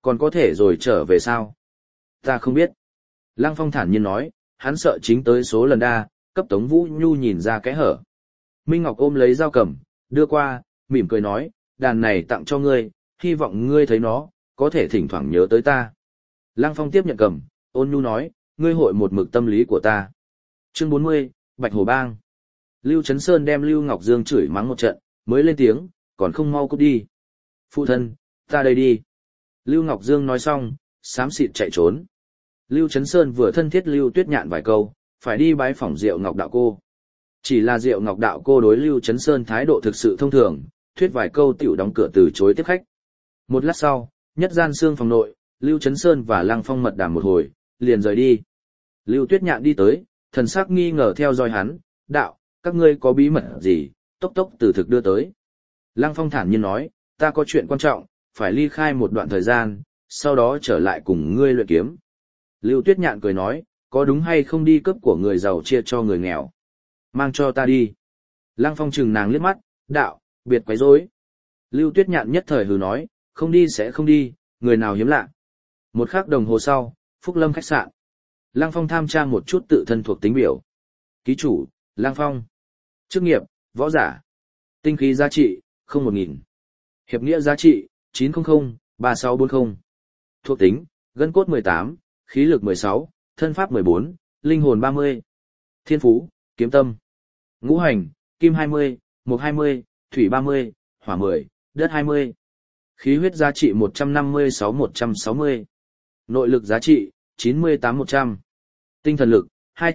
Còn có thể rồi trở về sao? Ta không biết. Lăng Phong thản nhiên nói, hắn sợ chính tới số lần đa, cấp Tống Vũ Nhu nhìn ra cái hở. Minh Ngọc ôm lấy dao cầm, đưa qua, mỉm cười nói, đàn này tặng cho ngươi, hy vọng ngươi thấy nó, có thể thỉnh thoảng nhớ tới ta. Lăng Phong tiếp nhận cầm, ôn nhu nói, ngươi hội một mực tâm lý của ta. Chương 40, Bạch Hồ Bang. Lưu Trấn Sơn đem Lưu Ngọc Dương chửi mắng một trận, mới lên tiếng, còn không mau cút đi. Phụ thân, ta đây đi. Lưu Ngọc Dương nói xong, xám xịt chạy trốn. Lưu Trấn Sơn vừa thân thiết Lưu Tuyết Nhạn vài câu, phải đi bái phỏng Diệu Ngọc Đạo cô. Chỉ là Diệu Ngọc Đạo cô đối Lưu Trấn Sơn thái độ thực sự thông thường, thuyết vài câu tiểu đóng cửa từ chối tiếp khách. Một lát sau, nhất gian xương phòng nội, Lưu Trấn Sơn và Lăng Phong mật đàm một hồi, liền rời đi. Lưu Tuyết Nhạn đi tới, thần sắc nghi ngờ theo dõi hắn, đạo, các ngươi có bí mật gì, tốc tốc từ thực đưa tới. Lăng Phong thản nhiên nói, ta có chuyện quan trọng, phải ly khai một đoạn thời gian, sau đó trở lại cùng ngươi luyện kiếm. Lưu Tuyết Nhạn cười nói, có đúng hay không đi cướp của người giàu chia cho người nghèo? Mang cho ta đi. Lăng Phong chừng nàng liếc mắt, đạo, biệt quấy rối. Lưu Tuyết Nhạn nhất thời hừ nói, không đi sẽ không đi, người nào hiếm lạ. Một khắc đồng hồ sau, Phúc Lâm khách sạn. Lăng Phong tham tra một chút tự thân thuộc tính biểu. Ký chủ, Lăng Phong. Chức nghiệp, võ giả. Tinh khí giá trị, 01.000. Hiệp nghĩa giá trị, 900-3640. Thuộc tính, gân cốt 18, khí lực 16, thân pháp 14, linh hồn 30. Thiên phú, kiếm tâm. Ngũ hành, kim 20, mộc 20, thủy 30, hỏa 10, đất 20. Khí huyết giá trị 156-160. Nội lực giá trị, 98-100. Tinh thần lực,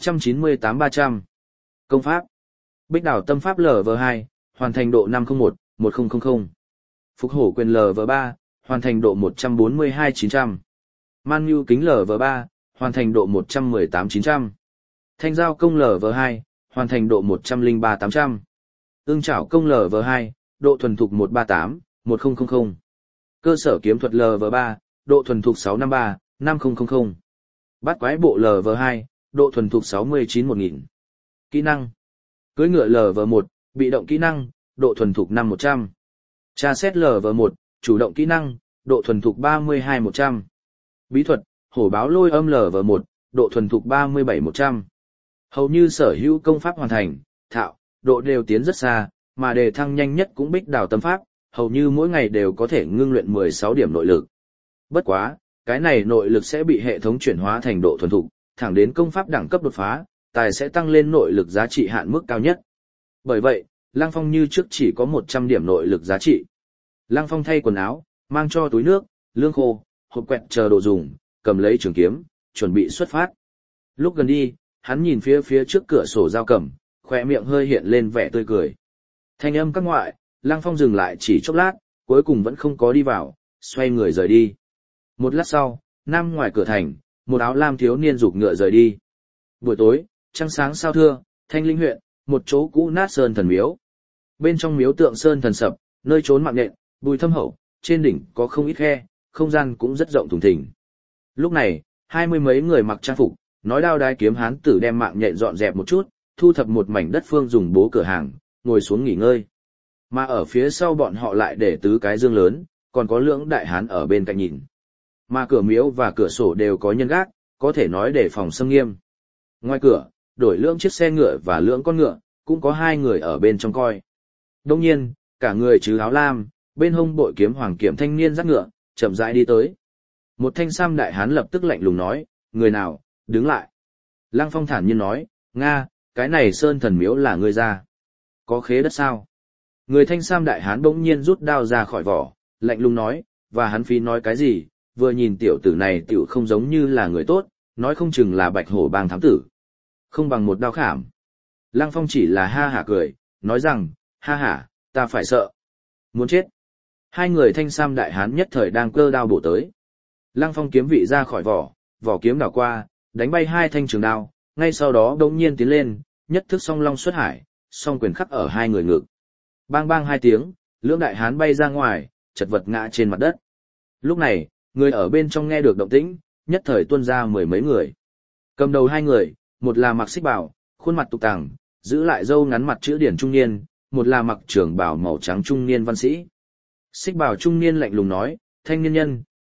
298-300. Công pháp. Bích đảo tâm pháp LV2, hoàn thành độ 501-1000. Phục hổ quyền LV3, hoàn thành độ 142-900. Man nhu kính LV3, hoàn thành độ 118-900. Thanh giao công LV2, hoàn thành độ 103-800. Ương trảo công LV2, độ thuần thục 138-1000. Cơ sở kiếm thuật LV3, độ thuần thục 653-5000. Bát quái bộ LV2, độ thuần thục 69-1000. Kỹ năng. Cưỡi ngựa LV1, bị động kỹ năng, độ thuần thục 5-100. Tra xét LV1, chủ động kỹ năng, độ thuần thục 32-100. Bí thuật, hổ báo lôi âm LV1, độ thuần thục 37-100. Hầu như sở hữu công pháp hoàn thành, thạo, độ đều tiến rất xa, mà đề thăng nhanh nhất cũng bích đào tâm pháp, hầu như mỗi ngày đều có thể ngưng luyện 16 điểm nội lực. Bất quá, cái này nội lực sẽ bị hệ thống chuyển hóa thành độ thuần thục, thẳng đến công pháp đẳng cấp đột phá, tài sẽ tăng lên nội lực giá trị hạn mức cao nhất. Bởi vậy, Lăng Phong như trước chỉ có 100 điểm nội lực giá trị. Lăng Phong thay quần áo, mang cho túi nước, lương khô, hộp quẹt chờ đồ dùng, cầm lấy trường kiếm, chuẩn bị xuất phát. Lúc gần đi, hắn nhìn phía trước cửa sổ dao cầm, khóe miệng hơi hiện lên vẻ tươi cười. Thanh âm các ngoại, Lăng Phong dừng lại chỉ chốc lát, cuối cùng vẫn không có đi vào, xoay người rời đi. Một lát sau, nam ngoài cửa thành, một áo lam thiếu niên giục ngựa rời đi. Buổi tối, trăng sáng sao thưa, Thanh Linh huyện, một chỗ cũ nát sơn thần miếu. Bên trong miếu tượng sơn thần sập, nơi trốn mạng nhện, bùi thâm hậu, trên đỉnh có không ít khe, không gian cũng rất rộng thùng thình. Lúc này, 20 mấy người mặc trang phục, nói đao đai kiếm hán tử đem mạng nhện dọn dẹp một chút, thu thập một mảnh đất phương dùng bố cửa hàng, ngồi xuống nghỉ ngơi. Mà ở phía sau bọn họ lại để tứ cái dương lớn, còn có lưỡng đại hán ở bên cạnh nhìn. Mà cửa miếu và cửa sổ đều có nhân gác, có thể nói để phòng xâm nghiêm. Ngoài cửa, đổi lưỡng chiếc xe ngựa và lưỡng con ngựa, cũng có 2 người ở bên trong coi. Đông nhiên, cả người chứ áo lam, bên hông bội kiếm hoàng kiểm thanh niên dắt ngựa, chậm rãi đi tới. Một thanh sam đại hán lập tức lạnh lùng nói, người nào, đứng lại. Lăng Phong thản nhiên nói, Nga, cái này sơn thần miếu là ngươi ra. Có khế đất sao? Người thanh sam đại hán bỗng nhiên rút đao ra khỏi vỏ, lạnh lùng nói, và hắn phí nói cái gì, vừa nhìn tiểu tử này tiểu không giống như là người tốt, nói không chừng là Bạch Hổ Bang thám tử. Không bằng một đao khảm. Lăng Phong chỉ là ha hả cười, nói rằng, ha hả, ta phải sợ. Muốn chết. 2 người thanh sam đại hán nhất thời đang cơ đao bổ tới. Lăng Phong kiếm vị ra khỏi vỏ, vỏ kiếm đảo qua, đánh bay 2 thanh trường đao, ngay sau đó đống nhiên tiến lên, nhất thức song long xuất hải, song quyền khắc ở 2 người ngực. Bang bang 2 tiếng, lưỡng đại hán bay ra ngoài, chật vật ngã trên mặt đất. Lúc này, người ở bên trong nghe được động tĩnh, nhất thời tuôn ra 10 mấy người. Cầm đầu 2 người, một là mặc xích bào, khuôn mặt tục tàng, giữ lại râu ngắn mặt chữ điển trung niên, một là mặc trường bào màu trắng trung niên văn sĩ. Xích bào trung niên lạnh lùng nói, thanh niên nhân,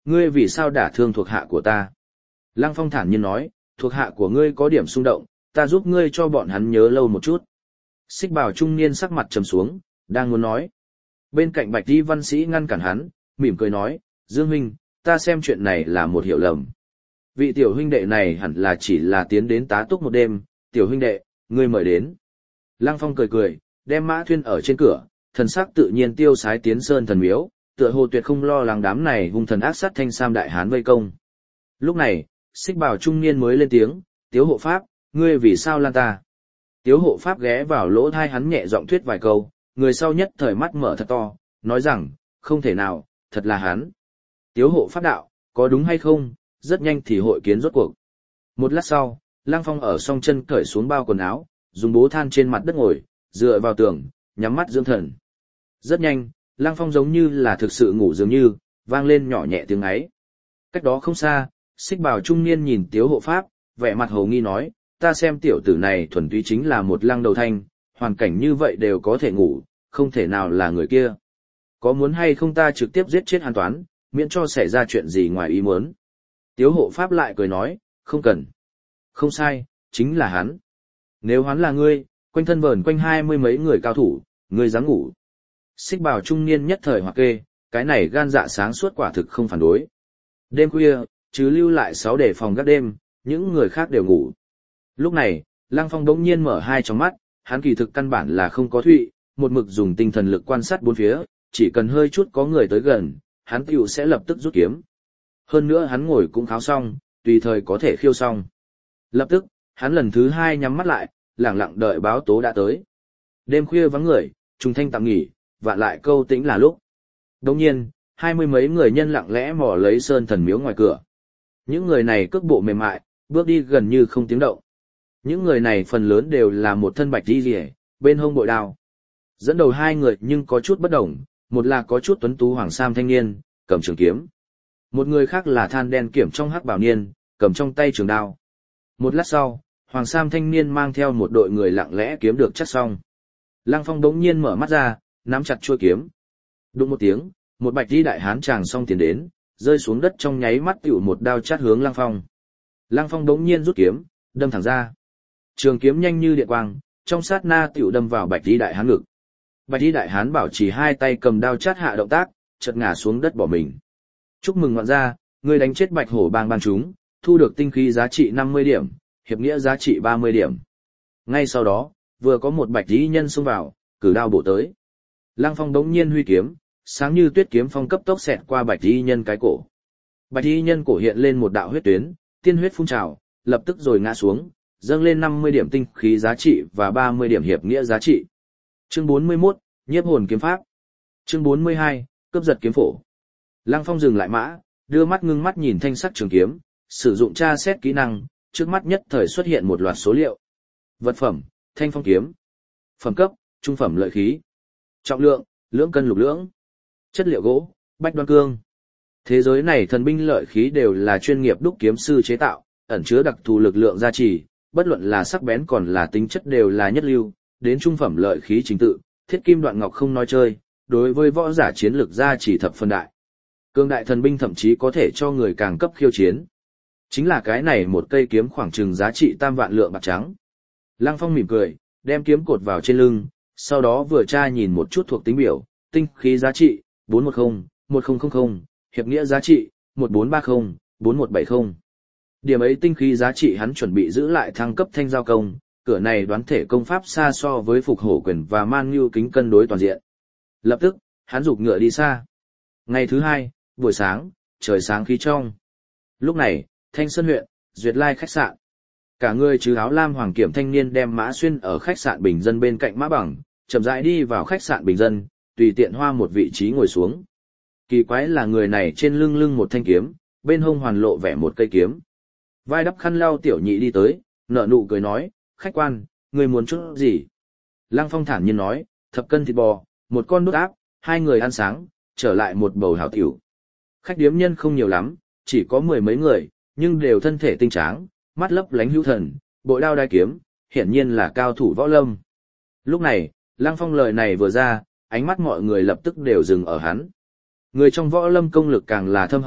ngươi vì sao đả thương thuộc hạ của ta? Lăng Phong thản nhiên nói, thuộc hạ của ngươi có điểm xung động, ta giúp ngươi cho bọn hắn nhớ lâu một chút. Xích bào trung niên sắc mặt trầm xuống, đang muốn nói. Bên cạnh bạch y văn sĩ ngăn cản hắn, mỉm cười nói, Dương huynh, ta xem chuyện này là một hiểu lầm. Vị tiểu huynh đệ này hẳn là chỉ là tiến đến tá túc một đêm, tiểu huynh đệ, ngươi mời đến. Lăng Phong cười cười, đem mã thuyên ở trên cửa, thần sắc tự nhiên tiêu sái tiến sơn thần miếu, tựa hồ tuyệt không lo lắng đám này hung thần ác sát thanh sam đại hán vây công. Lúc này, xích bào trung niên mới lên tiếng, Tiếu hộ pháp, ngươi vì sao lan ta? Tiếu hộ pháp ghé vào lỗ thai hắn nhẹ giọng thuyết vài câu, người sau nhất thời mắt mở thật to, nói rằng, không thể nào, thật là hắn. Tiếu hộ pháp đạo, có đúng hay không, rất nhanh thì hội kiến rốt cuộc. Một lát sau, Lăng Phong ở song chân cởi xuống bao quần áo, dùng bố than trên mặt đất ngồi, dựa vào tường, nhắm mắt dưỡng thần. Rất nhanh, Lăng Phong giống như là thực sự ngủ dường như, vang lên nhỏ nhẹ tiếng ấy. Cách đó không xa, xích bào trung niên nhìn Tiếu hộ pháp, vẻ mặt hồ nghi nói, ta xem tiểu tử này thuần túy chính là một lăng đầu thanh, hoàn cảnh như vậy đều có thể ngủ, không thể nào là người kia. Có muốn hay không ta trực tiếp giết chết Hàn Toán, miễn cho xảy ra chuyện gì ngoài ý muốn. Tiếu hộ pháp lại cười nói, không cần. Không sai, chính là hắn. Nếu hắn là ngươi, quanh thân vờn quanh 20 mấy người cao thủ, ngươi dám ngủ. Xích bào trung niên nhất thời hoặc kê, cái này gan dạ sáng suốt quả thực không phản đối. Đêm khuya, chứ lưu lại 6 đề phòng gác đêm, những người khác đều ngủ. Lúc này, Lăng Phong đống nhiên mở hai tròng mắt, hắn kỳ thực căn bản là không có thụy, một mực dùng tinh thần lực quan sát bốn phía, chỉ cần hơi chút có người tới gần, hắn tiểu sẽ lập tức rút kiếm. Hơn nữa hắn ngồi cũng kháo xong, tùy thời có thể khiêu xong. Lập tức, hắn lần thứ 2 nhắm mắt lại, lặng lặng đợi báo tố đã tới. Đêm khuya vắng người, trùng thanh tạm nghỉ, vạn lại câu tĩnh là lúc. Đồng nhiên, 20 mấy người nhân lặng lẽ mò lấy sơn thần miếu ngoài cửa. Những người này cước bộ mềm mại, bước đi gần như không tiếng động. Những người này phần lớn đều là một thân bạch đi rìa, bên hông bội đao. Dẫn đầu 2 người nhưng có chút bất đồng, một là có chút tuấn tú hoàng sam thanh niên, cầm trường kiếm. Một người khác là than đen kiểm trong hắc bảo niên, cầm trong tay trường đao. Một lát sau, hoàng sam thanh niên mang theo một đội người lặng lẽ kiếm được chắc xong. Lăng Phong đống nhiên mở mắt ra, nắm chặt chuôi kiếm. Đụng một tiếng, một bạch đi đại hán chàng xong tiến đến, rơi xuống đất trong nháy mắt tiểu một đao chát hướng Lăng Phong. Lăng Phong đống nhiên rút kiếm, đâm thẳng ra. Trường kiếm nhanh như điện quang, trong sát na tiểu đâm vào bạch đi đại hán ngực. Bạch đi đại hán bảo trì 2 tay cầm đao chát hạ động tác, chợt ngã xuống đất bỏ mình. Chúc mừng ngoạn gia, người đánh chết bạch hổ bang chúng, thu được tinh khí giá trị 50 điểm, hiệp nghĩa giá trị 30 điểm. Ngay sau đó, vừa có một bạch y nhân xông vào, cử đao bổ tới. Lăng Phong đống nhiên huy kiếm, sáng như tuyết kiếm phong cấp tốc xẹt qua bạch y nhân cái cổ. Bạch y nhân cổ hiện lên một đạo huyết tuyến, tiên huyết phun trào, lập tức rồi ngã xuống, dâng lên 50 điểm tinh khí giá trị và 30 điểm hiệp nghĩa giá trị. Chương 41, Nhiếp hồn kiếm pháp. Chương 42, Cướp giật kiếm phổ. Lăng Phong dừng lại mã, đưa mắt ngưng mắt nhìn thanh sắc trường kiếm, sử dụng tra xét kỹ năng, trước mắt nhất thời xuất hiện một loạt số liệu. Vật phẩm, thanh phong kiếm. Phẩm cấp, trung phẩm lợi khí. Trọng lượng, lưỡng cân lục lưỡng. Chất liệu gỗ, bách đoan cương. Thế giới này thần binh lợi khí đều là chuyên nghiệp đúc kiếm sư chế tạo, ẩn chứa đặc thù lực lượng gia trì, bất luận là sắc bén còn là tính chất đều là nhất lưu, đến trung phẩm lợi khí chính tự, thiết kim đoạn ngọc không nói chơi, đối với võ giả chiến lực gia trì thập phân đại. Cương đại thần binh thậm chí có thể cho người càng cấp khiêu chiến. Chính là cái này một cây kiếm khoảng chừng giá trị 3 vạn lượng bạc trắng. Lăng Phong mỉm cười, đem kiếm cột vào trên lưng, sau đó vừa tra nhìn một chút thuộc tính biểu, tinh khí giá trị 410, 1000, hiệp nghĩa giá trị 1430, 4170. Điểm ấy tinh khí giá trị hắn chuẩn bị giữ lại thăng cấp thanh giao công, cửa này đoán thể công pháp xa so với phục hổ quyền và man ngưu kính cân đối toàn diện. Lập tức, hắn giục ngựa đi xa. Ngày thứ 2, buổi sáng, trời sáng khí trong. Lúc này, Thanh Sơn huyện, Duyệt Lai khách sạn. Cả người chứ áo lam hoàng kiểm thanh niên đem mã xuyên ở khách sạn bình dân bên cạnh mã bằng, chậm rãi đi vào khách sạn bình dân, tùy tiện hoa một vị trí ngồi xuống. Kỳ quái là người này trên lưng lưng một thanh kiếm, bên hông hoàn lộ vẻ một cây kiếm. Vai đắp khăn lau tiểu nhị đi tới, nở nụ cười nói, khách quan, người muốn chút gì? Lăng Phong thản nhiên nói, thập cân thịt bò, một con đốt áp, 2 người ăn sáng, trở lại một bầu hảo tiểu. Khách điếm nhân không nhiều lắm, chỉ có 10 mấy người, nhưng đều thân thể tinh tráng, mắt lấp lánh hữu thần, bội đao đai kiếm, hiển nhiên là cao thủ võ lâm. Lúc này, Lăng Phong lời này vừa ra, ánh mắt mọi người lập tức đều dừng ở hắn. Người trong võ lâm công lực càng là thâm hậu,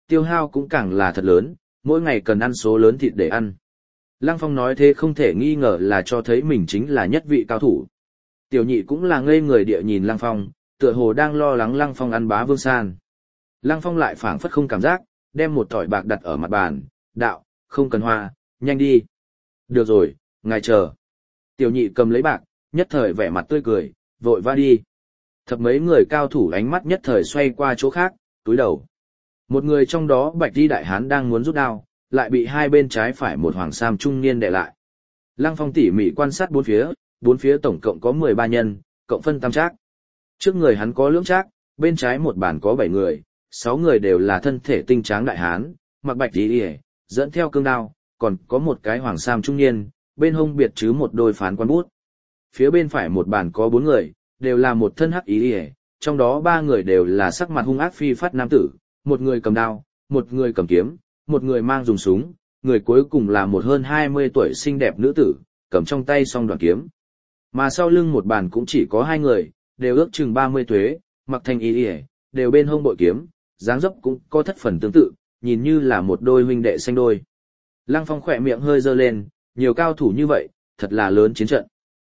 tiêu hao cũng càng là thật lớn, mỗi ngày cần ăn số lớn thịt để ăn. Lăng Phong nói thế không thể nghi ngờ là cho thấy mình chính là nhất vị cao thủ. Tiểu nhị cũng là ngây người địa nhìn Lăng Phong, tựa hồ đang lo lắng Lăng Phong ăn bá vương san. Lăng Phong lại phảng phất không cảm giác, đem một thỏi bạc đặt ở mặt bàn, đạo, không cần hoa, nhanh đi. Được rồi, ngài chờ. Tiểu nhị cầm lấy bạc, nhất thời vẻ mặt tươi cười, vội va đi. Thập mấy người cao thủ ánh mắt nhất thời xoay qua chỗ khác, túi đầu. Một người trong đó bạch đi đại hán đang muốn rút đao, lại bị hai bên trái phải một hoàng sam trung niên đè lại. Lăng Phong tỉ mỉ quan sát bốn phía tổng cộng có 13 nhân, cộng phân tam trác. Trước người hắn có lưỡng trác, bên trái một bàn có 7 người, 6 người đều là thân thể tinh tráng đại hán, mặc bạch đi đi, dẫn theo cương đao, còn có một cái hoàng sam trung niên, bên hông biệt chứ một đôi phán quan bút. Phía bên phải một bàn có 4 người, đều là một thân hắc ý đi, trong đó 3 người đều là sắc mặt hung ác phi phát nam tử, một người cầm đao, một người cầm kiếm, một người mang dùng súng, người cuối cùng là một hơn 20 tuổi xinh đẹp nữ tử, cầm trong tay song đoạn kiếm. Mà sau lưng một bàn cũng chỉ có 2 người, đều ước chừng 30 tuế, mặc thanh y đều bên hông bội kiếm, dáng dấp cũng có thất phần tương tự, nhìn như là một đôi huynh đệ xanh đôi. Lăng Phong khỏe miệng hơi dơ lên, nhiều cao thủ như vậy, thật là lớn chiến trận.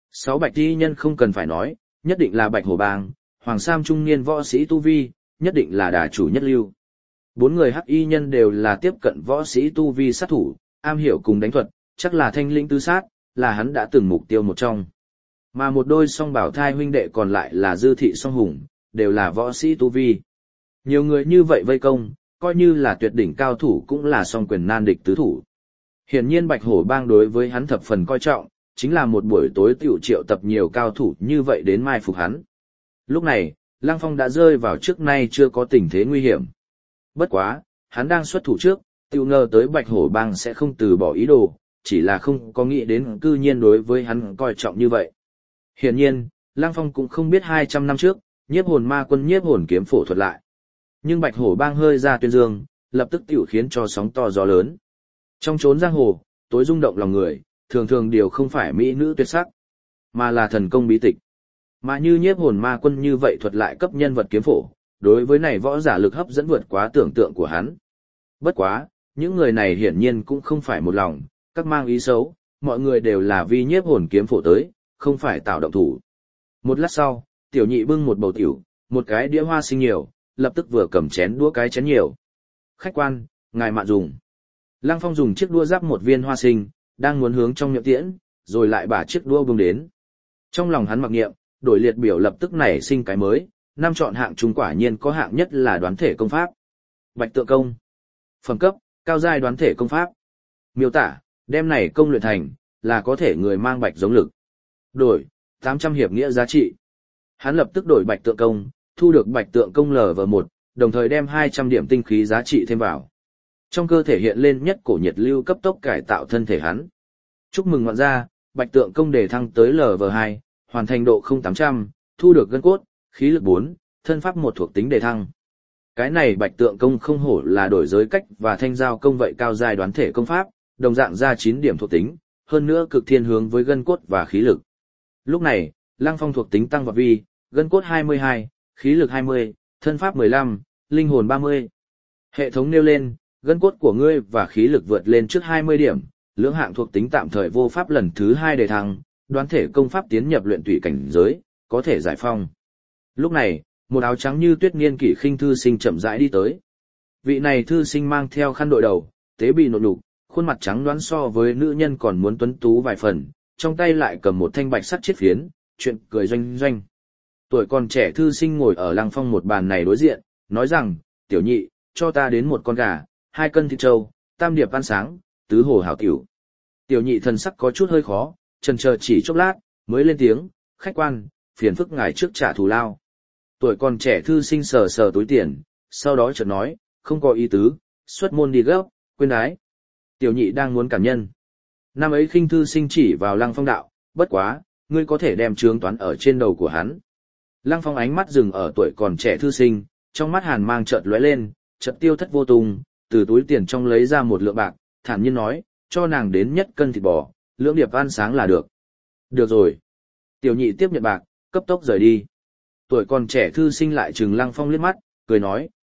6 bạch y nhân không cần phải nói, nhất định là Bạch Hổ Bang, Hoàng Sam trung niên võ sĩ tu vi, nhất định là đà chủ nhất lưu. 4 người hắc y nhân đều là tiếp cận võ sĩ tu vi sát thủ, am hiểu cùng đánh thuật, chắc là thanh linh tứ sát, là hắn đã từng mục tiêu một trong. Mà một đôi song bảo thai huynh đệ còn lại là Dư Thị song hùng, đều là võ sĩ tu vi. Nhiều người như vậy vây công, coi như là tuyệt đỉnh cao thủ cũng là song quyền nan địch tứ thủ. Hiển nhiên Bạch Hổ Bang đối với hắn thập phần coi trọng, chính là một buổi tối tiểu triệu tập nhiều cao thủ như vậy đến mai phục hắn. Lúc này, Lăng Phong đã rơi vào trước nay chưa có tình thế nguy hiểm. Bất quá, hắn đang xuất thủ trước, tiểu ngờ tới Bạch Hổ Bang sẽ không từ bỏ ý đồ, chỉ là không có nghĩ đến cư nhiên đối với hắn coi trọng như vậy. Hiển nhiên, Lăng Phong cũng không biết 200 năm trước, nhiếp hồn ma quân nhiếp hồn kiếm phổ thuật lại. Nhưng Bạch Hổ Bang hơi ra tuyên dương, lập tức tiểu khiến cho sóng to gió lớn. Trong chốn giang hồ, tối rung động lòng người, thường thường điều không phải mỹ nữ tuyệt sắc, mà là thần công bí tịch. Mà như nhiếp hồn ma quân như vậy thuật lại cấp nhân vật kiếm phổ, đối với này võ giả lực hấp dẫn vượt quá tưởng tượng của hắn. Bất quá, những người này hiển nhiên cũng không phải một lòng, các mang ý xấu, mọi người đều là vì nhiếp hồn kiếm phổ tới, không phải tạo động thủ. Một lát sau, tiểu nhị bưng một bầu tiểu, một cái đĩa hoa sinh nhiều, lập tức vừa cầm chén đũa cái chén nhiều. Khách quan, ngài mạn dùng. Lăng Phong dùng chiếc đũa giáp một viên hoa sinh, đang muốn hướng trong miệng tiễn, rồi lại bả chiếc đũa bưng đến. Trong lòng hắn mặc niệm, đổi liệt biểu lập tức nảy sinh cái mới, năm chọn hạng trung quả nhiên có hạng nhất là đoán thể công pháp. Bạch tượng công. Phẩm cấp, cao giai đoán thể công pháp. Miêu tả, đem này công luyện thành, là có thể người mang bạch giống lực. Đổi, 800 hiệp nghĩa giá trị. Hắn lập tức đổi bạch tượng công, thu được bạch tượng công LV1, đồng thời đem 200 điểm tinh khí giá trị thêm vào. Trong cơ thể hiện lên nhất cổ nhiệt lưu cấp tốc cải tạo thân thể hắn. Chúc mừng ngọn ra, bạch tượng công đề thăng tới LV2, hoàn thành độ 0800, thu được gân cốt, khí lực 4, thân pháp 1 thuộc tính đề thăng. Cái này bạch tượng công không hổ là đổi giới cách và thanh giao công vậy cao giai đoán thể công pháp, đồng dạng ra 9 điểm thuộc tính, hơn nữa cực thiên hướng với gân cốt và khí lực. Lúc này, Lăng Phong thuộc tính tăng vọt vi, gân cốt 22, khí lực 20, thân pháp 15, linh hồn 30. Hệ thống nêu lên, gân cốt của ngươi và khí lực vượt lên trước 20 điểm, lưỡng hạng thuộc tính tạm thời vô pháp lần thứ 2 đề thăng, đoán thể công pháp tiến nhập luyện tùy cảnh giới, có thể giải phong. Lúc này, một áo trắng như tuyết niên kỷ khinh thư sinh chậm rãi đi tới. Vị này thư sinh mang theo khăn đội đầu, tế bị nộn đục, khuôn mặt trắng đoán so với nữ nhân còn muốn tuấn tú vài phần, trong tay lại cầm một thanh bạch sắt chiết phiến, chuyện cười doanh doanh. Tuổi còn trẻ thư sinh ngồi ở Lăng Phong một bàn này đối diện, nói rằng, tiểu nhị, cho ta đến một con gà, 2 cân thịt trâu, tam điệp ăn sáng, tứ hồ hảo tiểu. Tiểu nhị thần sắc có chút hơi khó, chần chờ chỉ chốc lát, mới lên tiếng, khách quan, phiền phức ngài trước trả thù lao. Tuổi còn trẻ thư sinh sờ sờ túi tiền, sau đó chợt nói, không có ý tứ, xuất môn đi gấp, quên đái. Tiểu nhị đang muốn cảm nhân. Năm ấy khinh thư sinh chỉ vào Lăng Phong đạo, bất quá, ngươi có thể đem trướng toán ở trên đầu của hắn. Lăng Phong ánh mắt dừng ở tuổi còn trẻ thư sinh, trong mắt hàn mang chợt lóe lên, chợt tiêu thất vô tung, từ túi tiền trong lấy ra một lượng bạc, thản nhiên nói, cho nàng đến nhất cân thịt bò, lưỡng điệp ăn sáng là được. Được rồi. Tiểu nhị tiếp nhận bạc, cấp tốc rời đi. Tuổi còn trẻ thư sinh lại trừng Lăng Phong liếc mắt, cười nói,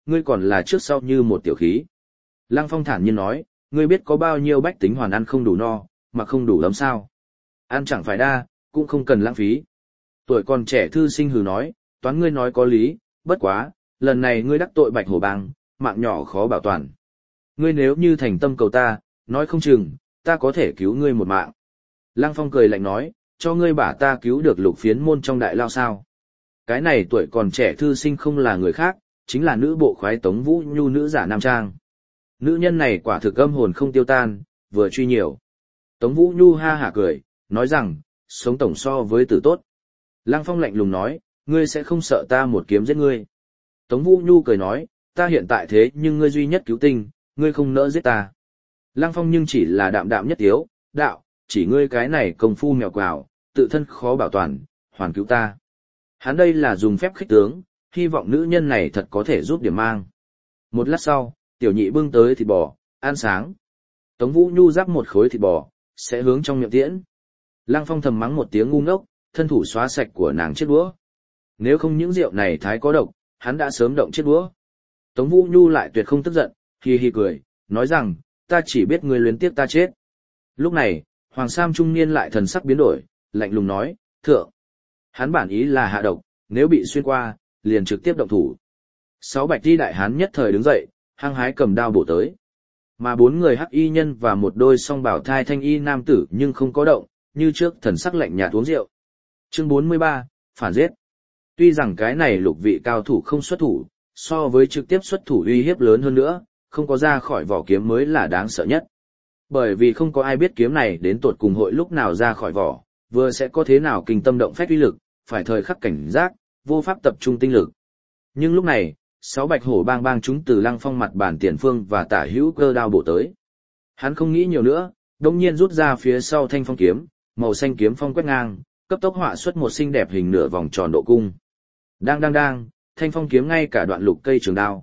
ngươi còn là trước sau như một tiểu khí. Lăng Phong thản nhiên nói, ngươi biết có bao nhiêu bách tính hoàn ăn không đủ no, mà không đủ lắm sao. Ăn chẳng phải đa, cũng không cần lãng phí. Tuổi còn trẻ thư sinh hừ nói, toán ngươi nói có lý, bất quá, lần này ngươi đắc tội Bạch Hổ Bang, mạng nhỏ khó bảo toàn. Ngươi nếu như thành tâm cầu ta, nói không chừng, ta có thể cứu ngươi một mạng. Lăng Phong cười lạnh nói, cho ngươi bả ta cứu được Lục Phiến môn trong đại lao sao. Cái này tuổi còn trẻ thư sinh không là người khác, chính là nữ bộ khoái Tống Vũ Nhu nữ giả nam trang. Nữ nhân này quả thực âm hồn không tiêu tan, vừa truy nhiều. Tống Vũ Nhu ha hả cười, nói rằng, sống tổng so với tử tốt. Lăng Phong lạnh lùng nói, ngươi sẽ không sợ ta một kiếm giết ngươi. Tống Vũ Nhu cười nói, ta hiện tại thế nhưng ngươi duy nhất cứu tinh, ngươi không nỡ giết ta. Lăng Phong nhưng chỉ là đạm đạm nhất tiếu, đạo, chỉ ngươi cái này công phu mèo quào, tự thân khó bảo toàn, hoàn cứu ta. Hắn đây là dùng phép khích tướng, hy vọng nữ nhân này thật có thể giúp điểm mang. Một lát sau, tiểu nhị bưng tới thịt bò, ăn sáng. Tống Vũ Nhu giáp một khối thịt bò, sẽ hướng trong miệng tiễn. Lăng Phong thầm mắng một tiếng ngu ngốc, thân thủ xóa sạch của nàng chiếc đũa. Nếu không những rượu này thái có độc, hắn đã sớm động chiếc đũa. Tống Vũ Nhu lại tuyệt không tức giận, hi hi cười, nói rằng, ta chỉ biết ngươi luyến tiếc ta chết. Lúc này, Hoàng Sam trung niên lại thần sắc biến đổi, lạnh lùng nói, thượng. Hắn bản ý là hạ độc, nếu bị xuyên qua, liền trực tiếp động thủ. 6 bạch y đại hán nhất thời đứng dậy, hăng hái cầm đao bổ tới. Mà 4 người hắc y nhân và một đôi song bảo thai thanh y nam tử nhưng không có động, như trước thần sắc lạnh nhạt uống rượu. Chương 43, phản giết. Tuy rằng cái này lục vị cao thủ không xuất thủ, so với trực tiếp xuất thủ uy hiếp lớn hơn nữa, không có ra khỏi vỏ kiếm mới là đáng sợ nhất. Bởi vì không có ai biết kiếm này đến tột cùng hội lúc nào ra khỏi vỏ, vừa sẽ có thế nào kinh tâm động phách uy lực, phải thời khắc cảnh giác, vô pháp tập trung tinh lực. Nhưng lúc này, 6 bạch hổ bang bang chúng từ Lăng Phong mặt bàn tiền phương và tả hữu cơ đao bổ tới. Hắn không nghĩ nhiều nữa, đông nhiên rút ra phía sau thanh phong kiếm, màu xanh kiếm phong quét ngang, cấp tốc họa xuất một xinh đẹp hình nửa vòng tròn độ cung. Đang, thanh phong kiếm ngay cả đoạn lục cây trường đao.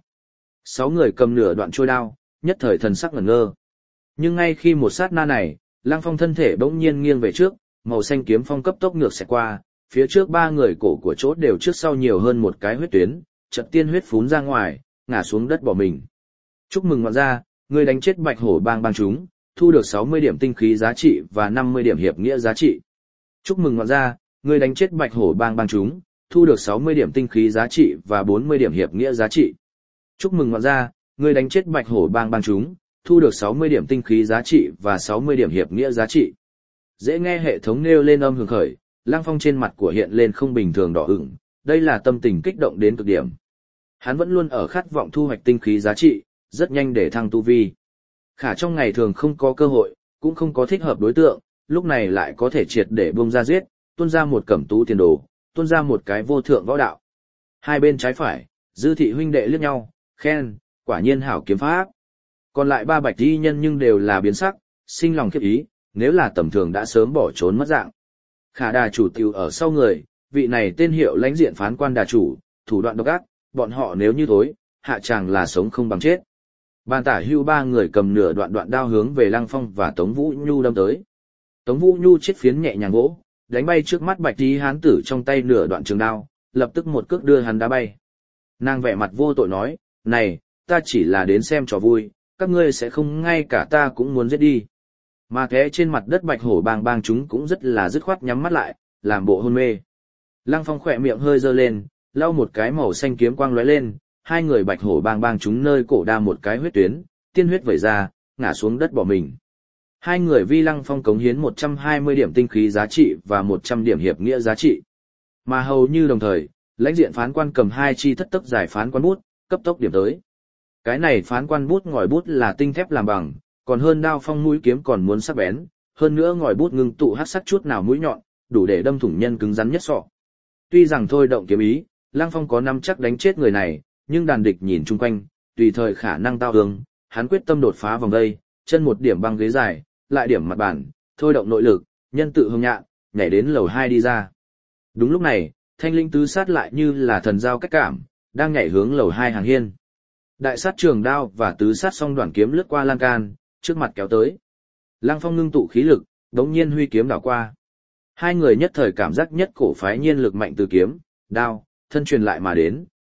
6 người cầm nửa đoạn trôi đao, nhất thời thần sắc ngẩn ngơ. Nhưng ngay khi một sát na này, Lăng Phong thân thể bỗng nhiên nghiêng về trước, màu xanh kiếm phong cấp tốc ngược xẹt qua, phía trước 3 người cổ của chỗ đều trước sau nhiều hơn một cái huyết tuyến, chợt tiên huyết phún ra ngoài, ngã xuống đất bỏ mình. Chúc mừng ngoạn gia, ngươi đánh chết Bạch Hổ bang chúng, thu được 60 điểm tinh khí giá trị và 50 điểm hiệp nghĩa giá trị. Chúc mừng ngoạn gia, ngươi đánh chết Bạch Hổ bang chúng, thu được 60 điểm tinh khí giá trị và 40 điểm hiệp nghĩa giá trị. Chúc mừng ngoạn gia, ngươi đánh chết Bạch Hổ bang chúng, thu được 60 điểm tinh khí giá trị và 60 điểm hiệp nghĩa giá trị. Dễ nghe hệ thống nêu lên âm hưởng khởi, Lăng Phong trên mặt của hiện lên không bình thường đỏ ửng, đây là tâm tình kích động đến cực điểm. Hắn vẫn luôn ở khát vọng thu hoạch tinh khí giá trị, rất nhanh để thăng tu vi. Khả trong ngày thường không có cơ hội, cũng không có thích hợp đối tượng, lúc này lại có thể triệt để bông ra giết, tuôn ra một cẩm tú tiền đồ, tuôn ra một cái vô thượng võ đạo. Hai bên trái phải, Dư thị huynh đệ liếc nhau, khen, quả nhiên hảo kiếm pháp. Còn lại 3 bạch y nhân nhưng đều là biến sắc, sinh lòng khiếp ý, nếu là tầm thường đã sớm bỏ trốn mất dạng. Khả đà chủ tiểu ở sau người, vị này tên hiệu lãnh diện phán quan đà chủ, thủ đoạn độc ác, bọn họ nếu như thối, hạ chàng là sống không bằng chết. Bàn tả hưu 3 người cầm nửa đoạn đao hướng về Lăng Phong và Tống Vũ Nhu đâm tới. Tống Vũ Nhu chiết phiến nhẹ nhàng gỗ, đánh bay trước mắt bạch y hán tử trong tay nửa đoạn trường đao, lập tức một cước đưa hắn đá bay. Nàng vẻ mặt vô tội nói, này, ta chỉ là đến xem trò vui, các ngươi sẽ không ngay cả ta cũng muốn giết đi. Mà thế trên mặt đất Bạch Hổ bang chúng cũng rất là dứt khoát nhắm mắt lại, làm bộ hôn mê. Lăng Phong khỏe miệng hơi dơ lên, lau một cái màu xanh kiếm quang lóe lên, 2 người Bạch Hổ bang chúng nơi cổ đa một cái huyết tuyến, tiên huyết vẩy ra, ngã xuống đất bỏ mình. 2 người vi Lăng Phong cống hiến 120 điểm tinh khí giá trị và 100 điểm hiệp nghĩa giá trị. Mà hầu như đồng thời, lãnh diện phán quan cầm 2 chi thất tấc giải phán quan bút, cấp tốc điểm tới. Cái này phán quan bút ngòi bút là tinh thép làm bằng, còn hơn đao phong mũi kiếm còn muốn sắc bén, hơn nữa ngòi bút ngưng tụ hắc sắc chút nào mũi nhọn, đủ để đâm thủng nhân cứng rắn nhất sọ. Tuy rằng thôi động kiếm ý, Lăng Phong có nắm chắc đánh chết người này, nhưng đàn địch nhìn chung quanh, tùy thời khả năng tao hướng, hắn quyết tâm đột phá vòng đây, chân một điểm băng ghế dài, lại điểm mặt bàn, thôi động nội lực, nhân tự hung nhạn, nhảy đến lầu 2 đi ra. Đúng lúc này, Thanh Linh tứ sát lại như là thần giao cách cảm, đang nhảy hướng lầu 2 hàng hiên. Đại sát trường đao và tứ sát song đoạn kiếm lướt qua lan can, trước mặt kéo tới. Lăng Phong ngưng tụ khí lực, đống nhiên huy kiếm đảo qua. 2 người nhất thời cảm giác nhất cổ phái nhiên lực mạnh từ kiếm, đao, thân truyền lại mà đến,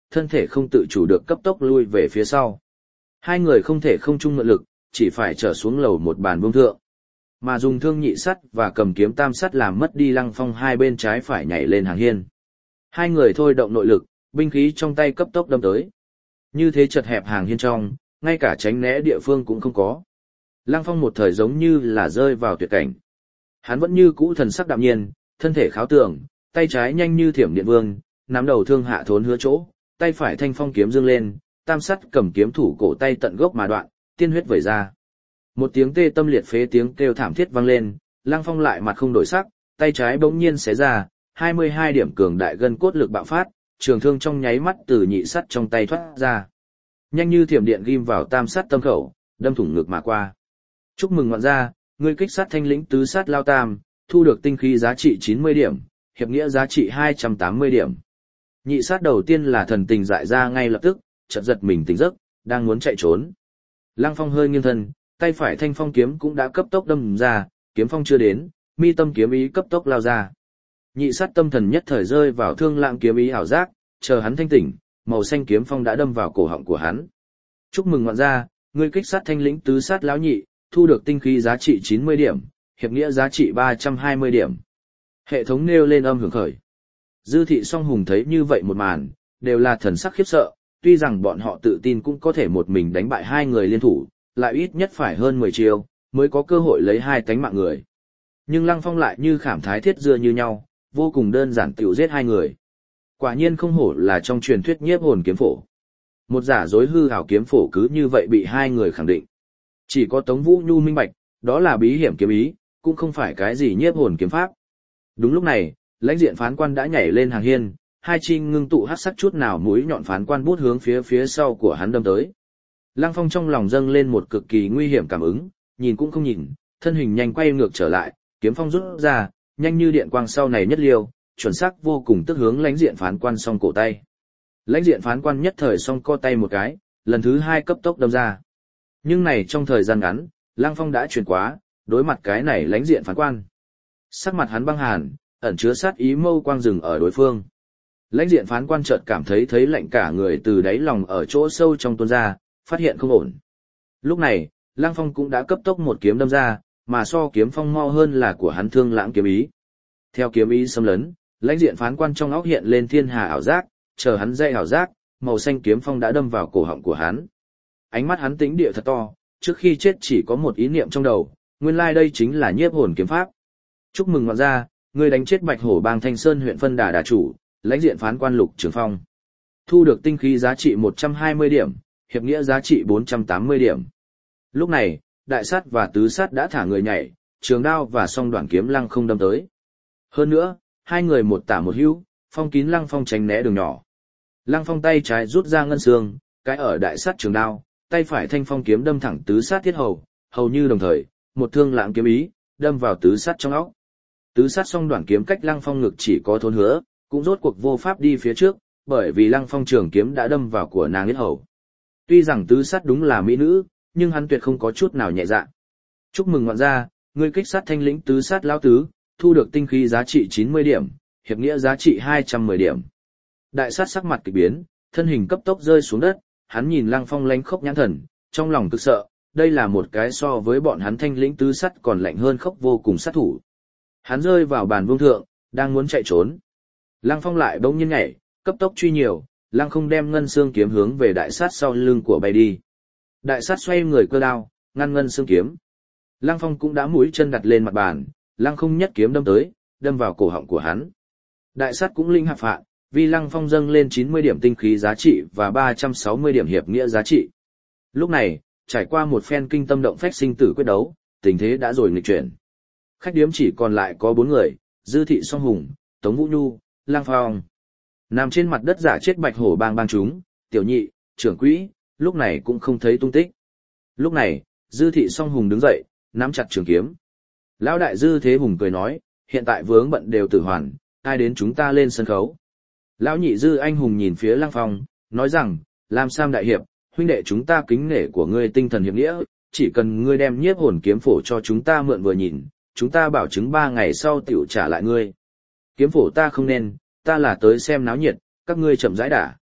thân thể không tự chủ được cấp tốc lui về phía sau. Hai người không thể không chung mượn lực, chỉ phải trở xuống lầu một bàn vương thượng. Mà dùng thương nhị sắt và cầm kiếm tam sắt làm mất đi Lăng Phong hai bên trái phải nhảy lên hàng hiên. Hai người thôi động nội lực, binh khí trong tay cấp tốc đâm tới. Như thế chật hẹp hàng hiên trong, ngay cả tránh né địa phương cũng không có. Lăng Phong một thời giống như là rơi vào tuyệt cảnh. Hắn vẫn như cũ thần sắc đạm nhiên, thân thể kháo tường, tay trái nhanh như thiểm điện vương, nắm đầu thương hạ thốn hứa chỗ, tay phải thanh phong kiếm dương lên, tam sắt cầm kiếm thủ cổ tay tận gốc mà đoạn, tiên huyết vẩy ra. Một tiếng tê tâm liệt phế tiếng kêu thảm thiết vang lên, Lăng Phong lại mặt không đổi sắc, tay trái bỗng nhiên xé ra, 22 điểm cường đại gân cốt lực bạo phát, trường thương trong nháy mắt từ nhị sắt trong tay thoát ra. Nhanh như thiểm điện ghim vào tam sắt tâm khẩu, đâm thủng ngực mà qua. Chúc mừng ngoạn gia, ngươi kích sát thanh lĩnh tứ sát lao tam, thu được tinh khí giá trị 90 điểm, hiệp nghĩa giá trị 280 điểm. Nhị sát đầu tiên là thần tình dại ra ngay lập tức, chợt giật mình tỉnh giấc, đang muốn chạy trốn. Lăng Phong hơi nghiêng thân, tay phải thanh phong kiếm cũng đã cấp tốc đâm ra, kiếm phong chưa đến, mi tâm kiếm ý cấp tốc lao ra. Nhị sát tâm thần nhất thời rơi vào thương lãng kiếm ý ảo giác, chờ hắn thanh tỉnh, màu xanh kiếm phong đã đâm vào cổ họng của hắn. Chúc mừng ngoạn gia, ngươi kích sát thanh lĩnh tứ sát lão nhị, thu được tinh khí giá trị 90 điểm, hiệp nghĩa giá trị 320 điểm. Hệ thống nêu lên âm hưởng khởi. Dư thị song hùng thấy như vậy một màn, đều là thần sắc khiếp sợ, tuy rằng bọn họ tự tin cũng có thể một mình đánh bại hai người liên thủ, lại ít nhất phải hơn 10 chiêu, mới có cơ hội lấy hai tánh mạng người. Nhưng Lăng Phong lại như khảm thái thiết dưa như nhau, vô cùng đơn giản tiểu giết hai người. Quả nhiên không hổ là trong truyền thuyết nhiếp hồn kiếm phổ. Một giả dối hư ảo kiếm phổ cứ như vậy bị hai người khẳng định. Chỉ có Tống Vũ Nhu minh bạch, đó là bí hiểm kiếm ý, cũng không phải cái gì nhiếp hồn kiếm pháp. Đúng lúc này, lãnh diện phán quan đã nhảy lên hàng hiên, hai chi ngưng tụ hắc sắc chút nào mũi nhọn phán quan bút hướng phía sau của hắn đâm tới. Lăng Phong trong lòng dâng lên một cực kỳ nguy hiểm cảm ứng, nhìn cũng không nhìn, thân hình nhanh quay ngược trở lại, kiếm phong rút ra, nhanh như điện quang sau này nhất liêu, chuẩn xác vô cùng tức hướng lãnh diện phán quan song cổ tay. Lãnh diện phán quan nhất thời song co tay một cái, lần thứ hai cấp tốc đâm ra. Nhưng này trong thời gian ngắn, Lăng Phong đã chuyển quá, đối mặt cái này lãnh diện phán quan. Sắc mặt hắn băng hàn, ẩn chứa sát ý mâu quang rừng ở đối phương. Lãnh diện phán quan chợt cảm thấy lạnh cả người từ đáy lòng ở chỗ sâu trong tuôn ra, phát hiện không ổn. Lúc này, Lăng Phong cũng đã cấp tốc một kiếm đâm ra, mà so kiếm phong mau hơn là của hắn thương lãng kiếm ý. Theo kiếm ý xâm lấn, lãnh diện phán quan trong óc hiện lên thiên hà ảo giác, chờ hắn dây ảo giác, màu xanh kiếm phong đã đâm vào cổ họng của hắn. Ánh mắt hắn tĩnh địa thật to, trước khi chết chỉ có một ý niệm trong đầu, nguyên lai đây chính là nhiếp hồn kiếm pháp. Chúc mừng ngoạn gia, ngươi đánh chết Bạch Hổ Bang Thanh Sơn huyện phân đà chủ, lãnh diện phán quan Lục Trường Phong. Thu được tinh khí giá trị 120 điểm, hiệp nghĩa giá trị 480 điểm. Lúc này, đại sát và tứ sát đã thả người nhảy, trường đao và song đoạn kiếm lăng không đâm tới. Hơn nữa, hai người một tả một hữu, phong kín Lăng Phong tránh né đường nhỏ. Lăng Phong tay trái rút ra ngân xương, cái ở đại sát trường đao, tay phải thanh phong kiếm đâm thẳng tứ sát thiết hầu, hầu như đồng thời, một thương lãng kiếm ý, đâm vào tứ sát trong óc. Tứ sát song đoạn kiếm cách Lăng Phong ngực chỉ có thốn hứa, cũng rốt cuộc vô pháp đi phía trước, bởi vì Lăng Phong trường kiếm đã đâm vào của nàng yết hầu. Tuy rằng tứ sát đúng là mỹ nữ, nhưng hắn tuyệt không có chút nào nhẹ dạ. Chúc mừng ngoạn gia, ngươi kích sát thanh lĩnh tứ sát lão tứ, thu được tinh khí giá trị 90 điểm, hiệp nghĩa giá trị 210 điểm. Đại sát sắc mặt kỳ biến, thân hình cấp tốc rơi xuống đất, hắn nhìn Lăng Phong lánh khốc nhãn thần, trong lòng cực sợ, đây là một cái so với bọn hắn thanh lĩnh tứ sát còn lạnh hơn khốc vô cùng sát thủ. Hắn rơi vào bàn vương thượng, đang muốn chạy trốn. Lăng Phong lại bỗng nhiên nhảy, cấp tốc truy nhiều, Lăng không đem ngân xương kiếm hướng về đại sát sau lưng của bay đi. Đại sát xoay người cơ đao, ngăn ngân xương kiếm. Lăng Phong cũng đã mũi chân đặt lên mặt bàn, Lăng không nhất kiếm đâm tới, đâm vào cổ họng của hắn. Đại sát cũng linh hạp phạn, vì Lăng Phong dâng lên 90 điểm tinh khí giá trị và 360 điểm hiệp nghĩa giá trị. Lúc này, trải qua một phen kinh tâm động phách sinh tử quyết đấu, tình thế đã rồi nghịch chuyển. Khách điếm chỉ còn lại có 4 người, Dư Thị Song Hùng, Tống Vũ Nhu, Lăng Phong. Nằm trên mặt đất giả chết Bạch Hổ Bang bang chúng, tiểu nhị, trưởng quỹ, lúc này cũng không thấy tung tích. Lúc này, Dư Thị Song Hùng đứng dậy, nắm chặt trường kiếm. Lão đại Dư Thế Hùng cười nói, hiện tại vướng bận đều tử hoàn, ai đến chúng ta lên sân khấu. Lão nhị Dư Anh Hùng nhìn phía Lăng Phong, nói rằng, Lam Sam đại hiệp, huynh đệ chúng ta kính nể của ngươi tinh thần hiệp nghĩa, chỉ cần ngươi đem nhiếp hồn kiếm phổ cho chúng ta mượn vừa nhìn, chúng ta bảo chứng 3 ngày sau tiểu trả lại ngươi. Kiếm phổ ta không nên, ta là tới xem náo nhiệt, các ngươi chậm rãi đả.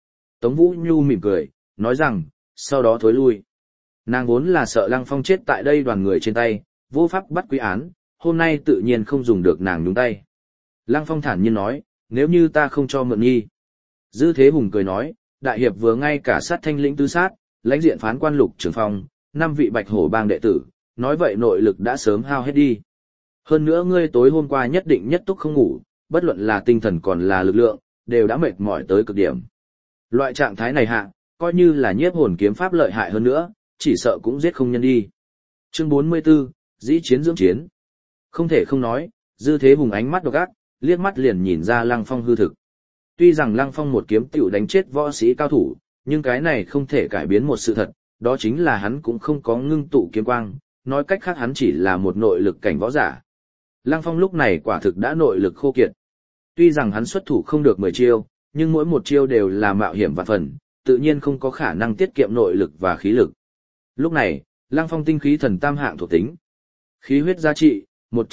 Tống Vũ Nhu mỉm cười, nói rằng, sau đó thối lui. Nàng vốn là sợ Lăng Phong chết tại đây đoàn người trên tay, vô pháp bắt quy án, hôm nay tự nhiên không dùng được nàng nhúng tay. Lăng Phong thản nhiên nói, nếu như ta không cho mượn nghi. Dư Thế Hùng cười nói, đại hiệp vừa ngay cả sát thanh lĩnh tứ sát, lãnh diện phán quan Lục Trường Phong, 5 vị Bạch Hổ bang đệ tử, nói vậy nội lực đã sớm hao hết đi. Hơn nữa ngươi tối hôm qua nhất định nhất túc không ngủ, bất luận là tinh thần còn là lực lượng, đều đã mệt mỏi tới cực điểm. Loại trạng thái này hạ, coi như là nhiếp hồn kiếm pháp lợi hại hơn nữa, chỉ sợ cũng giết không nhân đi. Chương 44, dĩ chiến dưỡng chiến. Không thể không nói, Dư Thế Hùng ánh mắt độc ác, liếc mắt liền nhìn ra Lăng Phong hư thực. Tuy rằng Lăng Phong một kiếm tiểu đánh chết võ sĩ cao thủ, nhưng cái này không thể cải biến một sự thật, đó chính là hắn cũng không có ngưng tụ kiếm quang, nói cách khác hắn chỉ là một nội lực cảnh võ giả. Lăng Phong lúc này quả thực đã nội lực khô kiệt. Tuy rằng hắn xuất thủ không được 10 chiêu, nhưng mỗi một chiêu đều là mạo hiểm vạn phần, tự nhiên không có khả năng tiết kiệm nội lực và khí lực. Lúc này, Lăng Phong tinh khí thần tam hạng thuộc tính. Khí huyết giá trị,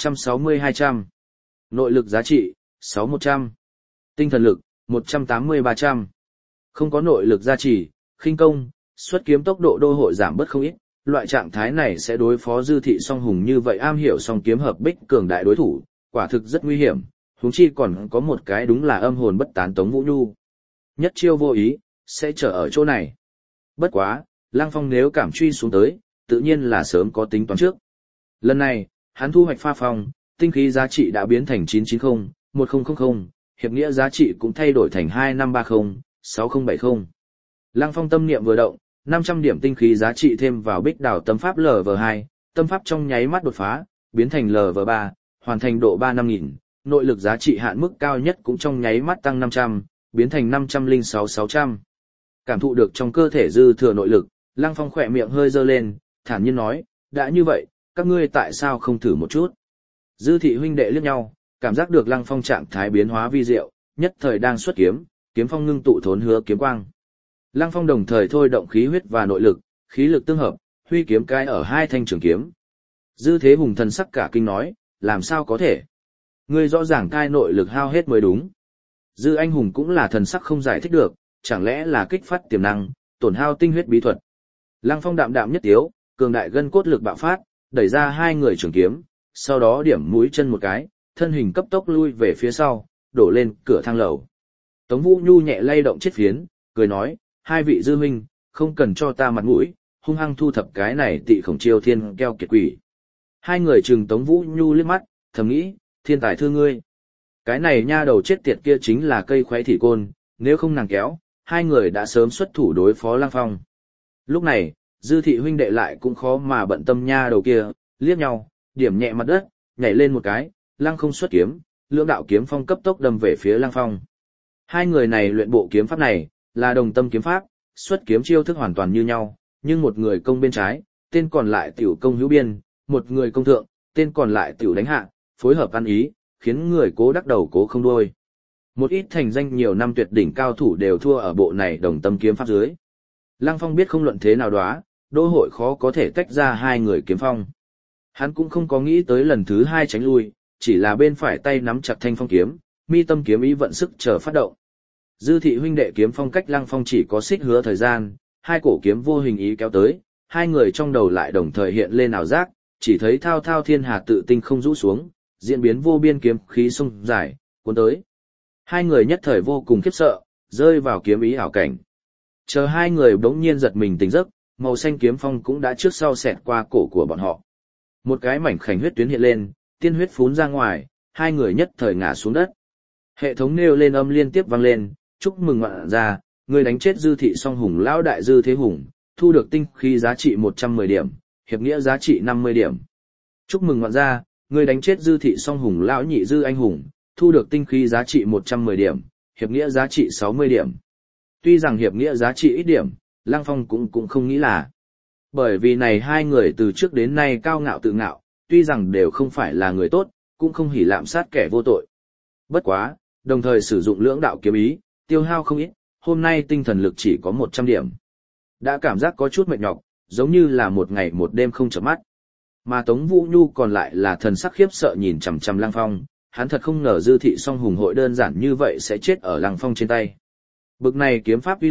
160-200. Nội lực giá trị, 6-100. Tinh thần lực, 180-300. Không có nội lực giá trị, khinh công, xuất kiếm tốc độ đô hội giảm bớt không ít. Loại trạng thái này sẽ đối phó Dư Thị Song Hùng như vậy am hiểu song kiếm hợp bích cường đại đối thủ, quả thực rất nguy hiểm, huống chi còn có một cái đúng là âm hồn bất tán Tống Vũ Nhu. Nhất chiêu vô ý, sẽ trở ở chỗ này. Bất quá, Lăng Phong nếu cảm truy xuống tới, tự nhiên là sớm có tính toán trước. Lần này, hắn thu hoạch pha phong, tinh khí giá trị đã biến thành 990, 1000, hiệp nghĩa giá trị cũng thay đổi thành 2530, 6070. Lăng Phong tâm niệm vừa động, 500 điểm tinh khí giá trị thêm vào bích đảo tâm pháp LV2, tâm pháp trong nháy mắt đột phá, biến thành LV3, hoàn thành độ 3-5000, nội lực giá trị hạn mức cao nhất cũng trong nháy mắt tăng 500, biến thành 506-600. Cảm thụ được trong cơ thể dư thừa nội lực, Lăng Phong khỏe miệng hơi dơ lên, thản nhiên nói, đã như vậy, các ngươi tại sao không thử một chút? Dư thị huynh đệ liếc nhau, cảm giác được Lăng Phong trạng thái biến hóa vi diệu, nhất thời đang xuất kiếm, kiếm phong ngưng tụ thốn hứa kiếm quang. Lăng Phong đồng thời thôi động khí huyết và nội lực, khí lực tương hợp, huy kiếm cái ở hai thanh trường kiếm. Dư Thế Hùng thần sắc cả kinh nói, làm sao có thể? Ngươi rõ ràng cai nội lực hao hết mới đúng. Dư Anh Hùng cũng là thần sắc không giải thích được, chẳng lẽ là kích phát tiềm năng, tổn hao tinh huyết bí thuật. Lăng Phong đạm đạm nhất tiếu, cường đại gân cốt lực bạo phát, đẩy ra hai người trường kiếm, sau đó điểm mũi chân một cái, thân hình cấp tốc lui về phía sau, đổ lên cửa thang lầu. Tống Vũ Nhu nhẹ lay động chiếc phiến, cười nói, hai vị dư huynh, không cần cho ta mặt mũi, hung hăng thu thập cái này tị khổng chiêu thiên keo kiệt quỷ. Hai người trừng Tống Vũ Nhu liếc mắt, thầm nghĩ, thiên tài thương ngươi. Cái này nha đầu chết tiệt kia chính là cây khoái thị côn, nếu không nàng kéo, hai người đã sớm xuất thủ đối phó Lăng Phong. Lúc này, Dư thị huynh đệ lại cũng khó mà bận tâm nha đầu kia, liếc nhau, điểm nhẹ mặt đất, nhảy lên một cái, Lăng không xuất kiếm, lưỡng đạo kiếm phong cấp tốc đâm về phía Lăng Phong. Hai người này luyện bộ kiếm pháp này, là đồng tâm kiếm pháp, xuất kiếm chiêu thức hoàn toàn như nhau, nhưng một người công bên trái, tên còn lại tiểu công hữu biên, một người công thượng, tên còn lại tiểu đánh hạ, phối hợp ăn ý, khiến người cố đắc đầu cố không đuôi. Một ít thành danh nhiều năm tuyệt đỉnh cao thủ đều thua ở bộ này đồng tâm kiếm pháp dưới. Lăng Phong biết không luận thế nào đó, đô hội khó có thể tách ra hai người kiếm phong. Hắn cũng không có nghĩ tới lần thứ hai tránh lui, chỉ là bên phải tay nắm chặt thanh phong kiếm, mi tâm kiếm ý vận sức chờ phát động. Dư thị huynh đệ kiếm phong cách Lăng Phong chỉ có xích hứa thời gian, hai cổ kiếm vô hình ý kéo tới, hai người trong đầu lại đồng thời hiện lên ảo giác, chỉ thấy thao thao thiên hà tự tinh không rũ xuống, diễn biến vô biên kiếm khí sông dài, cuốn tới. Hai người nhất thời vô cùng khiếp sợ, rơi vào kiếm ý ảo cảnh. Chờ hai người bỗng nhiên giật mình tỉnh giấc, màu xanh kiếm phong cũng đã trước sau xẹt qua cổ của bọn họ. Một cái mảnh khảnh huyết tuyến hiện lên, tiên huyết phún ra ngoài, hai người nhất thời ngã xuống đất. Hệ thống nêu lên âm liên tiếp vang lên, chúc mừng ngoạn ra, người đánh chết Dư thị song hùng lão đại Dư Thế Hùng, thu được tinh khí giá trị 110 điểm, hiệp nghĩa giá trị 50 điểm. Chúc mừng ngoạn ra, người đánh chết Dư thị song hùng lão nhị Dư Anh Hùng, thu được tinh khí giá trị 110 điểm, hiệp nghĩa giá trị 60 điểm. Tuy rằng hiệp nghĩa giá trị ít điểm, Lăng Phong cũng không nghĩ là. Bởi vì này hai người từ trước đến nay cao ngạo tự ngạo, tuy rằng đều không phải là người tốt, cũng không hỉ lạm sát kẻ vô tội. Bất quá, đồng thời sử dụng lưỡng đạo kiếm ý, tiêu hao không ít, hôm nay tinh thần lực chỉ có 100 điểm. Đã cảm giác có chút mệt nhọc, giống như là một ngày một đêm không chợp mắt. Mà Tống Vũ Nhu còn lại là thần sắc khiếp sợ nhìn chằm chằm Lăng Phong, hắn thật không ngờ Dư thị song hùng hội đơn giản như vậy sẽ chết ở Lăng Phong trên tay. Bực này kiếm pháp uy lực,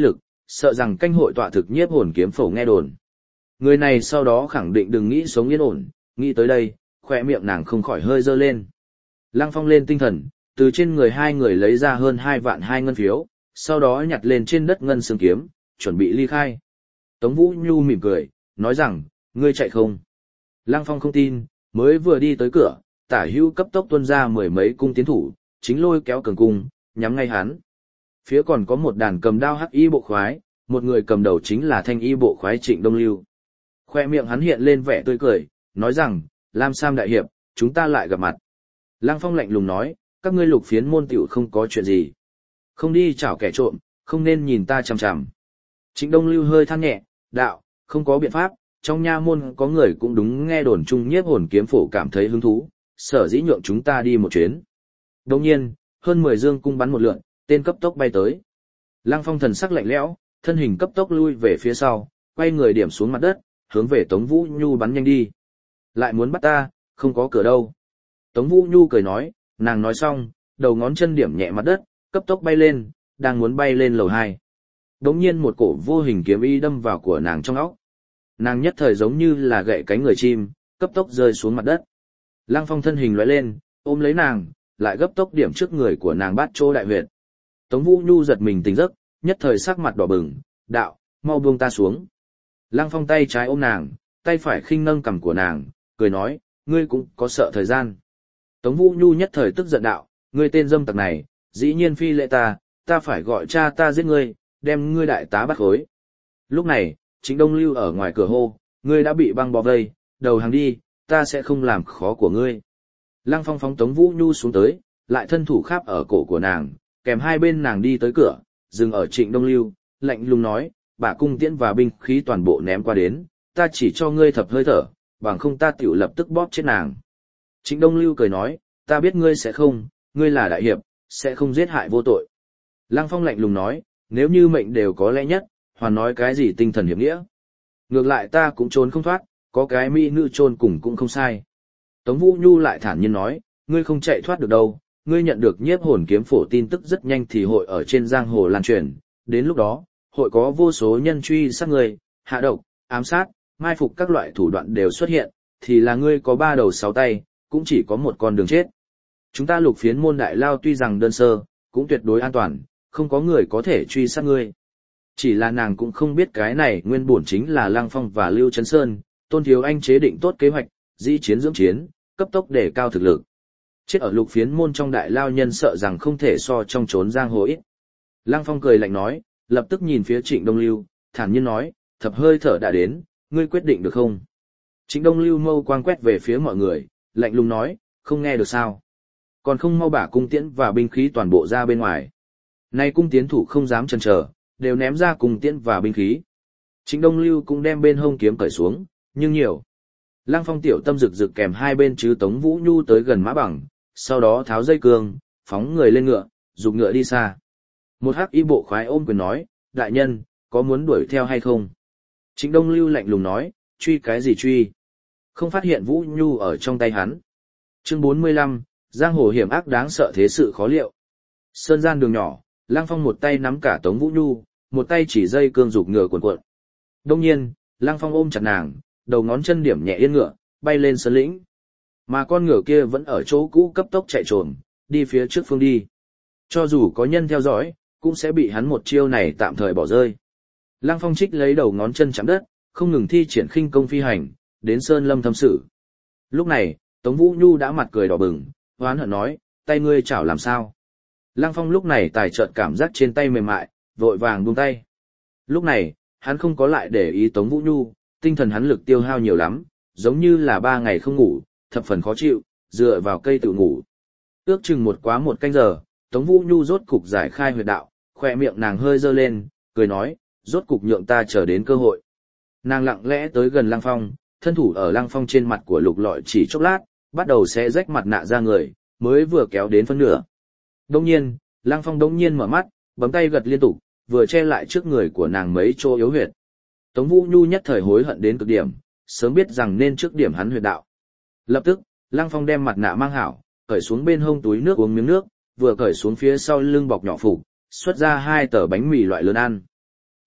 sợ rằng canh hội tọa thực nhiếp hồn kiếm phổ nghe đồn. Người này sau đó khẳng định đừng nghĩ sống yên ổn, nghĩ tới đây, khỏe miệng nàng không khỏi hơi dơ lên. Lăng Phong lên tinh thần, từ trên người hai người lấy ra hơn 2 vạn 2 ngân phiếu, sau đó nhặt lên trên đất ngân xương kiếm, chuẩn bị ly khai. Tống Vũ Nhu mỉm cười, nói rằng, ngươi chạy không? Lăng Phong không tin, mới vừa đi tới cửa, tả hữu cấp tốc tuôn ra 10 mấy cung tiến thủ, chính lôi kéo cường cung, nhắm ngay hắn. Phía còn có một đàn cầm đao hắc y bộ khoái, một người cầm đầu chính là thanh y bộ khoái Trịnh Đông Lưu. Khoe miệng hắn hiện lên vẻ tươi cười, nói rằng, Lam Sam đại hiệp, chúng ta lại gặp mặt. Lăng Phong lạnh lùng nói, các ngươi Lục Phiến môn tiểu không có chuyện gì. Không đi chảo kẻ trộm, không nên nhìn ta chằm chằm. Trịnh Đông Lưu hơi than nhẹ, đạo, không có biện pháp, trong nha môn có người cũng đúng nghe đồn chung nhiếp hồn kiếm phổ cảm thấy hứng thú, sở dĩ nhượng chúng ta đi một chuyến. Đồng nhiên, hơn 10 dương cung bắn một lượn, tên cấp tốc bay tới. Lăng Phong thần sắc lạnh lẽo, thân hình cấp tốc lui về phía sau, quay người điểm xuống mặt đất, hướng về Tống Vũ Nhu bắn nhanh đi. Lại muốn bắt ta, không có cửa đâu. Tống Vũ Nhu cười nói, nàng nói xong, đầu ngón chân điểm nhẹ mặt đất, cấp tốc bay lên, đang muốn bay lên lầu 2. Đống nhiên một cổ vô hình kiếm y đâm vào của nàng trong óc. Nàng nhất thời giống như là gậy cánh người chim, cấp tốc rơi xuống mặt đất. Lăng Phong thân hình lóe lên, ôm lấy nàng, lại gấp tốc điểm trước người của nàng bát chỗ đại huyệt. Tống Vũ Nhu giật mình tỉnh giấc, nhất thời sắc mặt đỏ bừng, đạo, mau buông ta xuống. Lăng Phong tay trái ôm nàng, tay phải khinh nâng cằm của nàng, cười nói, ngươi cũng có sợ thời gian. Tống Vũ Nhu nhất thời tức giận đạo, ngươi tên dâm tặc này, dĩ nhiên phi lệ ta phải gọi cha ta giết ngươi, đem ngươi đại tá bắt khối. Lúc này, Trịnh Đông Lưu ở ngoài cửa hô, ngươi đã bị băng bó vây, đầu hàng đi, ta sẽ không làm khó của ngươi. Lăng Phong phóng Tống Vũ Nhu xuống tới, lại thân thủ kháp ở cổ của nàng, kèm hai bên nàng đi tới cửa, dừng ở Trịnh Đông Lưu, lạnh lùng nói, bả cung tiễn và binh khí toàn bộ ném qua đến, ta chỉ cho ngươi thập hơi thở, bằng không ta tiểu lập tức bóp chết nàng. Trịnh Đông Lưu cười nói, ta biết ngươi sẽ không, ngươi là đại hiệp, sẽ không giết hại vô tội. Lăng Phong lạnh lùng nói, nếu như mệnh đều có lẽ nhất, hoàn nói cái gì tinh thần hiệp nghĩa. Ngược lại ta cũng trốn không thoát, có cái mỹ nữ trôn cùng cũng không sai. Tống Vũ Nhu lại thản nhiên nói, ngươi không chạy thoát được đâu, ngươi nhận được nhiếp hồn kiếm phổ tin tức rất nhanh thì hội ở trên giang hồ lan truyền, đến lúc đó, hội có vô số nhân truy sát ngươi, hạ độc, ám sát, mai phục các loại thủ đoạn đều xuất hiện, thì là ngươi có 3 đầu 6 tay, cũng chỉ có một con đường chết. Chúng ta Lục Phiến môn đại lao tuy rằng đơn sơ, cũng tuyệt đối an toàn, không có người có thể truy sát ngươi. Chỉ là nàng cũng không biết cái này nguyên bổn chính là Lăng Phong và Lưu Trấn Sơn, Tôn Thiếu Anh chế định tốt kế hoạch, dĩ chiến dưỡng chiến, cấp tốc để cao thực lực. Chết ở Lục Phiến môn trong đại lao nhân sợ rằng không thể so trong trốn giang hồ ít. Lăng Phong cười lạnh nói, lập tức nhìn phía Trịnh Đông Lưu, thản nhiên nói, thập hơi thở đã đến, ngươi quyết định được không? Trịnh Đông Lưu mâu quang quét về phía mọi người, lạnh lùng nói, không nghe được sao? Còn không mau bả cung tiễn và binh khí toàn bộ ra bên ngoài. Nay cung tiến thủ không dám chần chờ, đều ném ra cung tiễn và binh khí. Trịnh Đông Lưu cũng đem bên hông kiếm cởi xuống, nhưng nhiều. Lăng Phong tiểu tâm rực rực kèm hai bên chứ Tống Vũ Nhu tới gần mã bằng, sau đó tháo dây cương, phóng người lên ngựa, giục ngựa đi xa. Một hắc y bộ khoái ôm quyền nói, đại nhân, có muốn đuổi theo hay không? Trịnh Đông Lưu lạnh lùng nói, truy cái gì truy? Không phát hiện Vũ Nhu ở trong tay hắn. Chương 45, giang hồ hiểm ác đáng sợ thế sự khó liệu. Sơn gian đường nhỏ, Lăng Phong một tay nắm cả Tống Vũ Nhu, một tay chỉ dây cương giục ngựa cuộn cuộn. Đông nhiên, Lăng Phong ôm chặt nàng, đầu ngón chân điểm nhẹ yên ngựa, bay lên sơn lĩnh. Mà con ngựa kia vẫn ở chỗ cũ cấp tốc chạy trồm, đi phía trước phương đi. Cho dù có nhân theo dõi, cũng sẽ bị hắn một chiêu này tạm thời bỏ rơi. Lăng Phong trích lấy đầu ngón chân chạm đất, không ngừng thi triển khinh công phi hành, đến sơn lâm thâm sử. Lúc này, Tống Vũ Nhu đã mặt cười đỏ bừng, hoán hận nói, tay ngươi chảo làm sao? Lăng Phong lúc này tài chợt cảm giác trên tay mềm mại, vội vàng buông tay. Lúc này, hắn không có lại để ý Tống Vũ Nhu, tinh thần hắn lực tiêu hao nhiều lắm, giống như là 3 ngày không ngủ, thập phần khó chịu, dựa vào cây tự ngủ. Ước chừng một canh giờ, Tống Vũ Nhu rốt cục giải khai huyệt đạo, khỏe miệng nàng hơi dơ lên, cười nói, rốt cục nhượng ta chờ đến cơ hội. Nàng lặng lẽ tới gần Lăng Phong, thân thủ ở Lăng Phong trên mặt của Lục Lọi chỉ chốc lát, bắt đầu xé rách mặt nạ ra người, mới vừa kéo đến phân nửa. Đông nhiên, Lăng Phong đống nhiên mở mắt, bấm tay gật liên tục, vừa che lại trước người của nàng mấy chỗ yếu huyệt. Tống Vũ Nhu nhất thời hối hận đến cực điểm, sớm biết rằng nên trước điểm hắn huyệt đạo. Lập tức, Lăng Phong đem mặt nạ mang hảo, cởi xuống bên hông túi nước uống miếng nước, vừa cởi xuống phía sau lưng bọc nhỏ phục, xuất ra 2 tờ bánh mì loại lớn ăn.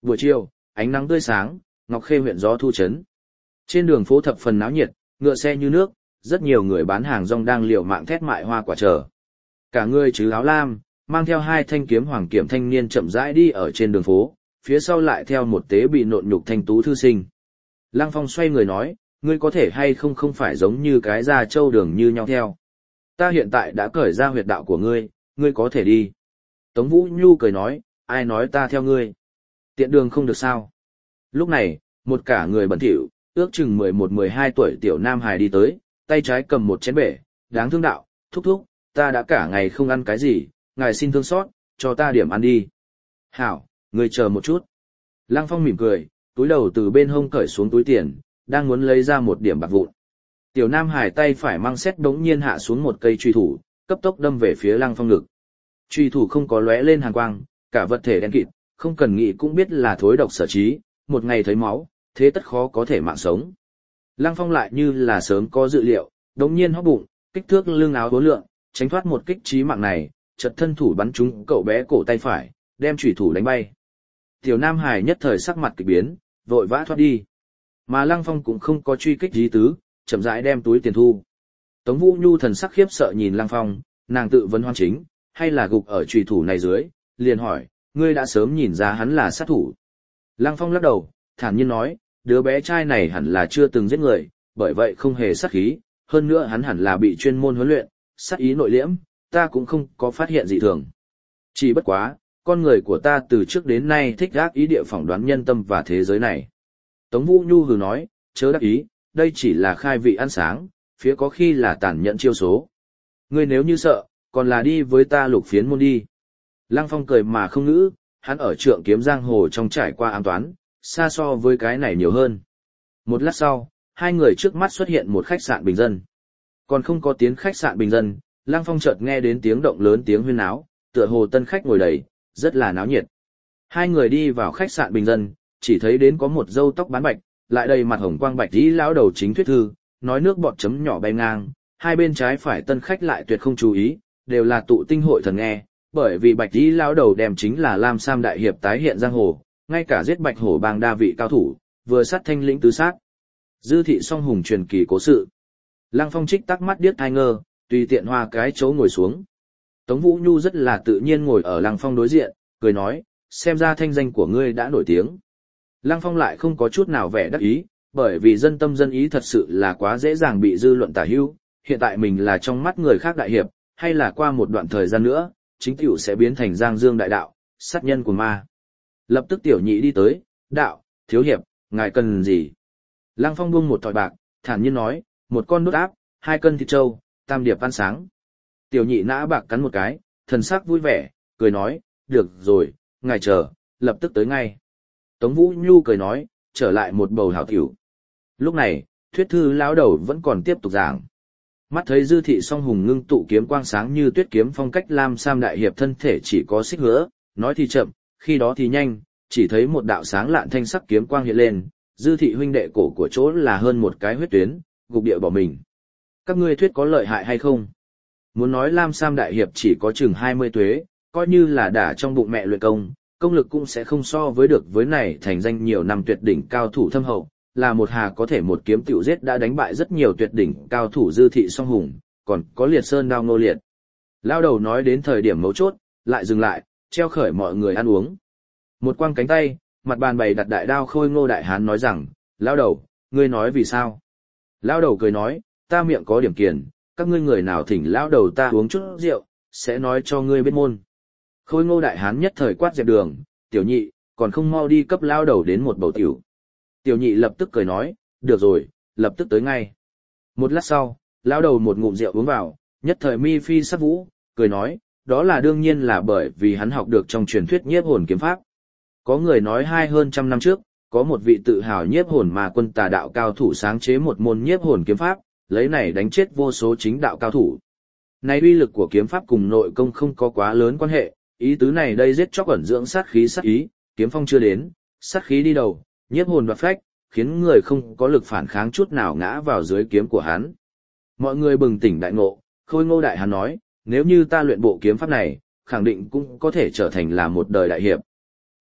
Buổi chiều, ánh nắng tươi sáng, Ngọc Khê huyện gió thu chấn. Trên đường phố thập phần náo nhiệt, ngựa xe như nước, rất nhiều người bán hàng rong đang liều mạng thét mại hoa quả chờ. Cả người chứ áo lam, mang theo hai thanh kiếm hoàng kiểm thanh niên chậm rãi đi ở trên đường phố, phía sau lại theo một tế bị nộn nhục thanh tú thư sinh. Lăng Phong xoay người nói, ngươi có thể hay không không phải giống như cái da trâu đường như nhau theo. Ta hiện tại đã cởi ra huyệt đạo của ngươi, ngươi có thể đi. Tống Vũ Nhu cười nói, ai nói ta theo ngươi. Tiện đường không được sao. Lúc này, một cả người bẩn thỉu, ước chừng 11-12 tuổi tiểu nam hài đi tới, tay trái cầm một chén bể, đáng thương đạo, thúc thúc, ta đã cả ngày không ăn cái gì, ngài xin thương xót, cho ta điểm ăn đi. Hảo, ngươi chờ một chút. Lăng Phong mỉm cười, túi đầu từ bên hông cởi xuống túi tiền, đang muốn lấy ra một điểm bạc vụn. Tiểu nam hải tay phải mang xét đống nhiên hạ xuống một cây truy thủ, cấp tốc đâm về phía Lăng Phong ngực. Truy thủ không có lóe lên hàn quang, cả vật thể đen kịt, không cần nghĩ cũng biết là thối độc sở trí, một ngày thấy máu, thế tất khó có thể mạng sống. Lăng Phong lại như là sớm có dự liệu, đống nhiên hóp bụng, kích thước lưng áo bốn lượng, tránh thoát một kích chí mạng này, chợt thân thủ bắn trúng cậu bé cổ tay phải, đem chủy thủ đánh bay. Tiểu Nam Hải nhất thời sắc mặt kỳ biến, vội vã thoát đi. Mà Lăng Phong cũng không có truy kích ý tứ, chậm rãi đem túi tiền thu. Tống Vũ Nhu thần sắc khiếp sợ nhìn Lăng Phong, nàng tự vấn hoan chính, hay là gục ở chủy thủ này dưới, liền hỏi, ngươi đã sớm nhìn ra hắn là sát thủ. Lăng Phong lắc đầu, thản nhiên nói, đứa bé trai này hẳn là chưa từng giết người, bởi vậy không hề sát khí, hơn nữa hắn hẳn là bị chuyên môn huấn luyện, sát ý nội liễm, ta cũng không có phát hiện gì thường. Chỉ bất quá, con người của ta từ trước đến nay thích gác ý địa phỏng đoán nhân tâm và thế giới này. Tống Vũ Nhu hừ nói, chớ đắc ý, đây chỉ là khai vị ăn sáng, phía có khi là tàn nhẫn chiêu số. Ngươi nếu như sợ, còn là đi với ta Lục Phiến môn đi. Lăng Phong cười mà không ngữ, hắn ở trượng kiếm giang hồ trong trải qua ám toán, xa so với cái này nhiều hơn. Một lát sau, hai người trước mắt xuất hiện một khách sạn bình dân. Còn không có tiến khách sạn bình dân, Lăng Phong chợt nghe đến tiếng động lớn tiếng huyên náo, tựa hồ tân khách ngồi đầy, rất là náo nhiệt. Hai người đi vào khách sạn bình dân, chỉ thấy đến có một râu tóc bán bạch, lại đầy mặt hồng quang bạch tí lão đầu chính thuyết thư, nói nước bọt chấm nhỏ bay ngang, hai bên trái phải tân khách lại tuyệt không chú ý, đều là tụ tinh hội thần nghe, bởi vì bạch tí lão đầu đem chính là Lam Sam đại hiệp tái hiện giang hồ, ngay cả giết bạch hổ bang đa vị cao thủ, vừa sát thanh lĩnh tứ sát. Dư thị song hùng truyền kỳ cố sự. Lăng Phong trích tắc mắt điếc thai ngơ, tùy tiện hoa cái chỗ ngồi xuống. Tống Vũ Nhu rất là tự nhiên ngồi ở Lăng Phong đối diện, cười nói, xem ra thanh danh của ngươi đã nổi tiếng. Lăng Phong lại không có chút nào vẻ đắc ý, bởi vì dân tâm dân ý thật sự là quá dễ dàng bị dư luận tả hữu, hiện tại mình là trong mắt người khác đại hiệp, hay là qua một đoạn thời gian nữa, chính tiểu sẽ biến thành Giang Dương đại đạo, sát nhân của ma. Lập tức tiểu nhị đi tới, đạo, thiếu hiệp, ngài cần gì? Lăng Phong buông một thỏi bạc, thản nhiên nói, một con nút áp, 2 cân thịt trâu, tam điệp ăn sáng. Tiểu nhị nã bạc cắn một cái, thần sắc vui vẻ, cười nói, được rồi, ngài chờ, lập tức tới ngay. Tống Vũ Nhu cười nói, trở lại một bầu hảo tiểu. Lúc này, thuyết thư lão đầu vẫn còn tiếp tục giảng. Mắt thấy Dư thị song hùng ngưng tụ kiếm quang sáng như tuyết kiếm phong cách Lam Sam đại hiệp thân thể chỉ có xích hứa, nói thì chậm, khi đó thì nhanh, chỉ thấy một đạo sáng lạn thanh sắc kiếm quang hiện lên, Dư thị huynh đệ cổ của chỗ là hơn một cái huyết tuyến, gục địa bỏ mình. Các ngươi thuyết có lợi hại hay không? Muốn nói Lam Sam đại hiệp chỉ có chừng 20 tuế, coi như là đả trong bụng mẹ luyện công, công lực cũng sẽ không so với được với này thành danh nhiều năm tuyệt đỉnh cao thủ thâm hậu, là một hà có thể một kiếm tiểu giết đã đánh bại rất nhiều tuyệt đỉnh cao thủ Dư thị song hùng, còn có liệt sơn đao Ngô Liệt. Lao đầu nói đến thời điểm mấu chốt, lại dừng lại, treo khởi mọi người ăn uống. Một quang cánh tay, mặt bàn bày đặt đại đao khôi Ngô đại hán nói rằng, lao đầu, ngươi nói vì sao? Lao đầu cười nói, ta miệng có điểm kiền, các ngươi người nào thỉnh lao đầu ta uống chút rượu, sẽ nói cho ngươi biết môn. Khôi Ngô đại hán nhất thời quát dẹp đường, tiểu nhị, còn không mau đi cấp lao đầu đến một bầu tiểu. Tiểu nhị lập tức cười nói, được rồi, lập tức tới ngay. Một lát sau, lao đầu một ngụm rượu uống vào, nhất thời mi phi sắc vũ, cười nói, đó là đương nhiên là bởi vì hắn học được trong truyền thuyết nhiếp hồn kiếm pháp. Có người nói hơn trăm năm trước, có một vị tự hào nhiếp hồn mà quân tà đạo cao thủ sáng chế một môn nhiếp hồn kiếm pháp, lấy này đánh chết vô số chính đạo cao thủ. Này uy lực của kiếm pháp cùng nội công không có quá lớn quan hệ, ý tứ này đây giết chóc ẩn dưỡng sát khí sát ý, kiếm phong chưa đến, sát khí đi đầu, nhiếp hồn đoạt phách, khiến người không có lực phản kháng chút nào ngã vào dưới kiếm của hắn. Mọi người bừng tỉnh đại ngộ, Khôi Ngô đại hán nói, nếu như ta luyện bộ kiếm pháp này, khẳng định cũng có thể trở thành là một đời đại hiệp.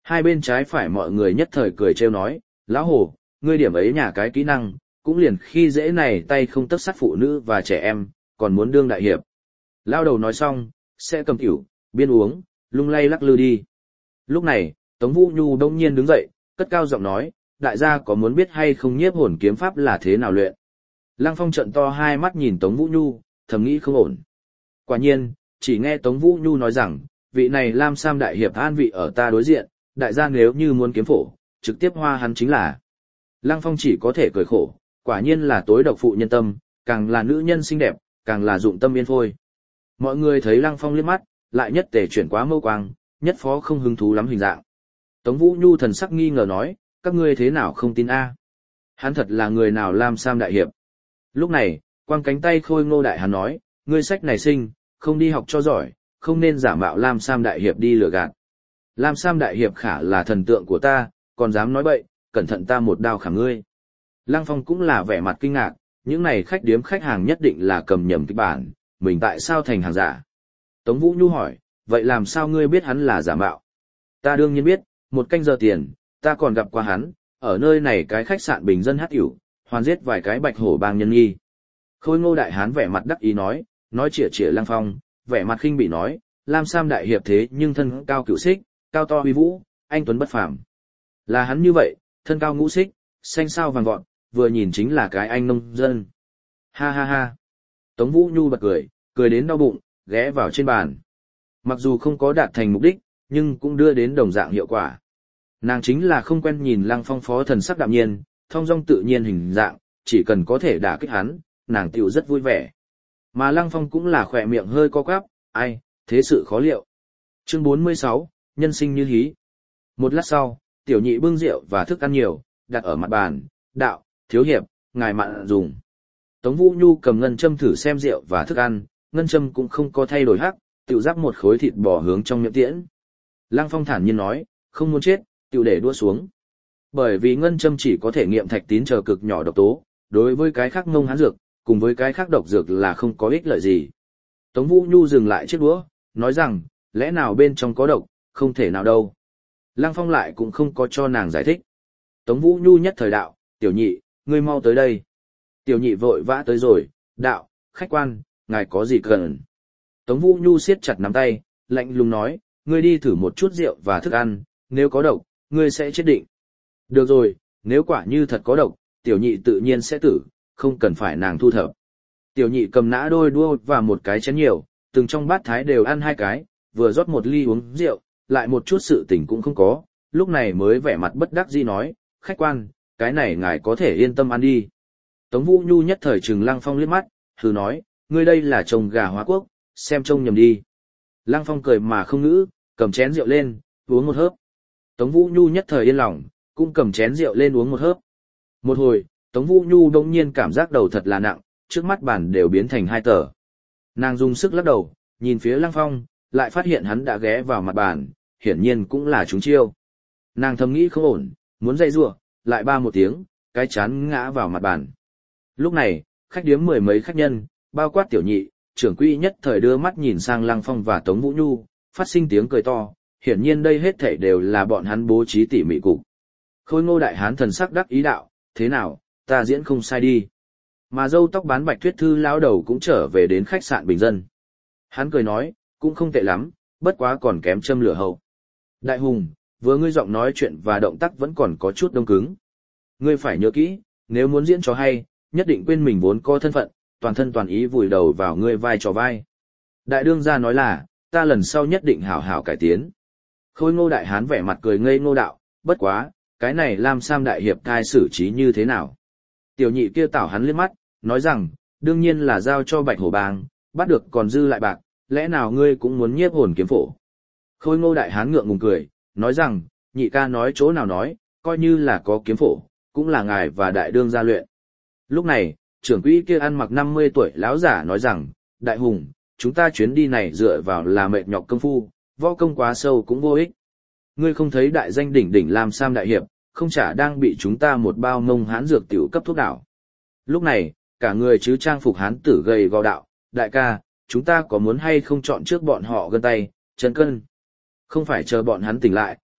Hai bên trái phải mọi người nhất thời cười trêu nói, lão hồ, ngươi điểm ấy nhà cái kỹ năng, cũng liền khi dễ này tay không tấc sắt phụ nữ và trẻ em, còn muốn đương đại hiệp. Lao đầu nói xong, sẽ cầm tiểu, biên uống, lung lay lắc lư đi. Lúc này, Tống Vũ Nhu đông nhiên đứng dậy, cất cao giọng nói, đại gia có muốn biết hay không nhiếp hồn kiếm pháp là thế nào luyện? Lăng Phong trợn to hai mắt nhìn Tống Vũ Nhu, thầm nghĩ không ổn. Quả nhiên, chỉ nghe Tống Vũ Nhu nói rằng, vị này Lam Sam đại hiệp an vị ở ta đối diện, đại gia nếu như muốn kiếm phổ, trực tiếp hoa hắn chính là. Lăng Phong chỉ có thể cười khổ, quả nhiên là tối độc phụ nhân tâm, càng là nữ nhân xinh đẹp, càng là dụng tâm yên phôi. Mọi người thấy Lăng Phong liếc mắt, lại nhất tề chuyển quá mâu quang, nhất phó không hứng thú lắm hình dạng. Tống Vũ Nhu thần sắc nghi ngờ nói, các ngươi thế nào không tin a? Hắn thật là người nào Lam Sam đại hiệp? Lúc này, quang cánh tay khôi ngô đại hắn nói, ngươi sách này sinh, không đi học cho giỏi, không nên giả mạo Lam Sam đại hiệp đi lừa gạt. Lam Sam đại hiệp khả là thần tượng của ta, còn dám nói bậy, cẩn thận ta một đao khảm ngươi. Lăng Phong cũng là vẻ mặt kinh ngạc, những này khách điếm khách hàng nhất định là cầm nhầm kịch bản, mình tại sao thành hàng giả? Tống Vũ Nhu hỏi, vậy làm sao ngươi biết hắn là giả mạo? Ta đương nhiên biết, một canh giờ tiền, ta còn gặp qua hắn, ở nơi này cái khách sạn bình dân hát yểu, hoàn giết vài cái bạch hổ bang nhân nghi. Khôi ngô đại hán vẻ mặt đắc ý nói chỉa chỉa Lăng Phong, vẻ mặt khinh bỉ nói, Lam Sam đại hiệp thế nhưng thân cao cửu xích, cao to uy vũ, anh tuấn bất phàm. Là hắn như vậy, thân cao ngũ xích, xanh sao vàng vọt, vừa nhìn chính là cái anh nông dân. Ha ha ha. Tống Vũ Nhu bật cười đến đau bụng, ghé vào trên bàn. Mặc dù không có đạt thành mục đích, nhưng cũng đưa đến đồng dạng hiệu quả. Nàng chính là không quen nhìn Lăng Phong phó thần sắc đạm nhiên, thong dong tự nhiên hình dạng, chỉ cần có thể đả kích hắn, nàng tiểu rất vui vẻ. Mà Lăng Phong cũng là khỏe miệng hơi co quắp, ai, thế sự khó liệu. Chương 46, nhân sinh như hí. Một lát sau, tiểu nhị bưng rượu và thức ăn nhiều, đặt ở mặt bàn, đạo, thiếu hiệp, ngài mặn dùng. Tống Vũ Nhu cầm ngân châm thử xem rượu và thức ăn, ngân châm cũng không có thay đổi hắc, tiểu rắc một khối thịt bò hướng trong miệng tiễn. Lăng Phong thản nhiên nói, không muốn chết, tiểu để đua xuống. Bởi vì ngân châm chỉ có thể nghiệm thạch tín chờ cực nhỏ độc tố, đối với cái khác ngông hán dược, cùng với cái khác độc dược là không có ích lợi gì. Tống Vũ Nhu dừng lại chiếc đũa, nói rằng, lẽ nào bên trong có độc, không thể nào đâu. Lăng Phong lại cũng không có cho nàng giải thích. Tống Vũ Nhu nhất thời đạo, tiểu nhị, ngươi mau tới đây. Tiểu nhị vội vã tới rồi, đạo, khách quan, ngài có gì cần. Tống Vũ Nhu siết chặt nắm tay, lạnh lùng nói, ngươi đi thử một chút rượu và thức ăn, nếu có độc, ngươi sẽ chết định. Được rồi, nếu quả như thật có độc, tiểu nhị tự nhiên sẽ tử, không cần phải nàng thu thập. Tiểu nhị cầm nã đôi đua và một cái chén nhiều, từng trong bát thái đều ăn hai cái, vừa rót một ly uống rượu, lại một chút sự tỉnh cũng không có, lúc này mới vẻ mặt bất đắc dĩ nói, khách quan, cái này ngài có thể yên tâm ăn đi. Tống Vũ Nhu nhất thời trừng Lăng Phong liếc mắt, hừ nói, ngươi đây là trông gà hóa quốc, xem trông nhầm đi. Lăng Phong cười mà không ngữ, cầm chén rượu lên, uống một hớp. Tống Vũ Nhu nhất thời yên lòng, cũng cầm chén rượu lên uống một hớp. Một hồi, Tống Vũ Nhu đông nhiên cảm giác đầu thật là nặng, trước mắt bàn đều biến thành hai tờ. Nàng dùng sức lắc đầu, nhìn phía Lăng Phong, lại phát hiện hắn đã ghé vào mặt bàn, hiển nhiên cũng là trúng chiêu. Nàng thầm nghĩ không ổn, muốn dây rủa, lại ba một tiếng, cái chán ngã vào mặt bàn. Lúc này, khách điếm mười mấy khách nhân, bao quát tiểu nhị, trưởng quỹ nhất thời đưa mắt nhìn sang Lăng Phong và Tống Vũ Nhu, phát sinh tiếng cười to, hiển nhiên đây hết thảy đều là bọn hắn bố trí tỉ mỉ cục. Khôi ngô đại hán thần sắc đắc ý đạo, thế nào, ta diễn không sai đi. Mà dâu tóc bán bạch thuyết thư lão đầu cũng trở về đến khách sạn bình dân. Hắn cười nói, cũng không tệ lắm, bất quá còn kém châm lửa hậu. Đại hùng, vừa ngươi giọng nói chuyện và động tác vẫn còn có chút đông cứng. Ngươi phải nhớ kỹ, nếu muốn diễn cho hay, nhất định quên mình vốn có thân phận, toàn thân toàn ý vùi đầu vào ngươi vai trò vai. Đại đương gia nói là, ta lần sau nhất định hảo hảo cải tiến. Khôi ngô đại hán vẻ mặt cười ngây ngô đạo, bất quá, cái này Lam Sam đại hiệp cai xử trí như thế nào? Tiểu nhị kia tảo hắn liếc mắt, nói rằng, đương nhiên là giao cho Bạch Hổ Bang, bắt được còn dư lại bạc, lẽ nào ngươi cũng muốn nhiếp hồn kiếm phổ? Khôi ngô đại hán ngượng ngùng cười, nói rằng, nhị ca nói chỗ nào nói, coi như là có kiếm phổ, cũng là ngài và đại đương gia luyện. Lúc này, trưởng quỹ kia ăn mặc 50 tuổi lão giả nói rằng, đại hùng, chúng ta chuyến đi này dựa vào là mệt nhọc công phu, võ công quá sâu cũng vô ích. Ngươi không thấy đại danh đỉnh đỉnh Lam Sam đại hiệp, không chả đang bị chúng ta một bao mông hán dược tiểu cấp thuốc đảo. Lúc này, cả người chứ trang phục hán tử gầy gò đạo, đại ca, chúng ta có muốn hay không chọn trước bọn họ gân tay, chân cân. Không phải chờ bọn hắn tỉnh lại,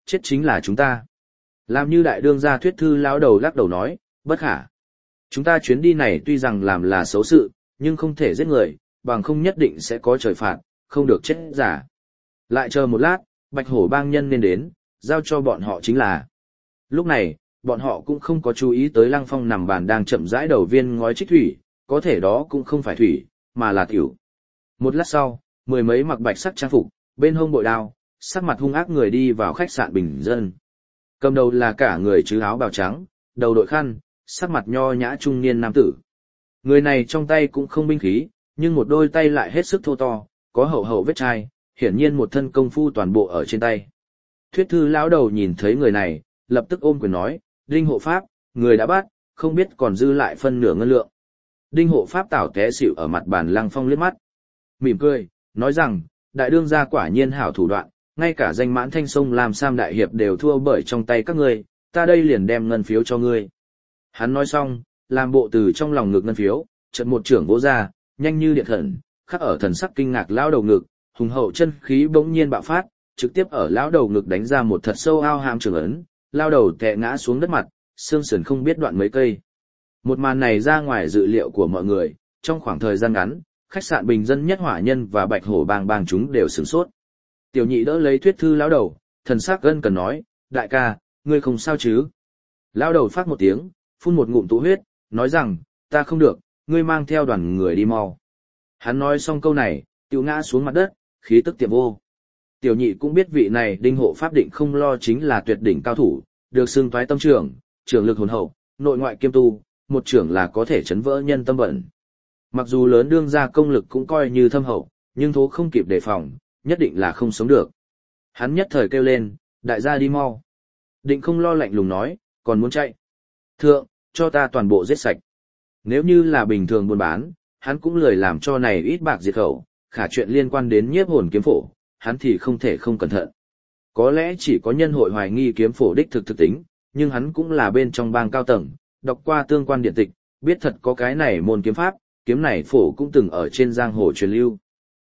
chết chính là chúng ta. Làm như đại đương gia thuyết thư lão đầu lắc đầu nói, bất khả. Chúng ta chuyến đi này tuy rằng làm là xấu sự, nhưng không thể giết người, bằng không nhất định sẽ có trời phạt, không được chết giả. Lại chờ một lát, Bạch Hổ bang nhân nên đến, giao cho bọn họ chính là. Lúc này, bọn họ cũng không có chú ý tới Lăng Phong nằm bàn đang chậm rãi đầu viên ngói trích thủy, có thể đó cũng không phải thủy, mà là tiểu. Một lát sau, mười mấy mặc bạch sắc trang phục, bên hông bội đao, sắc mặt hung ác người đi vào khách sạn bình dân. Cầm đầu là cả người chứ áo bào trắng, đầu đội khăn, sắc mặt nho nhã trung niên nam tử. Người này trong tay cũng không binh khí, nhưng một đôi tay lại hết sức thô to, có hậu hậu vết chai, hiển nhiên một thân công phu toàn bộ ở trên tay. Thuyết thư lão đầu nhìn thấy người này, lập tức ôm quyền nói, Đinh hộ pháp, người đã bắt, không biết còn dư lại phân nửa ngân lượng. Đinh hộ pháp tảo té xỉu ở mặt bàn Lăng Phong liếc mắt. Mỉm cười, nói rằng, đại đương gia quả nhiên hảo thủ đoạn, ngay cả danh mãn thanh sông làm Sam đại hiệp đều thua bởi trong tay các ngươi, ta đây liền đem ngân phiếu cho ngươi. Hắn nói xong, làm bộ từ trong lòng ngực ngân phiếu, chợt một trưởng vỗ ra, nhanh như điện thần, khắc ở thần sắc kinh ngạc lão đầu ngực, hùng hậu chân khí bỗng nhiên bạo phát, trực tiếp ở lão đầu ngực đánh ra một thật sâu ao hàm trường ấn, lao đầu tè ngã xuống đất mặt, xương sườn không biết đoạn mấy cây. Một màn này ra ngoài dự liệu của mọi người, trong khoảng thời gian ngắn, khách sạn bình dân nhất hỏa nhân và Bạch Hổ bang chúng đều sửng sốt. Tiểu nhị đỡ lấy thuyết thư lão đầu, thần sắc ân cần nói, đại ca, ngươi không sao chứ? Lão đầu phát một tiếng, phun một ngụm tụ huyết, nói rằng, ta không được, ngươi mang theo đoàn người đi mau. Hắn nói xong câu này, tiểu ngã xuống mặt đất, khí tức tiệm vô. Tiểu nhị cũng biết vị này Đinh hộ pháp định không lo chính là tuyệt đỉnh cao thủ, được xưng toái tâm trưởng, trưởng lực hồn hậu, nội ngoại kiêm tu, một trưởng là có thể chấn vỡ nhân tâm bẩn. Mặc dù lớn đương gia công lực cũng coi như thâm hậu, nhưng thố không kịp đề phòng, nhất định là không sống được. Hắn nhất thời kêu lên, đại gia đi mau. Định không lo lạnh lùng nói, còn muốn chạy. Thượng, cho ta toàn bộ giết sạch. Nếu như là bình thường buôn bán, hắn cũng lười làm cho này ít bạc diệt khẩu, khả chuyện liên quan đến nhiếp hồn kiếm phổ, hắn thì không thể không cẩn thận. Có lẽ chỉ có nhân hội hoài nghi kiếm phổ đích thực tính, nhưng hắn cũng là bên trong bang cao tầng, đọc qua tương quan điện tịch, biết thật có cái này môn kiếm pháp, kiếm này phổ cũng từng ở trên giang hồ truyền lưu.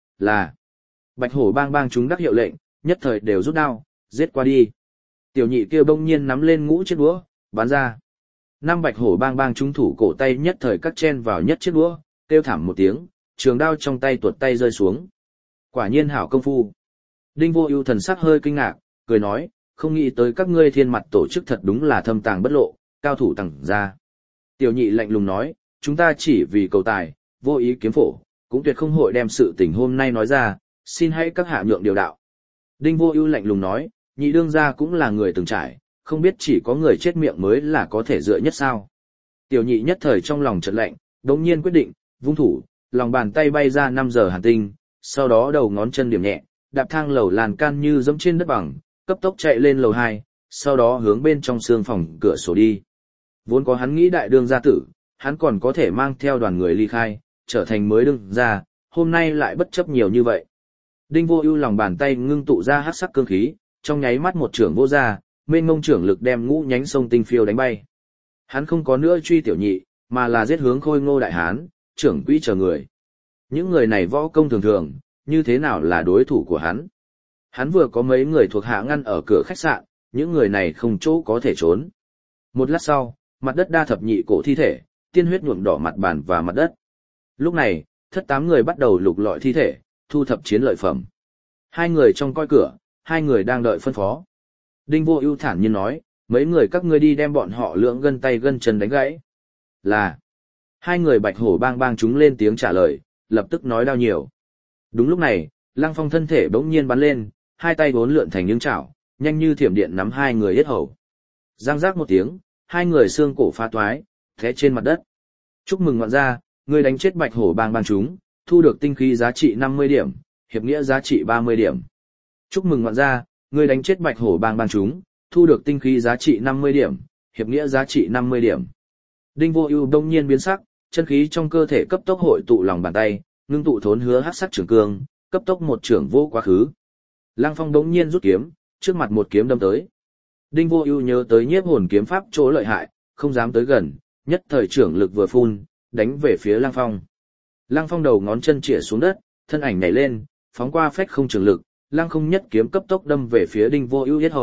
Là Bạch Hổ bang chúng đắc hiệu lệnh, nhất thời đều rút đao, giết qua đi. Tiểu nhị kia bỗng nhiên nắm lên ngũ chiếc đũa, bắn ra. Năm Bạch Hổ bang chúng thủ cổ tay nhất thời cắt chen vào nhất chiếc đũa, kêu thảm một tiếng, trường đao trong tay tuột tay rơi xuống. Quả nhiên hảo công phu. Đinh Vô Ưu thần sắc hơi kinh ngạc, cười nói, không nghĩ tới các ngươi thiên mặt tổ chức thật đúng là thâm tàng bất lộ, cao thủ tầng ra. Tiểu nhị lạnh lùng nói, chúng ta chỉ vì cầu tài, vô ý kiếm phổ, cũng tuyệt không hội đem sự tình hôm nay nói ra, xin hãy các hạ nhượng điều đạo. Đinh Vô Ưu lạnh lùng nói, nhị đương gia cũng là người từng trải, không biết chỉ có người chết miệng mới là có thể dựa nhất sao. Tiểu nhị nhất thời trong lòng chợt lạnh, đống nhiên quyết định, vung thủ, lòng bàn tay bay ra 5 giờ hàn tinh, sau đó đầu ngón chân điểm nhẹ, đạp thang lầu lan can như dẫm trên đất bằng, cấp tốc chạy lên lầu 2, sau đó hướng bên trong xương phòng cửa sổ đi. Vốn có hắn nghĩ đại đương gia tử, hắn còn có thể mang theo đoàn người ly khai, trở thành mới đương gia, hôm nay lại bất chấp nhiều như vậy. Đinh Vô Ưu lòng bàn tay ngưng tụ ra hắc sắc cương khí, trong nháy mắt một trưởng vô ra, mênh mông trưởng lực đem ngũ nhánh sông tinh phiêu đánh bay. Hắn không có nữa truy tiểu nhị, mà là giết hướng Khôi Ngô đại hán, trưởng quỹ chờ người. Những người này võ công thường thường, như thế nào là đối thủ của hắn? Hắn vừa có mấy người thuộc hạ ngăn ở cửa khách sạn, những người này không chỗ có thể trốn. Một lát sau, mặt đất đa thập nhị cổ thi thể, tiên huyết nhuộm đỏ mặt bàn và mặt đất. Lúc này, thất 8 người bắt đầu lục lọi thi thể, thu thập chiến lợi phẩm. 2 người trong coi cửa, 2 người đang đợi phân phó. Đinh Vô Ưu thản nhiên nói, mấy người các ngươi đi đem bọn họ lưỡng gân tay gân chân đánh gãy. Là. 2 người Bạch Hổ bang chúng lên tiếng trả lời, lập tức nói đau nhiều. Đúng lúc này, Lăng Phong thân thể bỗng nhiên bắn lên, 2 tay vốn lượn thành những chảo, nhanh như thiểm điện nắm 2 người yết hầu. Giang giác một tiếng, 2 người xương cổ phá toái, té trên mặt đất. Chúc mừng ngọn gia, ngươi đánh chết Bạch Hổ bang chúng, thu được tinh khí giá trị 50 điểm, hiệp nghĩa giá trị 30 điểm. Chúc mừng ngọn gia, ngươi đánh chết Bạch Hổ bang chúng, thu được tinh khí giá trị 50 điểm, hiệp nghĩa giá trị 50 điểm. Đinh Vô Ưu đông nhiên biến sắc, chân khí trong cơ thể cấp tốc hội tụ lòng bàn tay, ngưng tụ thốn hứa hắc sắc trường cương, cấp tốc một trưởng vô quá khứ. Lăng Phong đống nhiên rút kiếm, trước mặt một kiếm đâm tới. Đinh Vô Ưu nhớ tới nhiếp hồn kiếm pháp chỗ lợi hại, không dám tới gần, nhất thời trưởng lực vừa phun, đánh về phía Lăng Phong. Lăng Phong đầu ngón chân chĩa xuống đất, thân ảnh nhảy lên, phóng qua phách không trường lực, Lăng không nhất kiếm cấp tốc đâm về phía Đinh Vô Ưu yết hầu,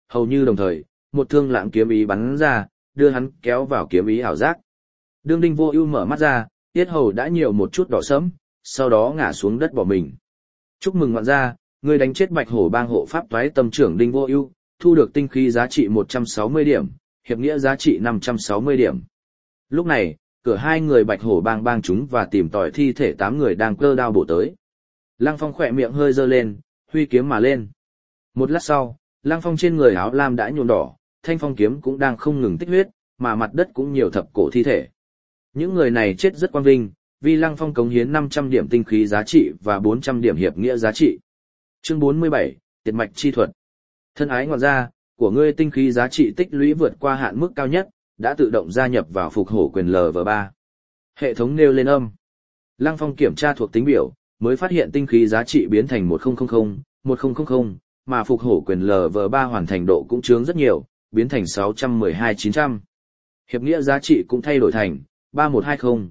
Hầu như đồng thời, một thương lãng kiếm ý bắn ra, đưa hắn kéo vào kiếm ý ảo giác. Đương Đinh Vô Ưu mở mắt ra, tiết hầu đã nhiều một chút đỏ sẫm, sau đó ngã xuống đất bỏ mình. Chúc mừng ngoạn gia, ngươi đánh chết Bạch Hổ Bang hộ pháp toái tâm trưởng Đinh Vô Ưu, thu được tinh khí giá trị 160 điểm, hiệp nghĩa giá trị 560 điểm. Lúc này, cửa hai người Bạch Hổ Bang bang chúng và tìm tòi thi thể 8 người đang cơ đao bổ tới. Lăng Phong khỏe miệng hơi giơ lên, huy kiếm mà lên. Một lát sau, Lăng Phong trên người áo lam đã nhuộm đỏ, thanh phong kiếm cũng đang không ngừng tích huyết, mà mặt đất cũng nhiều thập cổ thi thể. Những người này chết rất quang vinh, vì Lăng Phong cống hiến 500 điểm tinh khí giá trị và 400 điểm hiệp nghĩa giá trị. Chương 47, Tiệt mạch chi thuật. Thân ái ngoạn gia, của ngươi tinh khí giá trị tích lũy vượt qua hạn mức cao nhất, đã tự động gia nhập vào phục hổ quyền LV3. Hệ thống nêu lên âm. Lăng Phong kiểm tra thuộc tính biểu, mới phát hiện tinh khí giá trị biến thành 1000, 1000, mà phục hổ quyền LV3 hoàn thành độ cũng chướng rất nhiều, biến thành 612-900. Hiệp nghĩa giá trị cũng thay đổi thành 3120,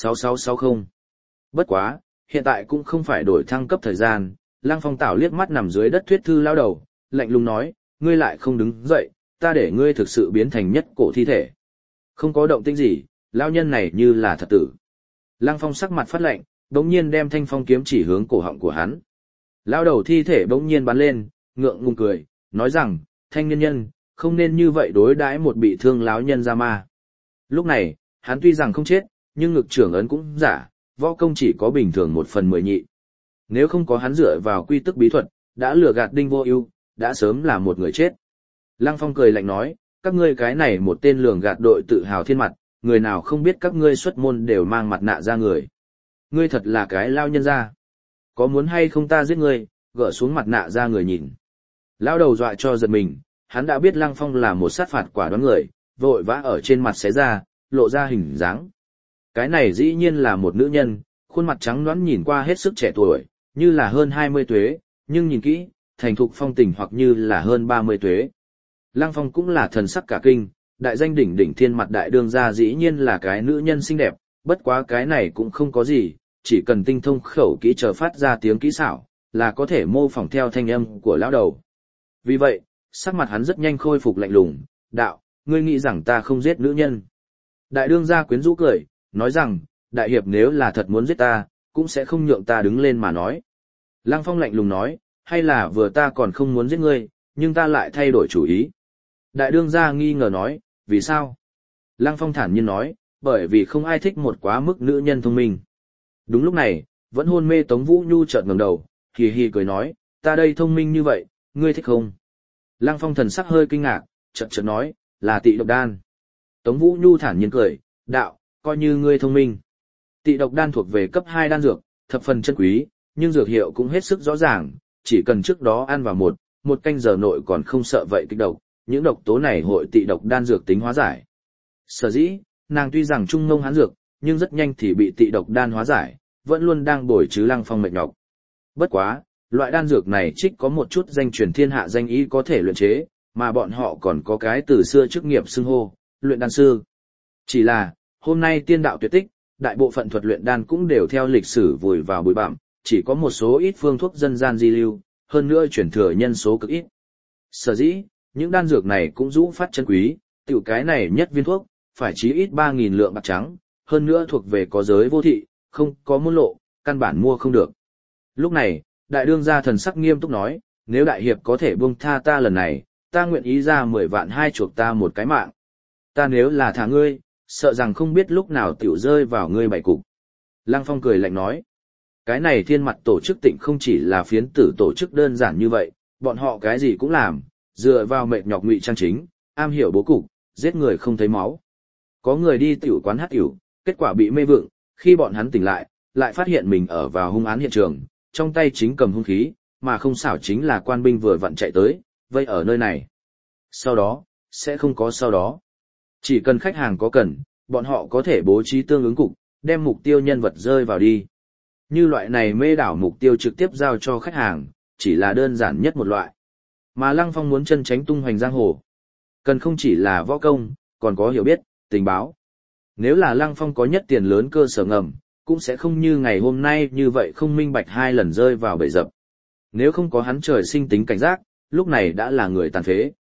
6660. Bất quá, hiện tại cũng không phải đổi thăng cấp thời gian, Lăng Phong tảo liếc mắt nằm dưới đất Thuyết Thư lao đầu, lạnh lùng nói, ngươi lại không đứng dậy, ta để ngươi thực sự biến thành nhất cổ thi thể. Không có động tĩnh gì, lao nhân này như là thật tử. Lăng Phong sắc mặt phát lạnh, bỗng nhiên đem thanh phong kiếm chỉ hướng cổ họng của hắn. Lao đầu thi thể bỗng nhiên bắn lên, ngượng ngùng cười, nói rằng, thanh niên nhân, không nên như vậy đối đãi một bị thương láo nhân ra ma. Lúc này, hắn tuy rằng không chết, nhưng ngực trưởng ấn cũng giả, võ công chỉ có bình thường 1/10 nhị. Nếu không có hắn dựa vào quy tức bí thuật, đã lừa gạt Đinh Vô Ưu, đã sớm là một người chết. Lăng Phong cười lạnh nói, các ngươi cái này một tên lường gạt đội tự hào thiên mặt, người nào không biết các ngươi xuất môn đều mang mặt nạ ra người. Ngươi thật là cái lao nhân ra. Có muốn hay không ta giết ngươi, gỡ xuống mặt nạ ra người nhìn. Lao đầu dọa cho giật mình, hắn đã biết Lăng Phong là một sát phạt quả đoán người, vội vã ở trên mặt xé ra, lộ ra hình dáng. Cái này dĩ nhiên là một nữ nhân, khuôn mặt trắng nõn nhìn qua hết sức trẻ tuổi, như là hơn 20 tuế, nhưng nhìn kỹ, thành thục phong tình hoặc như là hơn 30 tuế. Lăng Phong cũng là thần sắc cả kinh, đại danh đỉnh đỉnh thiên mặt đại đương gia dĩ nhiên là cái nữ nhân xinh đẹp, bất quá cái này cũng không có gì, chỉ cần tinh thông khẩu kỹ chờ phát ra tiếng kỹ xảo, là có thể mô phỏng theo thanh âm của lão đầu. Vì vậy, sắc mặt hắn rất nhanh khôi phục lạnh lùng, đạo, ngươi nghĩ rằng ta không giết nữ nhân. Đại đương gia quyến rũ cười, nói rằng, đại hiệp nếu là thật muốn giết ta, cũng sẽ không nhượng ta đứng lên mà nói. Lăng Phong lạnh lùng nói, hay là vừa ta còn không muốn giết ngươi, nhưng ta lại thay đổi chủ ý. Đại đương gia nghi ngờ nói, vì sao? Lăng Phong thản nhiên nói, bởi vì không ai thích một quá mức nữ nhân thông minh. Đúng lúc này, vẫn hôn mê Tống Vũ Nhu chợt ngẩng đầu, hì hì cười nói, ta đây thông minh như vậy, ngươi thích không? Lăng Phong thần sắc hơi kinh ngạc, chợt nói, là Tị độc đan. Tống Vũ Nhu thản nhiên cười, đạo, coi như ngươi thông minh. Tị độc đan thuộc về cấp 2 đan dược, thập phần chân quý, nhưng dược hiệu cũng hết sức rõ ràng, chỉ cần trước đó ăn vào một canh giờ nội còn không sợ vậy kích độc, những độc tố này hội tị độc đan dược tính hóa giải. Sở dĩ, nàng tuy rằng trung ngông hán dược, nhưng rất nhanh thì bị tị độc đan hóa giải, vẫn luôn đang bồi chứ Lăng Phong mệt nhọc. Bất quá, loại đan dược này trích có một chút danh truyền thiên hạ danh ý có thể luyện chế, mà bọn họ còn có cái từ xưa chức nghiệp xưng hô, luyện đan sư. Chỉ là, hôm nay tiên đạo tuyệt tích, đại bộ phận thuật luyện đan cũng đều theo lịch sử vùi vào bụi bặm, chỉ có một số ít phương thuốc dân gian di lưu, hơn nữa truyền thừa nhân số cực ít. Sở dĩ, những đan dược này cũng rũ phát chân quý, tiểu cái này nhất viên thuốc, phải chí ít 3.000 lượng bạc trắng, hơn nữa thuộc về có giới vô thị, không có môn lộ, căn bản mua không được. Lúc này, đại đương gia thần sắc nghiêm túc nói, nếu đại hiệp có thể buông tha ta lần này, ta nguyện ý ra 10 vạn hai chuộc ta một cái mạng. Ta nếu là thả ngươi, sợ rằng không biết lúc nào tiểu rơi vào ngươi bảy cục. Lăng Phong cười lạnh nói, cái này thiên mặt tổ chức tịnh không chỉ là phiến tử tổ chức đơn giản như vậy, bọn họ cái gì cũng làm, dựa vào mệt nhọc ngụy trang chính, am hiểu bố cục, giết người không thấy máu. Có người đi tiểu quán hát tiểu, kết quả bị mê vượng, khi bọn hắn tỉnh lại, lại phát hiện mình ở vào hung án hiện trường, trong tay chính cầm hung khí, mà không xảo chính là quan binh vừa vặn chạy tới, vây ở nơi này. Sau đó, sẽ không có sau đó. Chỉ cần khách hàng có cần, bọn họ có thể bố trí tương ứng cục, đem mục tiêu nhân vật rơi vào đi. Như loại này mê đảo mục tiêu trực tiếp giao cho khách hàng, chỉ là đơn giản nhất một loại. Mà Lăng Phong muốn chân tránh tung hoành giang hồ. Cần không chỉ là võ công, còn có hiểu biết, tình báo. Nếu là Lăng Phong có nhất tiền lớn cơ sở ngầm, cũng sẽ không như ngày hôm nay như vậy không minh bạch 2 lần rơi vào bẫy dập. Nếu không có hắn trời sinh tính cảnh giác, lúc này đã là người tàn phế.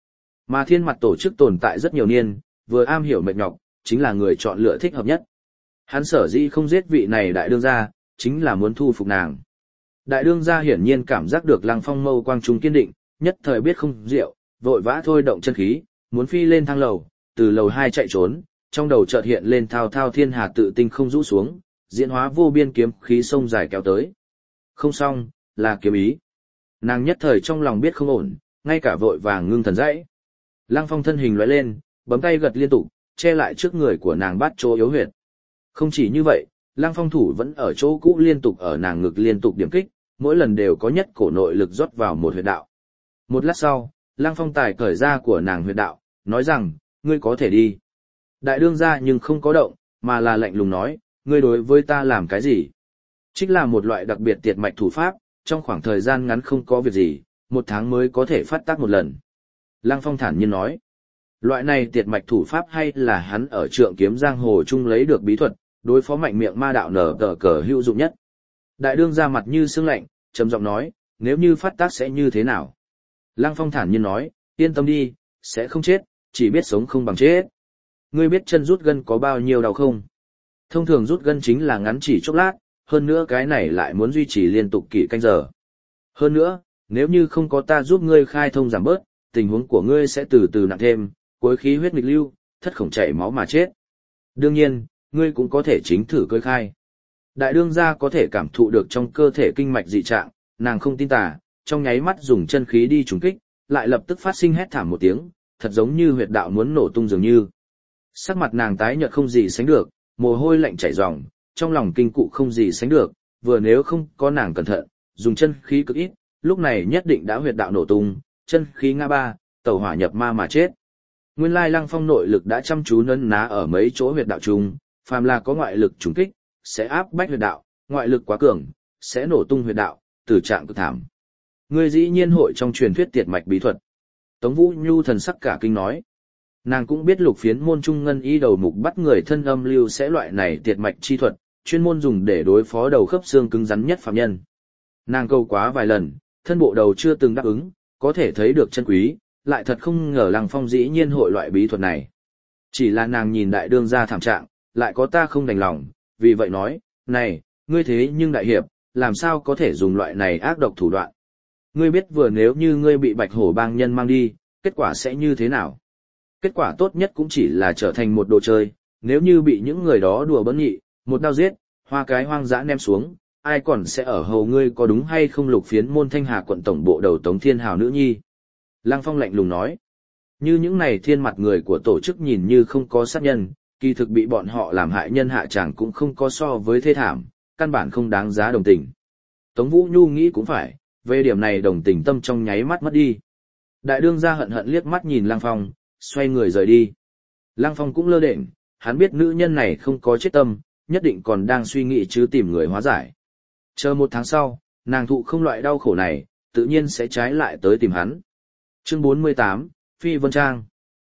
Mà thiên mặt tổ chức tồn tại rất nhiều niên, vừa am hiểu mệt nhọc, chính là người chọn lựa thích hợp nhất. Hắn sở dĩ không giết vị này đại đương gia, chính là muốn thu phục nàng. Đại đương gia hiển nhiên cảm giác được Lăng Phong mâu quang trung kiên định, nhất thời biết không diệu, vội vã thôi động chân khí, muốn phi lên thang lầu, từ lầu 2 chạy trốn, trong đầu chợt hiện lên thao thao thiên hà tự tinh không rũ xuống, diễn hóa vô biên kiếm khí sông dài kéo tới. Không xong, là kiếm ý. Nàng nhất thời trong lòng biết không ổn, ngay cả vội vàng ngưng thần dãy. Lăng Phong thân hình lóe lên, bấm tay gật liên tục, che lại trước người của nàng bắt chỗ yếu huyệt. Không chỉ như vậy, Lăng Phong thủ vẫn ở chỗ cũ liên tục ở nàng ngực liên tục điểm kích, mỗi lần đều có nhất cổ nội lực rót vào một huyệt đạo. Một lát sau, Lăng Phong tài cởi ra của nàng huyệt đạo, nói rằng, ngươi có thể đi. Đại đương gia nhưng không có động, mà là lạnh lùng nói, ngươi đối với ta làm cái gì? Trích là một loại đặc biệt tiệt mạch thủ pháp, trong khoảng thời gian ngắn không có việc gì, 1 tháng mới có thể phát tác một lần. Lăng Phong thản nhiên nói, loại này tiệt mạch thủ pháp hay là hắn ở trượng kiếm giang hồ chung lấy được bí thuật, đối phó mạnh miệng ma đạo nở tờ cờ hữu dụng nhất. Đại đương ra mặt như sương lạnh, trầm giọng nói, nếu như phát tác sẽ như thế nào? Lăng Phong thản nhiên nói, yên tâm đi, sẽ không chết, chỉ biết sống không bằng chết. Ngươi biết chân rút gân có bao nhiêu đau không? Thông thường rút gân chính là ngắn chỉ chốc lát, hơn nữa cái này lại muốn duy trì liên tục kỷ canh giờ. Hơn nữa, nếu như không có ta giúp ngươi khai thông giảm bớt, tình huống của ngươi sẽ từ từ nặng thêm, cuối khí huyết nghịch lưu, thất khổng chảy máu mà chết. Đương nhiên, ngươi cũng có thể chính thử cơi khai. Đại đương gia có thể cảm thụ được trong cơ thể kinh mạch dị trạng, nàng không tin tà, trong nháy mắt dùng chân khí đi trùng kích, lại lập tức phát sinh hét thảm một tiếng, thật giống như huyệt đạo muốn nổ tung dường như. Sắc mặt nàng tái nhợt không gì sánh được, mồ hôi lạnh chảy ròng, trong lòng kinh cụ không gì sánh được, vừa nếu không có nàng cẩn thận, dùng chân khí cực ít, lúc này nhất định đã huyệt đạo nổ tung, chân khí ngã ba, tẩu hỏa nhập ma mà chết. Nguyên lai Lăng Phong nội lực đã chăm chú nấn ná ở mấy chỗ huyệt đạo chung, phàm là có ngoại lực trùng kích, sẽ áp bách huyệt đạo, ngoại lực quá cường, sẽ nổ tung huyệt đạo, tử trạng cực thảm. Ngươi dĩ nhiên hội trong truyền thuyết tiệt mạch bí thuật. Tống Vũ Nhu thần sắc cả kinh nói. Nàng cũng biết Lục Phiến môn trung ngân y đầu mục bắt người thân âm lưu sẽ loại này tiệt mạch chi thuật, chuyên môn dùng để đối phó đầu khớp xương cứng rắn nhất phạm nhân. Nàng câu quá vài lần, thân bộ đầu chưa từng đáp ứng, có thể thấy được chân quý, lại thật không ngờ Lăng Phong dĩ nhiên hội loại bí thuật này. Chỉ là nàng nhìn đại đương gia thảm trạng, lại có ta không đành lòng, vì vậy nói, này, ngươi thế nhưng đại hiệp, làm sao có thể dùng loại này ác độc thủ đoạn. Ngươi biết vừa nếu như ngươi bị Bạch Hổ bang nhân mang đi, kết quả sẽ như thế nào? Kết quả tốt nhất cũng chỉ là trở thành một đồ chơi, nếu như bị những người đó đùa bỡn nhị, một đao giết, hoa cái hoang dã ném xuống, ai còn sẽ ở hầu ngươi có đúng hay không? Lục Phiến môn Thanh Hà quận tổng bộ đầu Tống Thiên Hào nữ nhi. Lăng Phong lạnh lùng nói, như những này thiên mặt người của tổ chức nhìn như không có sát nhân, kỳ thực bị bọn họ làm hại nhân hạ chẳng cũng không có so với thê thảm, căn bản không đáng giá đồng tình. Tống Vũ Nhu nghĩ cũng phải, về điểm này đồng tình tâm trong nháy mắt mất đi. Đại đương gia hận hận liếc mắt nhìn Lăng Phong, xoay người rời đi. Lăng Phong cũng lơ đễnh, hắn biết nữ nhân này không có chết tâm, nhất định còn đang suy nghĩ chứ tìm người hóa giải. Chờ 1 tháng sau, nàng thụ không loại đau khổ này, tự nhiên sẽ trái lại tới tìm hắn. Chương 48, Phi Vân Trang.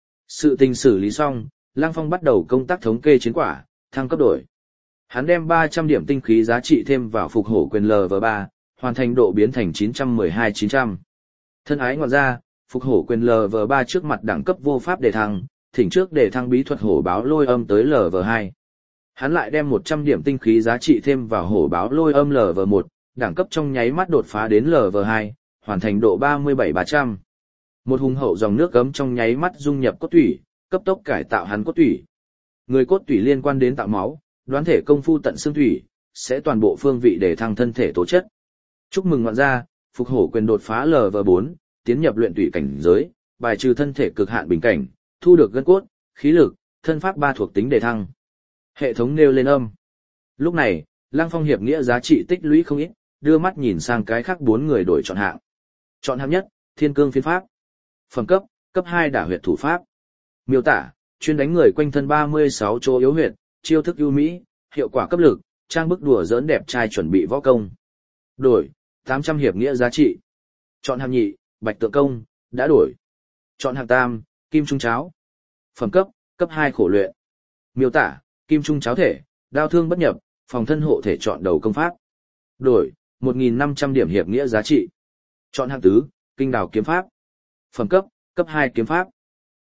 Sự tình xử lý xong, Lăng Phong bắt đầu công tác thống kê chiến quả, thăng cấp đổi. Hắn đem 300 điểm tinh khí giá trị thêm vào phục hổ quyền LV3, hoàn thành độ biến thành 912-900. Thân ái ngọt ra, phục hổ quyền LV3 trước mặt đẳng cấp vô pháp đề thăng, thỉnh trước để thăng bí thuật hổ báo lôi âm tới LV2. Hắn lại đem 100 điểm tinh khí giá trị thêm vào hổ báo lôi âm LV1, đẳng cấp trong nháy mắt đột phá đến LV2, hoàn thành độ 37-300. Một hùng hậu dòng nước gấm trong nháy mắt dung nhập cốt tủy, cấp tốc cải tạo hắn cốt tủy. Người cốt tủy liên quan đến tạo máu, đoán thể công phu tận xương thủy, sẽ toàn bộ phương vị để thăng thân thể tố chất. Chúc mừng ngoạn gia, phục hổ quyền đột phá LV4, tiến nhập luyện tủy cảnh giới, bài trừ thân thể cực hạn bình cảnh, thu được gân cốt, khí lực, thân pháp 3 thuộc tính để thăng. Hệ thống nêu lên âm. Lúc này, Lăng Phong hiệp nghĩa giá trị tích lũy không ít, đưa mắt nhìn sang cái khác 4 người đổi chọn hạng. Chọn hạng nhất, Thiên Cương phiên pháp. Phẩm cấp, cấp 2 đả huyệt thủ pháp. Miêu tả, chuyên đánh người quanh thân 36 chỗ yếu huyệt, chiêu thức ưu mỹ, hiệu quả cấp lực, trang bức đùa giỡn đẹp trai chuẩn bị võ công. Đổi, 800 hiệp nghĩa giá trị. Chọn hạng nhị, Bạch Tượng công, đã đổi. Chọn hạng tam, Kim Trung cháo. Phẩm cấp, cấp 2 khổ luyện. Miêu tả, Kim Trung cháo thể, đao thương bất nhập, phòng thân hộ thể chọn đầu công pháp. Đổi, 1.500 điểm hiệp nghĩa giá trị. Chọn hạng tứ, Kinh Đào kiếm pháp. Phẩm cấp, cấp 2 kiếm pháp.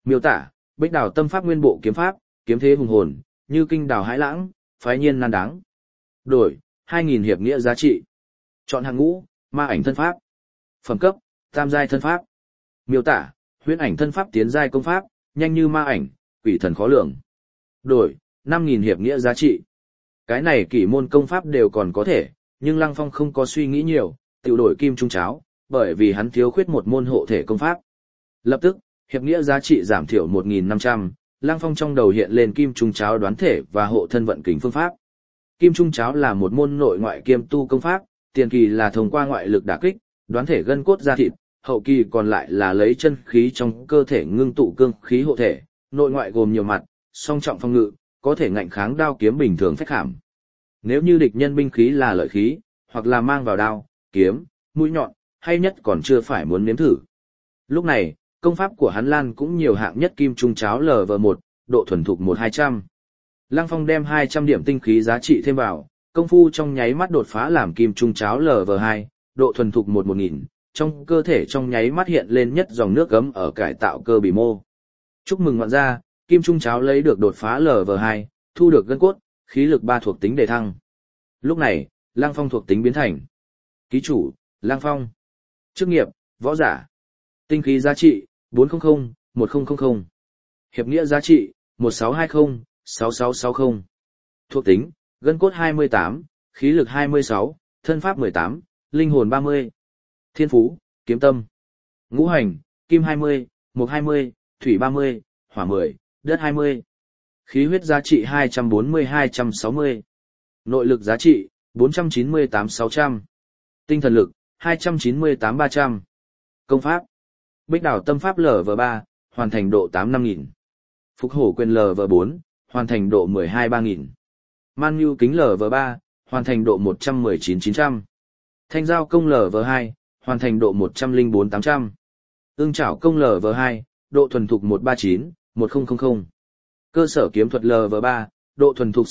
Miêu tả, Bích Đào Tâm Pháp nguyên bộ kiếm pháp, kiếm thế hùng hồn, như kinh đào hãi lãng, phái nhiên nan đáng. Đổi, 2.000 hiệp nghĩa giá trị. Chọn hàng ngũ, ma ảnh thân pháp. Phẩm cấp, tam giai thân pháp. Miêu tả, huyễn ảnh thân pháp tiến giai công pháp, nhanh như ma ảnh, quỷ thần khó lường. Đổi, 5.000 hiệp nghĩa giá trị. Cái này kỷ môn công pháp đều còn có thể, nhưng Lăng Phong không có suy nghĩ nhiều, tự đổi kim trung cháo, bởi vì hắn thiếu khuyết một môn hộ thể công pháp. Lập tức, hiệp nghĩa giá trị giảm thiểu 1.500, Lăng Phong trong đầu hiện lên kim trung cháo đoán thể và hộ thân vận kình phương pháp. Kim trung cháo là một môn nội ngoại kiêm tu công pháp, tiền kỳ là thông qua ngoại lực đả kích, đoán thể gân cốt da thịt, hậu kỳ còn lại là lấy chân khí trong cơ thể ngưng tụ cương khí hộ thể, nội ngoại gồm nhiều mặt, song trọng phòng ngự, có thể ngạnh kháng đao kiếm bình thường phách khảm. Nếu như địch nhân binh khí là lợi khí, hoặc là mang vào đao, kiếm, mũi nhọn, hay nhất còn chưa phải muốn nếm thử. Lúc này, công pháp của hắn Lan cũng nhiều hạng nhất kim trung cháo LV1, độ thuần thục 1-200. Lăng Phong đem 200 điểm tinh khí giá trị thêm vào, công phu trong nháy mắt đột phá làm kim trung cháo LV2, độ thuần thục 1-1000, trong cơ thể trong nháy mắt hiện lên nhất dòng nước gấm ở cải tạo cơ bì mô. Chúc mừng ngoạn gia, kim trung cháo lấy được đột phá LV2, thu được gân cốt, khí lực 3 thuộc tính đề thăng. Lúc này, Lăng Phong thuộc tính biến thành ký chủ, Lăng Phong. Chức nghiệp, võ giả. Tinh khí giá trị, 400-1000. Hiệp nghĩa giá trị, 1620-6660. Thuộc tính, gân cốt 28, khí lực 26, thân pháp 18, linh hồn 30. Thiên phú, kiếm tâm. Ngũ hành, kim 20, mộc 20, thủy 30, hỏa 10, đất 20. Khí huyết giá trị 240-260. Nội lực giá trị, 498-600. Tinh thần lực, 298-300. Công pháp, Bích Đào Tâm Pháp LV3, hoàn thành độ 8-5000. Phục hổ quyền LV4, hoàn thành độ 12-3000. Man nhu kính LV3, hoàn thành độ 119-900. Thanh giao công LV2, hoàn thành độ 104-800. Ưng chảo công LV2, độ thuần thục 139-1000. Cơ sở kiếm thuật LV3, độ thuần thục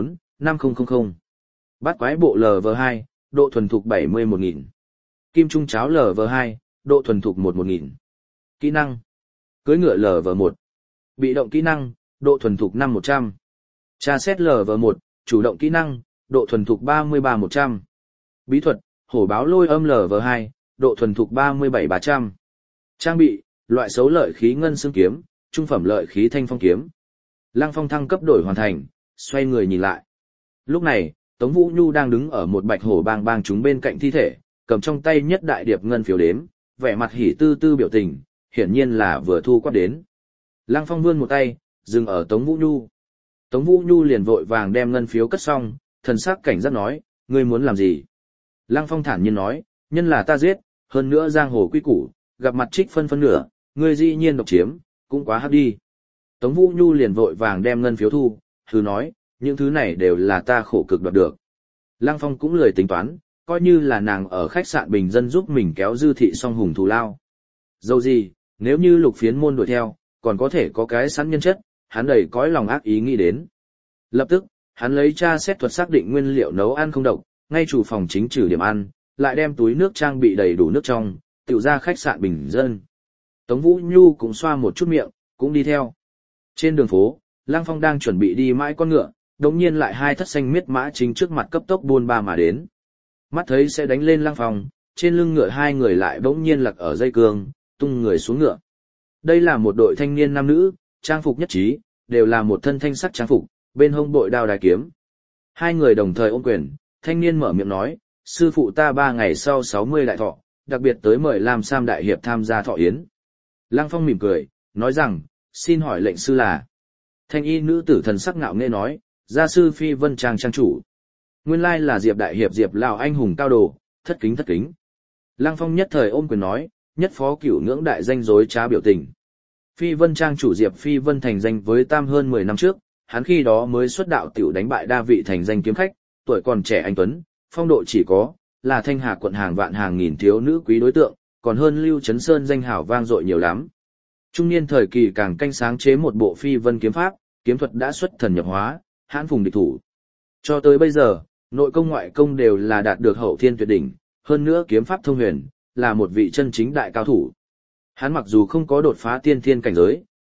654-5000. Bát quái bộ LV2, độ thuần thục 70-1000. Kim trung cháo LV2, độ thuần thục 1-1000. Kỹ năng, cưỡi ngựa LV1. Bị động kỹ năng, độ thuần thục 5-100. Tra xét LV1, chủ động kỹ năng, độ thuần thục 33-100. Bí thuật, hổ báo lôi âm LV2, độ thuần thục 37-300. Trang bị, loại xấu lợi khí ngân xương kiếm, trung phẩm lợi khí thanh phong kiếm. Lăng Phong thăng cấp đổi hoàn thành, xoay người nhìn lại. Lúc này, Tống Vũ Nhu đang đứng ở một bạch hổ bang bang chúng bên cạnh thi thể, cầm trong tay nhất đại điệp ngân phiếu đếm, vẻ mặt hỉ tư tư biểu tình, hiển nhiên là vừa thu quát đến. Lăng Phong vươn một tay, dừng ở Tống Vũ Nhu. Tống Vũ Nhu liền vội vàng đem ngân phiếu cất xong, thần sắc cảnh giác nói, ngươi muốn làm gì? Lăng Phong thản nhiên nói, nhân là ta giết, hơn nữa giang hồ quy củ, gặp mặt trích phân nửa, ngươi dĩ nhiên độc chiếm, cũng quá hấp đi. Tống Vũ Nhu liền vội vàng đem ngân phiếu thu, thử nói, những thứ này đều là ta khổ cực đoạt được. Lăng Phong cũng lười tính toán, coi như là nàng ở khách sạn bình dân giúp mình kéo dư thị song hùng thù lao. Dẫu gì, nếu như Lục Phiến môn đuổi theo, còn có thể có cái sẵn nhân chất, hắn đầy cõi lòng ác ý nghĩ đến. Lập tức, hắn lấy tra xét thuật xác định nguyên liệu nấu ăn không độc, ngay chủ phòng chính trừ điểm ăn, lại đem túi nước trang bị đầy đủ nước trong, tiểu ra khách sạn bình dân. Tống Vũ Nhu cũng xoa một chút miệng, cũng đi theo. Trên đường phố, Lăng Phong đang chuẩn bị đi mãi con ngựa, đột nhiên lại hai thất xanh miết mã chính trước mặt cấp tốc buôn ba mà đến. Mắt thấy sẽ đánh lên Lăng Phong, trên lưng ngựa hai người lại bỗng nhiên lặc ở dây cương, tung người xuống ngựa. Đây là một đội thanh niên nam nữ, trang phục nhất trí, đều là một thân thanh sắc trang phục, bên hông bội đao đài kiếm. Hai người đồng thời ôm quyền, thanh niên mở miệng nói, sư phụ ta 3 ngày sau 60 đại thọ, đặc biệt tới mời Lam Sam đại hiệp tham gia thọ yến. Lăng Phong mỉm cười, nói rằng, xin hỏi lệnh sư là. Thanh y nữ tử thần sắc ngạo nghễ nói, gia sư Phi Vân Trang trang chủ. Nguyên lai là Diệp đại hiệp Diệp lão anh hùng cao đồ, thất kính thất kính. Lăng Phong nhất thời ôm quyền nói, nhất phó cửu ngưỡng đại danh dối trá biểu tình. Phi Vân Trang chủ Diệp Phi Vân thành danh với Tam hơn 10 năm trước, hắn khi đó mới xuất đạo tiểu đánh bại đa vị thành danh kiếm khách, tuổi còn trẻ anh tuấn, phong độ chỉ có, là Thanh Hà quận hàng vạn hàng nghìn thiếu nữ quý đối tượng, còn hơn Lưu Trấn Sơn danh hảo vang dội nhiều lắm. Trung niên thời kỳ càng canh sáng chế một bộ Phi Vân kiếm pháp, kiếm thuật đã xuất thần nhập hóa, hãn phùng địch thủ. Cho tới bây giờ, nội công ngoại công đều là đạt được hậu thiên tuyệt đỉnh, hơn nữa kiếm pháp thông huyền, là một vị chân chính đại cao thủ. Hắn mặc dù không có đột phá tiên thiên cảnh giới,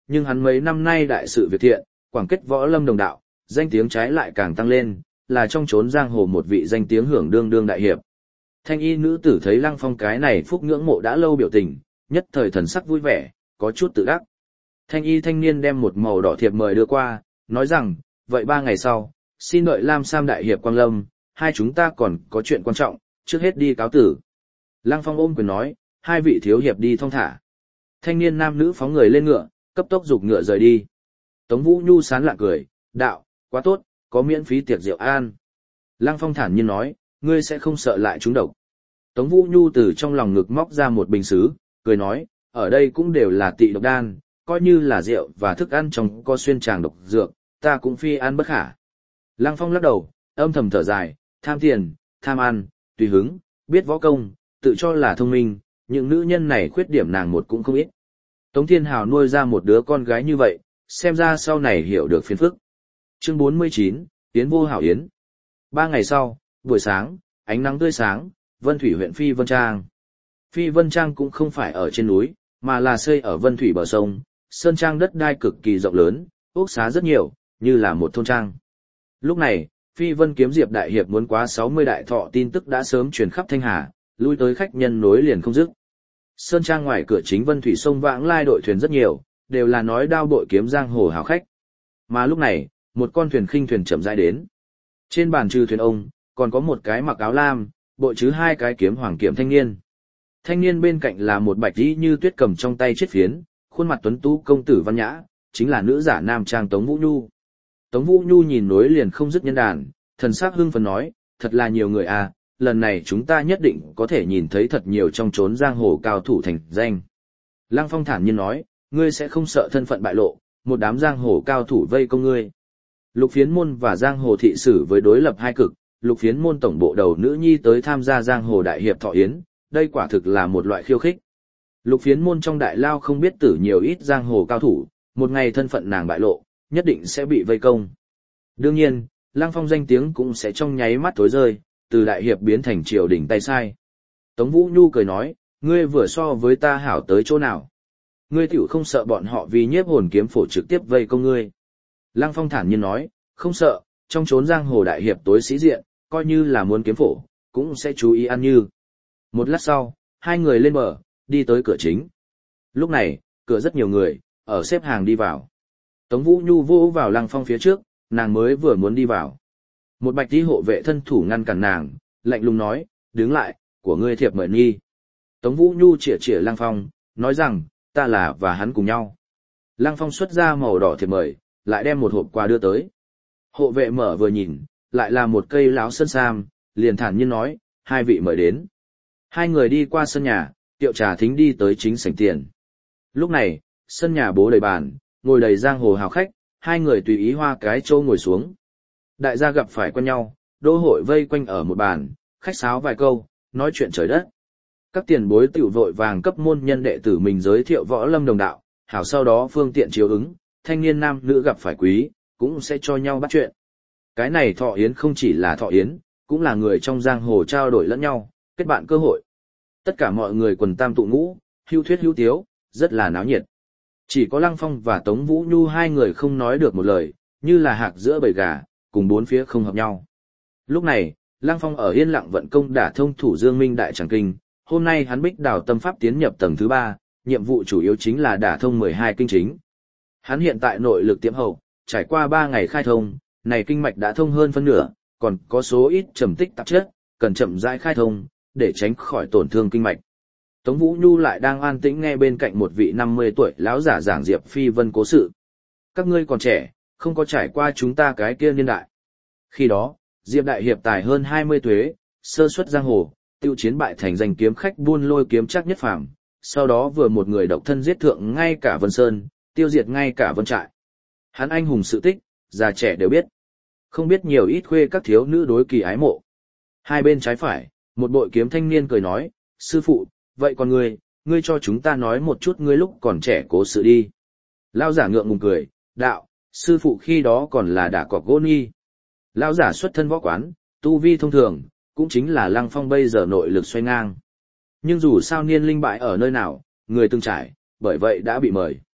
nhưng hắn mấy năm nay đại sự việc thiện, quảng kết võ lâm đồng đạo, danh tiếng trái lại càng tăng lên, là trong chốn giang hồ một vị danh tiếng hưởng đương đương đại hiệp. Thanh y nữ tử thấy Lăng Phong cái này phúc ngưỡng mộ đã lâu biểu tình, nhất thời thần sắc vui vẻ, có chút tự đắc. Thanh y thanh niên đem một màu đỏ thiệp mời đưa qua, nói rằng, vậy 3 ngày sau, xin đợi Lam Sam đại hiệp quang lâm, hai chúng ta còn có chuyện quan trọng, trước hết đi cáo tử. Lăng Phong ôm quyền nói, hai vị thiếu hiệp đi thong thả. Thanh niên nam nữ phóng người lên ngựa, cấp tốc giục ngựa rời đi. Tống Vũ Nhu sán lạ cười, đạo, quá tốt, có miễn phí tiệc rượu an. Lăng Phong thản nhiên nói, ngươi sẽ không sợ lại trúng độc. Tống Vũ Nhu từ trong lòng ngực móc ra một bình sứ, cười nói, ở đây cũng đều là tị độc đan, coi như là rượu và thức ăn trong có xuyên tràng độc dược, ta cũng phi ăn bất khả. Lăng Phong lắc đầu, âm thầm thở dài, tham tiền, tham ăn, tùy hứng, biết võ công, tự cho là thông minh, những nữ nhân này khuyết điểm nàng một cũng không ít. Tống Thiên Hào nuôi ra một đứa con gái như vậy, xem ra sau này hiểu được phiền phức. Chương 49, Yến vô hảo yến. 3 ngày sau, buổi sáng, ánh nắng tươi sáng, Vân Thủy huyện Phi Vân Trang. Phi Vân Trang cũng không phải ở trên núi, mà là xây ở Vân Thủy bờ sông, sơn trang đất đai cực kỳ rộng lớn, ốc xá rất nhiều, như là một thôn trang. Lúc này, Phi Vân kiếm Diệp đại hiệp muốn quá 60 đại thọ tin tức đã sớm truyền khắp Thanh Hà, lui tới khách nhân nối liền không dứt. Sơn trang ngoài cửa chính Vân Thủy sông vãng lai đội thuyền rất nhiều, đều là nói đao bội kiếm giang hồ hào khách. Mà lúc này, một con thuyền khinh thuyền chậm rãi đến. Trên bàn trừ thuyền ông, còn có một cái mặc áo lam, bội chứ 2 cái kiếm hoàng kiếm thanh niên. Thanh niên bên cạnh là một bạch y như tuyết cầm trong tay chiếc phiến, khuôn mặt tuấn tú công tử văn nhã, chính là nữ giả nam trang Tống Vũ Nhu. Tống Vũ Nhu nhìn nối liền không dứt nhân đàn, thần sắc hưng phấn nói, thật là nhiều người à, lần này chúng ta nhất định có thể nhìn thấy thật nhiều trong chốn giang hồ cao thủ thành danh. Lăng Phong thản nhiên nói, ngươi sẽ không sợ thân phận bại lộ, một đám giang hồ cao thủ vây công ngươi. Lục Phiến môn và giang hồ thị sử với đối lập hai cực, Lục Phiến môn tổng bộ đầu nữ nhi tới tham gia giang hồ đại hiệp thọ yến, đây quả thực là một loại khiêu khích. Lục Phiến môn trong đại lao không biết tử nhiều ít giang hồ cao thủ, một ngày thân phận nàng bại lộ, nhất định sẽ bị vây công. Đương nhiên, Lăng Phong danh tiếng cũng sẽ trong nháy mắt tối rơi, từ đại hiệp biến thành triều đình tay sai. Tống Vũ Nhu cười nói, ngươi vừa so với ta hảo tới chỗ nào. Ngươi tiểu không sợ bọn họ vì nhiếp hồn kiếm phổ trực tiếp vây công ngươi. Lăng Phong thản nhiên nói, không sợ, trong chốn giang hồ đại hiệp tối sĩ diện, coi như là muốn kiếm phổ, cũng sẽ chú ý ăn như. Một lát sau, hai người lên bờ, đi tới cửa chính. Lúc này, cửa rất nhiều người, ở xếp hàng đi vào. Tống Vũ Nhu vô vào Lăng Phong phía trước, nàng mới vừa muốn đi vào. Một bạch tí hộ vệ thân thủ ngăn cản nàng, lạnh lùng nói, đứng lại, của ngươi thiệp mời nghi. Tống Vũ Nhu chĩa chĩa Lăng Phong, nói rằng, ta là và hắn cùng nhau. Lăng Phong xuất ra màu đỏ thiệp mời, lại đem một hộp quà đưa tới. Hộ vệ mở vừa nhìn, lại là một cây láo sơn sam, liền thản nhiên nói, hai vị mời đến. Hai người đi qua sân nhà, tiệu trà thính đi tới chính sảnh tiền. Lúc này, sân nhà bố đầy bàn, ngồi đầy giang hồ hào khách, hai người tùy ý hoa cái chỗ ngồi xuống. Đại gia gặp phải quen nhau, đô hội vây quanh ở một bàn, khách sáo vài câu, nói chuyện trời đất. Các tiền bối tiểu vội vàng cấp môn nhân đệ tử mình giới thiệu võ lâm đồng đạo, hảo sau đó phương tiện chiếu ứng, thanh niên nam nữ gặp phải quý, cũng sẽ cho nhau bắt chuyện. Cái này thọ yến không chỉ là thọ yến, cũng là người trong giang hồ trao đổi lẫn nhau, kết bạn cơ hội. Tất cả mọi người quần tam tụ ngũ, hưu thuyết hưu tiếu, rất là náo nhiệt. Chỉ có Lăng Phong và Tống Vũ Nhu hai người không nói được một lời, như là hạc giữa bầy gà, cùng bốn phía không hợp nhau. Lúc này, Lăng Phong ở yên lặng vận công đả thông thủ Dương Minh Đại Tràng Kinh, hôm nay hắn bích đào tâm pháp tiến nhập tầng thứ 3, nhiệm vụ chủ yếu chính là đả thông 12 kinh chính. Hắn hiện tại nội lực tiệm hậu, trải qua 3 ngày khai thông, này kinh mạch đã thông hơn phân nửa, còn có số ít trầm tích tạp chất, cần chậm rãi khai thông, để tránh khỏi tổn thương kinh mạch. Tống Vũ Nhu lại đang an tĩnh nghe bên cạnh một vị 50 tuổi lão giả giảng Diệp Phi Vân cố sự. Các ngươi còn trẻ, không có trải qua chúng ta cái kia niên đại. Khi đó, Diệp đại hiệp tài hơn 20 tuế, sơ xuất giang hồ, tiêu chiến bại thành danh kiếm khách buôn lôi kiếm chắc nhất phàm, sau đó vừa một người độc thân giết thượng ngay cả Vân Sơn, tiêu diệt ngay cả Vân Trại. Hắn anh hùng sự tích, già trẻ đều biết. Không biết nhiều ít khuê các thiếu nữ đối kỳ ái mộ. Hai bên trái phải, một bội kiếm thanh niên cười nói, sư phụ, vậy còn ngươi cho chúng ta nói một chút ngươi lúc còn trẻ cố sự đi. Lão giả ngượng ngùng cười, đạo, sư phụ khi đó còn là đả cọc gỗ nghi. Lão giả xuất thân võ quán, tu vi thông thường, cũng chính là Lăng Phong bây giờ nội lực xoay ngang. Nhưng dù sao niên linh bại ở nơi nào, người từng trải, bởi vậy đã bị mời.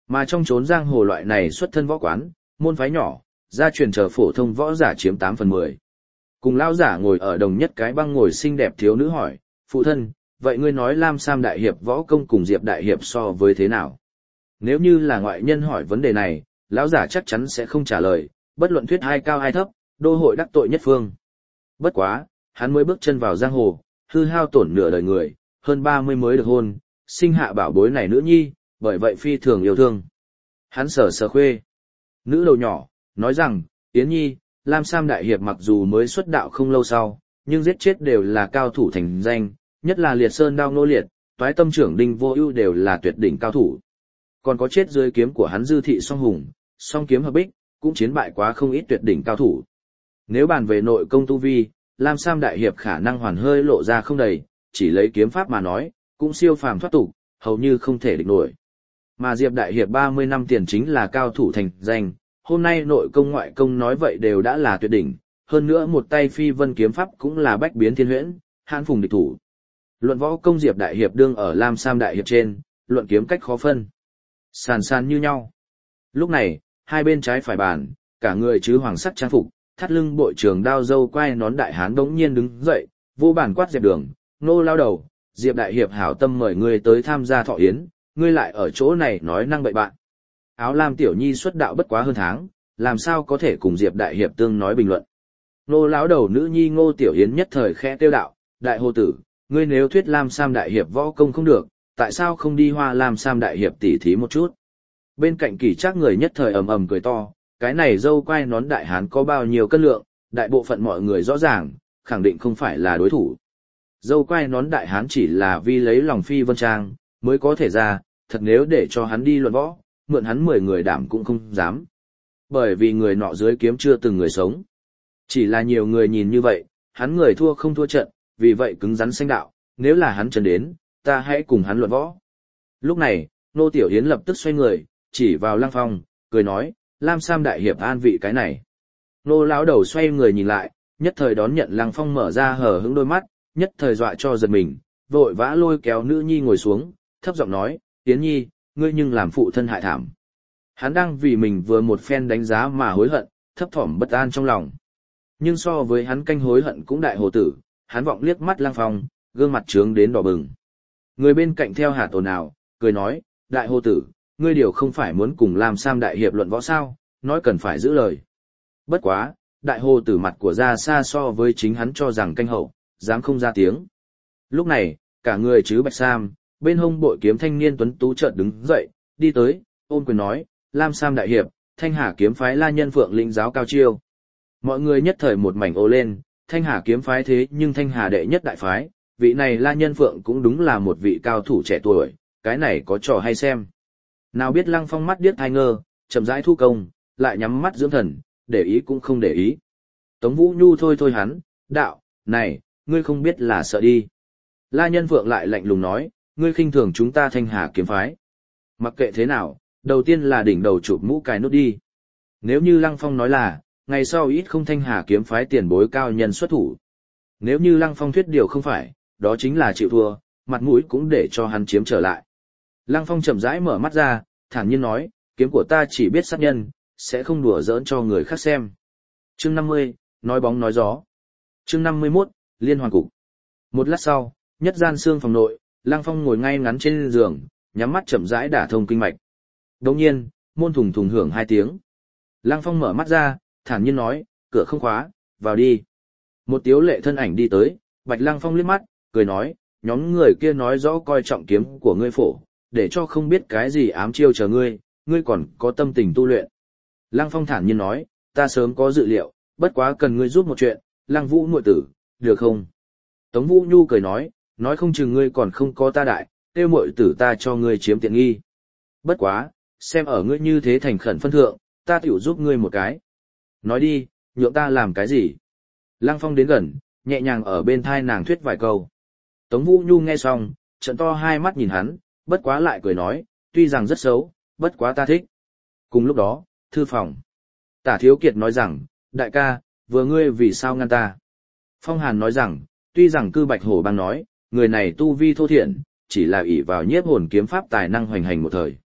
Mà trong chốn giang hồ loại này xuất thân võ quán, môn phái nhỏ, gia truyền chờ phổ thông võ giả chiếm 8/10. Cùng lão giả ngồi ở đồng nhất cái băng ngồi xinh đẹp thiếu nữ hỏi, phụ thân, vậy ngươi nói Lam Sam đại hiệp võ công cùng Diệp đại hiệp so với thế nào? Nếu như là ngoại nhân hỏi vấn đề này, lão giả chắc chắn sẽ không trả lời, bất luận thuyết ai cao ai thấp, đô hội đắc tội nhất phương. Bất quá, hắn mới bước chân vào giang hồ, hư hao tổn nửa đời người, hơn 30 mới được hôn, sinh hạ bảo bối này nữ nhi, bởi vậy phi thường yêu thương. Hắn sờ sờ khuê. Nữ đầu nhỏ, nói rằng, Yến Nhi, Lam Sam đại hiệp mặc dù mới xuất đạo không lâu sau, nhưng giết chết đều là cao thủ thành danh, nhất là Liệt Sơn Đao Nô Liệt, Toái Tâm Trưởng Đinh Vô Ưu đều là tuyệt đỉnh cao thủ. Còn có chết dưới kiếm của hắn Dư Thị Song Hùng, song kiếm hợp bích, cũng chiến bại quá không ít tuyệt đỉnh cao thủ. Nếu bàn về nội công tu vi, Lam Sam đại hiệp khả năng hoàn hơi lộ ra không đầy, chỉ lấy kiếm pháp mà nói, cũng siêu phàm thoát tục, hầu như không thể địch nổi. Mà Diệp đại hiệp 30 năm tiền chính là cao thủ thành danh, hôm nay nội công ngoại công nói vậy đều đã là tuyệt đỉnh, hơn nữa một tay phi vân kiếm pháp cũng là bách biến thiên huyễn, hãn phùng địch thủ. Luận võ công Diệp đại hiệp đương ở Lam Sam đại hiệp trên, luận kiếm cách khó phân. Sàn sàn như nhau. Lúc này, hai bên trái phải bàn, cả người chứ hoàng sắc trang phục, thắt lưng bội trường đao dâu quai nón đại hán bỗng nhiên đứng dậy, vô bản quát dẹp đường, nô lao đầu, Diệp đại hiệp hảo tâm mời ngươi tới tham gia thọ yến, ngươi lại ở chỗ này nói năng bậy bạn. Áo lam tiểu nhi xuất đạo bất quá hơn tháng, làm sao có thể cùng Diệp đại hiệp tương nói bình luận. Nô lão đầu nữ nhi Ngô Tiểu Yến nhất thời khẽ tiêu đạo, đại hồ tử, ngươi nếu thuyết Lam Sam đại hiệp võ công không được, tại sao không đi Hoa Lam Sam đại hiệp tỉ thí một chút. Bên cạnh Kỳ Trác người nhất thời ầm ầm cười to, cái này dâu quai nón đại hán có bao nhiêu cân lượng, đại bộ phận mọi người rõ ràng, khẳng định không phải là đối thủ. Dâu quai nón đại hán chỉ là vì lấy lòng phi vân trang, mới có thể ra, thật nếu để cho hắn đi luận võ, mượn hắn 10 người đảm cũng không dám. Bởi vì người nọ dưới kiếm chưa từng người sống. Chỉ là nhiều người nhìn như vậy, hắn người thua không thua trận, vì vậy cứng rắn xanh đạo, nếu là hắn chân đến, ta hãy cùng hắn luận võ. Lúc này, Nô Tiểu Yến lập tức xoay người, chỉ vào Lăng Phong, cười nói, Lam Sam đại hiệp an vị cái này. Nô lão đầu xoay người nhìn lại, nhất thời đón nhận Lăng Phong mở ra hờ hững đôi mắt, nhất thời dọa cho giật mình, vội vã lôi kéo nữ nhi ngồi xuống, thấp giọng nói, Yến Nhi, ngươi nhưng làm phụ thân hại thảm. Hắn đang vì mình vừa một phen đánh giá mà hối hận, thấp thỏm bất an trong lòng. Nhưng so với hắn canh hối hận cũng đại hồ tử, hắn vọng liếc mắt Lăng Phong, gương mặt trướng đến đỏ bừng. Người bên cạnh theo hạt ồn ào, cười nói, đại hồ tử, ngươi điều không phải muốn cùng Lam Sam đại hiệp luận võ sao, nói cần phải giữ lời. Bất quá, đại hồ tử mặt của ra xa so với chính hắn cho rằng canh hậu, dám không ra tiếng. Lúc này, cả người chứ bạch sam, bên hông bội kiếm thanh niên tuấn tú chợt đứng dậy, đi tới, ôm quyền nói, Lam Sam đại hiệp, Thanh Hà kiếm phái La Nhân Phượng lĩnh giáo cao chiêu. Mọi người nhất thời một mảnh ô lên, Thanh Hà kiếm phái thế nhưng Thanh Hà đệ nhất đại phái, vị này La Nhân Phượng cũng đúng là một vị cao thủ trẻ tuổi, cái này có trò hay xem. Nào biết Lăng Phong mắt điếc tai ngơ, chậm rãi thu công, lại nhắm mắt dưỡng thần, để ý cũng không để ý. Tống Vũ Nhu thôi hắn, đạo, này, ngươi không biết là sợ đi. La Nhân Phượng lại lạnh lùng nói, ngươi khinh thường chúng ta Thanh Hà kiếm phái. Mặc kệ thế nào, đầu tiên là đỉnh đầu chụp mũ cài nút đi. Nếu như Lăng Phong nói là, ngày sau ít không Thanh Hà kiếm phái tiền bối cao nhân xuất thủ. Nếu như Lăng Phong thuyết điều không phải, đó chính là chịu thua, mặt mũi cũng để cho hắn chiếm trở lại. Lăng Phong chậm rãi mở mắt ra, thản nhiên nói, kiếm của ta chỉ biết sát nhân, sẽ không đùa giỡn cho người khác xem. Chương 50, nói bóng nói gió. Chương 51, liên hoàn cục. Một lát sau, nhất gian xương phòng nội, Lăng Phong ngồi ngay ngắn trên giường, nhắm mắt chậm rãi đả thông kinh mạch. Đồng nhiên, môn thùng thùng hưởng 2 tiếng. Lăng Phong mở mắt ra, thản nhiên nói, cửa không khóa, vào đi. Một tiếu lệ thân ảnh đi tới, Bạch Lăng Phong liếc mắt, cười nói, nhóm người kia nói rõ coi trọng kiếm của ngươi phổ, để cho không biết cái gì ám chiêu chờ ngươi, ngươi còn có tâm tình tu luyện. Lăng Phong thản nhiên nói, ta sớm có dự liệu, bất quá cần ngươi giúp một chuyện, Lăng Vũ muội tử, được không? Tống Vũ Nhu cười nói không chừng ngươi còn không có ta đại, tiêu muội tử ta cho ngươi chiếm tiện nghi. Bất quá, xem ở ngươi như thế thành khẩn phân thượng, ta tiểu giúp ngươi một cái. Nói đi, nhượng ta làm cái gì? Lăng Phong đến gần, nhẹ nhàng ở bên thai nàng thuyết vài câu. Tống Vũ Nhu nghe xong, trợn to hai mắt nhìn hắn, bất quá lại cười nói, tuy rằng rất xấu, bất quá ta thích. Cùng lúc đó, thư phòng. Tả Thiếu Kiệt nói rằng, đại ca, vừa ngươi vì sao ngăn ta? Phong Hàn nói rằng, tuy rằng Cư Bạch Hổ bang nói, người này tu vi thô thiện, chỉ là ỷ vào nhiếp hồn kiếm pháp tài năng hoành hành một thời.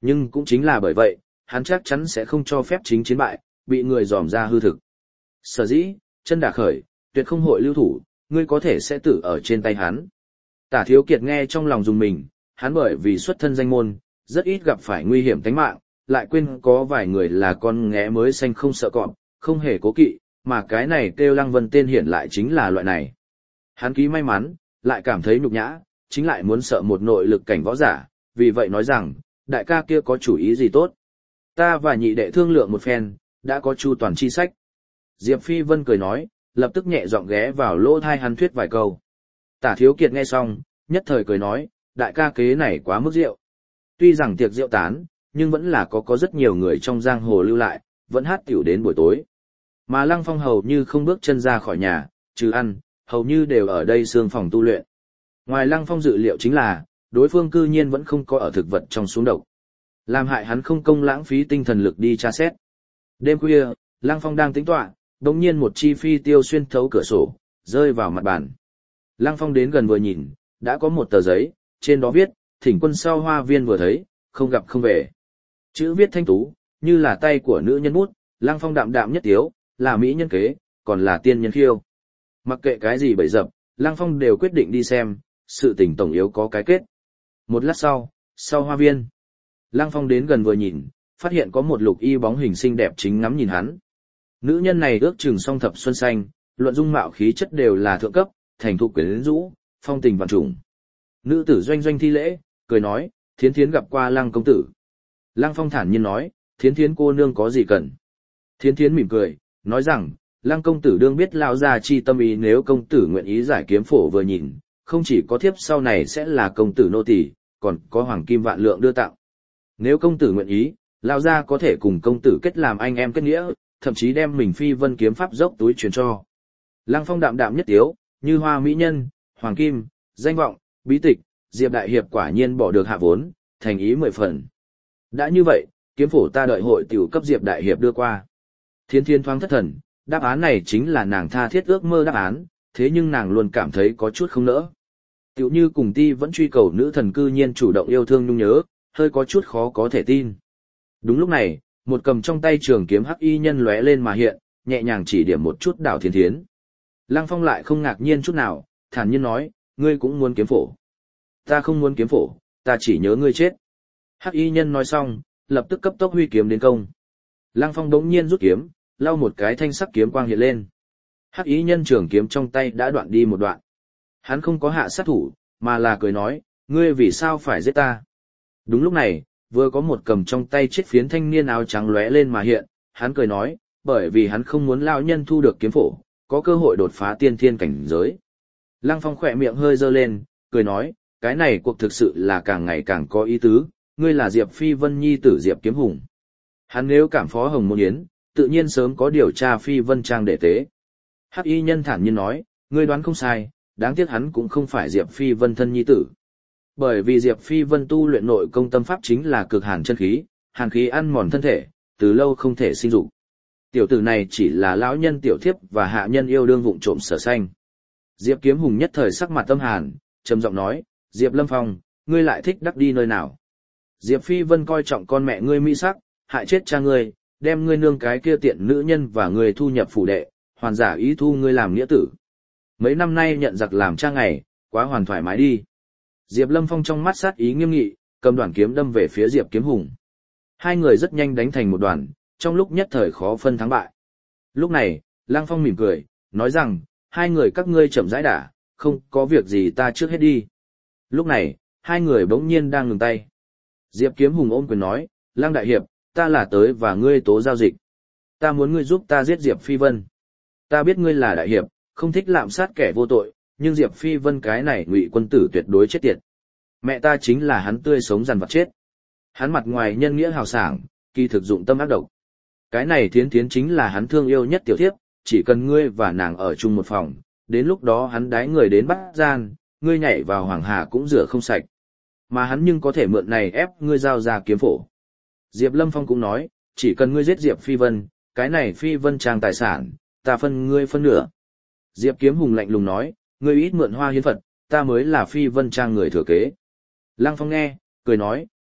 Nhưng cũng chính là bởi vậy, hắn chắc chắn sẽ không cho phép chính chiến bại, bị người dòm ra hư thực. Sở dĩ, chân đả khởi, tuyệt không hội lưu thủ, ngươi có thể sẽ tử ở trên tay hắn. Tả Thiếu Kiệt nghe trong lòng dùng mình, hắn bởi vì xuất thân danh môn, rất ít gặp phải nguy hiểm tính mạng, lại quên có vài người là con nghé mới xanh không sợ cọp, không hề cố kỵ, mà cái này kêu Lăng Vân tên hiện lại chính là loại này. Hắn ký may mắn, lại cảm thấy nhục nhã, chính lại muốn sợ một nội lực cảnh võ giả, vì vậy nói rằng, đại ca kia có chủ ý gì tốt. Ta và nhị đệ thương lượng một phen, đã có chu toàn chi sách. Diệp Phi Vân cười nói, lập tức nhẹ giọng ghé vào lỗ thai hắn thuyết vài câu. Tả Thiếu Kiệt nghe xong, nhất thời cười nói, đại ca kế này quá mức rượu. Tuy rằng tiệc rượu tán, nhưng vẫn là có rất nhiều người trong giang hồ lưu lại, vẫn hát tiểu đến buổi tối. Mà Lăng Phong hầu như không bước chân ra khỏi nhà, trừ ăn, hầu như đều ở đây sương phòng tu luyện. Ngoài Lăng Phong dự liệu chính là, đối phương cư nhiên vẫn không có ở thực vật trong xuống độc. Làm hại hắn không công lãng phí tinh thần lực đi tra xét. Đêm khuya, Lăng Phong đang tính tọa, đột nhiên một chi phi tiêu xuyên thấu cửa sổ, rơi vào mặt bàn. Lăng Phong đến gần vừa nhìn, đã có một tờ giấy, trên đó viết, thỉnh quân sau hoa viên vừa thấy, không gặp không về. Chữ viết thanh tú, như là tay của nữ nhân bút, Lăng Phong đạm đạm nhất tiếu, là mỹ nhân kế, còn là tiên nhân khiêu. Mặc kệ cái gì bậy dập, Lăng Phong đều quyết định đi xem, sự tình tổng yếu có cái kết. Một lát sau hoa viên, Lăng Phong đến gần vừa nhìn, phát hiện có một lục y bóng hình xinh đẹp chính ngắm nhìn hắn. Nữ nhân này ước chừng song thập xuân xanh, luận dung mạo khí chất đều là thượng cấp, thành thục quyến rũ, phong tình vạn trùng. Nữ tử doanh doanh thi lễ, cười nói, Thiến Thiến gặp qua Lăng công tử. Lăng Phong thản nhiên nói, Thiến Thiến cô nương có gì cần? Thiến Thiến mỉm cười, nói rằng, Lăng công tử đương biết lão gia chi tâm ý, nếu công tử nguyện ý giải kiếm phổ vừa nhìn, không chỉ có thiếp sau này sẽ là công tử nô tỳ, còn có hoàng kim vạn lượng đưa tặng. Nếu công tử nguyện ý, lão gia có thể cùng công tử kết làm anh em kết nghĩa, thậm chí đem mình phi vân kiếm pháp dốc túi truyền cho. Lăng Phong đạm đạm nhất tiếu, như hoa mỹ nhân, hoàng kim, danh vọng, bí tịch, Diệp đại hiệp quả nhiên bỏ được hạ vốn, thành ý 10 phần. Đã như vậy, kiếm phổ ta đợi hội tiểu cấp Diệp đại hiệp đưa qua. Thiến Thiến thoáng thất thần, đáp án này chính là nàng tha thiết ước mơ đáp án, thế nhưng nàng luôn cảm thấy có chút không nỡ. Tiểu như cùng ti vẫn truy cầu nữ thần cư nhiên chủ động yêu thương nhung nhớ, hơi có chút khó có thể tin. Đúng lúc này, một cầm trong tay trường kiếm hắc y nhân lóe lên mà hiện, nhẹ nhàng chỉ điểm một chút Đào Thiến Thiến. Lăng Phong lại không ngạc nhiên chút nào, thản nhiên nói, ngươi cũng muốn kiếm phổ. Ta không muốn kiếm phổ, ta chỉ nhớ ngươi chết. Hắc y nhân nói xong, lập tức cấp tốc huy kiếm đến công. Lăng Phong đống nhiên rút kiếm, lau một cái thanh sắc kiếm quang hiện lên. Hắc y nhân trường kiếm trong tay đã đoạn đi một đoạn. Hắn không có hạ sát thủ, mà là cười nói, ngươi vì sao phải giết ta? Đúng lúc này, vừa có một cầm trong tay chiếc phiến thanh niên áo trắng lóe lên mà hiện, hắn cười nói, bởi vì hắn không muốn lão nhân thu được kiếm phổ, có cơ hội đột phá tiên thiên cảnh giới. Lăng Phong khỏe miệng hơi dơ lên, cười nói, cái này cuộc thực sự là càng ngày càng có ý tứ, ngươi là Diệp Phi Vân nhi tử Diệp Kiếm Hùng. Hắn nếu cảm phó Hồng Môn Yến, tự nhiên sớm có điều tra Phi Vân trang đệ tế. Hắc y nhân thản nhiên nói, ngươi đoán không sai, đáng tiếc hắn cũng không phải Diệp Phi Vân thân nhi tử. Bởi vì Diệp Phi Vân tu luyện nội công tâm pháp chính là cực hàn chân khí, hàn khí ăn mòn thân thể, từ lâu không thể sinh dục. Tiểu tử này chỉ là lão nhân tiểu thiếp và hạ nhân yêu đương vụng trộm sở sanh. Diệp Kiếm Hùng nhất thời sắc mặt tâm hàn, trầm giọng nói, Diệp Lâm Phong, ngươi lại thích đắc đi nơi nào? Diệp Phi Vân coi trọng con mẹ ngươi mỹ sắc, hại chết cha ngươi, đem ngươi nương cái kia tiện nữ nhân và ngươi thu nhập phủ đệ, hoàn giả ý thu ngươi làm nghĩa tử. Mấy năm nay nhận giặc làm cha ngày, quá hoàn thoải mái đi. Diệp Lâm Phong trong mắt sát ý nghiêm nghị, cầm đoạn kiếm đâm về phía Diệp Kiếm Hùng. Hai người rất nhanh đánh thành một đoàn, trong lúc nhất thời khó phân thắng bại. Lúc này, Lăng Phong mỉm cười, nói rằng, hai người các ngươi chậm rãi đả, không có việc gì ta trước hết đi. Lúc này, hai người bỗng nhiên đang ngừng tay. Diệp Kiếm Hùng ôm quyền nói, Lăng đại hiệp, ta là tới và ngươi tố giao dịch. Ta muốn ngươi giúp ta giết Diệp Phi Vân. Ta biết ngươi là đại hiệp, không thích lạm sát kẻ vô tội, nhưng Diệp Phi Vân cái này ngụy quân tử tuyệt đối chết tiệt. Mẹ ta chính là hắn tươi sống dằn vặt chết. Hắn mặt ngoài nhân nghĩa hào sảng, kỳ thực dụng tâm ác độc. Cái này Thiến Thiến chính là hắn thương yêu nhất tiểu thiếp, chỉ cần ngươi và nàng ở chung một phòng, đến lúc đó hắn đái người đến bắt gian, ngươi nhảy vào hoàng hà cũng rửa không sạch. Mà hắn nhưng có thể mượn này ép ngươi giao ra kiếm phổ. Diệp Lâm Phong cũng nói, chỉ cần ngươi giết Diệp Phi Vân, cái này Phi Vân trang tài sản, ta phân ngươi phân nửa. Diệp Kiếm Hùng lạnh lùng nói, ngươi ít mượn hoa hiến Phật, ta mới là Phi Vân trang người thừa kế. Lăng Phong nghe, cười nói,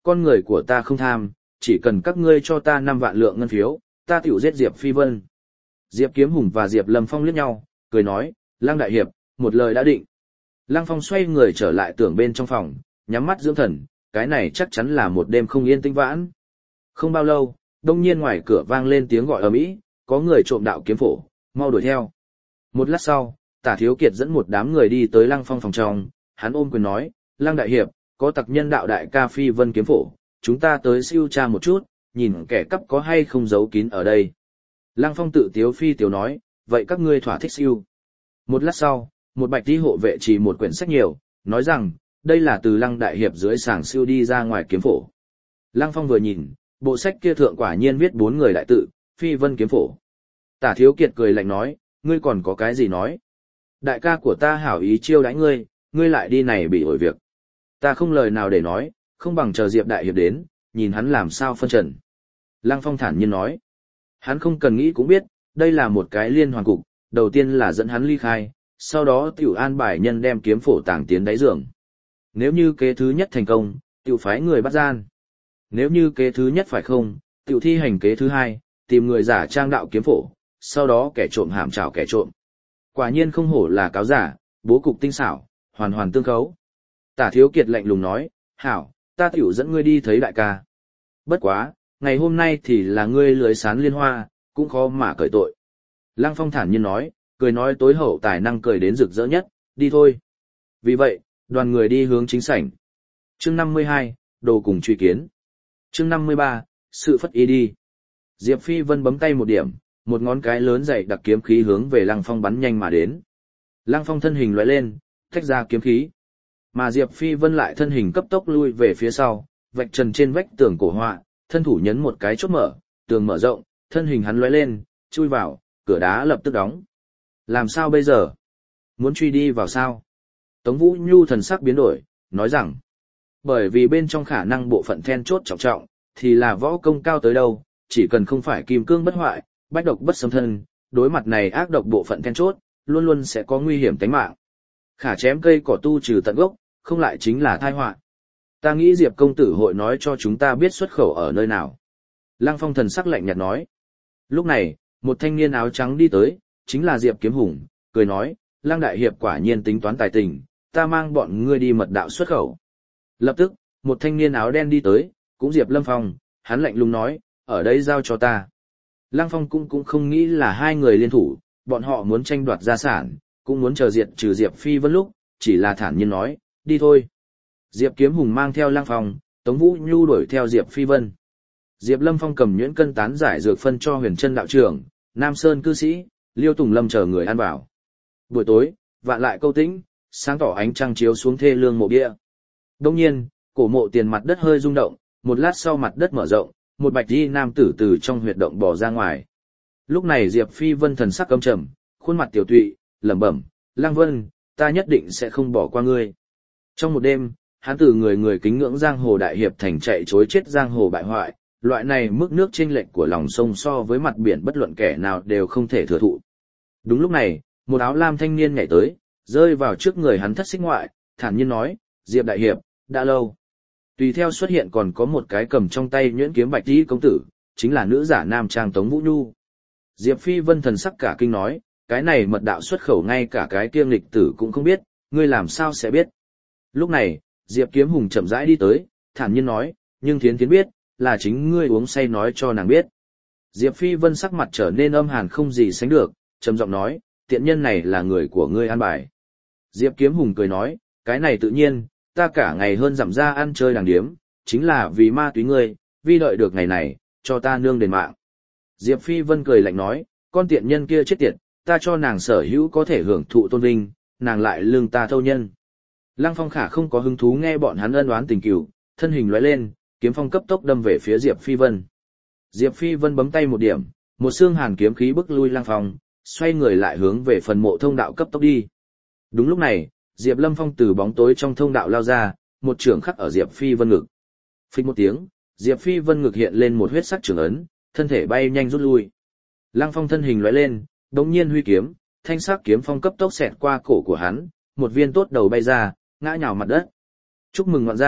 con người của ta không tham, chỉ cần các ngươi cho ta 5 vạn lượng ngân phiếu, ta tiểu giết Diệp Phi Vân. Diệp Kiếm Hùng và Diệp Lâm Phong liếc nhau, cười nói, Lăng đại hiệp, một lời đã định. Lăng Phong xoay người trở lại tưởng bên trong phòng, nhắm mắt dưỡng thần, cái này chắc chắn là một đêm không yên tĩnh vãn. Không bao lâu, đông nhiên ngoài cửa vang lên tiếng gọi ầm ĩ, có người trộm đạo kiếm phổ, mau đuổi theo. Một lát sau, Tả Thiếu Kiệt dẫn một đám người đi tới Lăng Phong phòng trong, hắn ôm quyền nói, Lăng đại hiệp, có tặc nhân đạo đại ca Phi Vân kiếm phổ, chúng ta tới siêu tra một chút, nhìn kẻ cắp có hay không giấu kín ở đây. Lăng Phong tự tiếu phi tiếu nói, vậy các ngươi thỏa thích siêu. Một lát sau, một bạch y hộ vệ chỉ một quyển sách nhiều, nói rằng, đây là từ Lăng đại hiệp dưới sàng siêu đi ra ngoài kiếm phổ. Lăng Phong vừa nhìn, bộ sách kia thượng quả nhiên viết 4 người đại tự, Phi Vân kiếm phổ. Tả Thiếu Kiệt cười lạnh nói, ngươi còn có cái gì nói? Đại ca của ta hảo ý chiêu đãi ngươi, ngươi lại đi này bị ổi việc. Ta không lời nào để nói, không bằng chờ Diệp đại hiệp đến, nhìn hắn làm sao phân trần. Lăng Phong thản nhiên nói, hắn không cần nghĩ cũng biết, đây là một cái liên hoàn cục, đầu tiên là dẫn hắn ly khai, sau đó tiểu an bài nhân đem kiếm phổ tàng tiến đáy giường. Nếu như kế thứ nhất thành công, tiểu phái người bắt gian. Nếu như kế thứ nhất phải không, tiểu thi hành kế thứ hai, tìm người giả trang đạo kiếm phổ, sau đó kẻ trộm hãm trảo kẻ trộm. Quả nhiên không hổ là cáo giả, bố cục tinh xảo, hoàn hoàn tương khấu. Tả Thiếu Kiệt lạnh lùng nói, hảo, ta tiểu dẫn ngươi đi thấy đại ca. Bất quá, ngày hôm nay thì là ngươi lưới sán liên hoa, cũng khó mà cởi tội. Lăng Phong thản nhiên nói, cười nói tối hậu tài năng cười đến rực rỡ nhất, đi thôi. Vì vậy, đoàn người đi hướng chính sảnh. Chương 52, đồ cùng truy kiến. Chương 53, sự phất y đi. Diệp Phi Vân bấm tay một điểm, một ngón cái lớn dày đặc kiếm khí hướng về Lăng Phong bắn nhanh mà đến. Lăng Phong thân hình lóe lên, tách ra kiếm khí. Mà Diệp Phi Vân lại thân hình cấp tốc lui về phía sau, vạch trần trên vách tường cổ họa, thân thủ nhấn một cái chốt mở, tường mở rộng, thân hình hắn lóe lên, chui vào, cửa đá lập tức đóng. Làm sao bây giờ? Muốn truy đi vào sao? Tống Vũ Nhu thần sắc biến đổi, nói rằng, bởi vì bên trong khả năng bộ phận then chốt trọng trọng, thì là võ công cao tới đâu, chỉ cần không phải kim cương bất hoại, bách độc bất xâm thân, đối mặt này ác độc bộ phận then chốt, luôn luôn sẽ có nguy hiểm tính mạng. Khả chém cây cỏ tu trừ tận gốc, không lại chính là tai họa. Ta nghĩ Diệp công tử hội nói cho chúng ta biết xuất khẩu ở nơi nào. Lăng Phong thần sắc lạnh nhạt nói. Lúc này, một thanh niên áo trắng đi tới, chính là Diệp Kiếm Hùng, cười nói, Lăng đại hiệp quả nhiên tính toán tài tình, ta mang bọn ngươi đi mật đạo xuất khẩu. Lập tức, một thanh niên áo đen đi tới, cũng Diệp Lâm Phong, hắn lạnh lùng nói, ở đây giao cho ta. Lăng Phong cũng không nghĩ là hai người liên thủ, bọn họ muốn tranh đoạt gia sản, cũng muốn chờ diệt trừ Diệp Phi Vân lúc, chỉ là thản nhiên nói, đi thôi. Diệp Kiếm Hùng mang theo Lăng Phong, Tống Vũ Nhu đuổi theo Diệp Phi Vân. Diệp Lâm Phong cầm nhuyễn cân tán giải dược phân cho Huyền Trân đạo trưởng, Nam Sơn cư sĩ, Liêu Tùng Lâm chờ người ăn bảo. Buổi tối, vạn lại câu tĩnh, sáng tỏ ánh trăng chiếu xuống thê lương mộ bia. Đông nhiên, cổ mộ tiền mặt đất hơi rung động, một lát sau mặt đất mở rộng, một bạch y nam tử từ trong huyệt động bò ra ngoài. Lúc này Diệp Phi Vân thần sắc căm trầm, khuôn mặt tiểu tụy, lẩm bẩm, Lăng Vân, ta nhất định sẽ không bỏ qua ngươi. Trong một đêm, hắn từ người kính ngưỡng giang hồ đại hiệp thành chạy chối chết giang hồ bại hoại, loại này mức nước chênh lệch của lòng sông so với mặt biển bất luận kẻ nào đều không thể thừa thụ. Đúng lúc này, một áo lam thanh niên nhảy tới, rơi vào trước người hắn thất xích ngoại, thản nhiên nói, Diệp đại hiệp, đã lâu. Tùy theo xuất hiện còn có một cái cầm trong tay nhuyễn kiếm bạch y công tử, chính là nữ giả nam trang Tống Vũ Nhu. Diệp Phi Vân thần sắc cả kinh nói, cái này mật đạo xuất khẩu ngay cả cái kiêng lịch tử cũng không biết, ngươi làm sao sẽ biết. Lúc này, Diệp Kiếm Hùng chậm rãi đi tới, thản nhiên nói, nhưng Thiến Thiến biết, là chính ngươi uống say nói cho nàng biết. Diệp Phi Vân sắc mặt trở nên âm hàn không gì sánh được, trầm giọng nói, tiện nhân này là người của ngươi an bài. Diệp Kiếm Hùng cười nói, cái này tự nhiên, ta cả ngày hơn dặm ra ăn chơi đàng điếm, chính là vì ma túy ngươi, vì đợi được ngày này, cho ta nương đền mạng. Diệp Phi Vân cười lạnh nói, con tiện nhân kia chết tiệt, ta cho nàng sở hữu có thể hưởng thụ tôn vinh, nàng lại lương ta thâu nhân. Lăng Phong Khả không có hứng thú nghe bọn hắn ân oán tình cừu, thân hình lóe lên, kiếm phong cấp tốc đâm về phía Diệp Phi Vân. Diệp Phi Vân bấm tay một điểm, một xương hàn kiếm khí bức lui Lăng Phong, xoay người lại hướng về phần mộ thông đạo cấp tốc đi. Đúng lúc này, Diệp Lâm Phong từ bóng tối trong thông đạo lao ra, một trường khắc ở Diệp Phi Vân ngực. Phích một tiếng, Diệp Phi Vân ngực hiện lên một huyết sắc trường ấn, thân thể bay nhanh rút lui. Lăng Phong thân hình lóe lên, đống nhiên huy kiếm, thanh sắc kiếm phong cấp tốc xẹt qua cổ của hắn, một viên tốt đầu bay ra, ngã nhào mặt đất. Chúc mừng ngoạn gia,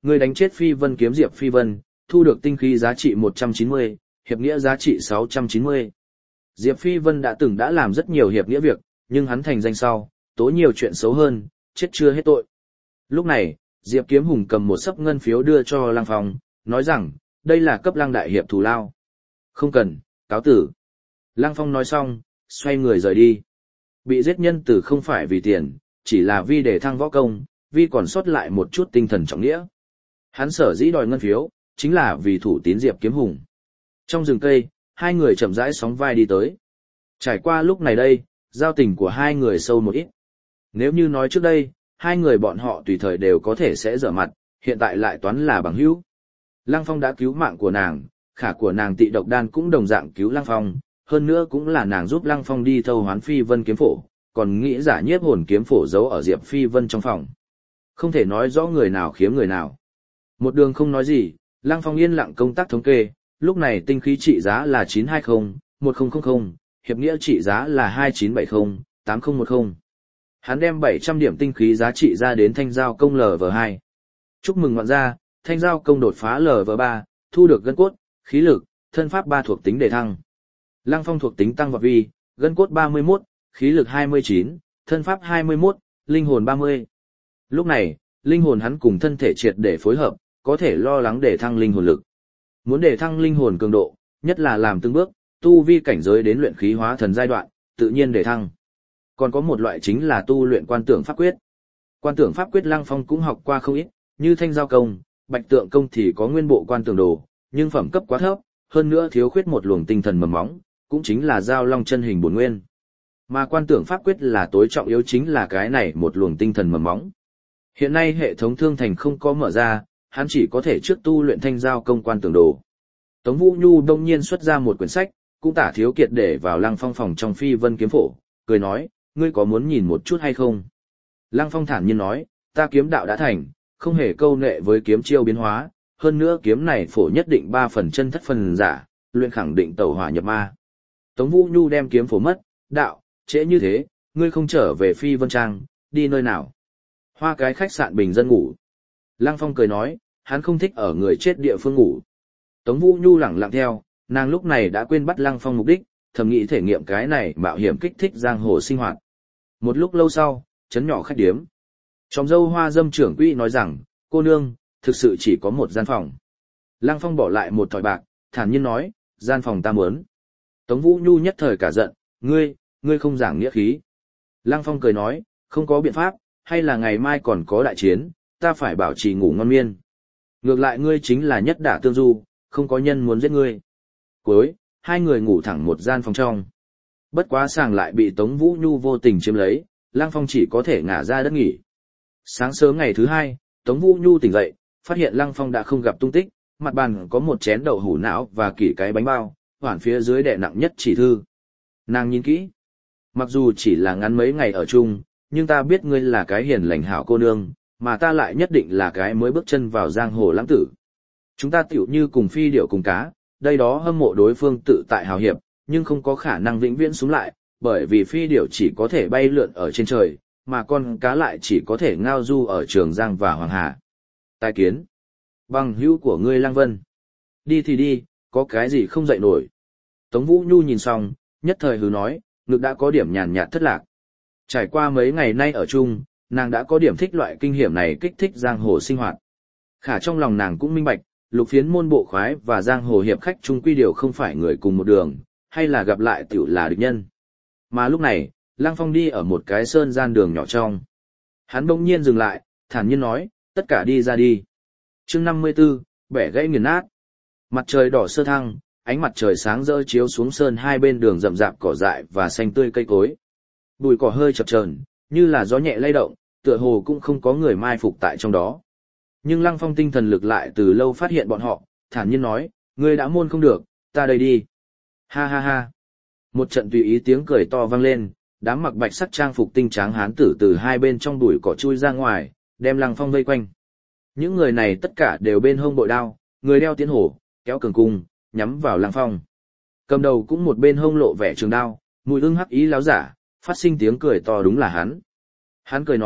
Ngươi đánh chết Phi Vân kiếm Diệp Phi Vân, thu được tinh khí giá trị 190, hiệp nghĩa giá trị 690. Diệp Phi Vân đã làm rất nhiều hiệp nghĩa việc, nhưng hắn thành danh sau, tố nhiều chuyện xấu hơn, chết chưa hết tội. Lúc này, Diệp Kiếm Hùng cầm một sấp ngân phiếu đưa cho Lăng Phong, nói rằng, đây là cấp Lăng đại hiệp thù lao. Không cần, cáo tử. Lăng Phong nói xong, xoay người rời đi. Bị giết nhân tử không phải vì tiền, chỉ là vì để thăng võ công, vì còn sót lại một chút tinh thần trọng nghĩa. Hắn sở dĩ đòi ngân phiếu, chính là vì thủ tín Diệp Kiếm Hùng. Trong rừng cây, hai người chậm rãi sóng vai đi tới. Trải qua lúc này đây, giao tình của hai người sâu một ít. Nếu như nói trước đây, hai người bọn họ tùy thời đều có thể sẽ rửa mặt, hiện tại lại toán là bằng hữu. Lăng Phong đã cứu mạng của nàng, khả của nàng Tị Độc Đan cũng đồng dạng cứu Lăng Phong, hơn nữa cũng là nàng giúp Lăng Phong đi thâu hoán Phi Vân kiếm phổ, còn nghĩ giả nhiếp hồn kiếm phổ giấu ở Diệp Phi Vân trong phòng. Không thể nói rõ người nào khiếm người nào. Một đường không nói gì, Lăng Phong yên lặng công tác thống kê, lúc này tinh khí trị giá là 920, 1000, hiệp nghĩa trị giá là 2970, 8010. Hắn đem 700 điểm tinh khí giá trị ra đến thanh giao công LV2. Chúc mừng ngoạn gia, thanh giao công đột phá LV3, thu được gân cốt, khí lực, thân pháp 3 thuộc tính đề thăng. Lăng Phong thuộc tính tăng vọt vi, gân cốt 31, khí lực 29, thân pháp 21, linh hồn 30. Lúc này, linh hồn hắn cùng thân thể triệt để phối hợp, có thể lo lắng để thăng linh hồn lực. Muốn để thăng linh hồn cường độ, nhất là làm từng bước, tu vi cảnh giới đến luyện khí hóa thần giai đoạn, tự nhiên để thăng. Còn có một loại chính là tu luyện quan tưởng pháp quyết. Quan tưởng pháp quyết Lăng Phong cũng học qua không ít, như thanh giao công, bạch tượng công thì có nguyên bộ quan tưởng đồ, nhưng phẩm cấp quá thấp, hơn nữa thiếu khuyết một luồng tinh thần mầm móng, cũng chính là giao long chân hình bổn nguyên. Mà quan tưởng pháp quyết là tối trọng yếu chính là cái này một luồng tinh thần mầm móng. Hiện nay hệ thống thương thành không có mở ra, hắn chỉ có thể trước tu luyện thanh giao công quan tưởng đồ. Tống Vũ Nhu đông nhiên xuất ra một quyển sách, cũng tả thiếu kiệt để vào Lăng Phong phòng trong Phi Vân kiếm phổ, cười nói, ngươi có muốn nhìn một chút hay không? Lăng Phong thản nhiên nói, ta kiếm đạo đã thành, không hề câu nệ với kiếm chiêu biến hóa, hơn nữa kiếm này phổ nhất định 3 phần chân thất phần giả, luyện khẳng định tẩu hỏa nhập ma. Tống Vũ Nhu đem kiếm phổ mất, đạo, trễ như thế, ngươi không trở về Phi Vân Trang, đi nơi nào? Hoa cái khách sạn bình dân ngủ. Lăng Phong cười nói, hắn không thích ở người chết địa phương ngủ. Tống Vũ Nhu lẳng lặng theo, nàng lúc này đã quên bắt Lăng Phong mục đích, thầm nghĩ thể nghiệm cái này mạo hiểm kích thích giang hồ sinh hoạt. Một lúc lâu sau, trấn nhỏ khách điếm. Trong dâu Hoa Dâm trưởng quỹ nói rằng, cô nương, thực sự chỉ có một gian phòng. Lăng Phong bỏ lại một thỏi bạc, thản nhiên nói, gian phòng ta muốn. Tống Vũ Nhu nhất thời cả giận, ngươi không giảng nghĩa khí. Lăng Phong cười nói, không có biện pháp, hay là ngày mai còn có đại chiến, ta phải bảo trì ngủ ngon miên. Ngược lại ngươi chính là nhất đả tương du, không có nhân muốn giết ngươi. Cuối, hai người ngủ thẳng một gian phòng trong. Bất quá sàng lại bị Tống Vũ Nhu vô tình chiếm lấy, Lăng Phong chỉ có thể ngả ra đất nghỉ. Sáng sớm ngày thứ hai, Tống Vũ Nhu tỉnh dậy, phát hiện Lăng Phong đã không gặp tung tích, mặt bàn có một chén đậu hủ não và kỷ cái bánh bao, hoảng phía dưới đè nặng nhất chỉ thư. Nàng nhìn kỹ. Mặc dù chỉ là ngắn mấy ngày ở chung, nhưng ta biết ngươi là cái hiền lành hảo cô nương, mà ta lại nhất định là cái mới bước chân vào giang hồ lãng tử. Chúng ta tiểu như cùng phi điểu cùng cá, đây đó hâm mộ đối phương tự tại hào hiệp, nhưng không có khả năng vĩnh viễn xuống lại, bởi vì phi điểu chỉ có thể bay lượn ở trên trời, mà con cá lại chỉ có thể ngao du ở Trường Giang và Hoàng Hà. Tài kiến. Bằng hữu của ngươi Lăng Vân. Đi thì đi, có cái gì không dậy nổi. Tống Vũ Nhu nhìn xong, nhất thời hứ nói, ngực đã có điểm nhàn nhạt thất lạc. Trải qua mấy ngày nay ở chung, nàng đã có điểm thích loại kinh hiểm này kích thích giang hồ sinh hoạt. Khả trong lòng nàng cũng minh bạch, lục phiến môn bộ khoái và giang hồ hiệp khách chung quy đều không phải người cùng một đường, hay là gặp lại tiểu là địch nhân. Mà lúc này, Lăng Phong đi ở một cái sơn gian đường nhỏ trong. Hắn bỗng nhiên dừng lại, thản nhiên nói, tất cả đi ra đi. Chương 54, bẻ gãy nghiền nát. Mặt trời đỏ sơ thăng, ánh mặt trời sáng rỡ chiếu xuống sơn hai bên đường rậm rạp cỏ dại và xanh tươi cây cối. Bụi cỏ hơi chập chờn, như là gió nhẹ lay động, tựa hồ cũng không có người mai phục tại trong đó. Nhưng Lăng Phong tinh thần lực lại từ lâu phát hiện bọn họ, thản nhiên nói, ngươi đã môn không được, ta đây đi. Ha ha ha. Một trận tùy ý tiếng cười to vang lên, đám mặc bạch sắc trang phục tinh tráng hán tử từ hai bên trong bụi cỏ chui ra ngoài, đem Lăng Phong vây quanh. Những người này tất cả đều bên hông bội đao, người đeo tiến hổ, kéo cường cung, nhắm vào Lăng Phong. Cầm đầu cũng một bên hông lộ vẻ trường đao, mùi ưng hắc ý láo giả, phát sinh tiếng cười to đúng là hắn. Hắn cười nói,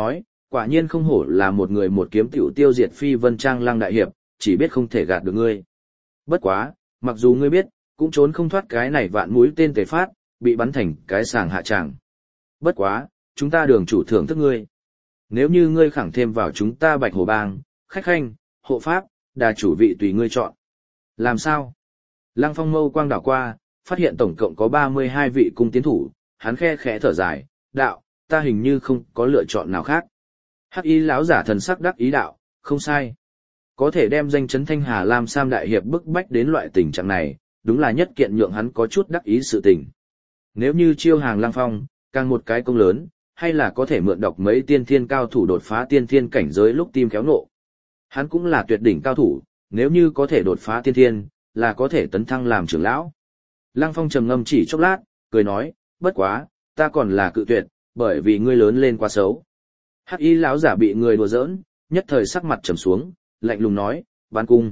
quả nhiên không hổ là một người một kiếm tiểu tiêu diệt phi vân trang Lăng đại hiệp, chỉ biết không thể gạt được ngươi. Bất quá, mặc dù ngươi biết, cũng trốn không thoát cái này vạn mũi tên tề phát, bị bắn thành cái sàng hạ tràng. Bất quá, chúng ta đường chủ thưởng thức ngươi. Nếu như ngươi khẳng thêm vào chúng ta Bạch Hổ Bang, khách khanh, hộ pháp, đà chủ vị tùy ngươi chọn. Làm sao? Lăng Phong mâu quang đảo qua, phát hiện tổng cộng có 32 vị cung tiến thủ, hắn khe khẽ thở dài, đạo, ta hình như không có lựa chọn nào khác. Hắc y lão giả thần sắc đắc ý đạo, không sai. Có thể đem danh chấn Thanh Hà Lam Sam đại hiệp bức bách đến loại tình trạng này, đúng là nhất kiện nhượng hắn có chút đắc ý sự tình. Nếu như chiêu hàng Lăng Phong, càng một cái công lớn, hay là có thể mượn đọc mấy tiên thiên cao thủ đột phá tiên thiên cảnh giới lúc tim kéo nộ. Hắn cũng là tuyệt đỉnh cao thủ, nếu như có thể đột phá tiên thiên, là có thể tấn thăng làm trưởng lão. Lăng Phong trầm ngâm chỉ chốc lát, cười nói, bất quá, ta còn là cự tuyệt, bởi vì ngươi lớn lên quá xấu. Hắc y lão giả bị người đùa giỡn, nhất thời sắc mặt trầm xuống, lạnh lùng nói, ban cung.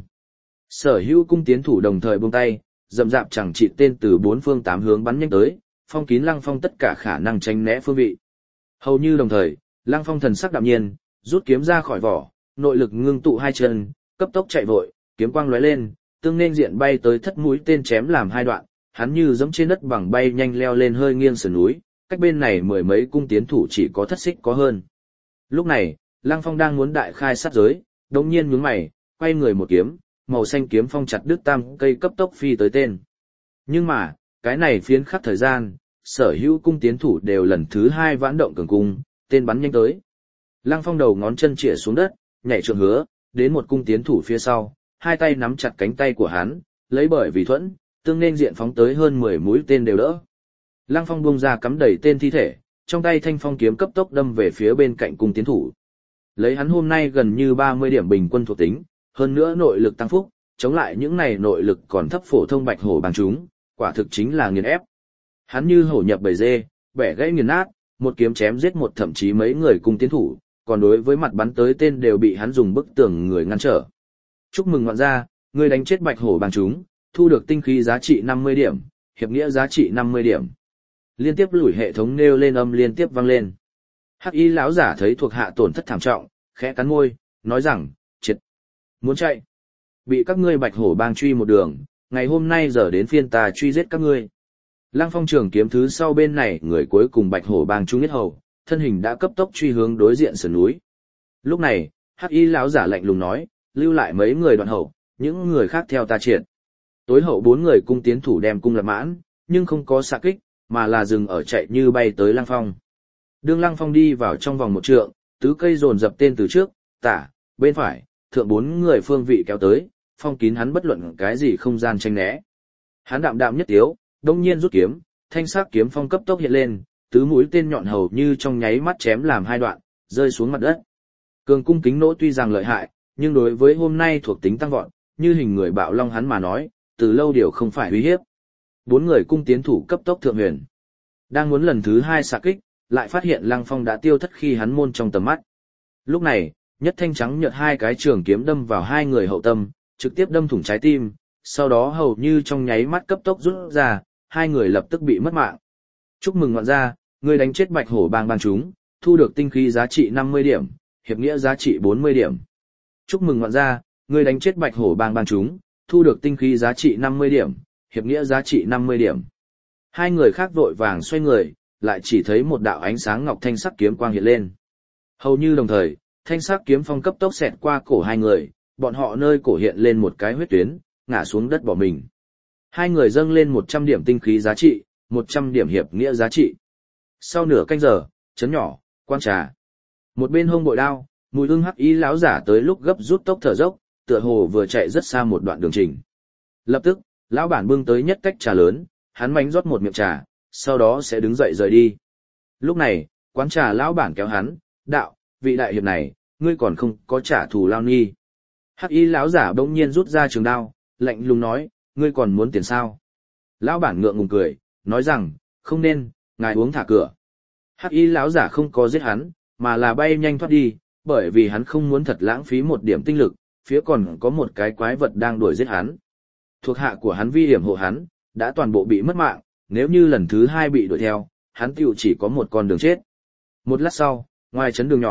Sở hữu cung tiến thủ đồng thời buông tay, rậm rạp chẳng trị tên từ bốn phương tám hướng bắn nhanh tới, phong kín Lăng Phong tất cả khả năng tránh né phương vị. Hầu như đồng thời, Lăng Phong thần sắc đạm nhiên, rút kiếm ra khỏi vỏ, nội lực ngưng tụ hai chân, cấp tốc chạy vội, kiếm quang lóe lên, tương nên diện bay tới thất mũi tên chém làm hai đoạn, hắn như giẫm trên đất bằng bay nhanh leo lên hơi nghiêng sườn núi, cách bên này mười mấy cung tiến thủ chỉ có thất xích có hơn. Lúc này, Lăng Phong đang muốn đại khai sát giới, đột nhiên nhướng mày, quay người một kiếm, màu xanh kiếm phong chặt đứt tam cây cấp tốc phi tới tên. Nhưng mà, cái này phiến khắc thời gian, sở hữu cung tiến thủ đều lần thứ hai vãn động cường cung, tên bắn nhanh tới. Lăng Phong đầu ngón chân chĩa xuống đất, nhảy trượng hứa, đến một cung tiến thủ phía sau, hai tay nắm chặt cánh tay của hắn, lấy bởi vì thuẫn, tương nên diện phóng tới hơn 10 mũi tên đều đỡ. Lăng Phong buông ra cắm đầy tên thi thể, trong tay thanh phong kiếm cấp tốc đâm về phía bên cạnh cung tiến thủ. Lấy hắn hôm nay gần như 30 điểm bình quân thuộc tính, hơn nữa nội lực tăng phúc, chống lại những này nội lực còn thấp phổ thông Bạch Hổ Bang chúng, quả thực chính là nghiền ép. Hắn như hổ nhập bầy dê, bẻ gãy nghiền nát, một kiếm chém giết một thậm chí mấy người cung tiến thủ, còn đối với mặt bắn tới tên đều bị hắn dùng bức tường người ngăn trở. Chúc mừng ngoạn gia, ngươi đánh chết Bạch Hổ Bang chúng, thu được tinh khí giá trị 50 điểm, hiệp nghĩa giá trị 50 điểm. Liên tiếp lùi hệ thống nêu lên âm liên tiếp vang lên. Hắc y lão giả thấy thuộc hạ tổn thất thảm trọng, khẽ cắn môi, nói rằng, triệt, muốn chạy. Bị các ngươi Bạch Hổ Bang truy một đường, ngày hôm nay giờ đến phiên ta truy giết các ngươi. Lăng Phong trường kiếm thứ sau bên này người cuối cùng Bạch Hổ Bang trung nhất hầu, thân hình đã cấp tốc truy hướng đối diện sườn núi. Lúc này, Hắc y lão giả lạnh lùng nói, lưu lại mấy người đoạn hậu, những người khác theo ta triệt. Tối hậu 4 người cung tiến thủ đem cung lập mãn, nhưng không có xạ kích, mà là dừng ở chạy như bay tới Lăng Phong. Đương Lăng Phong đi vào trong vòng một trượng, tứ cây dồn dập tên từ trước, tả, bên phải, thượng 4 người phương vị kéo tới, phong kín hắn bất luận cái gì không gian tranh né. Hắn đạm đạm nhất tiếu, đông nhiên rút kiếm, thanh sắc kiếm phong cấp tốc hiện lên, tứ mũi tên nhọn hầu như trong nháy mắt chém làm hai đoạn, rơi xuống mặt đất. Cường cung kính nỗ tuy rằng lợi hại, nhưng đối với hôm nay thuộc tính tăng vọt, như hình người bạo long hắn mà nói, từ lâu điều không phải uy hiếp. 4 người cung tiến thủ cấp tốc thượng huyền. Đang muốn lần thứ 2 xạ kích, lại phát hiện Lăng Phong đã tiêu thất khi hắn môn trong tầm mắt. Lúc này, nhất thanh trắng nhợt hai cái trường kiếm đâm vào hai người hậu tâm, trực tiếp đâm thủng trái tim, sau đó hầu như trong nháy mắt cấp tốc rút ra, hai người lập tức bị mất mạng. Chúc mừng ngoạn gia, ngươi đánh chết Bạch Hổ Bang chúng, thu được tinh khí giá trị 50 điểm, hiệp nghĩa giá trị 40 điểm. Chúc mừng ngoạn gia, ngươi đánh chết Bạch Hổ Bang chúng, thu được tinh khí giá trị 50 điểm, hiệp nghĩa giá trị 50 điểm. Hai người khác vội vàng xoay người, lại chỉ thấy một đạo ánh sáng ngọc thanh sắc kiếm quang hiện lên. Hầu như đồng thời, thanh sắc kiếm phong cấp tốc xẹt qua cổ hai người, bọn họ nơi cổ hiện lên một cái huyết tuyến, ngã xuống đất bỏ mình. Hai người dâng lên 100 điểm tinh khí giá trị, 100 điểm hiệp nghĩa giá trị. Sau nửa canh giờ, chấn nhỏ, quan trà. Một bên hông bội đao, mùi hương hắc ý lão giả tới lúc gấp rút tốc thở dốc, tựa hồ vừa chạy rất xa một đoạn đường trình. Lập tức, lão bản bưng tới nhất cách trà lớn, hắn mánh rót một miệng trà, sau đó sẽ đứng dậy rời đi. Lúc này, quán trà lão bản kéo hắn, đạo, vị đại hiệp này, ngươi còn không có trả thù lao nghi. Hắc y lão giả bỗng nhiên rút ra trường đao, lạnh lùng nói, ngươi còn muốn tiền sao? Lão bản ngượng ngùng cười, nói rằng, không nên, ngài uống thả cửa. Hắc y lão giả không có giết hắn, mà là bay nhanh thoát đi, bởi vì hắn không muốn thật lãng phí một điểm tinh lực, phía còn có một cái quái vật đang đuổi giết hắn. Thuộc hạ của hắn vi hiểm hộ hắn, đã toàn bộ bị mất mạng, nếu như lần thứ 2 bị đuổi theo, hắn tiểu chỉ có một con đường chết. Một lát sau, ngoài trấn đường nhỏ,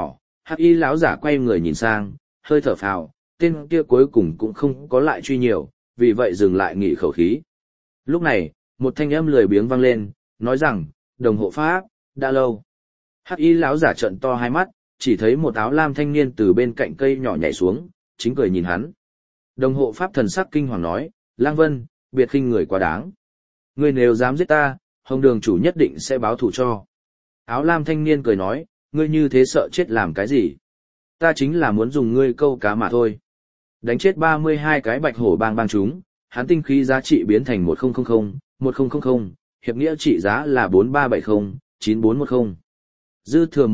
Hắc y lão giả quay người nhìn sang, hơi thở phào, tên kia cuối cùng cũng không có lại truy nhiều, vì vậy dừng lại nghỉ khẩu khí. Lúc này, một thanh âm lười biếng vang lên, nói rằng, đồng hộ pháp, đã lâu. Hắc y lão giả trợn to hai mắt, chỉ thấy một áo lam thanh niên từ bên cạnh cây nhỏ nhảy xuống, chính cười nhìn hắn. Đồng hộ pháp thần sắc kinh hoàng nói, Lang Vân, biệt khinh người quá đáng. Ngươi nếu dám giết ta, Hồng Đường chủ nhất định sẽ báo thù cho. Áo lam thanh niên cười nói, ngươi như thế sợ chết làm cái gì? Ta chính là muốn dùng ngươi câu cá mà thôi. Đánh chết 32 cái bạch hổ bang chúng, hắn tinh khí giá trị biến thành 1000, hiệp nghĩa trị giá là 4370-9410. Dư thừa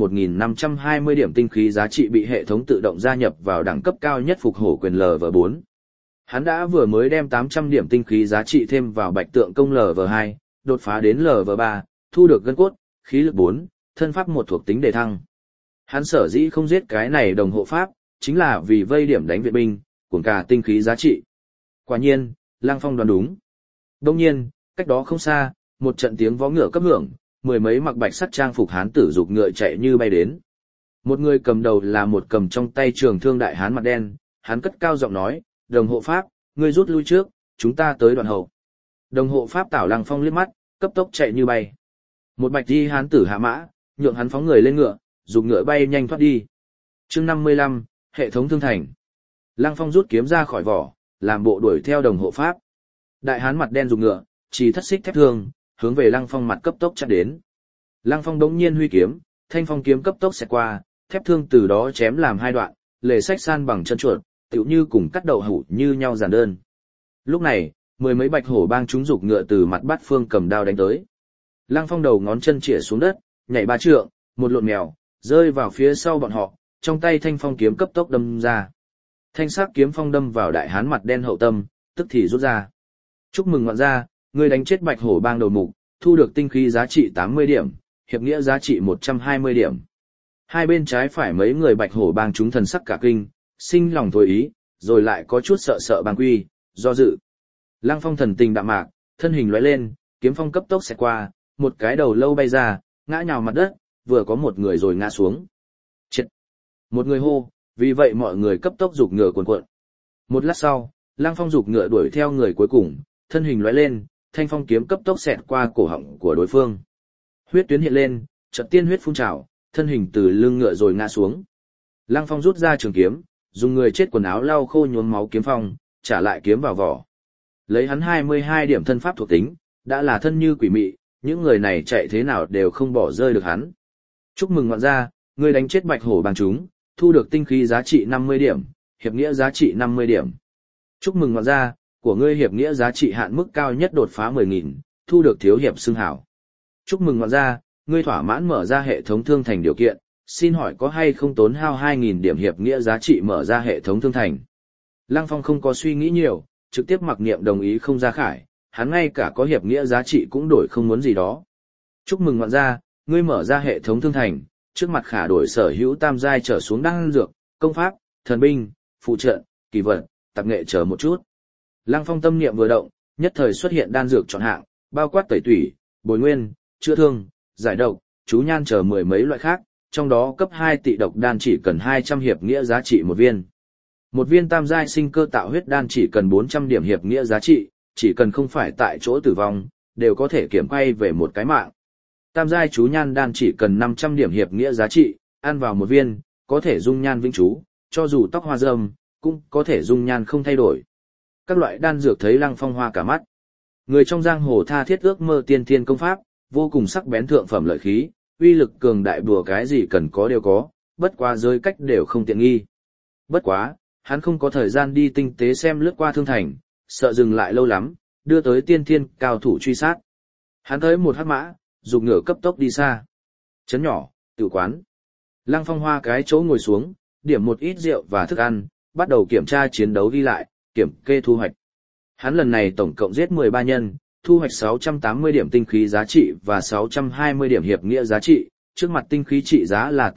1520 điểm tinh khí giá trị bị hệ thống tự động gia nhập vào đẳng cấp cao nhất phục hổ quyền LV4. Hắn đã vừa mới đem 800 điểm tinh khí giá trị thêm vào bạch tượng công LV2, đột phá đến LV3, thu được gân cốt, khí lực 4, thân pháp một thuộc tính đề thăng. Hắn sở dĩ không giết cái này đồng hộ pháp, chính là vì vây điểm đánh viện binh, cuồng cả tinh khí giá trị. Quả nhiên, Lăng Phong đoán đúng. Đông nhiên, cách đó không xa, một trận tiếng vó ngựa cấp hưởng, mười mấy mặc bạch sắt trang phục hán tử dục ngựa chạy như bay đến. Một người cầm đầu là một cầm trong tay trường thương đại hán mặt đen, hắn cất cao giọng nói, đồng hộ pháp, ngươi rút lui trước, chúng ta tới đoạn hậu. Đồng hộ pháp tảo Lăng Phong liếc mắt, cấp tốc chạy như bay. Một bạch đi hán tử hạ mã, nhượng hắn phóng người lên ngựa, dục ngựa bay nhanh thoát đi. Chương 55, hệ thống thương thành. Lăng Phong rút kiếm ra khỏi vỏ, làm bộ đuổi theo đồng hộ pháp. Đại hán mặt đen dục ngựa, chỉ thất xích thép thương, hướng về Lăng Phong mặt cấp tốc chặn đến. Lăng Phong đống nhiên huy kiếm, thanh phong kiếm cấp tốc xẹt qua, thép thương từ đó chém làm hai đoạn, lề sách san bằng chân chuột, tựu như cùng cắt đậu hũ như nhau giản đơn. Lúc này, mười mấy bạch hổ bang chúng dục ngựa từ mặt bát phương cầm đao đánh tới. Lăng Phong đầu ngón chân chĩa xuống đất, nhảy 3 trượng, một lộn mèo, rơi vào phía sau bọn họ, trong tay thanh phong kiếm cấp tốc đâm ra. Thanh sắc kiếm phong đâm vào đại hán mặt đen hậu tâm, tức thì rút ra. Chúc mừng ngọn gia, ngươi đánh chết bạch hổ bang đầu mục, thu được tinh khí giá trị 80 điểm, hiệp nghĩa giá trị 120 điểm. Hai bên trái phải mấy người bạch hổ bang chúng thần sắc cả kinh, sinh lòng thôi ý, rồi lại có chút sợ sợ bang quy, do dự. Lăng Phong thần tình đạm mạc, thân hình lóe lên, kiếm phong cấp tốc xẹt qua, một cái đầu lâu bay ra, ngã nhào mặt đất, vừa có một người rồi ngã xuống. Chết! Một người hô, vì vậy mọi người cấp tốc giục ngựa cuồn cuộn. Một lát sau, Lăng Phong giục ngựa đuổi theo người cuối cùng, thân hình lóe lên, thanh phong kiếm cấp tốc xẹt qua cổ họng của đối phương. Huyết tuyến hiện lên, chợt tiên huyết phun trào, thân hình từ lưng ngựa rồi ngã xuống. Lăng Phong rút ra trường kiếm, dùng người chết quần áo lau khô nhuốm máu kiếm phong, trả lại kiếm vào vỏ. Lấy hắn 22 điểm thân pháp thuộc tính, đã là thân như quỷ mị, những người này chạy thế nào đều không bỏ rơi được hắn. Chúc mừng ngọn gia, ngươi đánh chết bạch hổ bang chúng, thu được tinh khí giá trị 50 điểm, hiệp nghĩa giá trị 50 điểm. Chúc mừng ngọn gia, của ngươi hiệp nghĩa giá trị hạn mức cao nhất đột phá 10.000, thu được thiếu hiệp xưng hảo. Chúc mừng ngọn gia, ngươi thỏa mãn mở ra hệ thống thương thành điều kiện, xin hỏi có hay không tốn hao 2.000 điểm hiệp nghĩa giá trị mở ra hệ thống thương thành. Lăng Phong không có suy nghĩ nhiều, trực tiếp mặc niệm đồng ý không ra khải, hắn ngay cả có hiệp nghĩa giá trị cũng đổi không muốn gì đó. Chúc mừng ngọn gia, ngươi mở ra hệ thống thương thành, trước mặt khả đổi sở hữu tam giai trở xuống đan dược, công pháp, thần binh, phụ trợ, kỳ vật, tạp nghệ chờ một chút. Lăng Phong tâm niệm vừa động, nhất thời xuất hiện đan dược chọn hạng, bao quát tẩy tủy, bồi nguyên, chữa thương, giải độc, chú nhan chờ mười mấy loại khác, trong đó cấp 2 tị độc đan chỉ cần 200 hiệp nghĩa giá trị một viên. Một viên tam giai sinh cơ tạo huyết đan chỉ cần 400 điểm hiệp nghĩa giá trị, chỉ cần không phải tại chỗ tử vong, đều có thể kiểm quay về một cái mạng. Tam giai chú nhan đan chỉ cần 500 điểm hiệp nghĩa giá trị, ăn vào một viên, có thể dung nhan vĩnh chú, cho dù tóc hoa râm, cũng có thể dung nhan không thay đổi. Các loại đan dược thấy Lăng Phong hoa cả mắt. Người trong giang hồ tha thiết ước mơ tiên thiên công pháp, vô cùng sắc bén thượng phẩm lợi khí, uy lực cường đại bùa cái gì cần có đều có, bất quá giới cách đều không tiện nghi. Bất quá, hắn không có thời gian đi tinh tế xem lướt qua thương thành, sợ dừng lại lâu lắm, đưa tới tiên thiên cao thủ truy sát. Hắn tới một hắc mã, dục ngựa cấp tốc đi xa. Trấn nhỏ, tử quán. Lăng Phong hoa cái chỗ ngồi xuống, điểm một ít rượu và thức ăn, bắt đầu kiểm tra chiến đấu đi lại, kiểm kê thu hoạch. Hắn lần này tổng cộng giết 13 nhân, thu hoạch 680 điểm tinh khí giá trị và 620 điểm hiệp nghĩa giá trị, trước mặt tinh khí trị giá là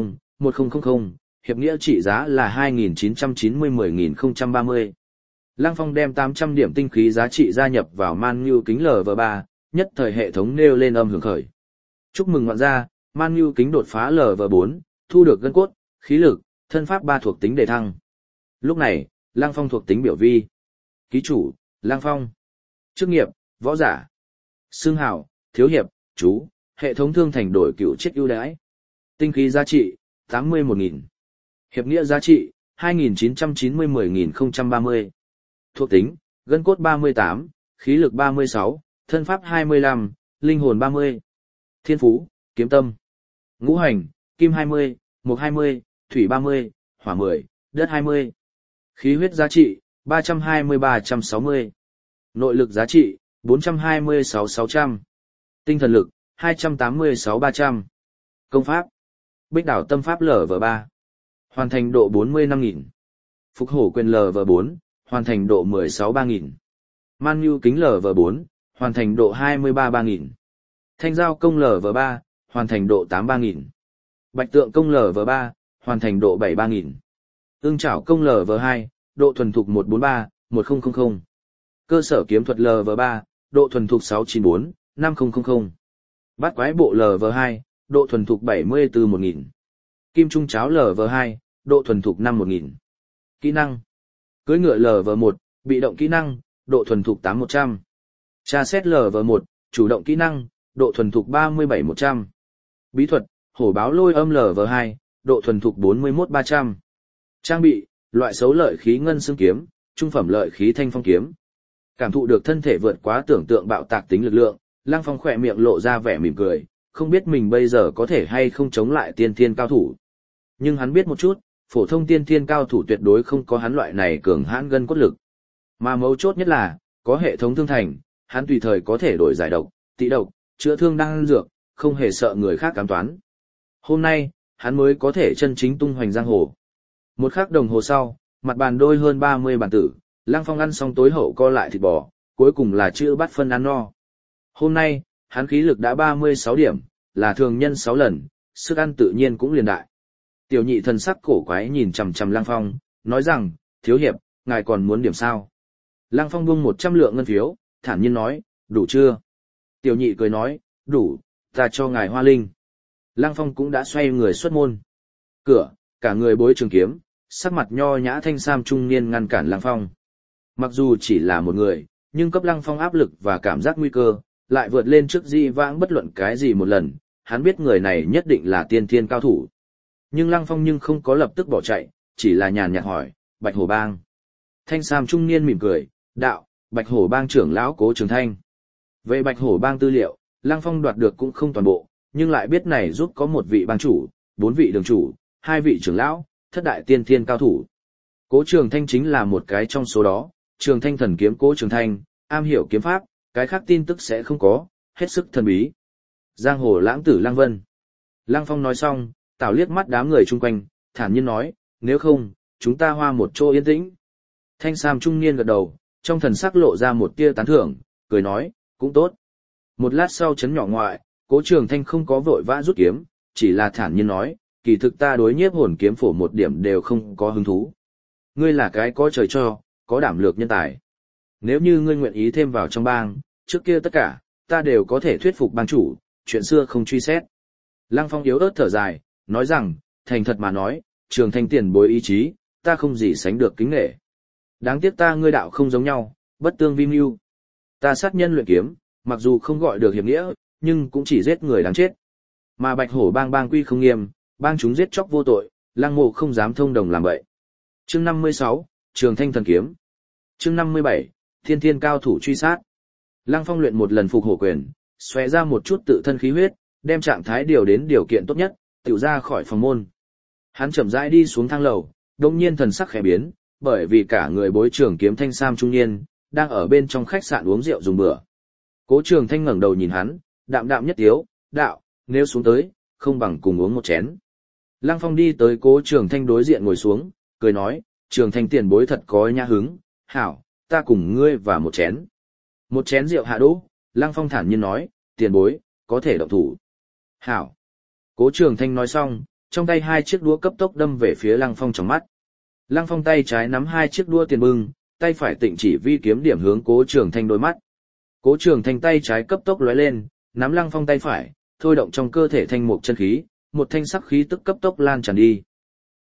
880-1000, hiệp nghĩa trị giá là 2990-10030. Lăng Phong đem 800 điểm tinh khí giá trị gia nhập vào Man Nhu kính LV3, nhất thời hệ thống nêu lên âm hưởng khởi. Chúc mừng ngọn gia, Man Nhu kính đột phá LV4, thu được gân cốt, khí lực, thân pháp 3 thuộc tính đề thăng. Lúc này, Lăng Phong thuộc tính biểu vi. Ký chủ, Lăng Phong. Chức nghiệp, võ giả. Xưng hào, thiếu hiệp, chú, hệ thống thương thành đổi cựu chết ưu đãi. Tinh khí giá trị, 81.000. Hiệp nghĩa giá trị, 2.990-10.030. Thuộc tính, gân cốt 38, khí lực 36, thân pháp 25, linh hồn 30. Thiên phú, kiếm tâm. Ngũ hành, kim 20, mộc 20, thủy 30, hỏa 10, đất 20. Khí huyết giá trị, 320-360. Nội lực giá trị, 426-600. Tinh thần lực, 286-300. Công pháp, Bích đảo tâm pháp LV3. Hoàn thành độ 45.000. Phục hổ quyền LV4, hoàn thành độ 16-3.000. Man nhu kính LV4, hoàn thành độ 23-3.000. Thanh giao công LV3, hoàn thành độ 83.000. Bạch tượng công LV3, hoàn thành độ 73.000. Ưng chảo công LV2, độ thuần thục 143-1000. Cơ sở kiếm thuật LV3, độ thuần thục 694-5000. Bát quái bộ LV2, độ thuần thục 70-1000. Kim trung cháo LV2, độ thuần thục 5-1000. Kỹ năng. Cưỡi ngựa LV1, bị động kỹ năng, độ thuần thục 8-100. Tra xét LV1, chủ động kỹ năng, độ thuần thục 37-100. Bí thuật, hổ báo lôi âm LV2, độ thuần thục 41-300. Trang bị, loại xấu lợi khí ngân xương kiếm, trung phẩm lợi khí thanh phong kiếm. Cảm thụ được thân thể vượt quá tưởng tượng bạo tạc tính lực lượng, Lăng Phong khỏe miệng lộ ra vẻ mỉm cười, không biết mình bây giờ có thể hay không chống lại tiên thiên cao thủ. Nhưng hắn biết một chút, phổ thông tiên thiên cao thủ tuyệt đối không có hắn loại này cường hãn gân cốt lực. Mà mấu chốt nhất là, có hệ thống thương thành, hắn tùy thời có thể đổi giải độc, tị độc, chữa thương đan dược, không hề sợ người khác cám toán. Hôm nay, hắn mới có thể chân chính tung hoành giang hồ. Một khắc đồng hồ sau, mặt bàn đôi hơn 30 bàn tử, Lăng Phong ăn xong tối hậu co lại thịt bò, cuối cùng là chữ bát phân ăn no. Hôm nay, hắn khí lực đã 36 điểm, là thường nhân 6 lần, sức ăn tự nhiên cũng liền đại. Tiểu nhị thần sắc cổ quái nhìn chằm chằm Lăng Phong, nói rằng, thiếu hiệp, ngài còn muốn điểm sao? Lăng Phong buông 100 lượng ngân phiếu, thản nhiên nói, đủ chưa? Tiểu nhị cười nói, đủ, ta cho ngài hoa linh. Lăng Phong cũng đã xoay người xuất môn. Cửa, cả người bối trường kiếm, sắc mặt nho nhã thanh sam trung niên ngăn cản Lăng Phong. Mặc dù chỉ là một người, nhưng cấp Lăng Phong áp lực và cảm giác nguy cơ, lại vượt lên trước di vãng bất luận cái gì một lần, hắn biết người này nhất định là tiên thiên cao thủ. Nhưng Lăng Phong nhưng không có lập tức bỏ chạy, chỉ là nhàn nhạt hỏi, Bạch Hổ Bang. Thanh sam trung niên mỉm cười, đạo, Bạch Hổ Bang trưởng lão Cố Trường Thanh. Về Bạch Hổ Bang tư liệu, Lăng Phong đoạt được cũng không toàn bộ, nhưng lại biết này giúp có một vị bang chủ, 4 vị đường chủ, 2 vị trưởng lão, thất đại tiên thiên cao thủ. Cố Trường Thanh chính là một cái trong số đó, Trường Thanh thần kiếm Cố Trường Thanh, am hiểu kiếm pháp, cái khác tin tức sẽ không có, hết sức thần bí. Giang hồ lãng tử Lăng Vân. Lăng Phong nói xong, tảo liếc mắt đám người chung quanh, thản nhiên nói, nếu không, chúng ta hoa một chỗ yên tĩnh. Thanh sam trung niên gật đầu, trong thần sắc lộ ra một tia tán thưởng, cười nói, cũng tốt. Một lát sau chấn nhỏ ngoại, Cố Trường Thanh không có vội vã rút kiếm, chỉ là thản nhiên nói, kỳ thực ta đối nhiếp hồn kiếm phổ một điểm đều không có hứng thú. Ngươi là cái có trời cho, có đảm lược nhân tài. Nếu như ngươi nguyện ý thêm vào trong bang, trước kia tất cả, ta đều có thể thuyết phục bang chủ, chuyện xưa không truy xét. Lăng Phong yếu ớt thở dài, nói rằng, thành thật mà nói, Trường Thanh tiền bối ý chí, ta không gì sánh được kính nể. Đáng tiếc ta ngươi đạo không giống nhau, bất tương vi mưu. Ta sát nhân luyện kiếm, mặc dù không gọi được hiệp nghĩa, nhưng cũng chỉ giết người đáng chết. Mà Bạch Hổ Bang bang quy không nghiêm, bang chúng giết chóc vô tội, Lăng Mộ không dám thông đồng làm vậy. Chương 56, Trường Thanh thần kiếm. Chương 57, Thiên Thiên cao thủ truy sát. Lăng Phong luyện một lần phục hổ quyền, xòe ra một chút tự thân khí huyết, đem trạng thái điều đến điều kiện tốt nhất, tiểu ra khỏi phòng môn. Hắn chậm rãi đi xuống thang lầu, đột nhiên thần sắc khẽ biến, bởi vì cả người bối trưởng kiếm thanh sam trung niên, đang ở bên trong khách sạn uống rượu dùng bữa. Cố Trường Thanh ngẩng đầu nhìn hắn, đạm đạm nhất tiếu, đạo, nếu xuống tới, không bằng cùng uống một chén. Lăng Phong đi tới Cố Trường Thanh đối diện ngồi xuống, cười nói, Trường Thanh tiền bối thật có nhã hứng, hảo, ta cùng ngươi và một chén. Một chén rượu hạ đỗ, Lăng Phong thản nhiên nói, tiền bối, có thể động thủ. Hảo. Cố Trường Thanh nói xong, trong tay 2 chiếc đũa cấp tốc đâm về phía Lăng Phong trong mắt. Lăng Phong tay trái nắm 2 chiếc đũa tiền bưng, tay phải tịnh chỉ vi kiếm điểm hướng Cố Trường Thanh đôi mắt. Cố Trường Thanh tay trái cấp tốc lóe lên, nắm Lăng Phong tay phải, thôi động trong cơ thể thanh mục chân khí, một thanh sắc khí tức cấp tốc lan tràn đi.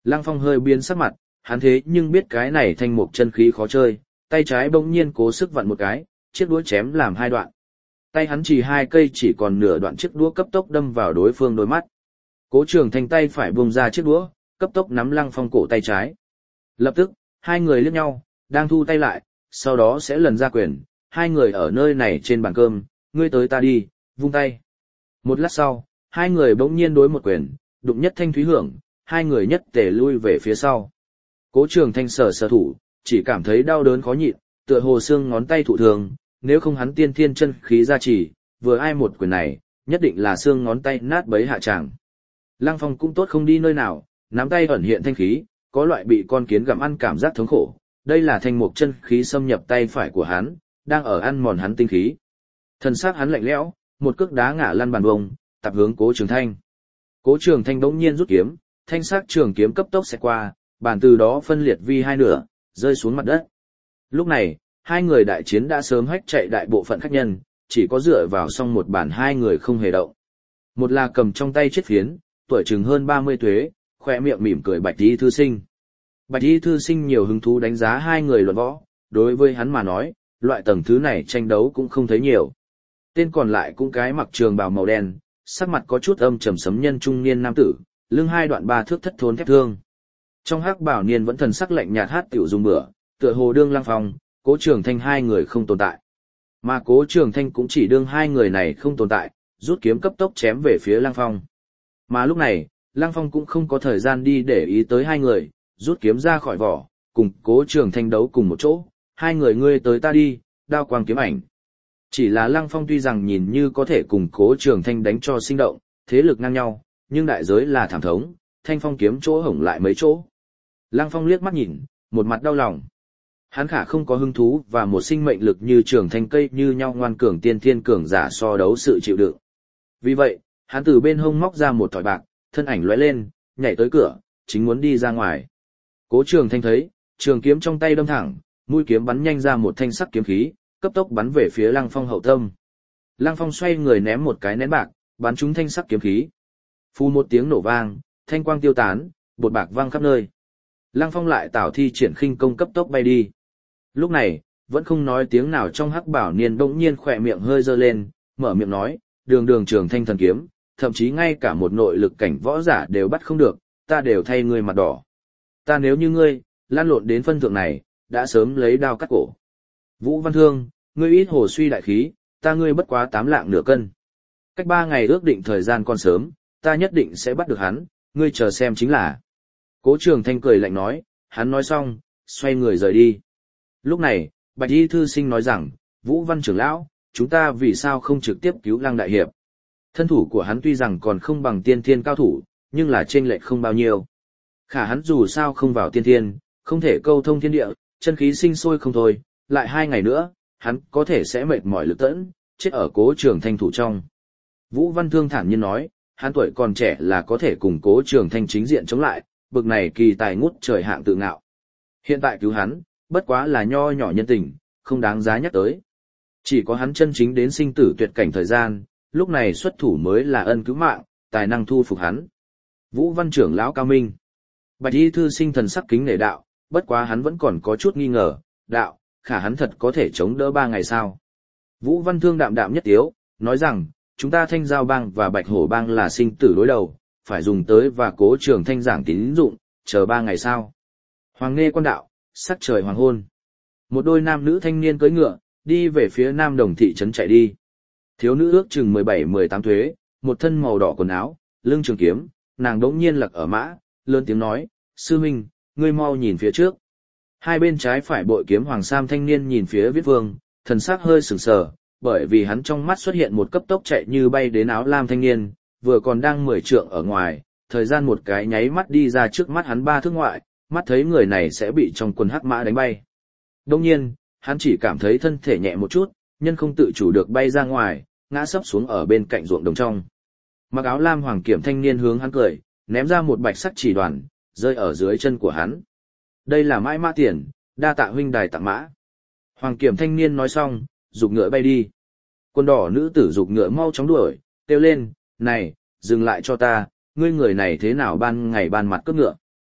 Lăng Phong hơi biến sắc mặt, hắn thế nhưng biết cái này thanh mục chân khí khó chơi, tay trái bỗng nhiên cố sức vặn một cái, chiếc đũa chém làm hai đoạn. Tay hắn chỉ hai cây chỉ còn nửa đoạn chiếc đũa cấp tốc đâm vào đối phương đôi mắt. Cố Trường Thanh tay phải buông ra chiếc đũa, cấp tốc nắm Lăng Phong cổ tay trái. Lập tức, hai người liếc nhau, đang thu tay lại, sau đó sẽ lần ra quyền, hai người ở nơi này trên bàn cơm, ngươi tới ta đi, vung tay. Một lát sau, hai người bỗng nhiên đối một quyền, đụng nhất thanh thúy hưởng, hai người nhất tề lui về phía sau. Cố Trường Thanh sờ thủ, chỉ cảm thấy đau đớn khó nhịn, tựa hồ xương ngón tay thụ thường, nếu không hắn tiên thiên chân khí gia trì, vừa ai một quyền này, nhất định là xương ngón tay nát bấy hạ tràng. Lăng Phong cũng tốt không đi nơi nào, nắm tay ẩn hiện thanh khí, có loại bị con kiến gặm ăn cảm giác thống khổ. Đây là thanh mục chân khí xâm nhập tay phải của hắn, đang ở ăn mòn hắn tinh khí. Thần sắc hắn lạnh lẽo, một cước đá ngã lăn bàn bông, tập hướng Cố Trường Thanh. Cố Trường Thanh bỗng nhiên rút kiếm, thanh sắc trường kiếm cấp tốc xẹt qua, bàn từ đó phân liệt vi hai nửa, rơi xuống mặt đất. Lúc này, hai người đại chiến đã sớm hách chạy đại bộ phận khách nhân, chỉ có dựa vào xong một bàn hai người không hề động. Một là cầm trong tay chiếc phiến, tuổi chừng hơn 30 tuế, khoe miệng mỉm cười Bạch Y thư sinh. Bạch Y thư sinh nhiều hứng thú đánh giá hai người luận võ, đối với hắn mà nói, loại tầng thứ này tranh đấu cũng không thấy nhiều. Tên còn lại cũng cái mặc trường bào màu đen, sắc mặt có chút âm trầm sấm nhân trung niên nam tử, lưng hai đoạn ba thước thất thốn thép thương. Trong hắc bảo niên vẫn thần sắc lạnh nhạt hát tiểu dùng bữa, tựa hồ đương Lăng Phong, Cố Trường Thanh hai người không tồn tại. Mà Cố Trường Thanh cũng chỉ đương hai người này không tồn tại, rút kiếm cấp tốc chém về phía Lăng Phong. Mà lúc này, Lăng Phong cũng không có thời gian đi để ý tới hai người, rút kiếm ra khỏi vỏ, cùng Cố Trường Thanh đấu cùng một chỗ, hai người ngươi tới ta đi, đao quang kiếm ảnh. Chỉ là Lăng Phong tuy rằng nhìn như có thể cùng Cố Trường Thanh đánh cho sinh động, thế lực ngang nhau, nhưng đại giới là thảm thống, thanh phong kiếm chỗ hổng lại mấy chỗ. Lăng Phong liếc mắt nhìn, một mặt đau lòng. Hắn khả không có hứng thú và một sinh mệnh lực như Trường Thanh cây như nhau ngoan cường tiên thiên cường giả so đấu sự chịu đựng. Vì vậy, hắn từ bên hông móc ra một thỏi bạc, thân ảnh lóe lên, nhảy tới cửa, chính muốn đi ra ngoài. Cố Trường Thanh thấy, trường kiếm trong tay đâm thẳng, mũi kiếm bắn nhanh ra một thanh sắc kiếm khí, cấp tốc bắn về phía Lăng Phong hậu tâm. Lăng Phong xoay người ném một cái nén bạc, bắn trúng thanh sắc kiếm khí. Phù một tiếng nổ vang, thanh quang tiêu tán, bột bạc vang khắp nơi. Lăng Phong lại tảo thi triển khinh công cấp tốc bay đi. Lúc này, vẫn không nói tiếng nào trong hắc bảo niên bỗng nhiên khỏe miệng hơi dơ lên, mở miệng nói, đường Trường Thanh thần kiếm, thậm chí ngay cả một nội lực cảnh võ giả đều bắt không được, ta đều thay ngươi mặt đỏ. Ta nếu như ngươi, lan lộn đến phân thượng này, đã sớm lấy đao cắt cổ. Vũ Văn Thương, ngươi ít hồ suy đại khí, ta ngươi bất quá 8 lạng nửa cân. Cách 3 ngày ước định thời gian còn sớm, ta nhất định sẽ bắt được hắn, ngươi chờ xem chính là. Cố Trường Thanh cười lạnh nói, hắn nói xong, xoay người rời đi. Lúc này, Bạch Y thư sinh nói rằng, Vũ Văn trưởng lão, chúng ta vì sao không trực tiếp cứu Lăng đại hiệp? Thân thủ của hắn tuy rằng còn không bằng tiên thiên cao thủ, nhưng là chênh lệch không bao nhiêu. Khả hắn dù sao không vào tiên thiên, không thể câu thông thiên địa, chân khí sinh sôi không thôi, lại 2 ngày nữa, hắn có thể sẽ mệt mỏi lực tẫn, chết ở Cố Trường Thanh thủ trong. Vũ Văn Thương thản nhiên nói, hắn tuổi còn trẻ là có thể cùng Cố Trường Thanh chính diện chống lại, bực này kỳ tài ngút trời hạng tự ngạo. Hiện tại cứu hắn, bất quá là nho nhỏ nhân tình, không đáng giá nhắc tới. Chỉ có hắn chân chính đến sinh tử tuyệt cảnh thời gian, lúc này xuất thủ mới là ân cứu mạng, tài năng thu phục hắn. Vũ Văn trưởng lão cao minh. Bạch Y thư sinh thần sắc kính nể đạo, bất quá hắn vẫn còn có chút nghi ngờ, đạo, khả hắn thật có thể chống đỡ 3 ngày sao? Vũ Văn Thương đạm đạm nhất tiếu, nói rằng, chúng ta Thanh Giao bang và Bạch Hổ bang là sinh tử đối đầu, phải dùng tới và Cố Trường Thanh giảng tín dụng, chờ 3 ngày sao? Hoàng Nghê quan đạo, sắc trời hoàng hôn. Một đôi nam nữ thanh niên cưỡi ngựa, đi về phía Nam Đồng thị trấn chạy đi. Thiếu nữ ước chừng 17-18 tuế, một thân màu đỏ quần áo, lưng trường kiếm, nàng đống nhiên lặc ở mã, lớn tiếng nói, sư huynh, ngươi mau nhìn phía trước. Hai bên trái phải bội kiếm hoàng sam thanh niên nhìn phía Viết Vương, thần sắc hơi sửng sờ, bởi vì hắn trong mắt xuất hiện một cấp tốc chạy như bay đến áo lam thanh niên, vừa còn đang 10 trượng ở ngoài, thời gian một cái nháy mắt đi ra trước mắt hắn 3 thước ngoại, mắt thấy người này sẽ bị trong quần hắc mã đánh bay. Đương nhiên, hắn chỉ cảm thấy thân thể nhẹ một chút, nhân không tự chủ được bay ra ngoài, ngã sấp xuống ở bên cạnh ruộng đồng trong. Mặc áo lam hoàng kiểm thanh niên hướng hắn cười, ném ra một bạch sắc chỉ đoàn, rơi ở dưới chân của hắn. Đây là mãi mã tiền, đa tạ huynh đài tặng mã. Hoàng kiểm thanh niên nói xong, giục ngựa bay đi. Quân đỏ nữ tử giục ngựa mau chóng đuổi, kêu lên, này, dừng lại cho ta, ngươi người này thế nào ban ngày ban mặt cướp ngựa.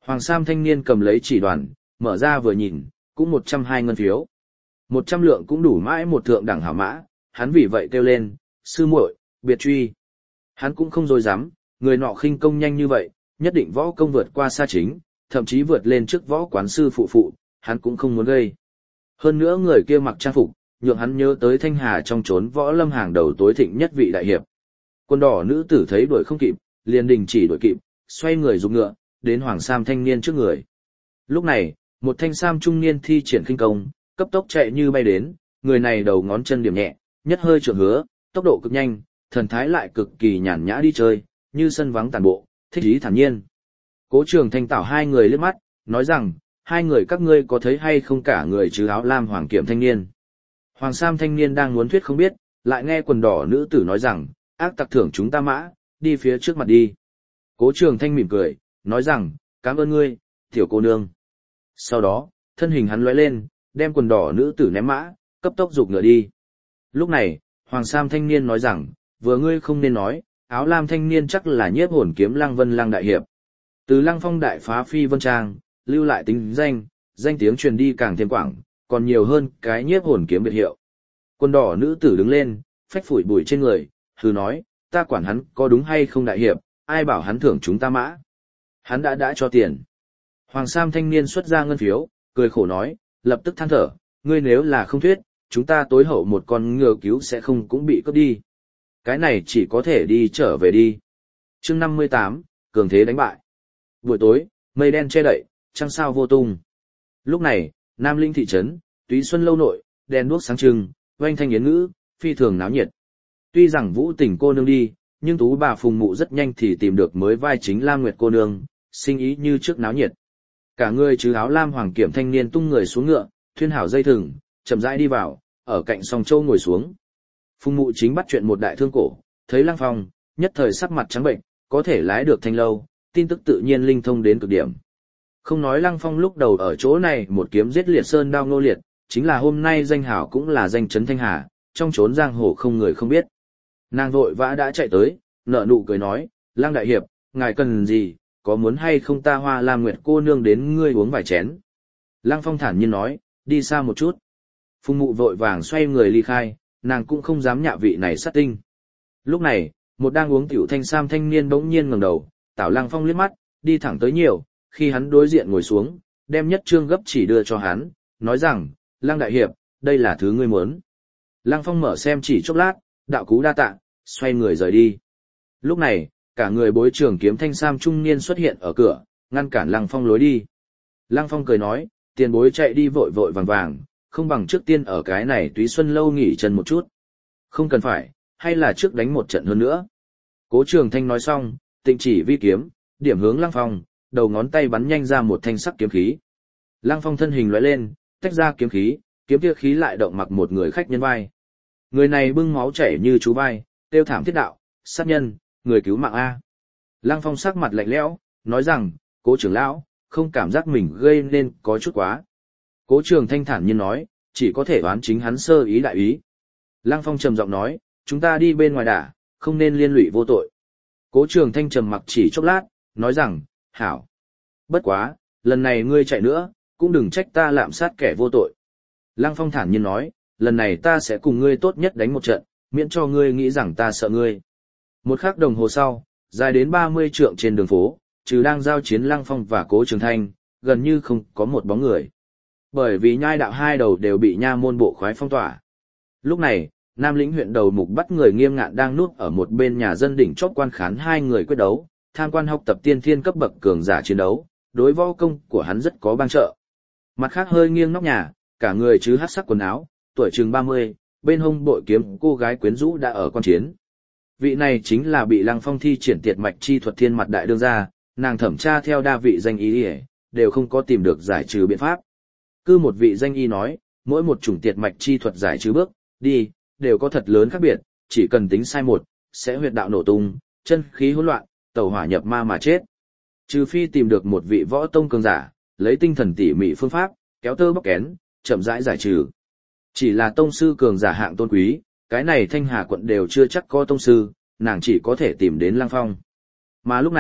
Hoàng Sam thanh niên cầm lấy chỉ đoàn, mở ra vừa nhìn, cũng 120 ngân phiếu. 100 lượng cũng đủ mãi một thượng đẳng hảo mã, hắn vì vậy kêu lên, sư muội, biệt truy. Hắn cũng không dối dám, người nọ khinh công nhanh như vậy, nhất định võ công vượt qua xa chính, thậm chí vượt lên trước võ quán sư phụ, hắn cũng không muốn gây. Hơn nữa người kia mặc trang phục, nhượng hắn nhớ tới Thanh Hà trong chốn võ lâm hàng đầu tối thịnh nhất vị đại hiệp. Quân đỏ nữ tử thấy đuổi không kịp, liền đình chỉ đuổi kịp, xoay người dùng ngựa, đến Hoàng Sam thanh niên trước người. Lúc này, một thanh sam trung niên thi triển khinh công, cấp tốc chạy như bay đến, người này đầu ngón chân điểm nhẹ, nhất hơi trượng hứa, tốc độ cực nhanh, thần thái lại cực kỳ nhàn nhã đi chơi, như sân vắng tàn bộ, thích ý thản nhiên. Cố Trường Thanh tảo hai người liếc mắt, nói rằng, hai người các ngươi có thấy hay không cả người chứ áo lam hoàng kiểm thanh niên. Hoàng Sam thanh niên đang muốn thuyết không biết, lại nghe quần đỏ nữ tử nói rằng, ác tặc thưởng chúng ta mã, đi phía trước mặt đi. Cố Trường Thanh mỉm cười, nói rằng, cảm ơn ngươi, tiểu cô nương. Sau đó, thân hình hắn lóe lên, đem quần đỏ nữ tử ném mã, cấp tốc giục ngựa đi. Lúc này, Hoàng Sam thanh niên nói rằng, vừa ngươi không nên nói, áo lam thanh niên chắc là nhiếp hồn kiếm Lăng Vân Lăng đại hiệp. Từ Lăng Phong đại phá phi vân trang, lưu lại tính danh tiếng truyền đi càng thêm quảng, còn nhiều hơn cái nhiếp hồn kiếm biệt hiệu. Quần đỏ nữ tử đứng lên, phách phủi bụi trên người, hừ nói, ta quản hắn có đúng hay không đại hiệp, ai bảo hắn thưởng chúng ta mã. Hắn đã cho tiền. Hoàng Sam thanh niên xuất ra ngân phiếu, cười khổ nói, lập tức than thở, ngươi nếu là không thuyết, chúng ta tối hậu một con ngựa cứu sẽ không cũng bị cướp đi. Cái này chỉ có thể đi trở về đi. Chương 58, cường thế đánh bại. Buổi tối, mây đen che đậy, trăng sao vô tung. Lúc này, Nam Linh thị trấn, Túy Xuân lâu nội, đèn đuốc sáng trưng, oanh thanh yến ngữ, phi thường náo nhiệt. Tuy rằng Vũ Tình cô nương đi, nhưng tú bà Phùng Mụ rất nhanh thì tìm được mới vai chính Lam Nguyệt cô nương, sinh ý như trước náo nhiệt. Cả người chứ áo lam hoàng kiểm thanh niên tung người xuống ngựa, thuyên hảo dây thừng, chậm rãi đi vào, ở cạnh song châu ngồi xuống. Phùng Mụ chính bắt chuyện một đại thương cổ, thấy Lăng Phong, nhất thời sắc mặt trắng bệnh, có thể lái được thanh lâu, tin tức tự nhiên linh thông đến cực điểm. Không nói Lăng Phong lúc đầu ở chỗ này một kiếm giết liệt sơn đao Ngô Liệt, chính là hôm nay danh hảo cũng là danh chấn Thanh Hà, trong chốn giang hồ không người không biết. Nàng vội vã đã chạy tới, nở nụ cười nói, Lăng đại hiệp, ngài cần gì, có muốn hay không ta Hoa Lam Nguyệt cô nương đến ngươi uống vài chén. Lăng Phong thản nhiên nói, đi xa một chút. Phùng Mụ vội vàng xoay người ly khai, nàng cũng không dám nhạ vị này sát tinh. Lúc này, một đang uống tiểu thanh sam thanh niên bỗng nhiên ngẩng đầu, tảo Lăng Phong liếc mắt, đi thẳng tới nhiều, khi hắn đối diện ngồi xuống, đem nhất trương gấp chỉ đưa cho hắn, nói rằng, Lăng đại hiệp, đây là thứ ngươi muốn. Lăng Phong mở xem chỉ chốc lát, đạo cú đa tạ, xoay người rời đi. Lúc này, cả người bối trưởng kiếm thanh sam trung niên xuất hiện ở cửa, ngăn cản Lăng Phong lối đi. Lăng Phong cười nói, tiền bối chạy đi vội vội vàng vàng, không bằng trước tiên ở cái này Túy Xuân lâu nghỉ chân một chút. Không cần phải, hay là trước đánh một trận hơn nữa. Cố Trường Thanh nói xong, tịnh chỉ vi kiếm, điểm hướng Lăng Phong, đầu ngón tay bắn nhanh ra một thanh sắc kiếm khí. Lăng Phong thân hình lóe lên, tách ra kiếm khí, kiếm kia khí lại động mặc một người khách nhân vai. Người này bưng máu chảy như chú vai, tiêu thảm thiết đạo, sát nhân, người cứu mạng A. Lăng Phong sắc mặt lạnh lẽo, nói rằng, Cố trưởng lão, không cảm giác mình gây nên có chút quá. Cố Trường Thanh thản nhiên nói, chỉ có thể đoán chính hắn sơ ý đại ý. Lăng Phong trầm giọng nói, chúng ta đi bên ngoài đả, không nên liên lụy vô tội. Cố Trường Thanh trầm mặc chỉ chốc lát, nói rằng, hảo. Bất quá, lần này ngươi chạy nữa, cũng đừng trách ta lạm sát kẻ vô tội. Lăng Phong thản nhiên nói, lần này ta sẽ cùng ngươi tốt nhất đánh một trận, miễn cho ngươi nghĩ rằng ta sợ ngươi. Một khắc đồng hồ sau, dài đến 30 trượng trên đường phố, trừ đang giao chiến Lăng Phong và Cố Trường Thanh, gần như không có một bóng người. Bởi vì nhai đạo hai đầu đều bị nha môn bộ khoái phong tỏa. Lúc này, Nam Lĩnh huyện đầu mục bắt người Nghiêm Ngạn đang núp ở một bên nhà dân đỉnh chóp quan khán hai người quyết đấu, tham quan học tập tiên thiên cấp bậc cường giả chiến đấu, đối võ công của hắn rất có bang trợ. Mặt khác hơi nghiêng nóc nhà, cả người chứ hắc sắc quần áo, tuổi chừng 30, bên hông bội kiếm cô gái quyến rũ đã ở quan chiến. Vị này chính là bị Lăng Phong thi triển tiệt mạch chi thuật thiên mặt đại đương gia, nàng thẩm tra theo đa vị danh y đều không có tìm được giải trừ biện pháp. Cứ một vị danh y nói, mỗi một chủng tiệt mạch chi thuật giải trừ bước đi đều có thật lớn khác biệt, chỉ cần tính sai một, sẽ huyệt đạo nổ tung, chân khí hỗn loạn, tẩu hỏa nhập ma mà chết. Trừ phi tìm được một vị võ tông cường giả, lấy tinh thần tỉ mỉ phương pháp, kéo tơ bóc kén, chậm rãi giải trừ. Chỉ là tông sư cường giả hạng tôn quý, cái này Thanh Hà quận đều chưa chắc có tông sư, nàng chỉ có thể tìm đến Lăng Phong. Mà lúc này,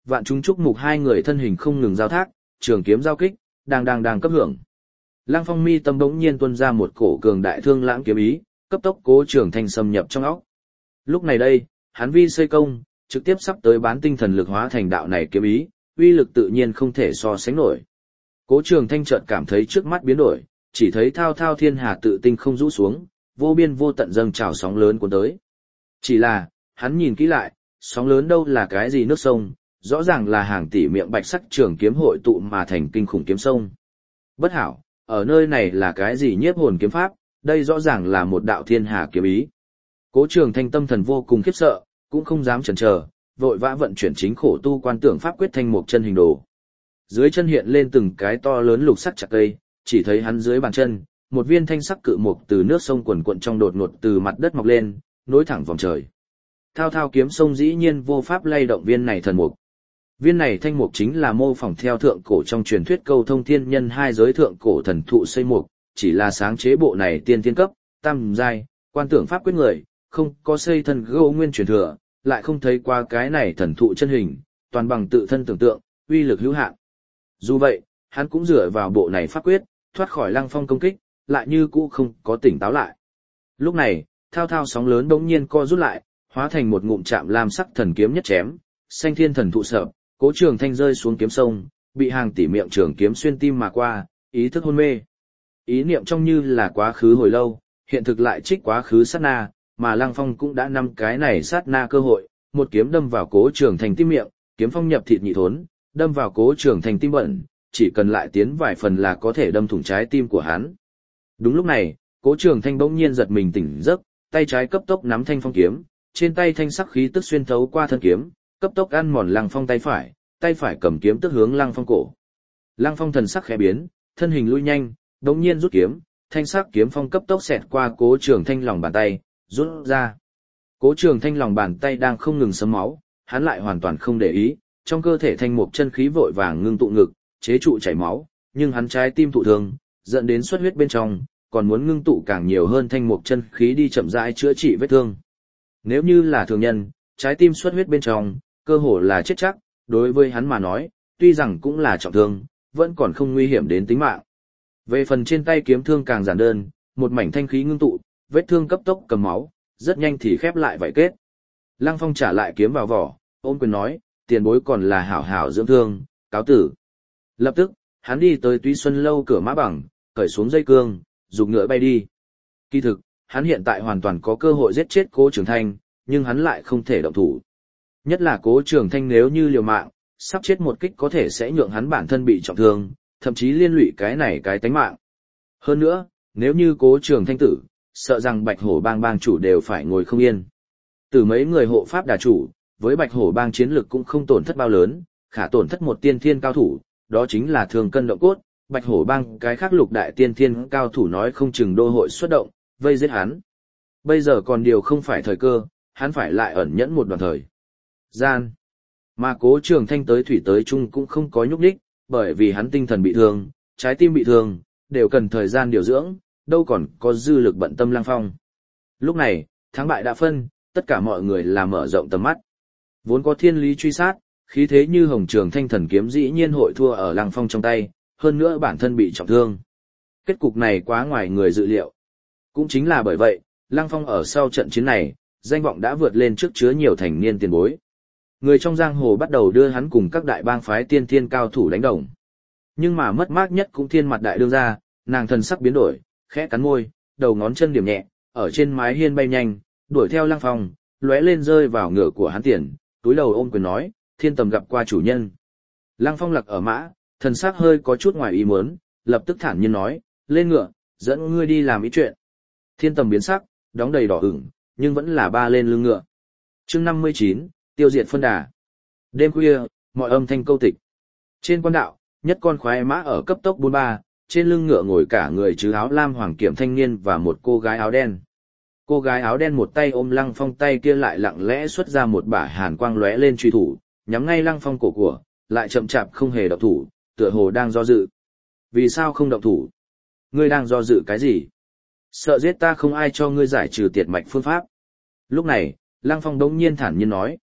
Vạn chúng chúc mục hai người thân hình không ngừng giao thác, trường kiếm giao kích, đang cấp hưởng. Lăng Phong mi tâm bỗng nhiên tuôn ra một cổ cường đại thương lãng kiếm ý, cấp tốc Cố Trường Thanh xâm nhập trong óc. Lúc này đây, hắn vi xây công, trực tiếp sắp tới bán tinh thần lực hóa thành đạo này kiếm ý, uy lực tự nhiên không thể so sánh nổi. Cố Trường Thanh chợt cảm thấy trước mắt biến đổi, chỉ thấy thao thao thiên hà tự tinh không rũ xuống, vô biên vô tận dâng trào sóng lớn cuốn tới. Chỉ là, hắn nhìn kỹ lại, sóng lớn đâu là cái gì nước sông, rõ ràng là hàng tỷ miệng bạch sắc trường kiếm hội tụ mà thành kinh khủng kiếm sông. Bất hảo, ở nơi này là cái gì nhiếp hồn kiếm pháp, đây rõ ràng là một đạo thiên hà kiếm ý. Cố Trường Thanh tâm thần vô cùng khiếp sợ, cũng không dám chần chờ, vội vã vận chuyển chính khổ tu quan tưởng pháp quyết thanh mục chân hình đồ. Dưới chân hiện lên từng cái to lớn lục sắc chặt cây, chỉ thấy hắn dưới bàn chân, một viên thanh sắc cự mục từ nước sông quần quận trong đột ngột từ mặt đất mọc lên, nối thẳng vòng trời. Thao thao kiếm sông dĩ nhiên vô pháp lay động viên này thần mục. Viên này thanh mục chính là mô phỏng theo thượng cổ trong truyền thuyết câu thông thiên nhân hai giới thượng cổ thần thụ xây mục, chỉ là sáng chế bộ này tiên thiên cấp, tam giai, quan tưởng pháp quyết người, không có xây thần gỗ nguyên truyền thừa, lại không thấy qua cái này thần thụ chân hình, toàn bằng tự thân tưởng tượng, uy lực hữu hạn. Dù vậy, hắn cũng dựa vào bộ này pháp quyết, thoát khỏi Lăng Phong công kích, lại như cũ không có tỉnh táo lại. Lúc này, thao thao sóng lớn bỗng nhiên co rút lại, hóa thành một ngụm chạm lam sắc thần kiếm nhất chém, xanh thiên thần thụ sợ, Cố Trường Thanh rơi xuống kiếm sông, bị hàng tỷ miệng trường kiếm xuyên tim mà qua, ý thức hôn mê. Ý niệm trong như là quá khứ hồi lâu, hiện thực lại trích quá khứ sát na, mà Lăng Phong cũng đã nắm cái này sát na cơ hội, một kiếm đâm vào Cố Trường Thanh tim miệng, kiếm phong nhập thịt nhị thốn, đâm vào Cố Trường Thanh tim bẩn, chỉ cần lại tiến vài phần là có thể đâm thủng trái tim của hắn. Đúng lúc này, Cố Trường Thanh bỗng nhiên giật mình tỉnh giấc, tay trái cấp tốc nắm thanh phong kiếm, trên tay thanh sắc khí tức xuyên thấu qua thân kiếm, cấp tốc ăn mòn Lăng Phong tay phải cầm kiếm tức hướng Lăng Phong cổ. Lăng Phong thần sắc khẽ biến, thân hình lui nhanh, bỗng nhiên rút kiếm, thanh sắc kiếm phong cấp tốc xẹt qua Cố Trường Thanh lòng bàn tay, rút ra. Cố Trường Thanh lòng bàn tay đang không ngừng sấm máu, hắn lại hoàn toàn không để ý, trong cơ thể thanh mục chân khí vội vàng ngưng tụ ngực, chế trụ chảy máu, nhưng hắn trái tim thụ thương, dẫn đến xuất huyết bên trong, còn muốn ngưng tụ càng nhiều hơn thanh mục chân khí đi chậm rãi chữa trị vết thương. Nếu như là thường nhân, trái tim xuất huyết bên trong, cơ hồ là chết chắc, đối với hắn mà nói, tuy rằng cũng là trọng thương, vẫn còn không nguy hiểm đến tính mạng. Về phần trên tay kiếm thương càng giản đơn, một mảnh thanh khí ngưng tụ, vết thương cấp tốc cầm máu, rất nhanh thì khép lại vảy kết. Lăng Phong trả lại kiếm vào vỏ, ôm quyền nói, tiền bối còn là hảo hảo dưỡng thương, cáo tử. Lập tức, hắn đi tới Túy Xuân lâu cửa mã bằng, cởi xuống dây cương, giục ngựa bay đi. Kỳ thực, hắn hiện tại hoàn toàn có cơ hội giết chết Cố Trường Thanh, nhưng hắn lại không thể động thủ. Nhất là Cố Trường Thanh nếu như liều mạng, sắp chết một kích có thể sẽ nhượng hắn bản thân bị trọng thương, thậm chí liên lụy cái này cái tánh mạng. Hơn nữa, nếu như Cố Trường Thanh tử, sợ rằng Bạch Hổ Bang bang chủ đều phải ngồi không yên. Từ mấy người hộ pháp đà chủ, với Bạch Hổ Bang chiến lực cũng không tổn thất bao lớn, khả tổn thất một tiên thiên cao thủ, đó chính là thường cân động cốt. Bạch Hổ Bang cái khác lục đại tiên thiên cao thủ nói không chừng đô hội xuất động, vây giết hắn. Bây giờ còn điều không phải thời cơ, hắn phải lại ẩn nhẫn một đoạn thời gian. Mà Cố Trường Thanh tới thủy tới chung cũng không có nhúc nhích, bởi vì hắn tinh thần bị thương, trái tim bị thương, đều cần thời gian điều dưỡng, đâu còn có dư lực bận tâm Lăng Phong. Lúc này, thắng bại đã phân, tất cả mọi người là mở rộng tầm mắt. Vốn có thiên lý truy sát, khí thế như Hồng Trường Thanh thần kiếm dĩ nhiên hội thua ở Lăng Phong trong tay, hơn nữa bản thân bị trọng thương. Kết cục này quá ngoài người dự liệu. Cũng chính là bởi vậy, Lăng Phong ở sau trận chiến này, danh vọng đã vượt lên trước chứa nhiều thành niên tiền bối. Người trong giang hồ bắt đầu đưa hắn cùng các đại bang phái tiên thiên cao thủ đánh đồng. Nhưng mà mất mát nhất cũng thiên mặt đại đương ra, nàng thần sắc biến đổi, khẽ cắn môi, đầu ngón chân điểm nhẹ, ở trên mái hiên bay nhanh, đuổi theo Lăng Phong, lóe lên rơi vào ngựa của hắn tiền, túi đầu ôm quyền nói, Thiên Tầm gặp qua chủ nhân. Lăng Phong lặc ở mã, thần sắc hơi có chút ngoài ý muốn, lập tức thản nhiên nói, lên ngựa, dẫn ngươi đi làm ý chuyện. Thiên Tầm biến sắc, đóng đầy đỏ ửng, nhưng vẫn là ba lên lưng ngựa. Chương 59, tiêu diệt phân đà. Đêm khuya, mọi âm thanh câu tịch. Trên quan đạo, nhất con khoái mã ở cấp tốc 43, trên lưng ngựa ngồi cả người chứ áo lam hoàng kiểm thanh niên và một cô gái áo đen. Cô gái áo đen một tay ôm Lăng Phong, tay kia lại lặng lẽ xuất ra một bả hàn quang lóe lên truy thủ, nhắm ngay Lăng Phong cổ của, lại chậm chạp không hề động thủ, tựa hồ đang do dự. Vì sao không động thủ? Ngươi đang do dự cái gì? Sợ giết ta không ai cho ngươi giải trừ tiệt mạch phương pháp. Lúc này, Lăng Phong đống nhiên thản nhiên nói.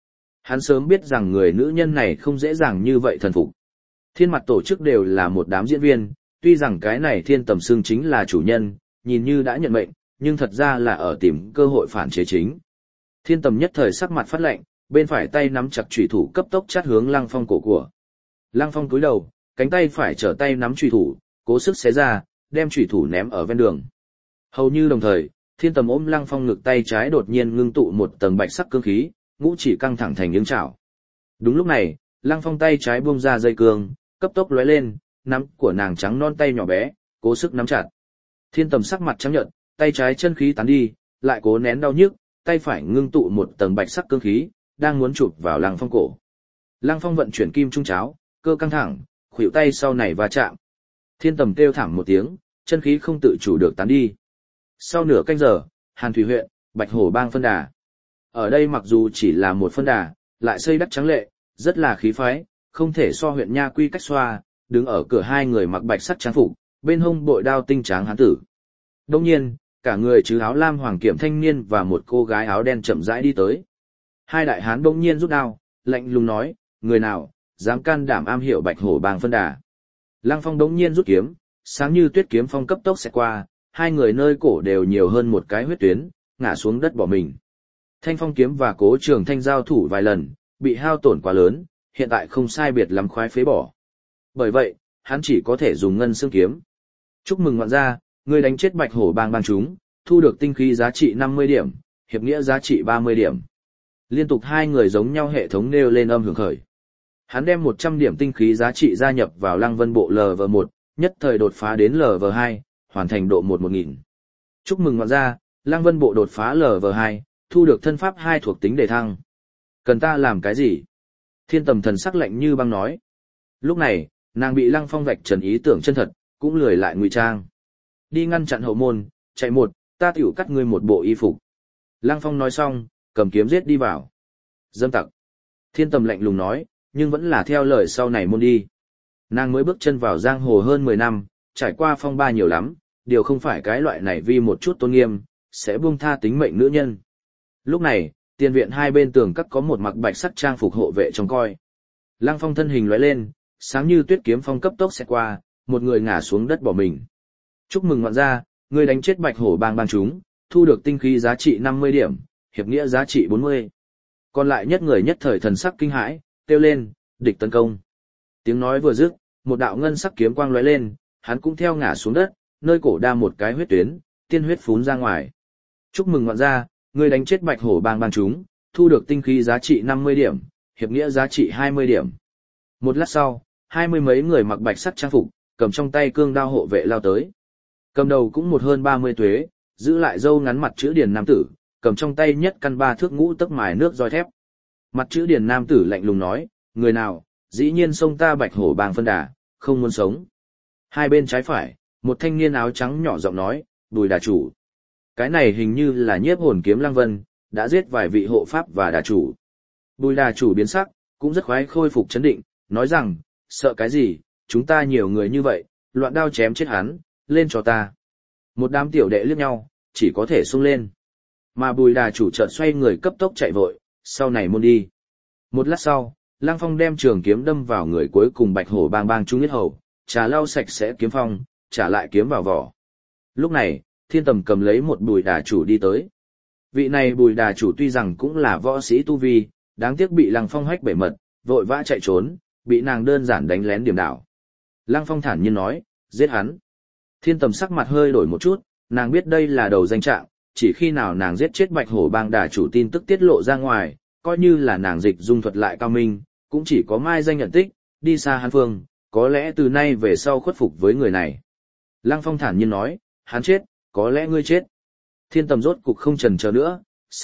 Hắn sớm biết rằng người nữ nhân này không dễ dàng như vậy thần phục. Thiên mặt tổ chức đều là một đám diễn viên, tuy rằng cái này Thiên Tầm xưng chính là chủ nhân, nhìn như đã nhận mệnh, nhưng thật ra là ở tìm cơ hội phản chế chính. Thiên Tầm nhất thời sắc mặt phát lạnh, bên phải tay nắm chặt chủy thủ cấp tốc chát hướng Lăng Phong cổ của. Lăng Phong cúi đầu, cánh tay phải trở tay nắm chủy thủ, cố sức xé ra, đem chủy thủ ném ở ven đường. Hầu như đồng thời, Thiên Tầm ôm Lăng Phong ngực tay trái đột nhiên ngưng tụ một tầng bạch sắc cương khí, ngũ chỉ căng thẳng thành những chảo. Đúng lúc này, Lăng Phong tay trái buông ra dây cương, cấp tốc lóe lên, nắm của nàng trắng non tay nhỏ bé, cố sức nắm chặt. Thiên Tầm sắc mặt trắng nhợt, tay trái chân khí tán đi, lại cố nén đau nhức, tay phải ngưng tụ một tầng bạch sắc cương khí, đang muốn chụp vào Lăng Phong cổ. Lăng Phong vận chuyển kim trung cháo, cơ căng thẳng, khuỷu tay sau này va chạm. Thiên Tầm kêu thảm một tiếng, chân khí không tự chủ được tán đi. Sau nửa canh giờ, Hàn Thủy huyện, Bạch Hổ bang phân đà. Ở đây mặc dù chỉ là một phân đà, lại xây đắp trắng lệ, rất là khí phái, không thể so huyện Nha Quy cách xoa, đứng ở cửa hai người mặc bạch sắc trang phục, bên hông bội đao tinh tráng hán tử. Đông nhiên, cả người chứ áo lam hoàng kiểm thanh niên và một cô gái áo đen chậm rãi đi tới. Hai đại hán đông nhiên rút đao, lạnh lùng nói, người nào, dám can đảm am hiểu Bạch Hổ bang phân đà. Lăng Phong đống nhiên rút kiếm, sáng như tuyết kiếm phong cấp tốc xẹt qua, hai người nơi cổ đều nhiều hơn một cái huyết tuyến, ngã xuống đất bỏ mình. Thanh phong kiếm và Cố Trường Thanh giao thủ vài lần, bị hao tổn quá lớn, hiện tại không sai biệt lắm khoái phế bỏ. Bởi vậy, hắn chỉ có thể dùng ngân xương kiếm. Chúc mừng ngoạn gia, ngươi đánh chết Bạch Hổ bang chúng, thu được tinh khí giá trị 50 điểm, hiệp nghĩa giá trị 30 điểm. Liên tục hai người giống nhau hệ thống nêu lên âm hưởng khởi. Hắn đem 100 điểm tinh khí giá trị gia nhập vào Lăng Vân bộ LV1, nhất thời đột phá đến LV2, hoàn thành độ 1000. Chúc mừng ngoạn gia, Lăng Vân bộ đột phá LV2, thu được thân pháp 2 thuộc tính đề thăng. Cần ta làm cái gì? Thiên Tầm thần sắc lạnh như băng nói. Lúc này, nàng bị Lăng Phong vạch trần ý tưởng chân thật, cũng lười lại ngụy trang. Đi ngăn chặn hậu môn, chạy một, ta tiểu cắt ngươi một bộ y phục. Lăng Phong nói xong, cầm kiếm giết đi vào. Dâm tặc. Thiên Tầm lạnh lùng nói, nhưng vẫn là theo lời sau này môn đi. Nàng mới bước chân vào giang hồ hơn 10 năm, trải qua phong ba nhiều lắm, điều không phải cái loại này vì một chút tôn nghiêm, sẽ buông tha tính mệnh nữ nhân. Lúc này, tiền viện hai bên tường các có một mặc bạch sắc trang phục hộ vệ trông coi. Lăng Phong thân hình lóe lên, sáng như tuyết kiếm phong cấp tốc sẽ qua, một người ngã xuống đất bỏ mình. Chúc mừng ngoạn gia, ngươi đánh chết Bạch Hổ bang chúng, thu được tinh khí giá trị 50 điểm, hiệp nghĩa giá trị 40. Còn lại nhất người nhất thời thần sắc kinh hãi, kêu lên, địch tấn công. Tiếng nói vừa dứt, một đạo ngân sắc kiếm quang lóe lên, hắn cũng theo ngã xuống đất, nơi cổ đa một cái huyết tuyến, tiên huyết phún ra ngoài. Chúc mừng ngoạn gia, ngươi đánh chết Bạch Hổ bang chúng, thu được tinh khí giá trị 50 điểm, hiệp nghĩa giá trị 20 điểm. Một lát sau, 20 mấy người mặc bạch sắc trang phục, cầm trong tay cương đao hộ vệ lao tới. Cầm đầu cũng một hơn 30 tuế, giữ lại râu ngắn mặt chữ điền nam tử, cầm trong tay nhất căn 3 thước ngũ tấc mài nước roi thép. Mặt chữ điền nam tử lạnh lùng nói, người nào, dĩ nhiên xông ta Bạch Hổ bang phân đà, không muốn sống. Hai bên trái phải, một thanh niên áo trắng nhỏ giọng nói, Bùi đà chủ. Cái này hình như là nhiếp hồn kiếm Lăng Vân, đã giết vài vị hộ pháp và đà chủ. Bùi đà chủ biến sắc, cũng rất khoái khôi phục chấn định, nói rằng, sợ cái gì, chúng ta nhiều người như vậy, loạn đao chém chết hắn, lên cho ta. Một đám tiểu đệ liếc nhau, chỉ có thể xung lên. Mà Bùi đà chủ chợt xoay người cấp tốc chạy vội, sau này môn đi. Một lát sau, Lăng Phong đem trường kiếm đâm vào người cuối cùng Bạch Hổ bang trung yết hầu, trà lau sạch sẽ kiếm phong, trả lại kiếm vào vỏ. Lúc này, Thiên Tầm cầm lấy một Bùi đà chủ đi tới. Vị này Bùi đà chủ tuy rằng cũng là võ sĩ tu vi, đáng tiếc bị Lăng Phong hách bể mật, vội vã chạy trốn, bị nàng đơn giản đánh lén điểm đảo. Lăng Phong thản nhiên nói, giết hắn. Thiên Tầm sắc mặt hơi đổi một chút, nàng biết đây là đầu danh trạng, chỉ khi nào nàng giết chết Bạch Hổ bang đà chủ tin tức tiết lộ ra ngoài, coi như là nàng dịch dung thuật lại cao minh, cũng chỉ có mai danh nhận tích, đi xa hắn phương, có lẽ từ nay về sau khuất phục với người này. Lăng Phong thản nhiên nói, hắn chết, có lẽ ngươi chết. Thiên Tầm rốt cục không chần chờ nữa,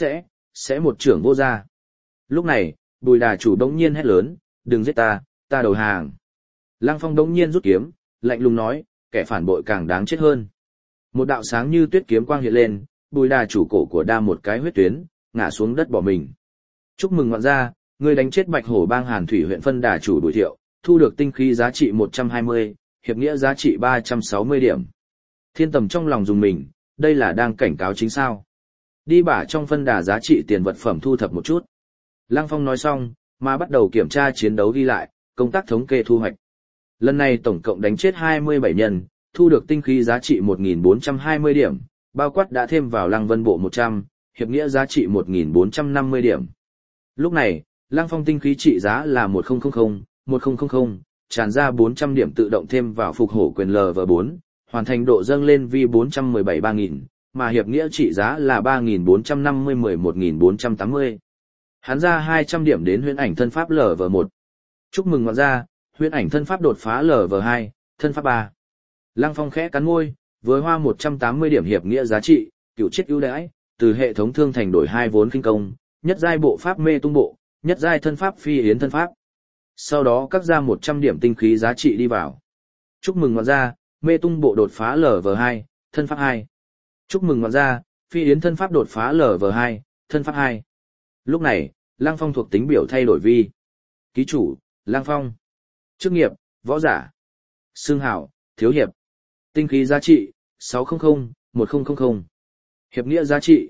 sẽ một trưởng vô gia. Lúc này, Bùi đà chủ đống nhiên hét lớn, đừng giết ta, ta đầu hàng. Lăng Phong đống nhiên rút kiếm, lạnh lùng nói, kẻ phản bội càng đáng chết hơn. Một đạo sáng như tuyết kiếm quang hiện lên, Bùi đà chủ cổ của đa một cái huyết tuyến, ngã xuống đất bỏ mình. Chúc mừng ngoạn gia, ngươi đánh chết Bạch Hổ bang Hàn Thủy huyện phân đà chủ Bùi Thiệu, thu được tinh khí giá trị 120, hiệp nghĩa giá trị 360 điểm. Thiên Tầm trong lòng dùng mình, đây là đang cảnh cáo chính sao. Đi bả trong phân đà giá trị tiền vật phẩm thu thập một chút. Lăng Phong nói xong, mà bắt đầu kiểm tra chiến đấu ghi lại, công tác thống kê thu hoạch. Lần này tổng cộng đánh chết 27 nhân, thu được tinh khí giá trị 1.420 điểm, bao quát đã thêm vào Lăng Vân Bộ 100, hiệp nghĩa giá trị 1.450 điểm. Lúc này, Lăng Phong tinh khí trị giá là 1000, tràn ra 400 điểm tự động thêm vào phục hổ quyền LV4, hoàn thành độ dâng lên vi 417-3000, mà hiệp nghĩa trị giá là 3450-11480. Hắn ra 200 điểm đến huyễn ảnh thân pháp LV1. Chúc mừng ngoạn gia, huyễn ảnh thân pháp đột phá LV2, thân pháp 3. Lăng Phong khẽ cắn môi, với hoa 180 điểm hiệp nghĩa giá trị, cựu chết ưu đãi, từ hệ thống thương thành đổi 2 vốn kinh công, nhất giai bộ pháp mê tung bộ, nhất giai thân pháp phi yến thân pháp. Sau đó cắt ra 100 điểm tinh khí giá trị đi vào. Chúc mừng ngoạn gia, mê tung bộ đột phá LV2, thân pháp 2. Chúc mừng ngoạn gia, phi yến thân pháp đột phá LV2, thân pháp 2. Lúc này, Lăng Phong thuộc tính biểu thay đổi vi. Ký chủ, Lăng Phong. Chức nghiệp, võ giả. Xương hảo, thiếu hiệp. Tinh khí giá trị, 600-1000. Hiệp nghĩa giá trị,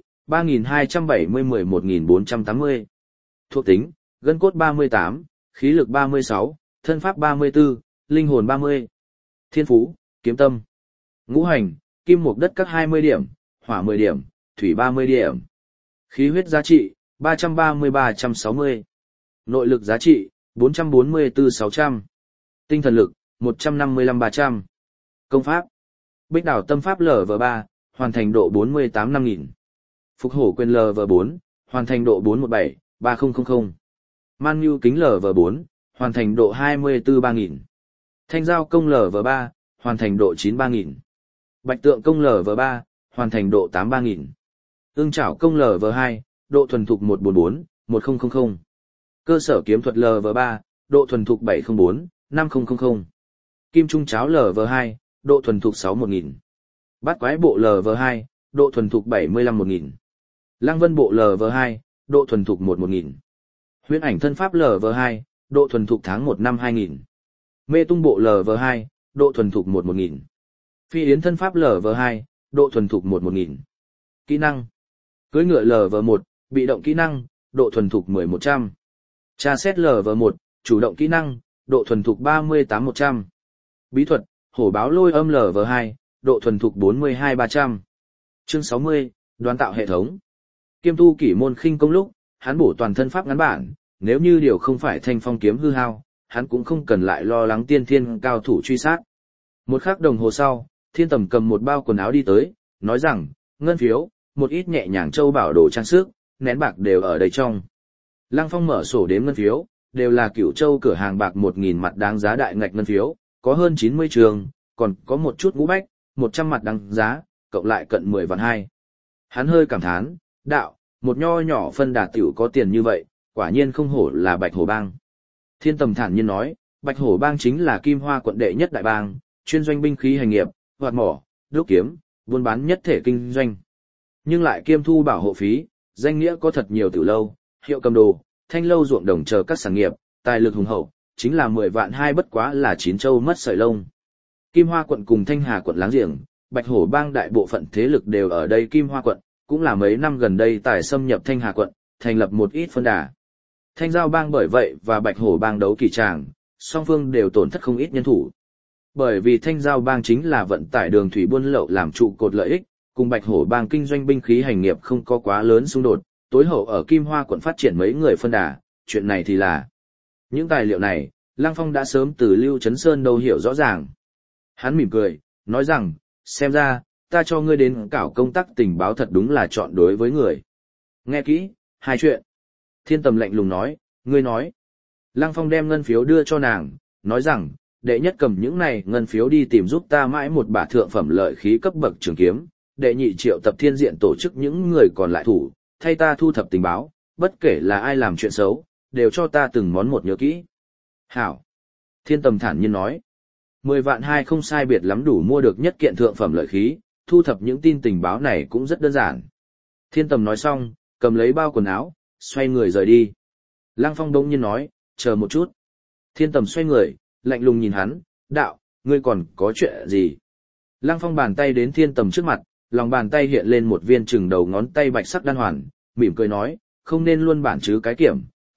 3270-11480. Thuộc tính, gân cốt 38, khí lực 36, thân pháp 34, linh hồn 30. Thiên phú, kiếm tâm. Ngũ hành, kim mộc đất các 20 điểm, hỏa 10 điểm, thủy 30 điểm. Khí huyết giá trị, 330-360. Nội lực giá trị, 444-600. Tinh thần lực, 155-300. Công pháp, Bích Đảo Tâm Pháp LV3, hoàn thành độ 48-5000. Phục hổ quyền LV4, hoàn thành độ 417-3000. Man Nhu kính LV4, hoàn thành độ 24-3000. Thanh Giao công LV3, hoàn thành độ 9-3000. Bạch Tượng công LV3, hoàn thành độ 8-3000. Ưng Chảo công LV2, độ thuần thục 144-1000. Cơ sở kiếm thuật LV3, độ thuần thục 704-5000. Kim Trung Cháo LV2, độ thuần thục 6-1000. Bát Quái Bộ LV2, độ thuần thục 75-1000. Lăng Vân Bộ LV2, độ thuần thục 1-1000. Huyễn ảnh thân pháp LV2, độ thuần thục tháng 1 năm 2000. Mê tung bộ LV2, độ thuần thục 1-1000. Phi yến thân pháp LV2, độ thuần thục 1-1000. Kỹ năng. Cưỡi ngựa LV1, bị động kỹ năng, độ thuần thục 10-100. Tra xét LV1, chủ động kỹ năng, độ thuần thục 38-100. Bí thuật, hổ báo lôi âm LV2, độ thuần thục 42-300. Chương 60, đoán tạo hệ thống. Kiêm tu kỷ môn khinh công lúc, hắn bổ toàn thân pháp ngắn bản, nếu như điều không phải thanh phong kiếm hư hao, hắn cũng không cần lại lo lắng tiên thiên cao thủ truy sát. Một khắc đồng hồ sau, Thiên Tầm cầm một bao quần áo đi tới, nói rằng, ngân phiếu, một ít nhẹ nhàng châu bảo đồ trang sức, nén bạc đều ở đây trong. Lăng Phong mở sổ đếm ngân phiếu, đều là Cửu Châu cửa hàng bạc 1000 mặt đáng giá đại ngạch ngân phiếu, có hơn 90 trường, còn có một chút ngũ bách, 100 mặt đáng giá, cộng lại cận 10 vạn 2. Hắn hơi cảm thán, đạo, một nho nhỏ phân đà tiểu có tiền như vậy, quả nhiên không hổ là Bạch Hổ Bang. Thiên Tầm thản nhiên nói, Bạch Hổ Bang chính là Kim Hoa quận đệ nhất đại bang, chuyên doanh binh khí hành nghiệp, hoạt mỏ, đúc kiếm, buôn bán nhất thể kinh doanh. Nhưng lại kiêm thu bảo hộ phí, danh nghĩa có thật nhiều tiểu lâu, hiệu cầm đồ, thanh lâu ruộng đồng chờ các sản nghiệp, tài lực hùng hậu, chính là 10 vạn 2 bất quá là 9 châu mất sợi lông. Kim Hoa quận cùng Thanh Hà quận láng giềng, Bạch Hổ Bang đại bộ phận thế lực đều ở đây Kim Hoa quận, cũng là mấy năm gần đây tài xâm nhập Thanh Hà quận, thành lập một ít phân đà. Thanh Giao Bang bởi vậy và Bạch Hổ Bang đấu kỳ tràng, song phương đều tổn thất không ít nhân thủ. Bởi vì Thanh Giao Bang chính là vận tải đường thủy buôn lậu làm trụ cột lợi ích, cùng Bạch Hổ Bang kinh doanh binh khí hành nghiệp không có quá lớn xung đột, tối hậu ở Kim Hoa quận phát triển mấy người phân đà, chuyện này thì là. Những tài liệu này, Lăng Phong đã sớm từ Lưu Trấn Sơn đâu hiểu rõ ràng. Hắn mỉm cười, nói rằng, xem ra, ta cho ngươi đến cảo công tác tình báo thật đúng là chọn đối với người. Nghe kỹ, hai chuyện. Thiên Tầm lạnh lùng nói, ngươi nói. Lăng Phong đem ngân phiếu đưa cho nàng, nói rằng, đệ nhất cầm những này ngân phiếu đi tìm giúp ta mãi một bả thượng phẩm lợi khí cấp bậc trường kiếm, đệ nhị triệu tập thiên diện tổ chức những người còn lại thủ, thay ta thu thập tình báo, bất kể là ai làm chuyện xấu, đều cho ta từng món một nhớ kỹ. Hảo. Thiên Tầm thản nhiên nói. 10 vạn 2 không sai biệt lắm đủ mua được nhất kiện thượng phẩm lợi khí, thu thập những tin tình báo này cũng rất đơn giản. Thiên Tầm nói xong, cầm lấy bao quần áo, xoay người rời đi. Lăng Phong đống nhiên nói, chờ một chút. Thiên Tầm xoay người, lạnh lùng nhìn hắn, đạo, ngươi còn có chuyện gì? Lăng Phong bàn tay đến Thiên Tầm trước mặt, lòng bàn tay hiện lên một viên chừng đầu ngón tay bạch sắc đan hoàn, mỉm cười nói, không nên luôn bản chứ cái kiểm,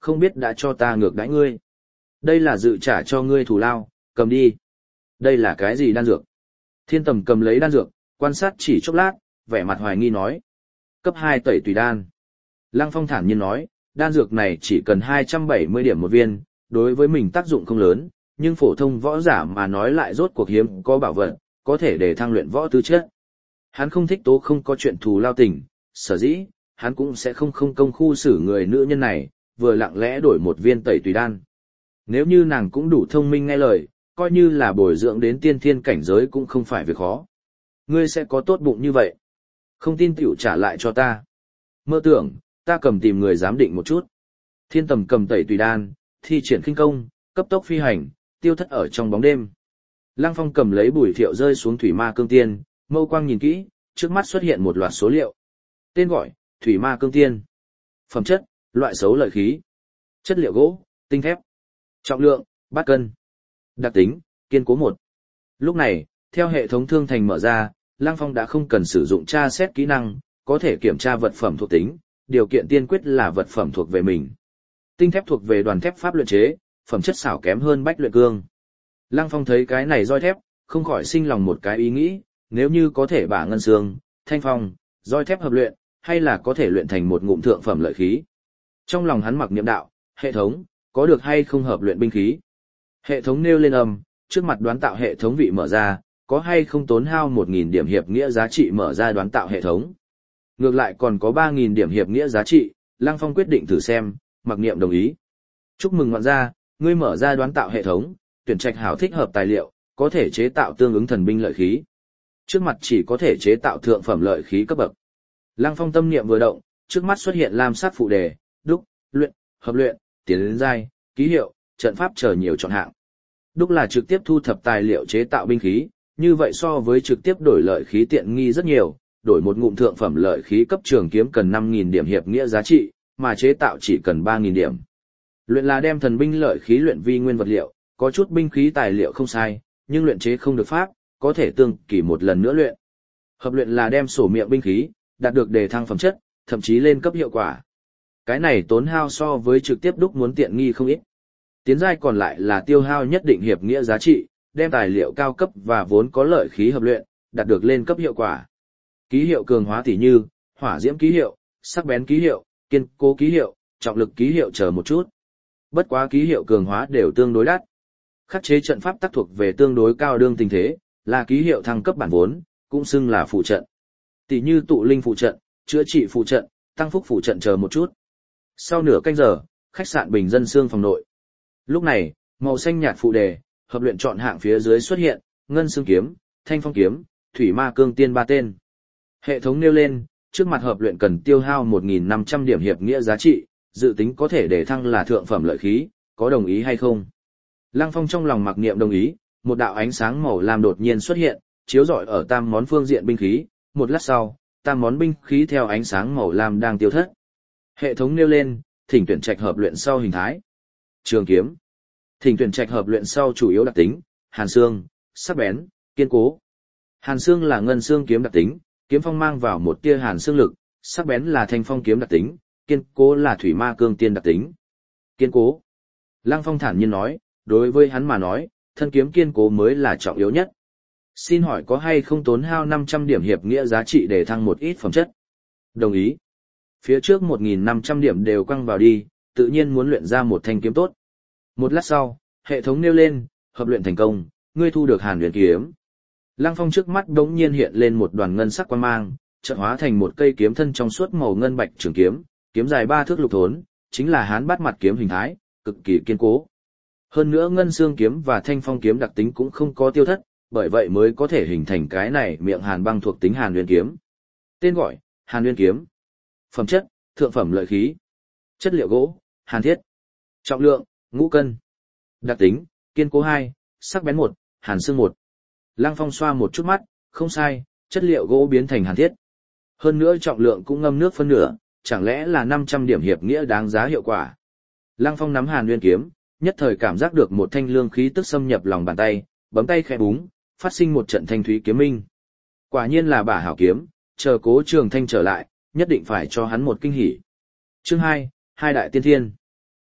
không biết đã cho ta ngược đãi ngươi. Đây là dự trả cho ngươi thù lao, cầm đi. Đây là cái gì đan dược? Thiên Tầm cầm lấy đan dược, quan sát chỉ chốc lát, vẻ mặt hoài nghi nói. Cấp 2 tẩy tùy đan. Lăng Phong thản nhiên nói, đan dược này chỉ cần 270 điểm một viên, đối với mình tác dụng không lớn, nhưng phổ thông võ giả mà nói lại rốt cuộc hiếm có bảo vật, có thể để thăng luyện võ tư chất. Hắn không thích tố không có chuyện thù lao tình, sở dĩ, hắn cũng sẽ không công khu xử người nữ nhân này, vừa lặng lẽ đổi một viên tẩy tùy đan. Nếu như nàng cũng đủ thông minh nghe lời, coi như là bồi dưỡng đến tiên thiên cảnh giới cũng không phải việc khó. Ngươi sẽ có tốt bụng như vậy. Không tin tiểu trả lại cho ta. Mơ tưởng, ta cầm tìm người giám định một chút. Thiên Tầm cầm tẩy tùy đan, thi triển khinh công, cấp tốc phi hành, tiêu thất ở trong bóng đêm. Lăng Phong cầm lấy bùi thiệu rơi xuống thủy ma cương tiên, mâu quang nhìn kỹ, trước mắt xuất hiện một loạt số liệu. Tên gọi, thủy ma cương tiên. Phẩm chất, loại xấu lợi khí. Chất liệu gỗ, tinh thép. Trọng lượng, bát cân. Đặc tính, kiên cố 1. Lúc này, theo hệ thống thương thành mở ra, Lăng Phong đã không cần sử dụng tra xét kỹ năng, có thể kiểm tra vật phẩm thuộc tính, điều kiện tiên quyết là vật phẩm thuộc về mình. Tinh thép thuộc về đoàn thép pháp luyện chế, phẩm chất xảo kém hơn bách luyện cương. Lăng Phong thấy cái này roi thép, không khỏi sinh lòng một cái ý nghĩ, nếu như có thể bả ngân xương, thanh phong, roi thép hợp luyện, hay là có thể luyện thành một ngụm thượng phẩm lợi khí. Trong lòng hắn mặc niệm đạo, hệ thống, có được hay không hợp luyện binh khí? Hệ thống nêu lên âm, trước mặt đoán tạo hệ thống vị mở ra, có hay không tốn hao 1.000 điểm hiệp nghĩa giá trị mở ra đoán tạo hệ thống. Ngược lại còn có 3.000 điểm hiệp nghĩa giá trị, Lăng Phong quyết định thử xem, mặc niệm đồng ý. Chúc mừng ngoạn gia, ngươi mở ra đoán tạo hệ thống, tuyển trạch hảo thích hợp tài liệu, có thể chế tạo tương ứng thần binh lợi khí. Trước mặt chỉ có thể chế tạo thượng phẩm lợi khí cấp bậc. Lăng Phong tâm niệm vừa động, trước mắt xuất hiện lam sắc phụ đề, đúc, luyện, hợp luyện, tiến đến giai, ký hiệu, trận pháp chờ nhiều chọn hạng. Đúc là trực tiếp thu thập tài liệu chế tạo binh khí, như vậy so với trực tiếp đổi lợi khí tiện nghi rất nhiều, đổi một ngụm thượng phẩm lợi khí cấp trường kiếm cần 5.000 điểm hiệp nghĩa giá trị, mà chế tạo chỉ cần 3.000 điểm. Luyện là đem thần binh lợi khí luyện vi nguyên vật liệu, có chút binh khí tài liệu không sai, nhưng luyện chế không được pháp, có thể tương kỳ một lần nữa luyện. Hợp luyện là đem sổ miệng binh khí, đạt được đề thăng phẩm chất, thậm chí lên cấp hiệu quả. Cái này tốn hao so với trực tiếp đúc muốn tiện nghi không ít. Tiến giai còn lại là tiêu hao nhất định hiệp nghĩa giá trị, đem tài liệu cao cấp và vốn có lợi khí hợp luyện, đạt được lên cấp hiệu quả. Ký hiệu cường hóa tỉ như, hỏa diễm ký hiệu, sắc bén ký hiệu, kiên cố ký hiệu, trọng lực ký hiệu chờ một chút. Bất quá ký hiệu cường hóa đều tương đối đắt. Khắc chế trận pháp tác thuộc về tương đối cao đương tình thế, là ký hiệu thăng cấp bản vốn, cũng xưng là phụ trận. Tỉ như tụ linh phụ trận, chữa trị phụ trận, tăng phúc phụ trận chờ một chút. Sau nửa canh giờ, khách sạn bình dân xương phòng nội. Lúc này, màu xanh nhạt phụ đề, hợp luyện chọn hạng phía dưới xuất hiện, ngân xương kiếm, thanh phong kiếm, thủy ma cương tiên 3 tên. Hệ thống nêu lên, trước mặt hợp luyện cần tiêu hao 1.500 điểm hiệp nghĩa giá trị, dự tính có thể để thăng là thượng phẩm lợi khí, có đồng ý hay không? Lăng Phong trong lòng mặc niệm đồng ý, một đạo ánh sáng màu lam đột nhiên xuất hiện, chiếu rọi ở tam món phương diện binh khí, một lát sau, tam món binh khí theo ánh sáng màu lam đang tiêu thất. Hệ thống nêu lên, thỉnh tuyển trạch hợp luyện sau hình thái. Trường kiếm. Thỉnh tuyển trạch hợp luyện sau chủ yếu đặc tính, hàn xương, sắc bén, kiên cố. Hàn xương là ngân xương kiếm đặc tính, kiếm phong mang vào một tia hàn xương lực, sắc bén là thanh phong kiếm đặc tính, kiên cố là thủy ma cương tiên đặc tính. Kiên cố. Lăng Phong thản nhiên nói, đối với hắn mà nói, thân kiếm kiên cố mới là trọng yếu nhất. Xin hỏi có hay không tốn hao 500 điểm hiệp nghĩa giá trị để thăng một ít phẩm chất? Đồng ý. Phía trước 1.500 điểm đều quăng vào đi, tự nhiên muốn luyện ra một thanh kiếm tốt. Một lát sau, hệ thống nêu lên, hợp luyện thành công, ngươi thu được Hàn Huyền kiếm. Lăng Phong trước mắt đống nhiên hiện lên một đoàn ngân sắc quang mang, chợt hóa thành một cây kiếm thân trong suốt màu ngân bạch trường kiếm, kiếm dài 3 thước lục thốn, chính là Hán Bát Mặt kiếm hình thái, cực kỳ kiên cố. Hơn nữa ngân xương kiếm và thanh phong kiếm đặc tính cũng không có tiêu thất, bởi vậy mới có thể hình thành cái này miệng hàn băng thuộc tính Hàn Huyền kiếm. Tên gọi, Hàn Huyền kiếm. Phẩm chất, thượng phẩm lợi khí. Chất liệu gỗ, hàn thiết. Trọng lượng, ngũ cân. Đặc tính, kiên cố 2, sắc bén 1, hàn xương 1. Lăng Phong xoa một chút mắt, không sai, chất liệu gỗ biến thành hàn thiết. Hơn nữa trọng lượng cũng ngâm nước phân nửa, chẳng lẽ là 500 điểm hiệp nghĩa đáng giá hiệu quả. Lăng Phong nắm Hàn Nguyên kiếm, nhất thời cảm giác được một thanh lương khí tức xâm nhập lòng bàn tay, bấm tay khẽ búng, phát sinh một trận thanh thúy kiếm minh. Quả nhiên là bả hảo kiếm, chờ Cố Trường Thanh trở lại, nhất định phải cho hắn một kinh hỉ. Chương 2, hai đại tiên thiên.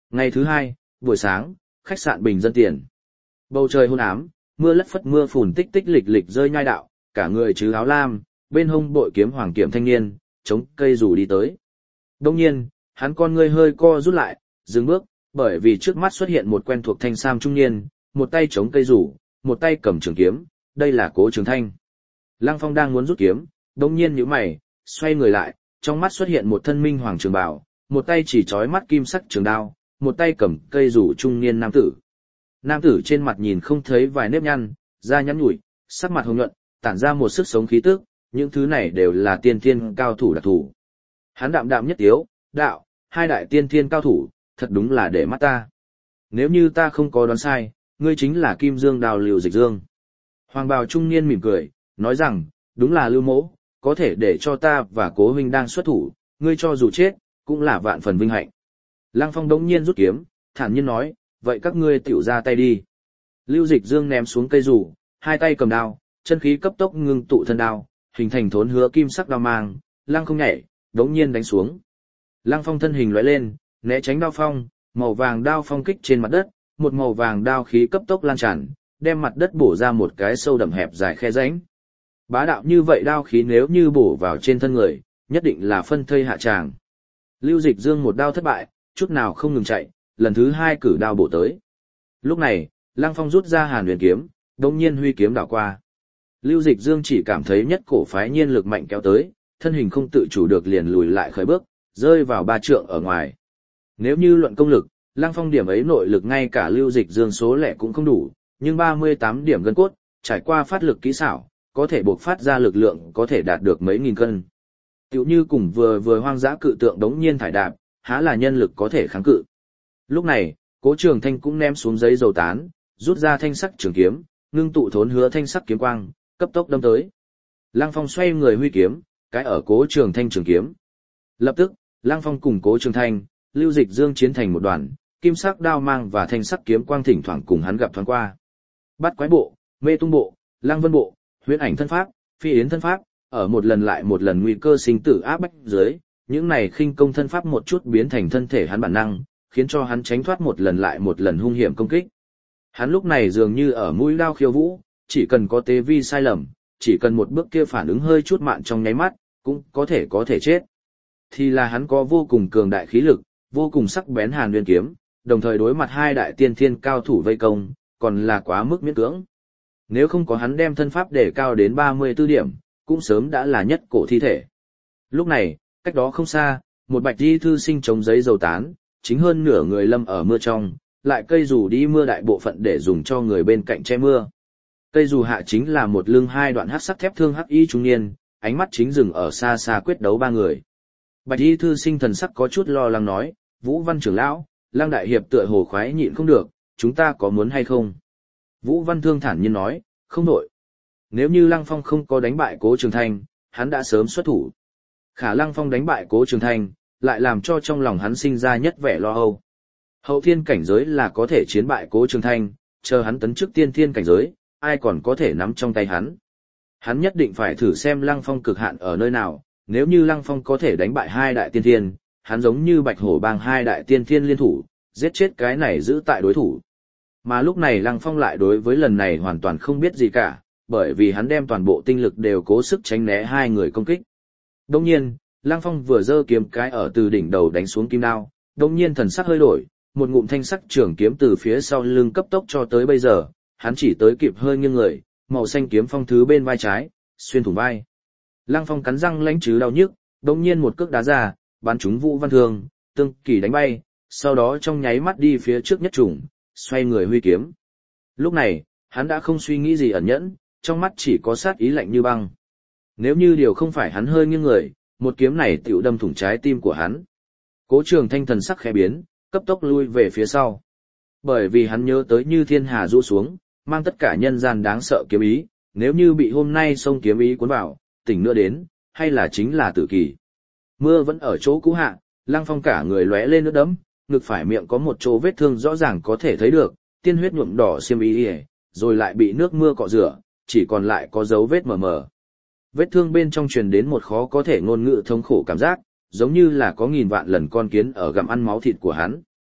Ngày thứ hai, buổi sáng, khách sạn Bình Dân Tiền. Bầu trời hôn ám, mưa lất phất mưa phùn tích tích lịch lịch rơi nhai đạo, cả người chứ áo lam, bên hông bội kiếm hoàng kiểm thanh niên, chống cây rủ đi tới. Đông nhiên, hắn con ngươi hơi co rút lại, dừng bước, bởi vì trước mắt xuất hiện một quen thuộc thanh sam trung niên, một tay chống cây rủ, một tay cầm trường kiếm, đây là Cố Trường Thanh. Lăng Phong đang muốn rút kiếm, đông nhiên nhíu mày, xoay người lại, trong mắt xuất hiện một thân minh hoàng trường bào, một tay chỉ chói mắt kim sắc trường đao, một tay cầm cây rủ trung niên nam tử. Nam tử trên mặt nhìn không thấy vài nếp nhăn, da nhẵn nhủi, sắc mặt hồng nhuận, tản ra một sức sống khí tức, những thứ này đều là tiên thiên cao thủ đặc thủ. Hắn đạm đạm nhất tiếu, đạo, hai đại tiên thiên cao thủ, thật đúng là để mắt ta. Nếu như ta không có đoán sai, ngươi chính là Kim Dương Đào Lưu Dịch Dương. Hoàng bào trung niên mỉm cười, nói rằng, đúng là Lưu mỗ, có thể để cho ta và Cố huynh đang xuất thủ, ngươi cho dù chết, cũng là vạn phần vinh hạnh. Lăng Phong đống nhiên rút kiếm, thản nhiên nói, vậy các ngươi tiểu ra tay đi. Lưu Dịch Dương ném xuống cây rủ, hai tay cầm đao, chân khí cấp tốc ngưng tụ thân đao, hình thành thốn hứa kim sắc đao mang, Lăng không nhảy, đống nhiên đánh xuống. Lăng Phong thân hình lóe lên, né tránh đao phong, màu vàng đao phong kích trên mặt đất, một màu vàng đao khí cấp tốc lan tràn, đem mặt đất bổ ra một cái sâu đậm hẹp dài khe rãnh. Bá đạo như vậy đao khí nếu như bổ vào trên thân người, nhất định là phân thây hạ tràng. Lưu Dịch Dương một đao thất bại, chút nào không ngừng chạy, lần thứ hai cử đao bổ tới. Lúc này, Lăng Phong rút ra Hàn Huyền kiếm, đột nhiên huy kiếm đảo qua. Lưu Dịch Dương chỉ cảm thấy nhất cổ phái nhiên lực mạnh kéo tới, thân hình không tự chủ được liền lùi lại khởi bước, rơi vào 3 trượng ở ngoài. Nếu như luận công lực, Lăng Phong điểm ấy nội lực ngay cả Lưu Dịch Dương số lẻ cũng không đủ, nhưng 38 điểm gân cốt, trải qua phát lực kỹ xảo, có thể bộc phát ra lực lượng có thể đạt được mấy nghìn cân. Tiểu như cùng vừa hoang dã cự tượng đống nhiên thải đạp, há là nhân lực có thể kháng cự. Lúc này, Cố Trường Thanh cũng ném xuống giấy dầu tán, rút ra thanh sắc trường kiếm, ngưng tụ thốn hứa thanh sắc kiếm quang, cấp tốc đâm tới. Lăng Phong xoay người huy kiếm, cái ở Cố Trường Thanh trường kiếm. Lập tức, Lăng Phong cùng Cố Trường Thanh, Lưu Dịch Dương chiến thành một đoàn, kim sắc đao mang và thanh sắc kiếm quang thỉnh thoảng cùng hắn gặp thoáng qua. Bát Quái bộ, Mê Tung bộ, Lăng Vân bộ, Huyễn Ảnh thân pháp, Phi Yến thân pháp, ở một lần lại một lần nguy cơ sinh tử áp bách dưới, những này khinh công thân pháp một chút biến thành thân thể hắn bản năng, khiến cho hắn tránh thoát một lần lại một lần hung hiểm công kích. Hắn lúc này dường như ở mũi đao khiêu vũ, chỉ cần có tế vi sai lầm, chỉ cần một bước kia phản ứng hơi chút mạn trong nháy mắt, cũng có thể chết. Thì là hắn có vô cùng cường đại khí lực, vô cùng sắc bén Hàn Huyền kiếm, đồng thời đối mặt hai đại tiên thiên cao thủ vây công, còn là quá mức miễn cưỡng. Nếu không có hắn đem thân pháp để cao đến 34 điểm, cũng sớm đã là nhất cổ thi thể. Lúc này, cách đó không xa, một bạch y thư sinh chống giấy dầu tán, chính hơn nửa người lâm ở mưa trong, lại cây dù đi mưa đại bộ phận để dùng cho người bên cạnh che mưa. Cây dù hạ chính là một lưng hai đoạn hắc sắc thép thương hắc y trung niên, ánh mắt chính dừng ở xa xa quyết đấu 3 người. Bạch y thư sinh thần sắc có chút lo lắng nói, Vũ Văn trưởng lão, Lăng đại hiệp tựa hồ khoái nhịn không được, chúng ta có muốn hay không? Vũ Văn Thương thản nhiên nói, không nổi. Nếu như Lăng Phong không có đánh bại Cố Trường Thanh, hắn đã sớm xuất thủ. Khả Lăng Phong đánh bại Cố Trường Thanh, lại làm cho trong lòng hắn sinh ra nhất vẻ lo âu. Hậu thiên cảnh giới là có thể chiến bại Cố Trường Thanh, chờ hắn tấn chức tiên thiên cảnh giới, ai còn có thể nắm trong tay hắn. Hắn nhất định phải thử xem Lăng Phong cực hạn ở nơi nào, nếu như Lăng Phong có thể đánh bại hai đại tiên thiên, hắn giống như Bạch Hổ bang hai đại tiên thiên liên thủ, giết chết cái này giữ tại đối thủ. Mà lúc này Lăng Phong lại đối với lần này hoàn toàn không biết gì cả, bởi vì hắn đem toàn bộ tinh lực đều cố sức tránh né hai người công kích. Đồng nhiên, Lăng Phong vừa giơ kiếm cái ở từ đỉnh đầu đánh xuống kim đao, đồng nhiên thần sắc hơi đổi, một ngụm thanh sắc trường kiếm từ phía sau lưng cấp tốc cho tới bây giờ, hắn chỉ tới kịp hơi nghiêng người, màu xanh kiếm phong thứ bên vai trái, xuyên thủng vai. Lăng Phong cắn răng lãnh chứ đau nhức, đồng nhiên một cước đá ra, bắn trúng Vũ Văn Thương, tương kỳ đánh bay, sau đó trong nháy mắt đi phía trước nhất trùng, xoay người huy kiếm. Lúc này, hắn đã không suy nghĩ gì ẩn nhẫn, trong mắt chỉ có sát ý lạnh như băng. Nếu như điều không phải hắn hơi nghiêng người, một kiếm này tựu đâm thủng trái tim của hắn. Cố Trường Thanh thần sắc khẽ biến, cấp tốc lui về phía sau. Bởi vì hắn nhớ tới như thiên hà rũ xuống, mang tất cả nhân gian đáng sợ kiếm ý, nếu như bị hôm nay xông kiếm ý cuốn vào, tỉnh nữa đến, hay là chính là tử kỳ. Mưa vẫn ở chỗ cũ hạ, Lăng Phong cả người lóe lên nước đẫm, ngực phải miệng có một chỗ vết thương rõ ràng có thể thấy được, tiên huyết nhuộm đỏ xiêm y, rồi lại bị nước mưa cọ rửa, chỉ còn lại có dấu vết mờ mờ. Vết thương bên trong truyền đến một khó có thể ngôn ngữ thống khổ cảm giác, giống như là có nghìn vạn lần con kiến ở gặm ăn máu thịt của hắn.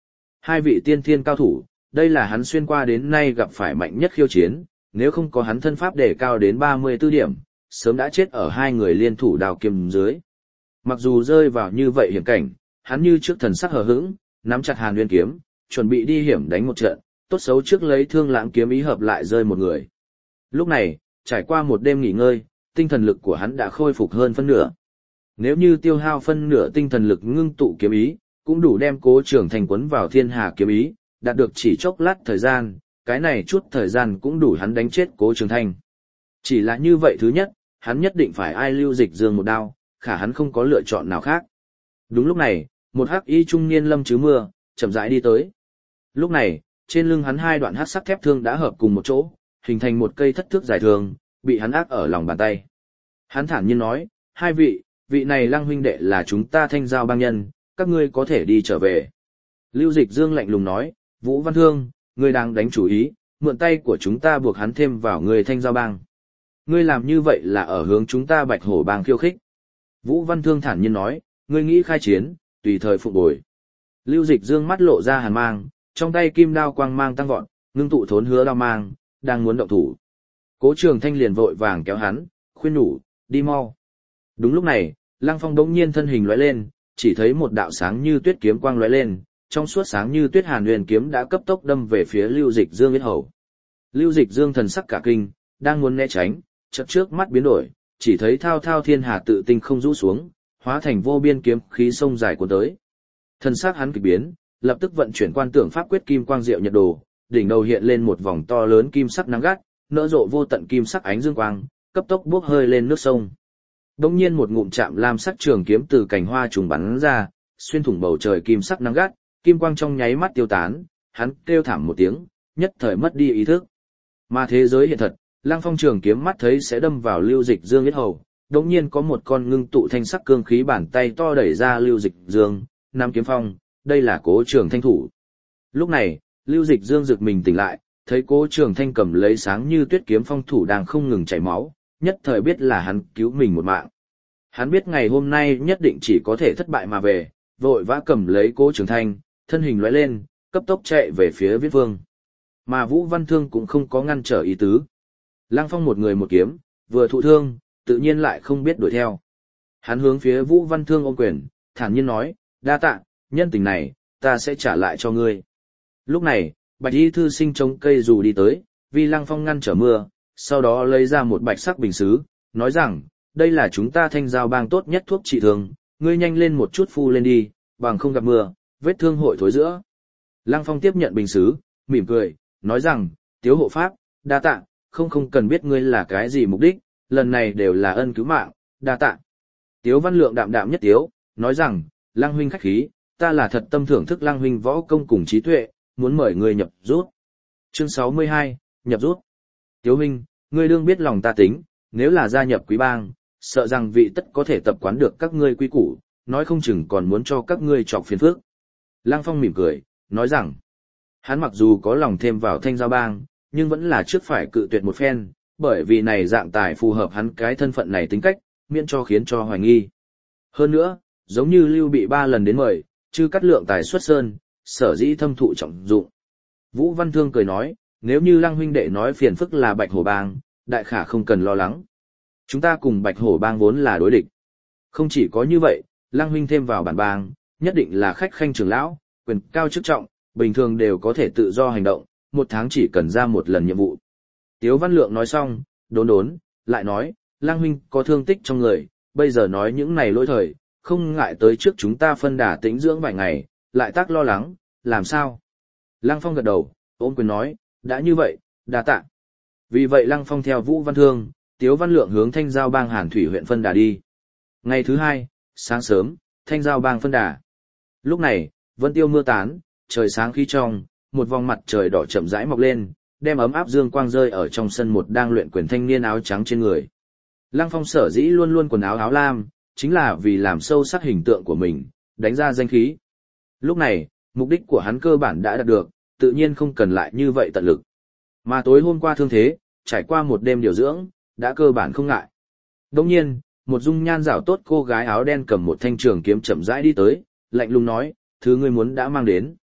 Hai vị tiên thiên cao thủ, đây là hắn xuyên qua đến nay gặp phải mạnh nhất khiêu chiến, nếu không có hắn thân pháp đề cao đến 34 điểm, sớm đã chết ở hai người liên thủ đào kiếm dưới. Mặc dù rơi vào như vậy hiểm cảnh, hắn như trước thần sắc hờ hững, nắm chặt Hàn Nguyên kiếm, chuẩn bị đi hiểm đánh một trận, tốt xấu trước lấy Thương Lãng kiếm ý hợp lại rơi một người. Lúc này, trải qua một đêm nghỉ ngơi, tinh thần lực của hắn đã khôi phục hơn phân nửa. Nếu như tiêu hao phân nửa tinh thần lực ngưng tụ kiếm ý, cũng đủ đem Cố Trường Thanh quấn vào Thiên Hà kiếm ý, đạt được chỉ chốc lát thời gian, cái này chút thời gian cũng đủ hắn đánh chết Cố Trường Thanh. Chỉ là như vậy thứ nhất, hắn nhất định phải ai Lưu Dịch Dương một đao, khả hắn không có lựa chọn nào khác. Đúng lúc này, một hắc y trung niên lâm chứ mưa, chậm rãi đi tới. Lúc này, trên lưng hắn hai đoạn hắc sắc thép thương đã hợp cùng một chỗ, hình thành một cây thất thước dài thường, bị hắn ác ở lòng bàn tay. Hắn thản nhiên nói, hai vị này Lăng huynh đệ là chúng ta Thanh Giao bang nhân, các ngươi có thể đi trở về. Lưu Dịch Dương lạnh lùng nói, Vũ Văn Thương, ngươi đang đánh chủ ý, mượn tay của chúng ta buộc hắn thêm vào người Thanh Giao bang. Ngươi làm như vậy là ở hướng chúng ta Bạch Hổ bang khiêu khích. Vũ Văn Thương thản nhiên nói, ngươi nghĩ khai chiến, tùy thời phục bồi. Lưu Dịch Dương mắt lộ ra hàn mang, trong tay kim đao quang mang tăng vọt, ngưng tụ thốn hứa đao mang, đang muốn động thủ. Cố Trường Thanh liền vội vàng kéo hắn, khuyên nhủ, đi mau. Đúng lúc này, Lăng Phong đống nhiên thân hình lóe lên, chỉ thấy một đạo sáng như tuyết kiếm quang lóe lên, trong suốt sáng như tuyết Hàn Huyền kiếm đã cấp tốc đâm về phía Lưu Dịch Dương yết hầu. Lưu Dịch Dương thần sắc cả kinh, đang muốn né tránh, chợt trước mắt biến đổi, chỉ thấy thao thao thiên hà tự tinh không rũ xuống, hóa thành vô biên kiếm khí sông dài cuốn tới. Thần sắc hắn kỳ biến, lập tức vận chuyển quan tưởng pháp quyết kim quang diệu nhật đồ, đỉnh đầu hiện lên một vòng to lớn kim sắc nắng gắt, nở rộ vô tận kim sắc ánh dương quang, cấp tốc bốc hơi lên nước sông. Đống nhiên một ngụm chạm lam sắc trường kiếm từ cành hoa trùng bắn ra, xuyên thủng bầu trời kim sắc nắng gắt, kim quang trong nháy mắt tiêu tán, hắn kêu thảm một tiếng, nhất thời mất đi ý thức. Mà thế giới hiện thật, Lăng Phong trường kiếm mắt thấy sẽ đâm vào Lưu Dịch Dương yết hầu, đống nhiên có một con ngưng tụ thanh sắc cương khí bàn tay to đẩy ra Lưu Dịch Dương, nắm kiếm phong, đây là Cố Trường Thanh thủ. Lúc này, Lưu Dịch Dương giật mình tỉnh lại, thấy Cố Trường Thanh cầm lấy sáng như tuyết kiếm phong thủ đang không ngừng chảy máu, nhất thời biết là hắn cứu mình một mạng. Hắn biết ngày hôm nay nhất định chỉ có thể thất bại mà về, vội vã cầm lấy Cố Trường Thanh, thân hình lóe lên, cấp tốc chạy về phía Viết Vương. Mà Vũ Văn Thương cũng không có ngăn trở ý tứ. Lăng Phong một người một kiếm, vừa thụ thương, tự nhiên lại không biết đuổi theo. Hắn hướng phía Vũ Văn Thương ôm quyền, thản nhiên nói, đa tạ, nhân tình này, ta sẽ trả lại cho ngươi. Lúc này, Bạch Y thư sinh chống cây dù đi tới, vì Lăng Phong ngăn trở mưa, sau đó lấy ra một bạch sắc bình sứ, nói rằng, đây là chúng ta Thanh Giao bang tốt nhất thuốc trị thương, ngươi nhanh lên một chút phu lên đi, bằng không gặp mưa, vết thương hội thối giữa. Lăng Phong tiếp nhận bình sứ, mỉm cười, nói rằng, Tiếu hộ pháp, đa tạ, không cần biết ngươi là cái gì mục đích, lần này đều là ân cứu mạng, đa tạ. Tiếu Văn Lượng đạm đạm nhất tiếu, nói rằng, Lăng huynh khách khí, ta là thật tâm thưởng thức Lăng huynh võ công cùng trí tuệ, muốn mời ngươi nhập rút. Chương 62, nhập rút. Tiếu huynh, ngươi đương biết lòng ta tính, nếu là gia nhập quý bang, sợ rằng vị tất có thể tập quán được các ngươi quy củ, nói không chừng còn muốn cho các ngươi chọc phiền phức. Lăng Phong mỉm cười, nói rằng, hắn mặc dù có lòng thêm vào Thanh Giao bang, nhưng vẫn là trước phải cự tuyệt một phen, bởi vì này dạng tài phù hợp hắn cái thân phận này tính cách, miễn cho khiến cho hoài nghi. Hơn nữa, giống như Lưu Bị 3 lần đến mời, chư cắt lượng tài xuất sơn, sở dĩ thâm thụ trọng dụng. Vũ Văn Thương cười nói, nếu như Lăng huynh đệ nói phiền phức là Bạch Hổ bang, đại khả không cần lo lắng. Chúng ta cùng Bạch Hổ bang vốn là đối địch. Không chỉ có như vậy, Lăng huynh thêm vào bản bang, nhất định là khách khanh trưởng lão, quyền cao chức trọng, bình thường đều có thể tự do hành động, một tháng chỉ cần ra một lần nhiệm vụ. Tiếu Văn Lượng nói xong, đốn, lại nói, Lăng huynh có thương tích trong người, bây giờ nói những này lỗi thời, không ngại tới trước chúng ta phân đà tĩnh dưỡng vài ngày, lại tác lo lắng, làm sao? Lăng Phong gật đầu, ôm quyền nói, đã như vậy, đa tạ. Vì vậy Lăng Phong theo Vũ Văn Thương, Tiếu Văn Lượng hướng Thanh Giao bang Hàn Thủy huyện phân đà đi. Ngày thứ hai, sáng sớm, Thanh Giao bang phân đà. Lúc này, vân tiêu mưa tán, trời sáng khí trong, một vòng mặt trời đỏ chậm rãi mọc lên, đem ấm áp dương quang rơi ở trong sân một đang luyện quyền thanh niên áo trắng trên người. Lăng Phong sở dĩ luôn luôn quần áo áo lam, chính là vì làm sâu sắc hình tượng của mình, đánh ra danh khí. Lúc này, mục đích của hắn cơ bản đã đạt được, tự nhiên không cần lại như vậy tận lực. Mà tối hôm qua thương thế, trải qua một đêm điều dưỡng, đã cơ bản không ngại. Đồng nhiên, một dung nhan rảo tốt cô gái áo đen cầm một thanh trường kiếm chậm rãi đi tới, lạnh lùng nói, thứ ngươi muốn đã mang đến.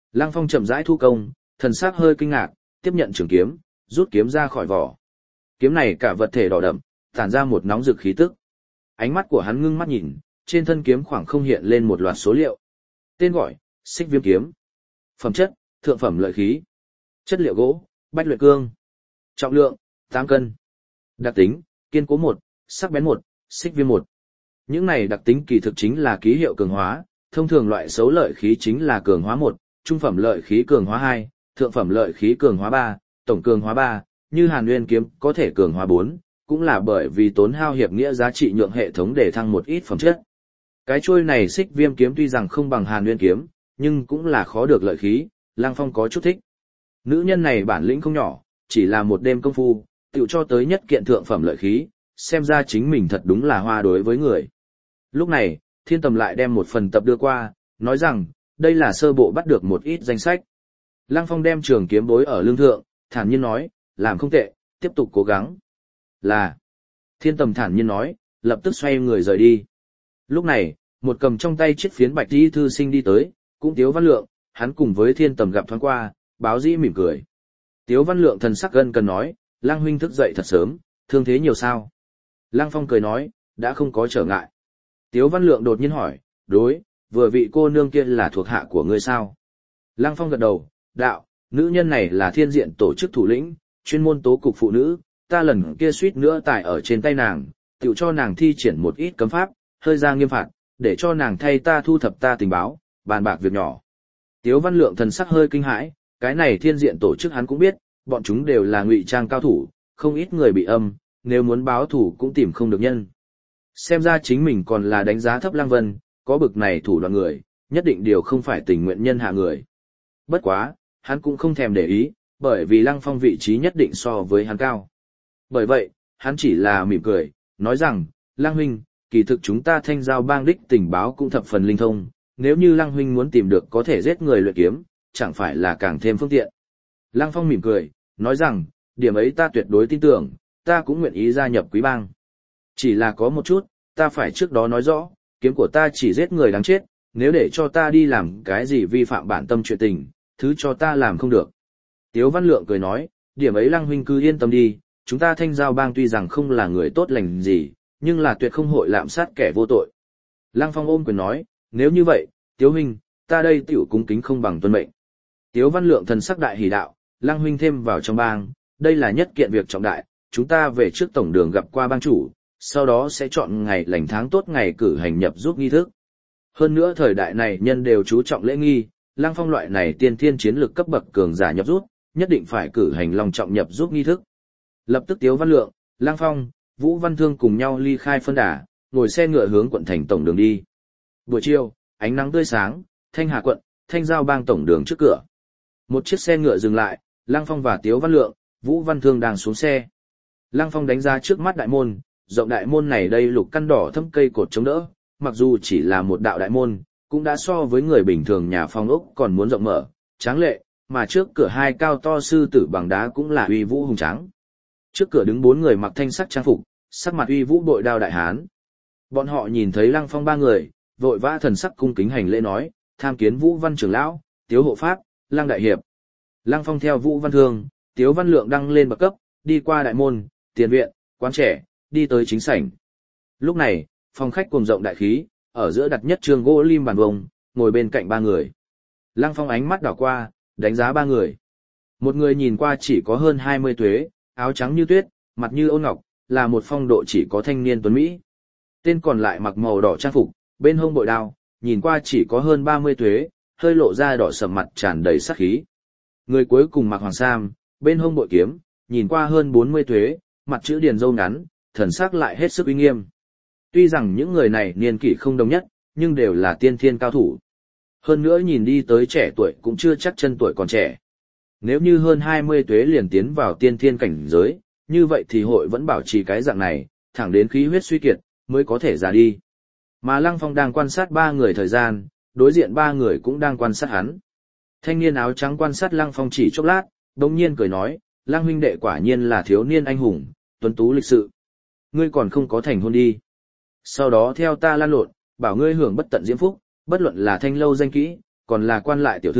Lăng Phong chậm rãi thu công, thần sắc hơi kinh ngạc, tiếp nhận trường kiếm, rút kiếm ra khỏi vỏ. Kiếm này cả vật thể đỏ đậm, tản ra một nóng rực khí tức. Ánh mắt của hắn ngưng mắt nhìn, trên thân kiếm khoảng không hiện lên một loạt số liệu. Tên gọi: Xích Viêm kiếm. Phẩm chất: thượng phẩm lợi khí. Chất liệu gỗ: bách luyện cương. Trọng lượng: 8 cân. Đặc tính: kiên cố 1, sắc bén 1, xích viêm 1. Những này đặc tính kỳ thực chính là ký hiệu cường hóa, thông thường loại xấu lợi khí chính là cường hóa 1, trung phẩm lợi khí cường hóa 2, thượng phẩm lợi khí cường hóa 3, tổng cường hóa 3, như Hàn Nguyên kiếm có thể cường hóa 4, cũng là bởi vì tốn hao hiệp nghĩa giá trị nhượng hệ thống để thăng một ít phẩm chất. Cái chuôi này Xích Viêm kiếm tuy rằng không bằng Hàn Nguyên kiếm, nhưng cũng là khó được lợi khí, Lăng Phong có chút thích. Nữ nhân này bản lĩnh không nhỏ, chỉ là một đêm công phu, tựu cho tới nhất kiện thượng phẩm lợi khí, xem ra chính mình thật đúng là hoa đối với người. Lúc này, Thiên Tầm lại đem một phần tập đưa qua, nói rằng, đây là sơ bộ bắt được một ít danh sách. Lăng Phong đem trường kiếm bối ở lưng thượng, thản nhiên nói, làm không tệ, tiếp tục cố gắng. Là. Thiên Tầm thản nhiên nói, lập tức xoay người rời đi. Lúc này, một cầm trong tay chiếc phiến bạch y thư sinh đi tới, cũng Tiếu Văn Lượng, hắn cùng với Thiên Tầm gặp thoáng qua, báo dĩ mỉm cười. Tiếu Văn Lượng thần sắc gân cần nói, Lăng huynh thức dậy thật sớm, thương thế nhiều sao? Lăng Phong cười nói, đã không có trở ngại. Tiếu Văn Lượng đột nhiên hỏi, đối, vừa vị cô nương kia là thuộc hạ của ngươi sao? Lăng Phong gật đầu, đạo, nữ nhân này là Thiên Diện tổ chức thủ lĩnh, chuyên môn tố cục phụ nữ, ta lần kia suýt nữa tải ở trên tay nàng, tiểu cho nàng thi triển một ít cấm pháp, hơi ra nghiêm phạt, để cho nàng thay ta thu thập ta tình báo, bàn bạc việc nhỏ. Tiếu Văn Lượng thần sắc hơi kinh hãi, cái này Thiên Diện tổ chức hắn cũng biết, bọn chúng đều là ngụy trang cao thủ, không ít người bị âm, nếu muốn báo thủ cũng tìm không được nhân. Xem ra chính mình còn là đánh giá thấp Lăng Vân, có bực này thủ đoạn người, nhất định điều không phải tình nguyện nhân hạ người. Bất quá, hắn cũng không thèm để ý, bởi vì Lăng Phong vị trí nhất định so với hắn cao. Bởi vậy, hắn chỉ là mỉm cười, nói rằng, Lăng huynh, kỳ thực chúng ta Thanh Giao bang đích tình báo cũng thập phần linh thông, nếu như Lăng huynh muốn tìm được có thể giết người luyện kiếm, chẳng phải là càng thêm phương tiện. Lăng Phong mỉm cười, nói rằng, điểm ấy ta tuyệt đối tin tưởng, ta cũng nguyện ý gia nhập quý bang. Chỉ là có một chút, ta phải trước đó nói rõ, kiếm của ta chỉ giết người đáng chết, nếu để cho ta đi làm cái gì vi phạm bản tâm chuyện tình, thứ cho ta làm không được. Tiếu Văn Lượng cười nói, điểm ấy Lăng huynh cứ yên tâm đi, chúng ta Thanh Giao bang tuy rằng không là người tốt lành gì, nhưng là tuyệt không hội lạm sát kẻ vô tội. Lăng Phong ôm quyền nói, nếu như vậy, Tiếu huynh, ta đây tiểu cung kính không bằng tuân mệnh. Tiếu Văn Lượng thần sắc đại hỉ đạo, Lăng huynh thêm vào trong bang, đây là nhất kiện việc trọng đại, chúng ta về trước tổng đường gặp qua bang chủ, sau đó sẽ chọn ngày lành tháng tốt ngày cử hành nhập giúp nghi thức. Hơn nữa thời đại này nhân đều chú trọng lễ nghi, Lăng Phong loại này tiên thiên chiến lược cấp bậc cường giả nhập giúp, nhất định phải cử hành long trọng nhập giúp nghi thức. Lập tức Tiếu Văn Lượng, Lăng Phong, Vũ Văn Thương cùng nhau ly khai phân đà, ngồi xe ngựa hướng quận thành tổng đường đi. Buổi chiều, ánh nắng tươi sáng, Thanh Hà quận, Thanh Giao bang tổng đường trước cửa. Một chiếc xe ngựa dừng lại, Lăng Phong và Tiếu Văn Lượng, Vũ Văn Thương đang xuống xe. Lăng Phong đánh ra trước mắt đại môn, rộng đại môn này đây lục căn đỏ thâm cây cột chống đỡ, mặc dù chỉ là một đạo đại môn, cũng đã so với người bình thường nhà phong ốc còn muốn rộng mở, tráng lệ, mà trước cửa hai cao to sư tử bằng đá cũng là uy vũ hùng tráng. Trước cửa đứng 4 người mặc thanh sắc trang phục, sắc mặt uy vũ bội đao đại hán. Bọn họ nhìn thấy Lăng Phong 3 người, vội vã thần sắc cung kính hành lễ nói, tham kiến Vũ Văn trưởng lão, Tiếu hộ pháp, Lăng đại hiệp. Lăng Phong theo Vũ Văn Thương, Tiếu Văn Lượng đăng lên bậc cấp, đi qua đại môn, tiền viện, quán trẻ, đi tới chính sảnh. Lúc này, phòng khách cuồng rộng đại khí, ở giữa đặt nhất trường gỗ lim bàn vông, ngồi bên cạnh 3 người. Lăng Phong ánh mắt đảo qua, đánh giá 3 người. Một người nhìn qua chỉ có hơn 20 tuế, áo trắng như tuyết, mặt như ôn ngọc, là một phong độ chỉ có thanh niên tuấn Mỹ. Tên còn lại mặc màu đỏ trang phục, bên hông bội đao, nhìn qua chỉ có hơn 30 tuế, hơi lộ ra đỏ sầm mặt tràn đầy sát khí. Người cuối cùng mặc hoàng sam, bên hông bội kiếm, nhìn qua hơn 40 tuế, mặt chữ điền râu ngắn, thần sắc lại hết sức uy nghiêm. Tuy rằng những người này niên kỷ không đồng nhất, nhưng đều là tiên thiên cao thủ. Hơn nữa nhìn đi tới trẻ tuổi cũng chưa chắc chân tuổi còn trẻ. Nếu như hơn 20 tuế liền tiến vào tiên thiên cảnh giới, như vậy thì hội vẫn bảo trì cái dạng này, thẳng đến khí huyết suy kiệt, mới có thể ra đi. Mà Lăng Phong đang quan sát 3 người thời gian, đối diện 3 người cũng đang quan sát hắn. Thanh niên áo trắng quan sát Lăng Phong chỉ chốc lát, đồng nhiên cười nói, Lăng huynh đệ quả nhiên là thiếu niên anh hùng, tuấn tú lịch sự. Ngươi còn không có thành hôn đi. Sau đó theo ta lan lộn, bảo ngươi hưởng bất tận diễm phúc, bất luận là thanh lâu danh kỹ, còn là quan lại tiểu thư,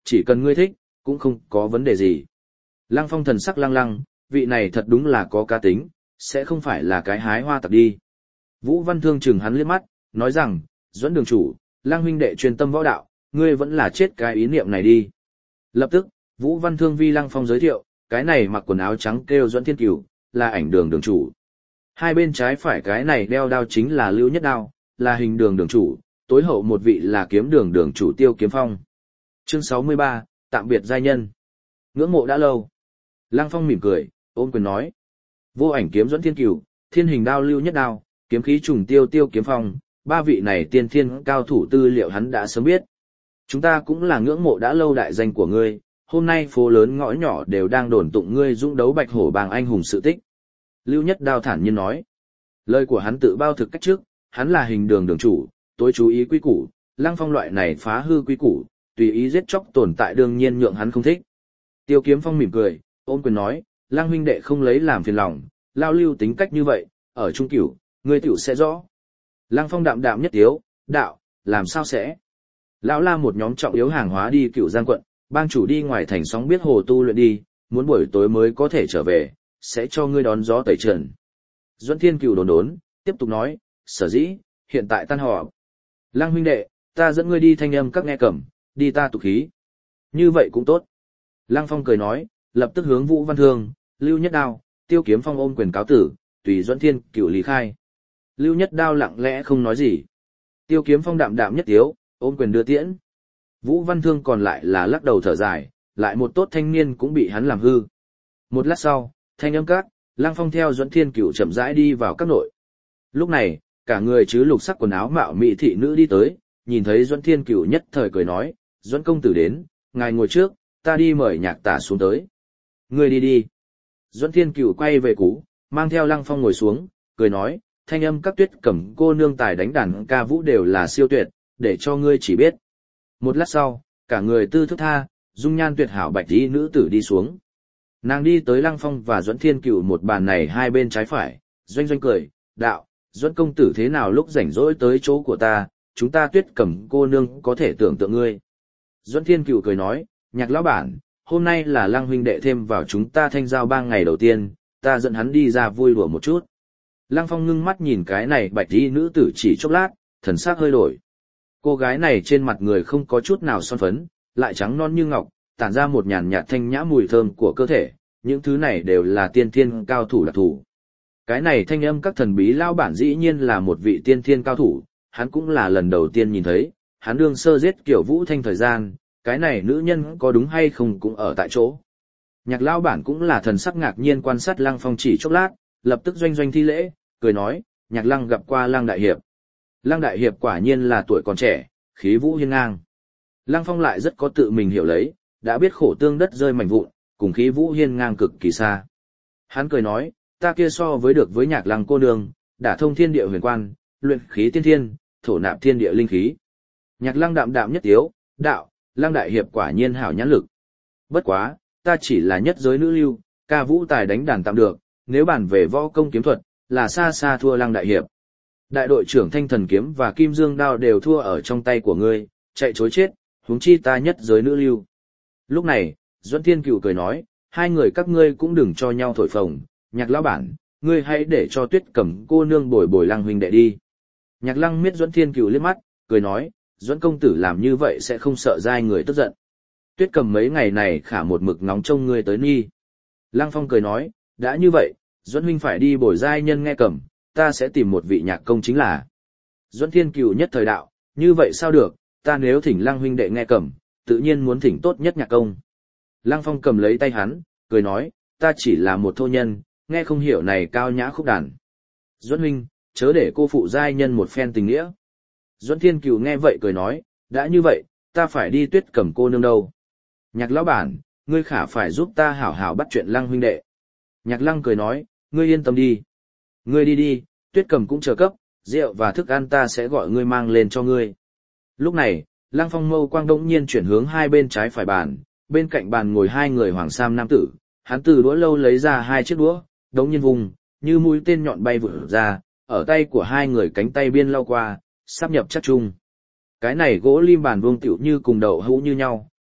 chỉ cần ngươi thích, cũng không có vấn đề gì. Lăng Phong thần sắc lăng lăng, vị này thật đúng là có cá tính, sẽ không phải là cái hái hoa tặc đi. Vũ Văn Thương chừng hắn liếc mắt, nói rằng, Duẫn đường chủ, Lăng huynh đệ chuyên tâm võ đạo, ngươi vẫn là chết cái ý niệm này đi. Lập tức, Vũ Văn Thương vi Lăng Phong giới thiệu, cái này mặc quần áo trắng kêu Duẫn Thiên Cửu, là ảnh đường đường chủ. Hai bên trái phải cái này đeo đao chính là Lưu Nhất Đao, là hình đường đường chủ, tối hậu một vị là kiếm đường đường chủ Tiêu Kiếm Phong. Chương 63, tạm biệt giai nhân. Ngưỡng mộ đã lâu. Lăng Phong mỉm cười, ôm quyền nói. Vô ảnh kiếm Duẫn Thiên Cửu, thiên hình đao Lưu Nhất Đao, kiếm khí trùng Tiêu Tiêu Kiếm Phong, ba vị này tiên thiên cao thủ tư liệu hắn đã sớm biết. Chúng ta cũng là ngưỡng mộ đã lâu đại danh của ngươi, hôm nay phố lớn ngõ nhỏ đều đang đồn tụng ngươi dũng đấu bạch hổ bàng anh hùng sự tích. Lưu Nhất Đao thản nhiên nói. Lời của hắn tự bao thực cách trước, hắn là hình đường đường chủ, tối chú ý quy củ, Lăng Phong loại này phá hư quy củ, tùy ý giết chóc tồn tại đương nhiên nhượng hắn không thích. Tiêu Kiếm Phong mỉm cười, ôm quyền nói, Lăng huynh đệ không lấy làm phiền lòng, lao Lưu tính cách như vậy, ở trung cửu, ngươi tiểu sẽ rõ. Lăng Phong đạm đạm nhất tiếu, đạo, làm sao sẽ? Lão La một nhóm trọng yếu hàng hóa đi Cửu Giang quận, bang chủ đi ngoài thành sóng biết hồ tu luyện đi, muốn buổi tối mới có thể trở về, sẽ cho ngươi đón gió tẩy trần. Duẫn Thiên Cửu đốn đốn, tiếp tục nói, sở dĩ, hiện tại tan họp. Lăng huynh đệ, ta dẫn ngươi đi thanh âm các nghe cẩm, đi ta tục khí. Như vậy cũng tốt. Lăng Phong cười nói, lập tức hướng Vũ Văn Thương, Lưu Nhất Đao, Tiêu Kiếm Phong ôm quyền cáo tử, tùy Duẫn Thiên Cửu lý khai. Lưu Nhất Đao lặng lẽ không nói gì. Tiêu Kiếm Phong đạm đạm nhất tiếu, ôm quyền đưa tiễn. Vũ Văn Thương còn lại là lắc đầu thở dài, lại một tốt thanh niên cũng bị hắn làm hư. Một lát sau, thanh âm các, Lăng Phong theo Duẫn Thiên Cửu chậm rãi đi vào các nội. Lúc này, cả người chứ lục sắc quần áo mạo mị thị nữ đi tới, nhìn thấy Duẫn Thiên Cửu nhất thời cười nói, Duẫn công tử đến, ngài ngồi trước, ta đi mời nhạc tả xuống tới. Ngươi đi đi. Duẫn Thiên Cửu quay về cũ, mang theo Lăng Phong ngồi xuống, cười nói, thanh âm các Tuyết Cẩm cô nương tài đánh đàn ca vũ đều là siêu tuyệt, để cho ngươi chỉ biết. Một lát sau, cả người tư thức tha, dung nhan tuyệt hảo bạch y nữ tử đi xuống. Nàng đi tới Lăng Phong và Duẫn Thiên Cửu một bàn này hai bên trái phải, doanh doanh cười, đạo, Duẫn công tử thế nào lúc rảnh rỗi tới chỗ của ta, chúng ta Tuyết Cẩm cô nương có thể tưởng tượng ngươi. Duẫn Thiên Cửu cười nói, nhạc lão bản, hôm nay là Lăng huynh đệ thêm vào chúng ta thanh giao bang ngày đầu tiên, ta dẫn hắn đi ra vui đùa một chút. Lăng Phong ngưng mắt nhìn cái này bạch y nữ tử chỉ chốc lát, thần sắc hơi đổi. Cô gái này trên mặt người không có chút nào son phấn, lại trắng non như ngọc, tản ra một nhàn nhạt thanh nhã mùi thơm của cơ thể, những thứ này đều là tiên thiên cao thủ đặc thủ. Cái này thanh âm các thần bí lao bản dĩ nhiên là một vị tiên thiên cao thủ, hắn cũng là lần đầu tiên nhìn thấy, hắn đương sơ giết kiểu Vũ Thanh thời gian, cái này nữ nhân có đúng hay không cũng ở tại chỗ. Nhạc lao bản cũng là thần sắc ngạc nhiên quan sát Lăng Phong chỉ chốc lát, lập tức doanh doanh thi lễ, cười nói, Nhạc Lăng gặp qua Lăng đại hiệp. Lăng đại hiệp quả nhiên là tuổi còn trẻ, khí vũ hiên ngang. Lăng Phong lại rất có tự mình hiểu lấy, đã biết khổ tương đất rơi mảnh vụn, cùng khí vũ hiên ngang cực kỳ xa. Hắn cười nói, ta kia so với được với Nhạc Lăng cô nương, đả thông thiên địa huyền quan, luyện khí tiên thiên, thổ nạp thiên địa linh khí. Nhạc Lăng đạm đạm nhất tiếu, đạo, Lăng đại hiệp quả nhiên hảo nhãn lực. Bất quá, ta chỉ là nhất giới nữ lưu, ca vũ tài đánh đàn tạm được, nếu bàn về võ công kiếm thuật, là xa xa thua Lăng đại hiệp. Đại đội trưởng Thanh Thần kiếm và Kim Dương đao đều thua ở trong tay của ngươi, chạy chối chết, huống chi ta nhất giới nữ lưu. Lúc này, Duẫn Thiên Cửu cười nói, hai người các ngươi cũng đừng cho nhau thổi phồng, Nhạc lão bản, ngươi hãy để cho Tuyết Cẩm cô nương bồi bồi Lăng huynh đệ đi. Nhạc Lăng miết Duẫn Thiên Cửu liếc mắt, cười nói, Duẫn công tử làm như vậy sẽ không sợ giai người tức giận. Tuyết Cẩm mấy ngày này khả một mực nóng trông ngươi tới nghi. Lăng Phong cười nói, đã như vậy, Duẫn huynh phải đi bồi giai nhân nghe cẩm, ta sẽ tìm một vị nhạc công chính là. Duẫn Thiên Cửu nhất thời đạo, như vậy sao được, ta nếu thỉnh Lăng huynh đệ nghe cẩm, tự nhiên muốn thỉnh tốt nhất nhạc công. Lăng Phong cầm lấy tay hắn, cười nói, ta chỉ là một thô nhân, nghe không hiểu này cao nhã khúc đàn. Duẫn huynh, chớ để cô phụ giai nhân một phen tình nghĩa. Duẫn Thiên Cửu nghe vậy cười nói, đã như vậy, ta phải đi Tuyết Cẩm cô nương đâu. Nhạc lão bản, ngươi khả phải giúp ta hảo hảo bắt chuyện Lăng huynh đệ. Nhạc Lăng cười nói, ngươi yên tâm đi. Ngươi đi đi, Tuyết Cẩm cũng chờ cấp, rượu và thức ăn ta sẽ gọi ngươi mang lên cho ngươi. Lúc này, Lăng Phong mâu quang đống nhiên chuyển hướng hai bên trái phải bàn, bên cạnh bàn ngồi hai người hoàng sam nam tử, hắn từ đũa lâu lấy ra hai chiếc đũa, đống nhiên vùng, như mũi tên nhọn bay vụt ra, ở tay của hai người cánh tay biên lao qua, sắp nhập chắc chung. Cái này gỗ lim bàn vuông tiểu như cùng đậu hũ như nhau,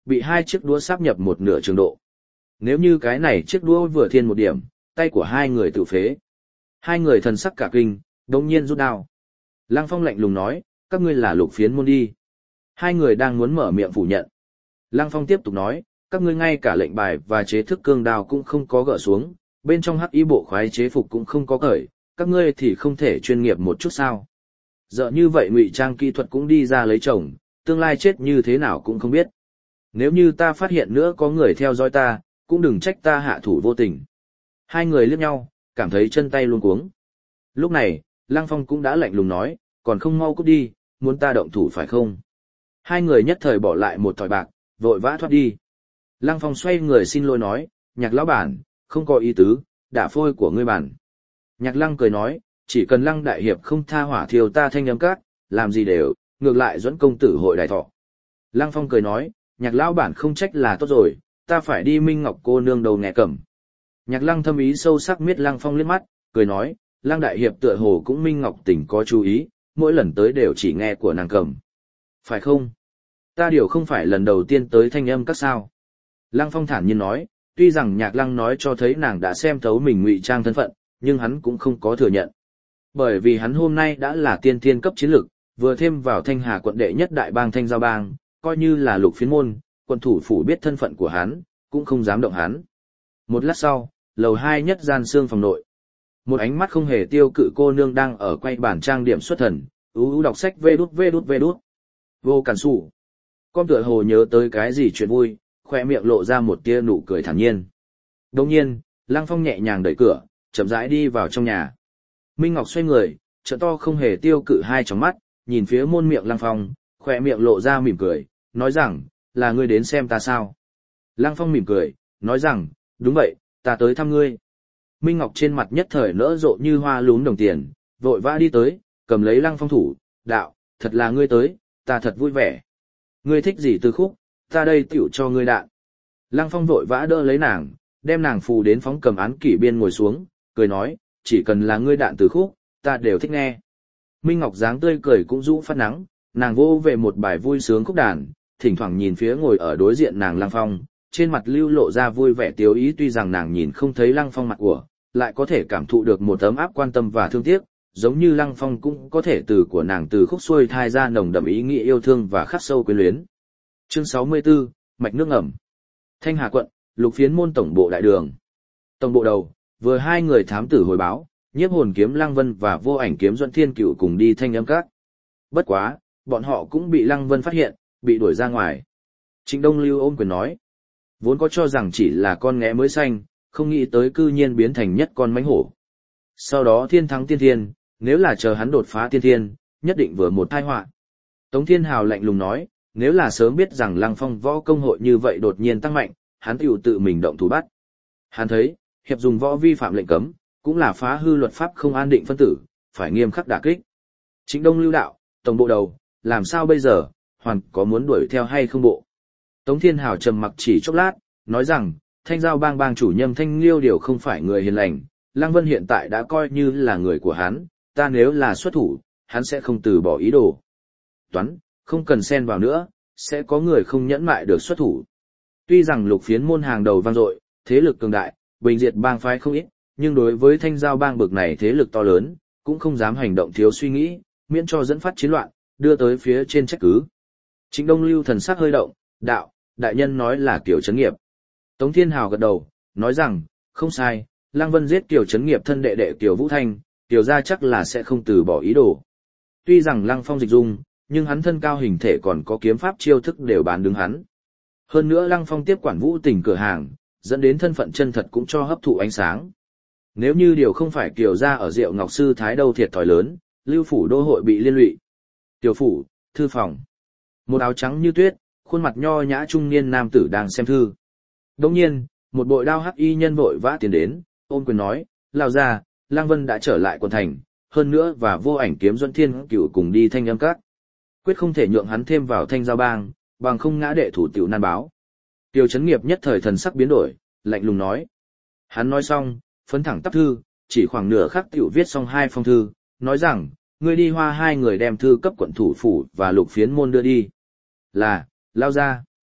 bị hai chiếc đũa sáp nhập một nửa trường độ. Nếu như cái này chiếc đũa vừa thiên một điểm, tay của hai người tự phế. Hai người thần sắc cả kinh, đồng nhiên rút đao. Lăng Phong lạnh lùng nói, các ngươi là Lục Phiến môn đi. Hai người đang muốn mở miệng phủ nhận. Lăng Phong tiếp tục nói, các ngươi ngay cả lệnh bài và chế thức cương đao cũng không có gỡ xuống, bên trong hắc y bộ khoái chế phục cũng không có cởi, các ngươi thì không thể chuyên nghiệp một chút sao. Giờ như vậy ngụy trang kỹ thuật cũng đi ra lấy chồng, tương lai chết như thế nào cũng không biết. Nếu như ta phát hiện nữa có người theo dõi ta, cũng đừng trách ta hạ thủ vô tình. Hai người liếc nhau, cảm thấy chân tay luống cuống. Lúc này, Lăng Phong cũng đã lạnh lùng nói, còn không mau cút đi, muốn ta động thủ phải không? Hai người nhất thời bỏ lại một thỏi bạc, vội vã thoát đi. Lăng Phong xoay người xin lỗi nói, Nhạc lão bản, không có ý tứ, đả phôi của ngươi bản. Nhạc Lăng cười nói, chỉ cần Lăng đại hiệp không tha hỏa thiêu ta Thanh Âm Các, làm gì đều, ngược lại dẫn công tử hội đại thọ. Lăng Phong cười nói, Nhạc lão bản không trách là tốt rồi, ta phải đi Minh Ngọc cô nương đầu nghe cẩm. Nhạc Lăng thâm ý sâu sắc miết Lăng Phong liếc mắt, cười nói, Lăng đại hiệp tựa hồ cũng Minh Ngọc tỉnh có chú ý, mỗi lần tới đều chỉ nghe của nàng cầm. Phải không? Ta điều không phải lần đầu tiên tới Thanh Âm Các sao. Lăng Phong thản nhiên nói, tuy rằng Nhạc Lăng nói cho thấy nàng đã xem thấu mình ngụy trang thân phận, nhưng hắn cũng không có thừa nhận. Bởi vì hắn hôm nay đã là tiên thiên cấp chiến lực, vừa thêm vào Thanh Hà quận đệ nhất đại bang Thanh Giao bang, coi như là Lục Phiến môn, quận thủ phủ biết thân phận của hắn, cũng không dám động hắn. Một lát sau, lầu 2 nhất gian xương phòng nội. Một ánh mắt không hề tiêu cự cô nương đang ở quay bản trang điểm xuất thần, đọc sách vê đút. Vô Cản Sủ. Con tựa hồ nhớ tới cái gì chuyện vui, khoe miệng lộ ra một tia nụ cười thản nhiên. Đồng nhiên, Lăng Phong nhẹ nhàng đẩy cửa, chậm rãi đi vào trong nhà. Minh Ngọc xoay người, trợ to không hề tiêu cự hai tròng mắt, nhìn phía môn miệng Lăng Phong, khoe miệng lộ ra mỉm cười, nói rằng, là ngươi đến xem ta sao? Lăng Phong mỉm cười, nói rằng, đúng vậy, ta tới thăm ngươi. Minh Ngọc trên mặt nhất thời nở rộ như hoa lúm đồng tiền, vội vã đi tới, cầm lấy Lăng Phong thủ, đạo, thật là ngươi tới, ta thật vui vẻ. Ngươi thích gì từ khúc, ta đây tiểu cho ngươi đạn. Lăng Phong vội vã đỡ lấy nàng, đem nàng phù đến phóng cầm án kỷ biên ngồi xuống, cười nói, chỉ cần là ngươi đạn từ khúc, ta đều thích nghe. Minh Ngọc dáng tươi cười cũng rũ phát nắng, nàng vô về một bài vui sướng khúc đàn, thỉnh thoảng nhìn phía ngồi ở đối diện nàng Lăng Phong, trên mặt lưu lộ ra vui vẻ tiếu ý, tuy rằng nàng nhìn không thấy Lăng Phong mặt của, lại có thể cảm thụ được một tấm áp quan tâm và thương tiếc, giống như Lăng Phong cũng có thể từ của nàng từ khúc xuôi thai ra nồng đậm ý nghĩa yêu thương và khắc sâu quyến luyến. Chương 64, Mạch nước ngầm. Thanh Hà quận, Lục Phiến môn tổng bộ đại đường. Tổng bộ đầu, vừa hai người thám tử hồi báo, Nhiếp Hồn kiếm Lăng Vân và Vô Ảnh kiếm Duẫn Thiên Cựu cùng đi Thanh Âm Các. Bất quá, bọn họ cũng bị Lăng Vân phát hiện, bị đuổi ra ngoài. Trịnh Đông Lưu ôm quyền nói, vốn có cho rằng chỉ là con nghé mới xanh, không nghĩ tới cư nhiên biến thành nhất con mãnh hổ. Sau đó thiên thắng tiên thiên, nếu là chờ hắn đột phá tiên thiên, nhất định vừa một tai họa. Tống Thiên Hào lạnh lùng nói, nếu là sớm biết rằng Lăng Phong võ công hội như vậy đột nhiên tăng mạnh, hắn tiểu tự mình động thủ bắt. Hắn thấy, hiệp dùng võ vi phạm lệnh cấm, cũng là phá hư luật pháp không an định phân tử, phải nghiêm khắc đả kích. Trịnh Đông Lưu đạo, tổng bộ đầu, làm sao bây giờ, hoàn có muốn đuổi theo hay không bộ? Tống Thiên Hào trầm mặc chỉ chốc lát, nói rằng, Thanh Giao bang bang chủ Nhâm Thanh Liêu điều không phải người hiền lành, Lăng Vân hiện tại đã coi như là người của hắn, ta nếu là xuất thủ, hắn sẽ không từ bỏ ý đồ. Toán, không cần xen vào nữa, sẽ có người không nhẫn mại được xuất thủ. Tuy rằng Lục Phiến môn hàng đầu vang dội, thế lực cường đại, bình diệt bang phái không ít, nhưng đối với Thanh Giao bang bực này thế lực to lớn, cũng không dám hành động thiếu suy nghĩ, miễn cho dẫn phát chiến loạn, đưa tới phía trên trách cứ. Trịnh Đông Lưu thần sắc hơi động, đạo, đại nhân nói là Kiều Trấn Nghiệp. Tống Thiên Hào gật đầu, nói rằng, không sai, Lăng Vân giết Kiều Trấn Nghiệp thân đệ đệ Kiều Vũ Thanh, Kiều gia chắc là sẽ không từ bỏ ý đồ. Tuy rằng Lăng Phong dịch dung, nhưng hắn thân cao hình thể còn có kiếm pháp chiêu thức đều bán đứng hắn. Hơn nữa Lăng Phong tiếp quản Vũ Tình cửa hàng, dẫn đến thân phận chân thật cũng cho hấp thụ ánh sáng. Nếu như điều không phải Kiều gia ở Diệu Ngọc Sư Thái đâu thiệt thòi lớn, Lưu phủ đô hội bị liên lụy. Tiểu phủ, thư phòng. Một áo trắng như tuyết, khuôn mặt nho nhã trung niên nam tử đang xem thư. Đồng nhiên, một bội đao hắc y nhân vội vã tiến đến, ôm quyền nói, lao ra, Lăng Vân đã trở lại quận thành, hơn nữa và Vô Ảnh kiếm Duẫn Thiên Cựu cùng đi Thanh Âm Các. Quyết không thể nhượng hắn thêm vào Thanh Giao bang, bằng không ngã đệ thủ tiểu nan báo. Tiêu Chấn Nghiệp nhất thời thần sắc biến đổi, lạnh lùng nói. Hắn nói xong, phấn thẳng tắp thư, chỉ khoảng nửa khắc tiểu viết xong hai phong thư, nói rằng, ngươi đi Hoa hai người đem thư cấp quận thủ phủ và Lục Phiến môn đưa đi. Là, lao ra.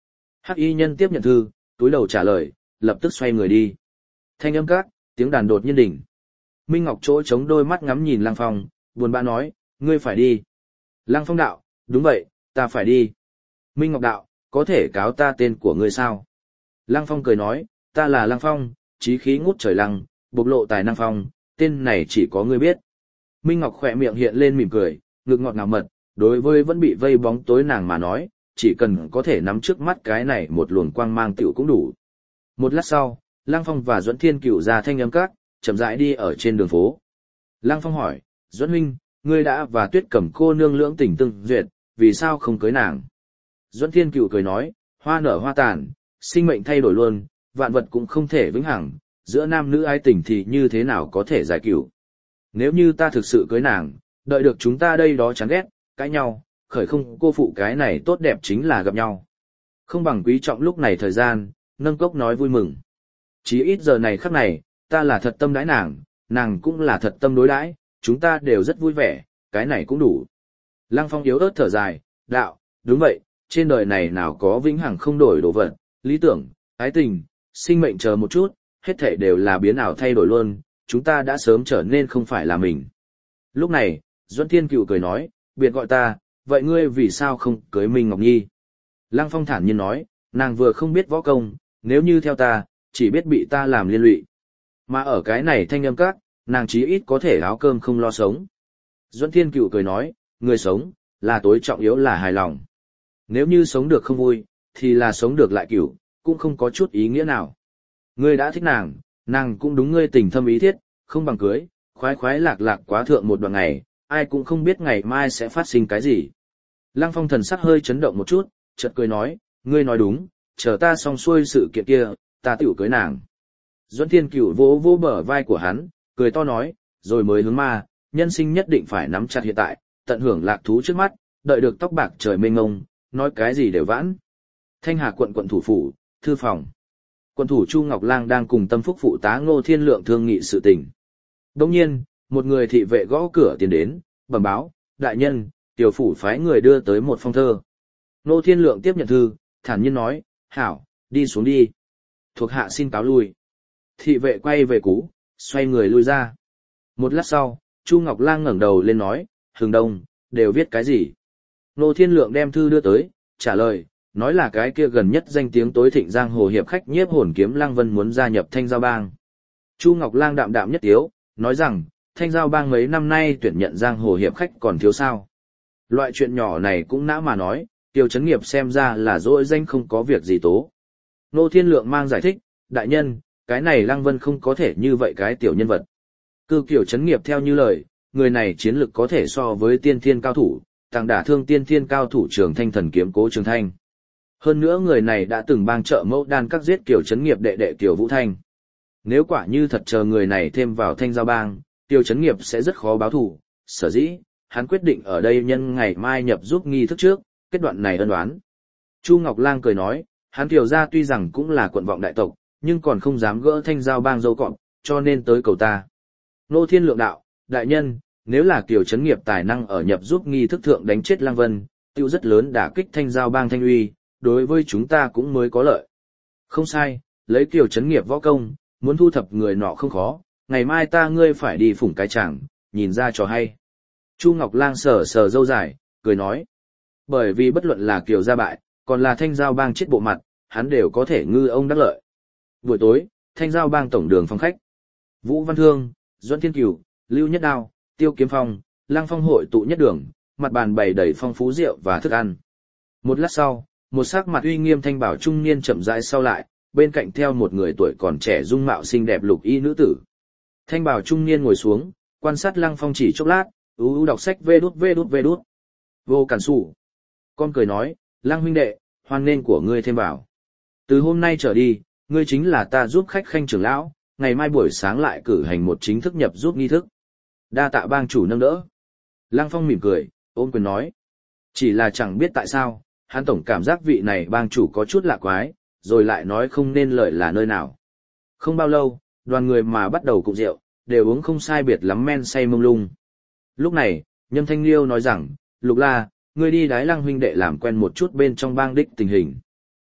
Hắc y nhân tiếp nhận thư, túi đầu trả lời, lập tức xoay người đi. Thanh âm các, tiếng đàn đột nhiên đỉnh. Minh Ngọc chỗ chống đôi mắt ngắm nhìn Lăng Phong, buồn bã nói, ngươi phải đi. Lăng Phong đạo, đúng vậy, ta phải đi. Minh Ngọc đạo, có thể cáo ta tên của ngươi sao? Lăng Phong cười nói, ta là Lăng Phong, chí khí ngút trời lăng, bộc lộ tài năng phong, tên này chỉ có ngươi biết. Minh Ngọc khỏe miệng hiện lên mỉm cười, ngực ngọt ngào mật, đối với vẫn bị vây bóng tối nàng mà nói, chỉ cần có thể nắm trước mắt cái này một luồng quang mang tiểu cũng đủ. Một lát sau, Lăng Phong và Duẫn Thiên Cửu ra thanh âm các, chậm rãi đi ở trên đường phố. Lăng Phong hỏi, Duẫn huynh, ngươi đã và Tuyết Cẩm cô nương lưỡng tình tương duyệt, vì sao không cưới nàng? Duẫn Thiên Cửu cười nói, hoa nở hoa tàn, sinh mệnh thay đổi luôn, vạn vật cũng không thể vĩnh hằng, giữa nam nữ ái tình thì như thế nào có thể giải cửu. Nếu như ta thực sự cưới nàng, đợi được chúng ta đây đó chán ghét, cãi nhau, khởi không cô phụ cái này tốt đẹp chính là gặp nhau. Không bằng quý trọng lúc này thời gian, nâng cốc nói vui mừng. Chỉ ít giờ này khắc này, ta là thật tâm đãi nàng, nàng cũng là thật tâm đối đãi, chúng ta đều rất vui vẻ, cái này cũng đủ. Lăng Phong yếu ớt thở dài, đạo, đúng vậy, trên đời này nào có vĩnh hằng không đổi đồ vật, lý tưởng, ái tình, sinh mệnh chờ một chút, hết thảy đều là biến ảo thay đổi luôn, chúng ta đã sớm trở nên không phải là mình. Lúc này, Duẫn Thiên Cửu cười nói, biệt gọi ta, vậy ngươi vì sao không cưới Minh Ngọc Nhi? Lăng Phong thản nhiên nói, nàng vừa không biết võ công, nếu như theo ta, chỉ biết bị ta làm liên lụy. Mà ở cái này thanh âm các, nàng chí ít có thể áo cơm không lo sống. Duẫn Thiên Cửu cười nói, người sống, là tối trọng yếu là hài lòng. Nếu như sống được không vui, thì là sống được lại cửu, cũng không có chút ý nghĩa nào. Ngươi đã thích nàng, nàng cũng đúng ngươi tình thâm ý thiết, không bằng cưới, khoái khoái lạc lạc quá thượng một đoạn ngày, ai cũng không biết ngày mai sẽ phát sinh cái gì. Lăng Phong thần sắc hơi chấn động một chút, chợt cười nói, ngươi nói đúng, chờ ta xong xuôi sự kiện kia, ta tiểu cưới nàng. Duẫn Thiên Cửu vỗ vỗ bờ vai của hắn, cười to nói, rồi mới hướng ma, nhân sinh nhất định phải nắm chặt hiện tại, tận hưởng lạc thú trước mắt, đợi được tóc bạc trời mênh mông, nói cái gì đều vãn. Thanh Hà quận quận thủ phủ, thư phòng. Quận thủ Chu Ngọc Lang đang cùng tâm phúc phụ tá Ngô Thiên Lượng thương nghị sự tình. Đồng nhiên, một người thị vệ gõ cửa tiến đến, bẩm báo, đại nhân, tiểu phủ phái người đưa tới một phong thơ. Ngô Thiên Lượng tiếp nhận thư, thản nhiên nói, hảo, đi xuống đi. Thuộc hạ xin cáo lui. Thị vệ quay về cú, xoay người lui ra. Một lát sau, Chu Ngọc Lang ngẩng đầu lên nói, Hừng Đông, đều viết cái gì? Ngô Thiên Lượng đem thư đưa tới, trả lời, nói là cái kia gần nhất danh tiếng tối thịnh giang hồ hiệp khách nhiếp hồn kiếm Lăng Vân muốn gia nhập Thanh Giao Bang. Chu Ngọc Lang đạm đạm nhất tiếu, nói rằng, Thanh Giao Bang mấy năm nay tuyển nhận giang hồ hiệp khách còn thiếu sao. Loại chuyện nhỏ này cũng nã mà nói, Tiêu Chấn Nghiệp xem ra là dỗi danh không có việc gì tố. Ngô Thiên Lượng mang giải thích, đại nhân, cái này Lăng Vân không có thể như vậy cái tiểu nhân vật. Cư Kiều Chấn Nghiệp theo như lời, người này chiến lực có thể so với tiên thiên cao thủ, tàng đả thương tiên thiên cao thủ Trường Thanh thần kiếm Cố Trường Thanh. Hơn nữa người này đã từng bang trợ mẫu đan các giết Kiều Chấn Nghiệp đệ đệ Kiều Vũ Thanh. Nếu quả như thật chờ người này thêm vào Thanh Giao Bang, Kiều Chấn Nghiệp sẽ rất khó báo thù, sở dĩ, hắn quyết định ở đây nhân ngày mai nhập giúp nghi thức trước, kết đoạn này ân oán. Chu Ngọc Lang cười nói, hắn Kiều gia tuy rằng cũng là quận vọng đại tộc, nhưng còn không dám gỡ Thanh Giao Bang dâu cọp, cho nên tới cầu ta. Ngô Thiên Lượng đạo, đại nhân, nếu là Kiều Chấn Nghiệp tài năng ở nhập giúp nghi thức thượng đánh chết Lăng Vân, tiêu rất lớn đả kích Thanh Giao Bang thanh uy, đối với chúng ta cũng mới có lợi. Không sai, lấy Kiều Chấn Nghiệp võ công, muốn thu thập người nọ không khó, ngày mai ta ngươi phải đi phủng cái chẳng, nhìn ra trò hay. Chu Ngọc Lang sờ sờ râu dài, cười nói. Bởi vì bất luận là Kiều gia bại, còn là Thanh Giao Bang chết bộ mặt, hắn đều có thể ngư ông đắc lợi. Buổi tối, Thanh Giao Bang tổng đường phòng khách. Vũ Văn Thương, Duẫn Thiên Cửu, Lưu Nhất Đao, Tiêu Kiếm Phong, Lăng Phong hội tụ nhất đường, mặt bàn bày đầy phong phú rượu và thức ăn. Một lát sau, một sắc mặt uy nghiêm thanh bảo trung niên chậm rãi sau lại, bên cạnh theo một người tuổi còn trẻ dung mạo xinh đẹp lục y nữ tử. Thanh bảo trung niên ngồi xuống, quan sát Lăng Phong chỉ chốc lát, đọc sách vê đút. Vô Cản Sủ. Con cười nói, Lăng huynh đệ, hoan nên của ngươi thêm vào. Từ hôm nay trở đi, ngươi chính là ta giúp khách khanh trưởng lão, ngày mai buổi sáng lại cử hành một chính thức nhập giúp nghi thức. Đa tạ bang chủ nâng đỡ. Lăng Phong mỉm cười, ôm quyền nói. Chỉ là chẳng biết tại sao, hắn tổng cảm giác vị này bang chủ có chút lạ quái, rồi lại nói không nên lời là nơi nào. Không bao lâu, đoàn người mà bắt đầu cụng rượu, đều uống không sai biệt lắm men say mông lung. Lúc này, Nhâm Thanh Liêu nói rằng, Lục La, ngươi đi đái Lăng huynh đệ làm quen một chút bên trong bang đích tình hình.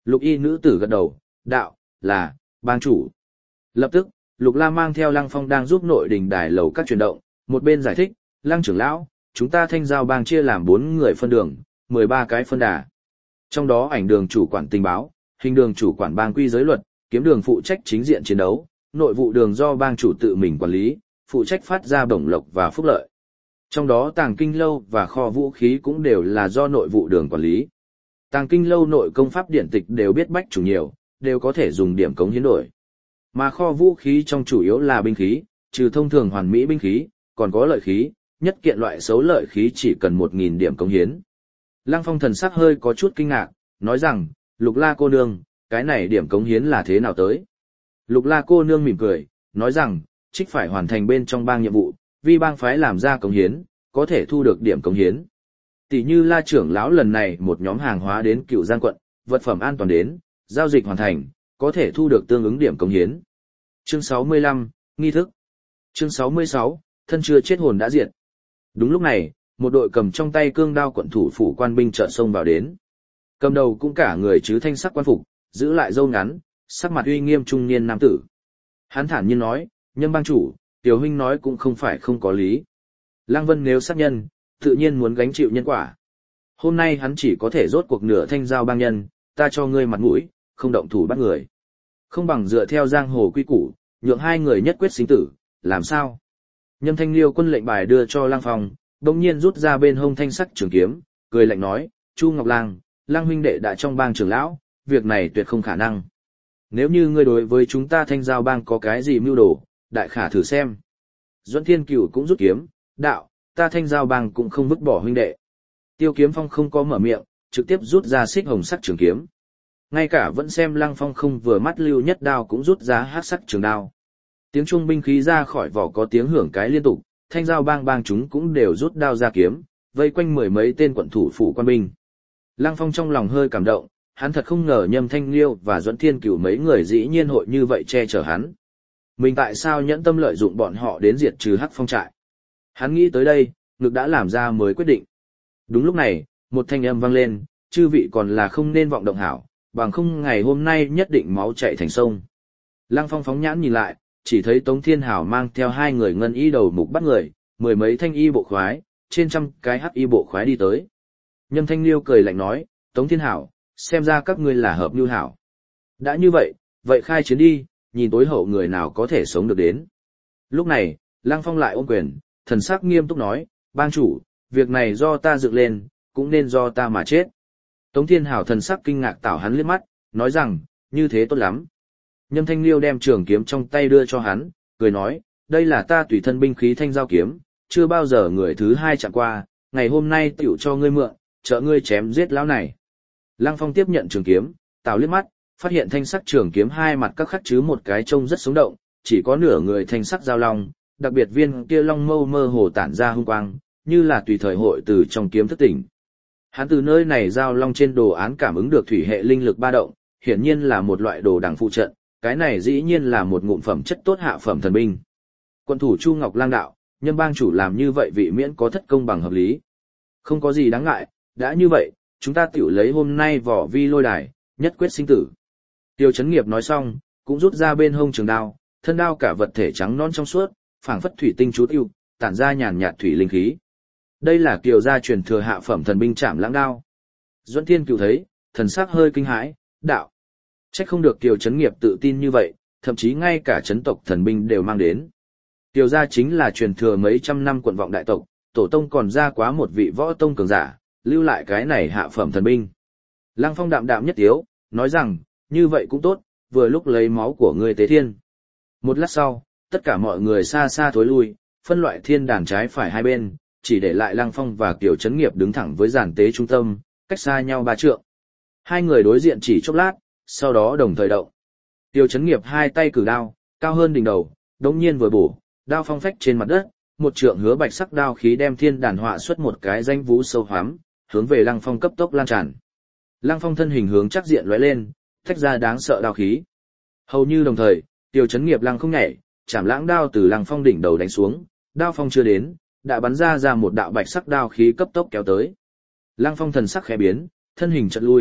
Lục y nữ tử gật đầu, đạo, là, bang chủ. Lập tức, Lục La mang theo Lăng Phong đang giúp nội đình đài lầu các chuyển động, một bên giải thích, Lăng trưởng lão, chúng ta thanh giao bang chia làm 4 người phân đường, 13 cái phân đà. Trong đó ảnh đường chủ quản tình báo, hình đường chủ quản bang quy giới luật, kiếm đường phụ trách chính diện chiến đấu, nội vụ đường do bang chủ tự mình quản lý, phụ trách phát ra bổng lộc và phúc lợi. Trong đó tàng kinh lâu và kho vũ khí cũng đều là do nội vụ đường quản lý. Tàng kinh lâu nội công pháp điển tịch đều biết bách chủ nhiều, đều có thể dùng điểm cống hiến đổi. Mà kho vũ khí trong chủ yếu là binh khí, trừ thông thường hoàn mỹ binh khí, còn có lợi khí, nhất kiện loại xấu lợi khí chỉ cần 1.000 điểm cống hiến. Lăng Phong thần sắc hơi có chút kinh ngạc, nói rằng, Lục La cô nương, cái này điểm cống hiến là thế nào tới? Lục La cô nương mỉm cười, nói rằng, trích phải hoàn thành bên trong bang nhiệm vụ, vì bang phái làm ra cống hiến, có thể thu được điểm cống hiến. Tỷ như La trưởng lão lần này một nhóm hàng hóa đến Cựu Giang quận, vật phẩm an toàn đến, giao dịch hoàn thành, có thể thu được tương ứng điểm cống hiến. Chương 65, nghi thức. Chương 66, thân chưa chết hồn đã diệt. Đúng lúc này, một đội cầm trong tay cương đao quận thủ phủ quan binh chợt xông vào đến. Cầm đầu cũng cả người chứ thanh sắc quan phục, giữ lại râu ngắn, sắc mặt uy nghiêm trung niên nam tử. Hắn thản nhiên nói, Nhâm bang chủ, tiểu huynh nói cũng không phải không có lý. Lăng Vân nếu sát nhân, tự nhiên muốn gánh chịu nhân quả. Hôm nay hắn chỉ có thể rốt cuộc nửa thanh giao bang nhân, ta cho ngươi mặt mũi, không động thủ bắt người. Không bằng dựa theo giang hồ quy củ, nhượng hai người nhất quyết sinh tử, làm sao? Nhâm Thanh Liêu quân lệnh bài đưa cho Lăng Phong, bỗng nhiên rút ra bên hông thanh sắc trường kiếm, cười lạnh nói, Chu Ngọc Lang, Lăng huynh đệ đã trong bang trưởng lão, việc này tuyệt không khả năng. Nếu như ngươi đối với chúng ta thanh giao bang có cái gì mưu đồ, đại khả thử xem. Duẫn Thiên Cửu cũng rút kiếm, đạo, ta thanh giao bang cũng không vứt bỏ huynh đệ. Tiêu Kiếm Phong không có mở miệng, trực tiếp rút ra xích hồng sắc trường kiếm. Ngay cả vẫn xem Lăng Phong không vừa mắt Lưu Nhất Đao cũng rút ra hắc sắc trường đao. Tiếng trung binh khí ra khỏi vỏ có tiếng hưởng cái liên tục, thanh giao bang bang chúng cũng đều rút đao ra kiếm, vây quanh mười mấy tên quận thủ phủ quan binh. Lăng Phong trong lòng hơi cảm động, hắn thật không ngờ Nhâm Thanh Liêu và Duẫn Thiên Cửu mấy người dĩ nhiên hội như vậy che chở hắn. Mình tại sao nhẫn tâm lợi dụng bọn họ đến diệt trừ Hắc Phong trại? Hắn nghĩ tới đây, ngực đã làm ra mới quyết định. Đúng lúc này, một thanh âm vang lên, chư vị còn là không nên vọng động hảo, bằng không ngày hôm nay nhất định máu chảy thành sông. Lăng Phong phóng nhãn nhìn lại, chỉ thấy Tống Thiên Hảo mang theo 2 người ngân y đầu mục bắt người, 10 mấy thanh y bộ khoái, trên trăm cái hắc y bộ khoái đi tới. Nhâm Thanh Liêu cười lạnh nói, Tống Thiên Hảo, xem ra các ngươi là hợp nhu hảo. Đã như vậy, vậy khai chiến đi, nhìn tối hậu người nào có thể sống được đến. Lúc này, Lăng Phong lại ôm quyền, thần sắc nghiêm túc nói, bang chủ, việc này do ta dựng lên, cũng nên do ta mà chết. Tống Thiên Hảo thần sắc kinh ngạc tảo hắn liếc mắt, nói rằng, như thế tốt lắm. Nhâm Thanh Liêu đem trường kiếm trong tay đưa cho hắn, cười nói, đây là ta tùy thân binh khí thanh giao kiếm, chưa bao giờ người thứ hai chạm qua, ngày hôm nay tiểu cho ngươi mượn, trợ ngươi chém giết lão này. Lăng Phong tiếp nhận trường kiếm, tảo liếc mắt, phát hiện thanh sắc trường kiếm hai mặt các khắc chứ một cái trông rất sống động, chỉ có nửa người thanh sắc giao long, đặc biệt viên kia long mâu mơ hồ tản ra hung quang, như là tùy thời hội từ trong kiếm thức tỉnh. Hắn từ nơi này giao long trên đồ án cảm ứng được thủy hệ linh lực ba động, hiển nhiên là một loại đồ đằng phụ trận, cái này dĩ nhiên là một ngụm phẩm chất tốt hạ phẩm thần binh. Quân thủ Chu Ngọc Lang đạo, Nhâm bang chủ làm như vậy vị miễn có thất công bằng hợp lý. Không có gì đáng ngại, đã như vậy, chúng ta tiểu lấy hôm nay vỏ vi lôi đài, nhất quyết sinh tử. Tiêu Chấn Nghiệp nói xong, cũng rút ra bên hông trường đao, thân đao cả vật thể trắng non trong suốt, phảng phất thủy tinh chú tiêu, tản ra nhàn nhạt thủy linh khí. Đây là Kiều gia truyền thừa hạ phẩm thần binh Trảm Lãng đao. Duẫn Thiên Cửu thấy, thần sắc hơi kinh hãi, đạo: trách không được Kiều Chấn Nghiệp tự tin như vậy, thậm chí ngay cả chấn tộc thần binh đều mang đến. Kiều gia chính là truyền thừa mấy trăm năm quận vọng đại tộc, tổ tông còn ra quá một vị võ tông cường giả, lưu lại cái này hạ phẩm thần binh. Lăng Phong đạm đạm nhất tiếu, nói rằng, như vậy cũng tốt, vừa lúc lấy máu của ngươi tế thiên. Một lát sau, tất cả mọi người xa xa thối lui, phân loại thiên đàn trái phải hai bên, chỉ để lại Lăng Phong và Kiều Chấn Nghiệp đứng thẳng với giàn tế trung tâm, cách xa nhau 3 trượng. Hai người đối diện chỉ chốc lát, sau đó đồng thời động. Kiều Chấn Nghiệp hai tay cử đao, cao hơn đỉnh đầu, đống nhiên vừa bổ, đao phong phách trên mặt đất, một trượng hứa bạch sắc đao khí đem thiên đàn họa xuất một cái danh vũ sâu hoắm, hướng về Lăng Phong cấp tốc lan tràn. Lăng Phong thân hình hướng chắc diện lóe lên, tách ra đáng sợ đao khí. Hầu như đồng thời, Kiều Chấn Nghiệp lăng không nhảy, Trảm Lãng đao từ Lăng Phong đỉnh đầu đánh xuống, đao phong chưa đến, đã bắn ra một đạo bạch sắc đao khí cấp tốc kéo tới. Lăng Phong thần sắc khẽ biến, thân hình chợt lui,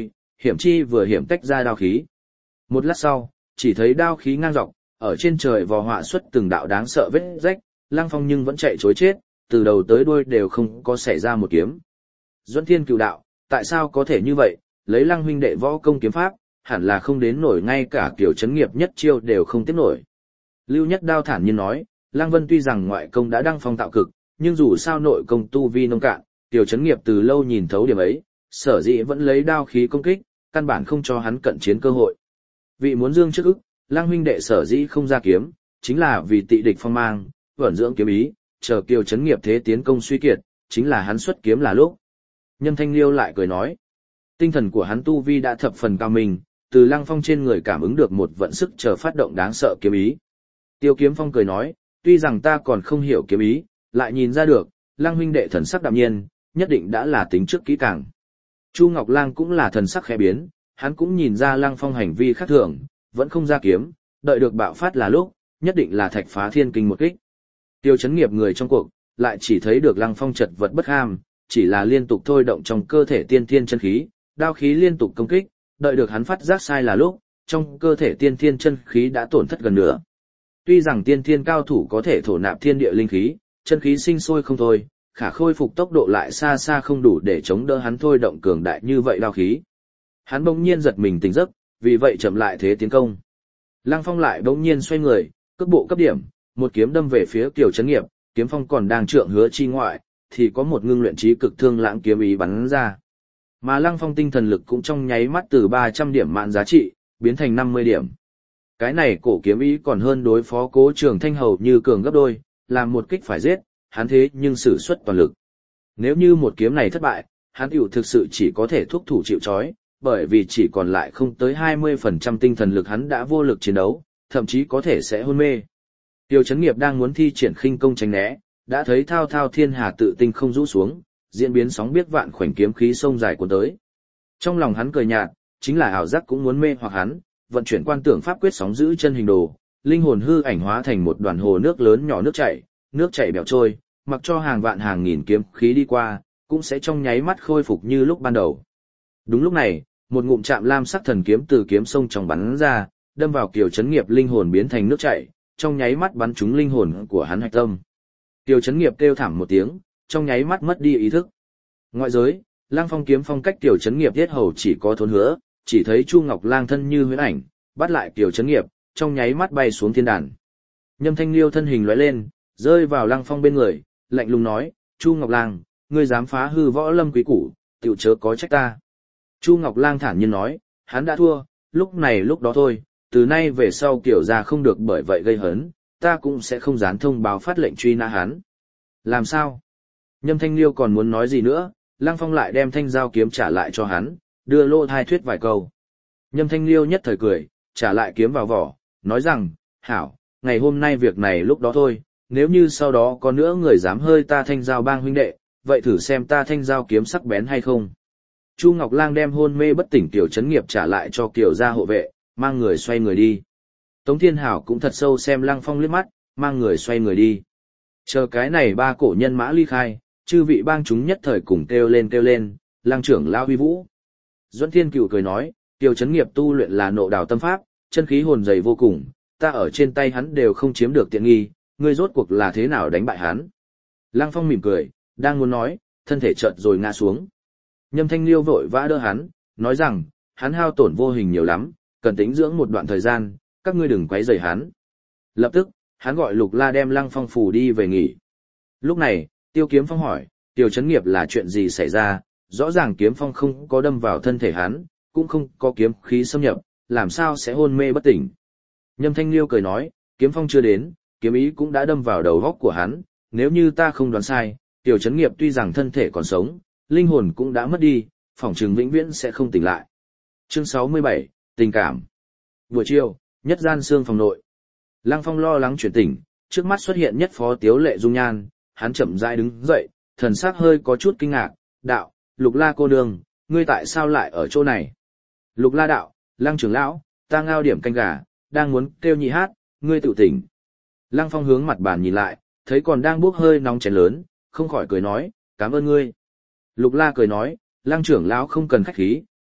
hiểm chi vừa hiểm tách ra đao khí. Một lát sau, chỉ thấy đao khí ngang dọc, ở trên trời vò họa xuất từng đạo đáng sợ vết rách, Lăng Phong nhưng vẫn chạy trối chết, từ đầu tới đuôi đều không có xảy ra một kiếm. Duẫn Thiên Cựu đạo, tại sao có thể như vậy, lấy Lăng huynh đệ võ công kiếm pháp, hẳn là không đến nổi ngay cả kiểu chấn nghiệp nhất chiêu đều không tiếp nổi. Lưu Nhất Đao thản nhiên nói, Lăng Vân tuy rằng ngoại công đã đăng phong tạo cực, nhưng dù sao nội công tu vi nông cạn, tiểu chấn nghiệp từ lâu nhìn thấu điểm ấy, sở dĩ vẫn lấy đao khí công kích, căn bản không cho hắn cận chiến cơ hội. Vị muốn dương trước ức, Lăng huynh đệ sở dĩ không ra kiếm, chính là vì tị địch phong mang, vẩn dưỡng kiếm ý, chờ kiều chấn nghiệp thế tiến công suy kiệt, chính là hắn xuất kiếm là lúc. Nhâm Thanh Liêu lại cười nói, tinh thần của hắn tu vi đã thập phần cao minh, từ Lăng Phong trên người cảm ứng được một vận sức chờ phát động đáng sợ kiếm ý. Tiêu Kiếm Phong cười nói, tuy rằng ta còn không hiểu kiếm ý, lại nhìn ra được, Lăng huynh đệ thần sắc đạm nhiên, nhất định đã là tính trước kỹ càng. Chu Ngọc Lang cũng là thần sắc khẽ biến, hắn cũng nhìn ra Lăng Phong hành vi khác thường, vẫn không ra kiếm, đợi được bạo phát là lúc, nhất định là thạch phá thiên kinh một kích. Tiêu chấn nghiệp người trong cuộc, lại chỉ thấy được Lăng Phong chật vật bất ham, chỉ là liên tục thôi động trong cơ thể tiên thiên chân khí, đao khí liên tục công kích, đợi được hắn phát giác sai là lúc, trong cơ thể tiên thiên chân khí đã tổn thất gần nửa. Tuy rằng tiên thiên cao thủ có thể thổ nạp thiên địa linh khí, chân khí sinh sôi không thôi, khả khôi phục tốc độ lại xa xa không đủ để chống đỡ hắn thôi động cường đại như vậy đao khí. Hắn bỗng nhiên giật mình tỉnh giấc, vì vậy chậm lại thế tiến công. Lăng Phong lại bỗng nhiên xoay người, cước bộ cấp điểm, một kiếm đâm về phía Kiều Chấn Nghiệp, kiếm phong còn đang trượng hứa chi ngoại, thì có một ngưng luyện trí cực thương lãng kiếm ý bắn ra. Mà Lăng Phong tinh thần lực cũng trong nháy mắt từ 300 điểm mạn giá trị, biến thành 50 điểm. Cái này cổ kiếm ý còn hơn đối phó Cố Trường Thanh hầu như cường gấp đôi, làm một kích phải giết, hắn thế nhưng sử xuất toàn lực. Nếu như một kiếm này thất bại, hắn tiểu thực sự chỉ có thể thúc thủ chịu trói, bởi vì chỉ còn lại không tới 20% tinh thần lực hắn đã vô lực chiến đấu, thậm chí có thể sẽ hôn mê. Tiêu Chấn Nghiệp đang muốn thi triển khinh công tránh né, đã thấy thao thao thiên hà tự tinh không rũ xuống, diễn biến sóng biết vạn khoảnh kiếm khí sông dài cuốn tới. Trong lòng hắn cười nhạt, chính là ảo giác cũng muốn mê hoặc hắn, vận chuyển quan tưởng pháp quyết sóng giữ chân hình đồ, linh hồn hư ảnh hóa thành một đoàn hồ nước lớn nhỏ nước chảy bèo trôi, mặc cho hàng vạn hàng nghìn kiếm khí đi qua, cũng sẽ trong nháy mắt khôi phục như lúc ban đầu. Đúng lúc này, một ngụm chạm lam sắc thần kiếm từ kiếm sông trong bắn ra, đâm vào Kiều Chấn Nghiệp linh hồn biến thành nước chảy, trong nháy mắt bắn trúng linh hồn của hắn hạch tâm. Kiều Chấn Nghiệp kêu thảm một tiếng, trong nháy mắt mất đi ý thức. Ngoại giới, Lăng Phong kiếm phong cách Kiều Chấn Nghiệp thiết hầu chỉ có thốn hứa, chỉ thấy Chu Ngọc Lang thân như huyễn ảnh, bắt lại Kiều Chấn Nghiệp, trong nháy mắt bay xuống thiên đàn. Nhâm Thanh Liêu thân hình lóe lên, rơi vào Lăng Phong bên người, lạnh lùng nói, Chu Ngọc Lang, ngươi dám phá hư võ lâm quý củ, tiểu chớ có trách ta. Chu Ngọc Lang thản nhiên nói, hắn đã thua, lúc này lúc đó thôi, từ nay về sau Kiều gia không được bởi vậy gây hấn, ta cũng sẽ không dán thông báo phát lệnh truy nã hắn. Làm sao? Nhâm Thanh Liêu còn muốn nói gì nữa, Lăng Phong lại đem thanh giao kiếm trả lại cho hắn, đưa lô thai thuyết vài câu. Nhâm Thanh Liêu nhất thời cười, trả lại kiếm vào vỏ, nói rằng, hảo, ngày hôm nay việc này lúc đó thôi, nếu như sau đó có nữa người dám hơi ta thanh giao bang huynh đệ, vậy thử xem ta thanh giao kiếm sắc bén hay không. Chu Ngọc Lang đem hôn mê bất tỉnh Kiều Chấn Nghiệp trả lại cho Kiều gia hộ vệ, mang người xoay người đi. Tống Thiên Hảo cũng thật sâu xem Lăng Phong liếc mắt, mang người xoay người đi. Chờ cái này ba cổ nhân mã ly khai, chư vị bang chúng nhất thời cùng kêu lên, Lăng trưởng lão huy vũ. Duẫn Thiên Cựu cười nói, Kiều Chấn Nghiệp tu luyện là nộ đào tâm pháp, chân khí hồn dày vô cùng, ta ở trên tay hắn đều không chiếm được tiện nghi, ngươi rốt cuộc là thế nào đánh bại hắn. Lăng Phong mỉm cười, đang muốn nói, thân thể chợt rồi ngã xuống. Nhâm Thanh Liêu vội vã đỡ hắn, nói rằng, hắn hao tổn vô hình nhiều lắm, cần tĩnh dưỡng một đoạn thời gian, các ngươi đừng quấy rầy hắn. Lập tức, hắn gọi Lục La đem Lăng Phong phủ đi về nghỉ. Lúc này, Tiêu Kiếm Phong hỏi, Kiều Chấn Nghiệp là chuyện gì xảy ra, rõ ràng kiếm phong không có đâm vào thân thể hắn, cũng không có kiếm khí xâm nhập, làm sao sẽ hôn mê bất tỉnh. Nhâm Thanh Liêu cười nói, kiếm phong chưa đến, kiếm ý cũng đã đâm vào đầu góc của hắn, nếu như ta không đoán sai, Kiều Chấn Nghiệp tuy rằng thân thể còn sống, linh hồn cũng đã mất đi, phỏng chừng vĩnh viễn sẽ không tỉnh lại. Chương 67, tình cảm. Buổi chiều, nhất gian xương phòng nội. Lăng Phong lo lắng chuyển tỉnh, trước mắt xuất hiện nhất phó tiếu lệ dung nhan, hắn chậm rãi đứng dậy, thần sắc hơi có chút kinh ngạc, đạo, Lục La cô nương, ngươi tại sao lại ở chỗ này? Lục La đạo, Lăng trưởng lão, ta ngao điểm canh gà, đang muốn kêu nhị hát, ngươi tự tỉnh. Lăng Phong hướng mặt bàn nhìn lại, thấy còn đang bốc hơi nóng chén lớn, không khỏi cười nói, cảm ơn ngươi. Lục La cười nói, Lăng trưởng lão không cần khách khí,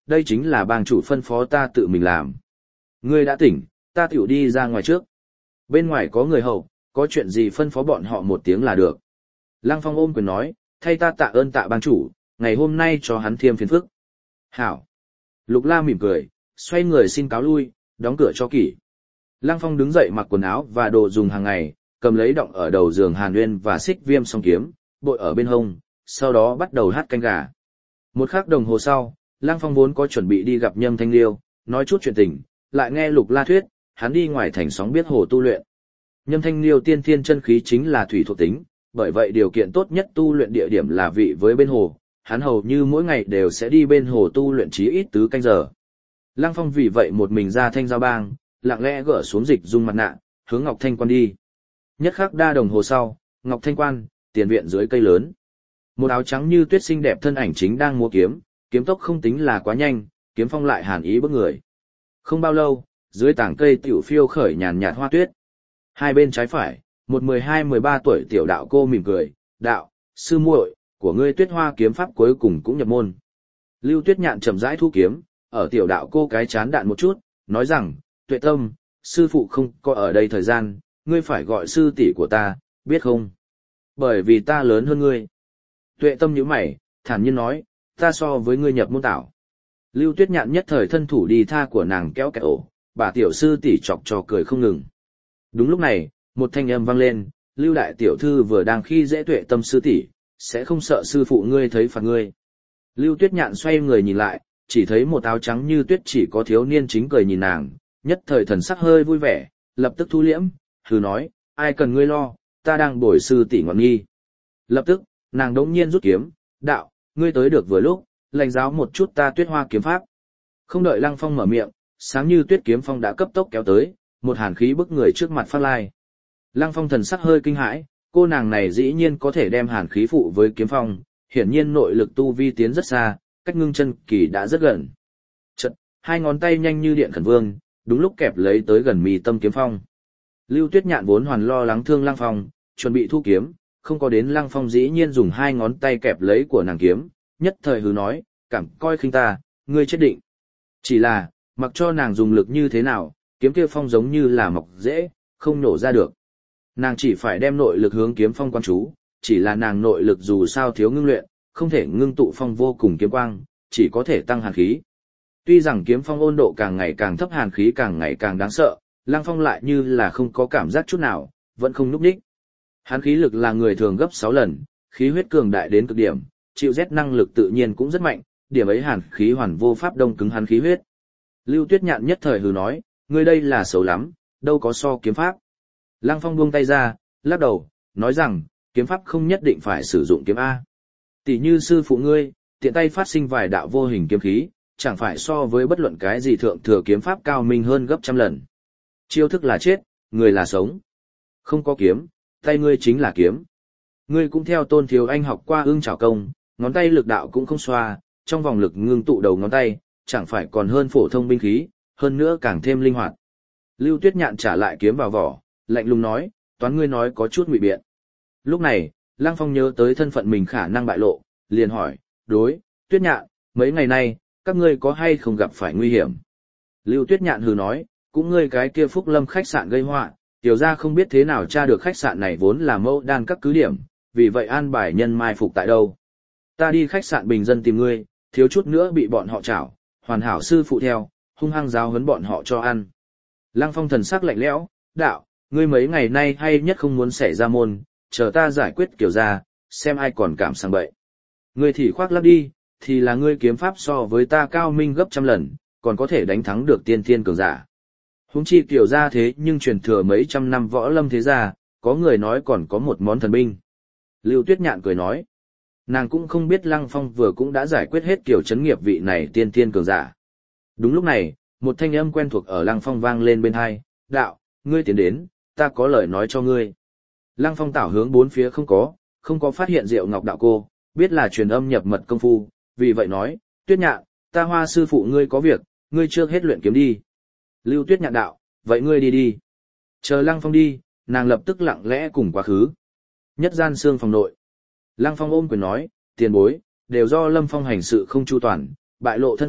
đây chính là bang chủ phân phó ta tự mình làm. Ngươi đã tỉnh, ta tiểu đi ra ngoài trước. Bên ngoài có người hầu, có chuyện gì phân phó bọn họ một tiếng là được. Lăng Phong ôm quyền nói, thay ta tạ ơn tạ bang chủ, ngày hôm nay cho hắn thêm phiền phức. Hảo. Lục La mỉm cười, xoay người xin cáo lui, đóng cửa cho kỹ. Lăng Phong đứng dậy mặc quần áo và đồ dùng hàng ngày, cầm lấy đọng ở đầu giường Hàn Uyên và xích viêm song kiếm, bội ở bên hông, sau đó bắt đầu hát canh gà. Một khắc đồng hồ sau, Lăng Phong vốn có chuẩn bị đi gặp Nhâm Thanh Liêu, nói chút chuyện tình, lại nghe Lục La thuyết, hắn đi ngoài thành sóng biết hồ tu luyện. Nhâm Thanh Liêu tiên thiên chân khí chính là thủy thuộc tính, bởi vậy điều kiện tốt nhất tu luyện địa điểm là vị với bên hồ, hắn hầu như mỗi ngày đều sẽ đi bên hồ tu luyện chí ít tứ canh giờ. Lăng Phong vì vậy một mình ra Thanh Giao Bang, lặng lẽ gỡ xuống dịch dung mặt nạ, hướng Ngọc Thanh Quan đi. Nhất khắc đa đồng hồ sau, Ngọc Thanh Quan, tiền viện dưới cây lớn. Một áo trắng như tuyết xinh đẹp thân ảnh chính đang múa kiếm, kiếm tốc không tính là quá nhanh, kiếm phong lại hàn ý bức người. Không bao lâu, dưới tảng cây tiểu phiêu khởi nhàn nhạt hoa tuyết. Hai bên trái phải, một 12-13 tuổi tiểu đạo cô mỉm cười, đạo, sư muội, của ngươi Tuyết Hoa kiếm pháp cuối cùng cũng nhập môn. Lưu Tuyết Nhạn chậm rãi thu kiếm, ở tiểu đạo cô cái chán đạn một chút, nói rằng, Tuệ Tâm, sư phụ không có ở đây thời gian, ngươi phải gọi sư tỷ của ta, biết không? Bởi vì ta lớn hơn ngươi. Tuệ Tâm nhíu mày, thản nhiên nói, ta so với ngươi nhập môn tảo. Lưu Tuyết Nhạn nhất thời thân thủ đi tha của nàng kéo kẹt ổ, bà tiểu sư tỷ chọc trò cười không ngừng. Đúng lúc này, một thanh âm vang lên, Lưu đại tiểu thư vừa đang khi dễ Tuệ Tâm sư tỷ, sẽ không sợ sư phụ ngươi thấy phạt ngươi. Lưu Tuyết Nhạn xoay người nhìn lại, chỉ thấy một áo trắng như tuyết chỉ có thiếu niên chính cười nhìn nàng, nhất thời thần sắc hơi vui vẻ, lập tức thu liễm, hừ nói, ai cần ngươi lo, ta đang bồi sư tỷ ngọn nghi. Lập tức, nàng đống nhiên rút kiếm, đạo, ngươi tới được vừa lúc, lãnh giáo một chút ta Tuyết Hoa kiếm pháp. Không đợi Lăng Phong mở miệng, sáng như tuyết kiếm phong đã cấp tốc kéo tới, một hàn khí bức người trước mặt phát lai. Lăng Phong thần sắc hơi kinh hãi, cô nàng này dĩ nhiên có thể đem hàn khí phụ với kiếm phong, hiển nhiên nội lực tu vi tiến rất xa, cách ngưng chân kỳ đã rất gần. Chợt, hai ngón tay nhanh như điện khẩn vương, đúng lúc kẹp lấy tới gần mi tâm kiếm phong. Lưu Tuyết Nhạn vốn hoàn lo lắng thương Lăng Phong, chuẩn bị thu kiếm, không có đến Lăng Phong dĩ nhiên dùng hai ngón tay kẹp lấy của nàng kiếm, nhất thời hứ nói, cảm coi khinh ta, ngươi chết định. Chỉ là, mặc cho nàng dùng lực như thế nào, kiếm kia phong giống như là mọc dễ, không nổ ra được. Nàng chỉ phải đem nội lực hướng kiếm phong quan chú, chỉ là nàng nội lực dù sao thiếu ngưng luyện, không thể ngưng tụ phong vô cùng kiếm quang, chỉ có thể tăng hàn khí. Tuy rằng kiếm phong ôn độ càng ngày càng thấp, hàn khí càng ngày càng đáng sợ, Lăng Phong lại như là không có cảm giác chút nào, vẫn không nhúc nhích. Hàn khí lực là người thường gấp 6 lần, khí huyết cường đại đến cực điểm, chịu rét năng lực tự nhiên cũng rất mạnh, điểm ấy hàn khí hoàn vô pháp đông cứng hắn khí huyết. Lưu Tuyết Nhạn nhất thời hừ nói, ngươi đây là xấu lắm, đâu có so kiếm pháp. Lăng Phong buông tay ra, lắc đầu, nói rằng, kiếm pháp không nhất định phải sử dụng kiếm A. Tỷ như sư phụ ngươi, tiện tay phát sinh vài đạo vô hình kiếm khí, chẳng phải so với bất luận cái gì thượng thừa kiếm pháp cao minh hơn gấp trăm lần. Chiêu thức là chết, người là sống. Không có kiếm, tay ngươi chính là kiếm. Ngươi cũng theo Tôn Thiếu Anh học qua ưng chảo công, ngón tay lực đạo cũng không xoa, trong vòng lực ngưng tụ đầu ngón tay, chẳng phải còn hơn phổ thông binh khí, hơn nữa càng thêm linh hoạt. Lưu Tuyết Nhạn trả lại kiếm vào vỏ, lạnh lùng nói, toán ngươi nói có chút ngụy biện. Lúc này, Lăng Phong nhớ tới thân phận mình khả năng bại lộ, liền hỏi, đối, Tuyết Nhạn, mấy ngày nay, các ngươi có hay không gặp phải nguy hiểm? Lưu Tuyết Nhạn hừ nói, cũng ngươi cái kia Phúc Lâm khách sạn gây họa, tiểu ra không biết thế nào tra được khách sạn này vốn là mẫu đan các cứ điểm, vì vậy an bài nhân mai phục tại đâu. Ta đi khách sạn bình dân tìm ngươi, thiếu chút nữa bị bọn họ chảo, hoàn hảo sư phụ theo, hung hăng giáo huấn bọn họ cho ăn. Lăng Phong thần sắc lạnh lẽo, đạo, ngươi mấy ngày nay hay nhất không muốn xảy ra môn, chờ ta giải quyết kiểu ra, xem ai còn cảm sang bậy. Ngươi thì khoác lắp đi, thì là ngươi kiếm pháp so với ta cao minh gấp trăm lần, còn có thể đánh thắng được tiên thiên cường giả. Huống chi kiểu ra thế nhưng truyền thừa mấy trăm năm võ lâm thế gia, có người nói còn có một món thần binh. Lưu Tuyết Nhạn cười nói, nàng cũng không biết Lăng Phong vừa cũng đã giải quyết hết kiểu chấn nghiệp vị này tiên thiên cường giả. Đúng lúc này, một thanh âm quen thuộc ở Lăng Phong vang lên bên tai, đạo, ngươi tiến đến, ta có lời nói cho ngươi. Lăng Phong tảo hướng bốn phía không có phát hiện Diệu Ngọc đạo cô, biết là truyền âm nhập mật công phu, vì vậy nói, Tuyết Nhạn, ta Hoa sư phụ ngươi có việc, ngươi chưa hết luyện kiếm đi. Lưu Tuyết Nhạn đạo, vậy ngươi đi đi. Chờ Lăng Phong đi, nàng lập tức lặng lẽ cùng quá khứ. Nhất gian xương phòng nội. Lăng Phong ôm quyền nói, tiền bối, đều do Lâm Phong hành sự không chu toàn, bại lộ thân phận,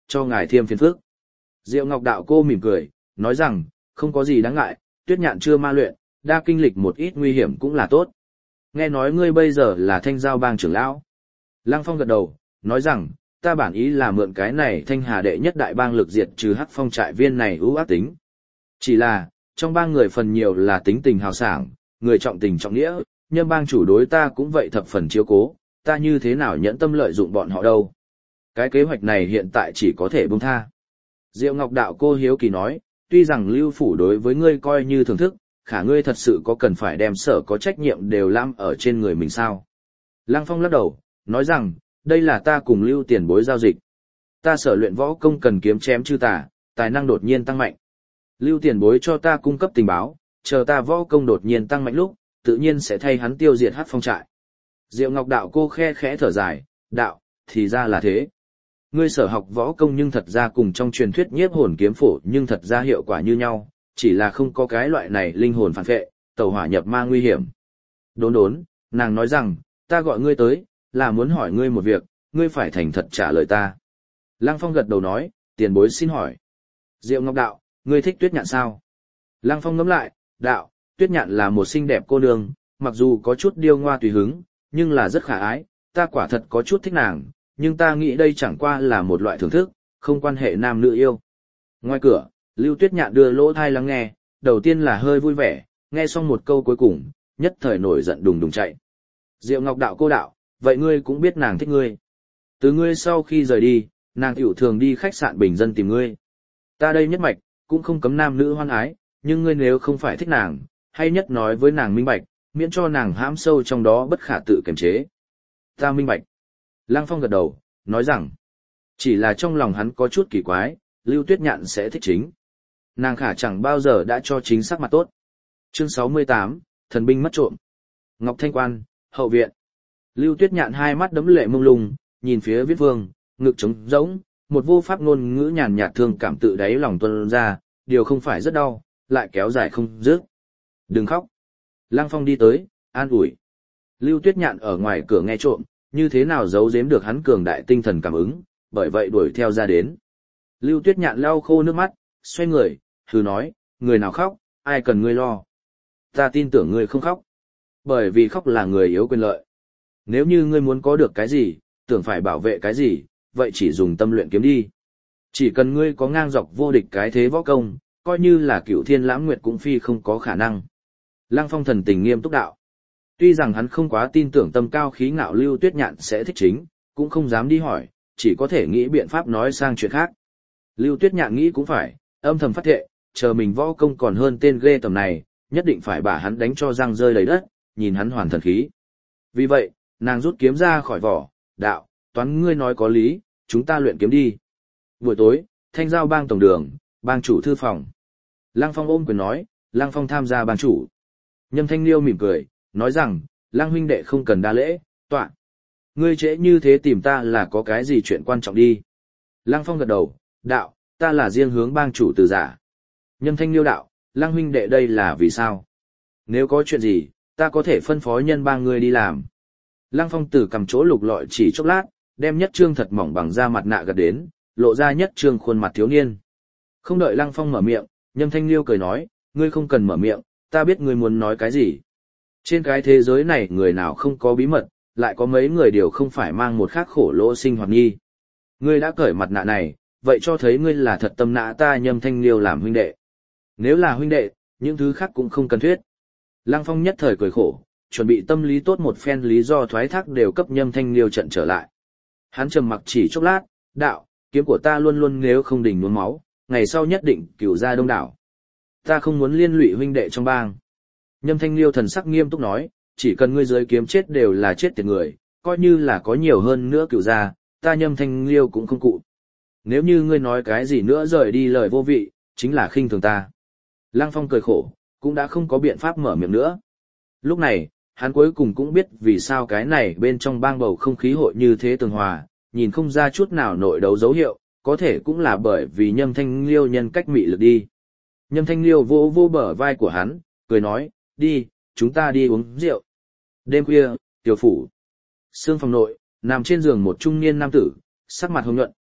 cho ngài thêm phiền phức. Diệu Ngọc đạo cô mỉm cười, nói rằng, không có gì đáng ngại, Tuyết Nhạn chưa ma luyện, đa kinh lịch một ít nguy hiểm cũng là tốt. Nghe nói ngươi bây giờ là Thanh Giao bang trưởng lão. Lăng Phong gật đầu, nói rằng, ta bản ý là mượn cái này Thanh Hà đệ nhất đại bang lực diệt trừ Hắc Phong trại viên này ưu ác tính. Chỉ là, trong bang người phần nhiều là tính tình hào sảng, người trọng tình trọng nghĩa, nhân bang chủ đối ta cũng vậy thập phần chiếu cố, ta như thế nào nhẫn tâm lợi dụng bọn họ đâu. Cái kế hoạch này hiện tại chỉ có thể buông tha. Diệu Ngọc đạo cô hiếu kỳ nói, tuy rằng Lưu Phủ đối với ngươi coi như thưởng thức, khả ngươi thật sự có cần phải đem sở có trách nhiệm đều lam ở trên người mình sao? Lăng Phong lắc đầu, nói rằng, đây là ta cùng Lưu tiền bối giao dịch. Ta sở luyện võ công cần kiếm chém chư tà, tài năng đột nhiên tăng mạnh. Lưu tiền bối cho ta cung cấp tình báo, chờ ta võ công đột nhiên tăng mạnh lúc, tự nhiên sẽ thay hắn tiêu diệt Hắc Phong trại. Diệu Ngọc đạo cô khe khẽ thở dài, đạo, thì ra là thế. Ngươi sở học võ công nhưng thật ra cùng trong truyền thuyết nhiếp hồn kiếm phổ nhưng thật ra hiệu quả như nhau, chỉ là không có cái loại này linh hồn phản phệ, tẩu hỏa nhập ma nguy hiểm. Đốn đốn, nàng nói rằng, ta gọi ngươi tới, là muốn hỏi ngươi một việc, ngươi phải thành thật trả lời ta. Lăng Phong gật đầu nói, tiền bối xin hỏi. Diệu Ngọc đạo, ngươi thích Tuyết Nhạn sao? Lăng Phong ngẫm lại, đạo, Tuyết Nhạn là một xinh đẹp cô nương, mặc dù có chút điêu ngoa tùy hứng, nhưng là rất khả ái, ta quả thật có chút thích nàng, nhưng ta nghĩ đây chẳng qua là một loại thưởng thức, không quan hệ nam nữ yêu. Ngoài cửa, Lưu Tuyết Nhạn đưa lỗ thai lắng nghe, đầu tiên là hơi vui vẻ, nghe xong một câu cuối cùng, nhất thời nổi giận đùng đùng chạy. Diệu Ngọc đạo cô đạo, vậy ngươi cũng biết nàng thích ngươi. Từ ngươi sau khi rời đi, nàng tiểu thường đi khách sạn bình dân tìm ngươi. Ta đây nhất mạch, cũng không cấm nam nữ hoan ái, nhưng ngươi nếu không phải thích nàng, hay nhất nói với nàng minh bạch, miễn cho nàng hãm sâu trong đó bất khả tự kiềm chế. Ta minh bạch. Lăng Phong gật đầu, nói rằng, chỉ là trong lòng hắn có chút kỳ quái, Lưu Tuyết Nhạn sẽ thích chính. Nàng khả chẳng bao giờ đã cho chính sắc mặt tốt. Chương 68, thần binh mất trộm. Ngọc Thanh Quan, hậu viện. Lưu Tuyết Nhạn hai mắt đấm lệ mông lung, nhìn phía Viết Vương, ngực trống rỗng, một vô pháp ngôn ngữ nhàn nhạt thương cảm tự đáy lòng tuôn ra, điều không phải rất đau, lại kéo dài không dứt. Đừng khóc. Lăng Phong đi tới, an ủi. Lưu Tuyết Nhạn ở ngoài cửa nghe trộm, như thế nào giấu giếm được hắn cường đại tinh thần cảm ứng, bởi vậy đuổi theo ra đến. Lưu Tuyết Nhạn lau khô nước mắt, xoay người, hừ nói, người nào khóc, ai cần ngươi lo. Ta tin tưởng ngươi không khóc. Bởi vì khóc là người yếu quyền lợi. Nếu như ngươi muốn có được cái gì, tưởng phải bảo vệ cái gì, vậy chỉ dùng tâm luyện kiếm đi. Chỉ cần ngươi có ngang dọc vô địch cái thế võ công, coi như là Cửu Thiên Lãng Nguyệt cũng phi không có khả năng. Lăng Phong thần tình nghiêm túc đạo. Tuy rằng hắn không quá tin tưởng tâm cao khí ngạo Lưu Tuyết Nhạn sẽ thích chính, cũng không dám đi hỏi, chỉ có thể nghĩ biện pháp nói sang chuyện khác. Lưu Tuyết Nhạn nghĩ cũng phải, âm thầm phát thệ, chờ mình võ công còn hơn tên ghê tầm này, nhất định phải把hắn đánh cho răng rơi đầy đất, nhìn hắn hoàn thần khí. Vì vậy, nàng rút kiếm ra khỏi vỏ, đạo, toán ngươi nói có lý, chúng ta luyện kiếm đi. Buổi tối, Thanh Giao bang tổng đường, bang chủ thư phòng. Lăng Phong ôm quyền nói, Lăng Phong tham gia bang chủ. Nhâm Thanh Liêu mỉm cười, nói rằng, Lăng huynh đệ không cần đa lễ, tọa. Ngươi trễ như thế tìm ta là có cái gì chuyện quan trọng đi. Lăng Phong gật đầu, đạo, ta là riêng hướng bang chủ từ giả. Nhâm Thanh Liêu đạo, Lăng huynh đệ đây là vì sao? Nếu có chuyện gì, ta có thể phân phó nhân bang ngươi đi làm. Lăng Phong từ cầm chỗ lục lọi chỉ chốc lát, đem nhất trương thật mỏng bằng da mặt nạ gật đến, lộ ra nhất trương khuôn mặt thiếu niên. Không đợi Lăng Phong mở miệng, Nhâm Thanh Liêu cười nói, ngươi không cần mở miệng, ta biết ngươi muốn nói cái gì. Trên cái thế giới này người nào không có bí mật, lại có mấy người đều không phải mang một khắc khổ lỗ sinh hoạt nghi. Ngươi đã cởi mặt nạ này, vậy cho thấy ngươi là thật tâm nã ta Nhâm Thanh Liêu làm huynh đệ. Nếu là huynh đệ, những thứ khác cũng không cần thuyết. Lăng Phong nhất thời cười khổ, chuẩn bị tâm lý tốt một phen lý do thoái thác đều cấp Nhâm Thanh Liêu trận trở lại. Hắn trầm mặc chỉ chốc lát, đạo, kiếm của ta luôn luôn nếu không đình nuốt máu, ngày sau nhất định cửu ra đông đảo. Ta không muốn liên lụy huynh đệ trong bang. Nhâm Thanh Liêu thần sắc nghiêm túc nói, chỉ cần ngươi dưới kiếm chết đều là chết tiệt người, coi như là có nhiều hơn nữa cửu ra, ta Nhâm Thanh Liêu cũng không cụ. Nếu như ngươi nói cái gì nữa rời đi lời vô vị, chính là khinh thường ta. Lăng Phong cười khổ, cũng đã không có biện pháp mở miệng nữa. Lúc này, hắn cuối cùng cũng biết vì sao cái này bên trong bang bầu không khí hội như thế tường hòa, nhìn không ra chút nào nội đấu dấu hiệu, có thể cũng là bởi vì Nhâm Thanh Liêu nhân cách mị lực đi. Nhâm Thanh Liêu vỗ vô bờ vai của hắn, cười nói, đi, chúng ta đi uống rượu. Đêm khuya, tiểu phủ. Sương phòng nội, nằm trên giường một trung niên nam tử, sắc mặt hồng nhuận,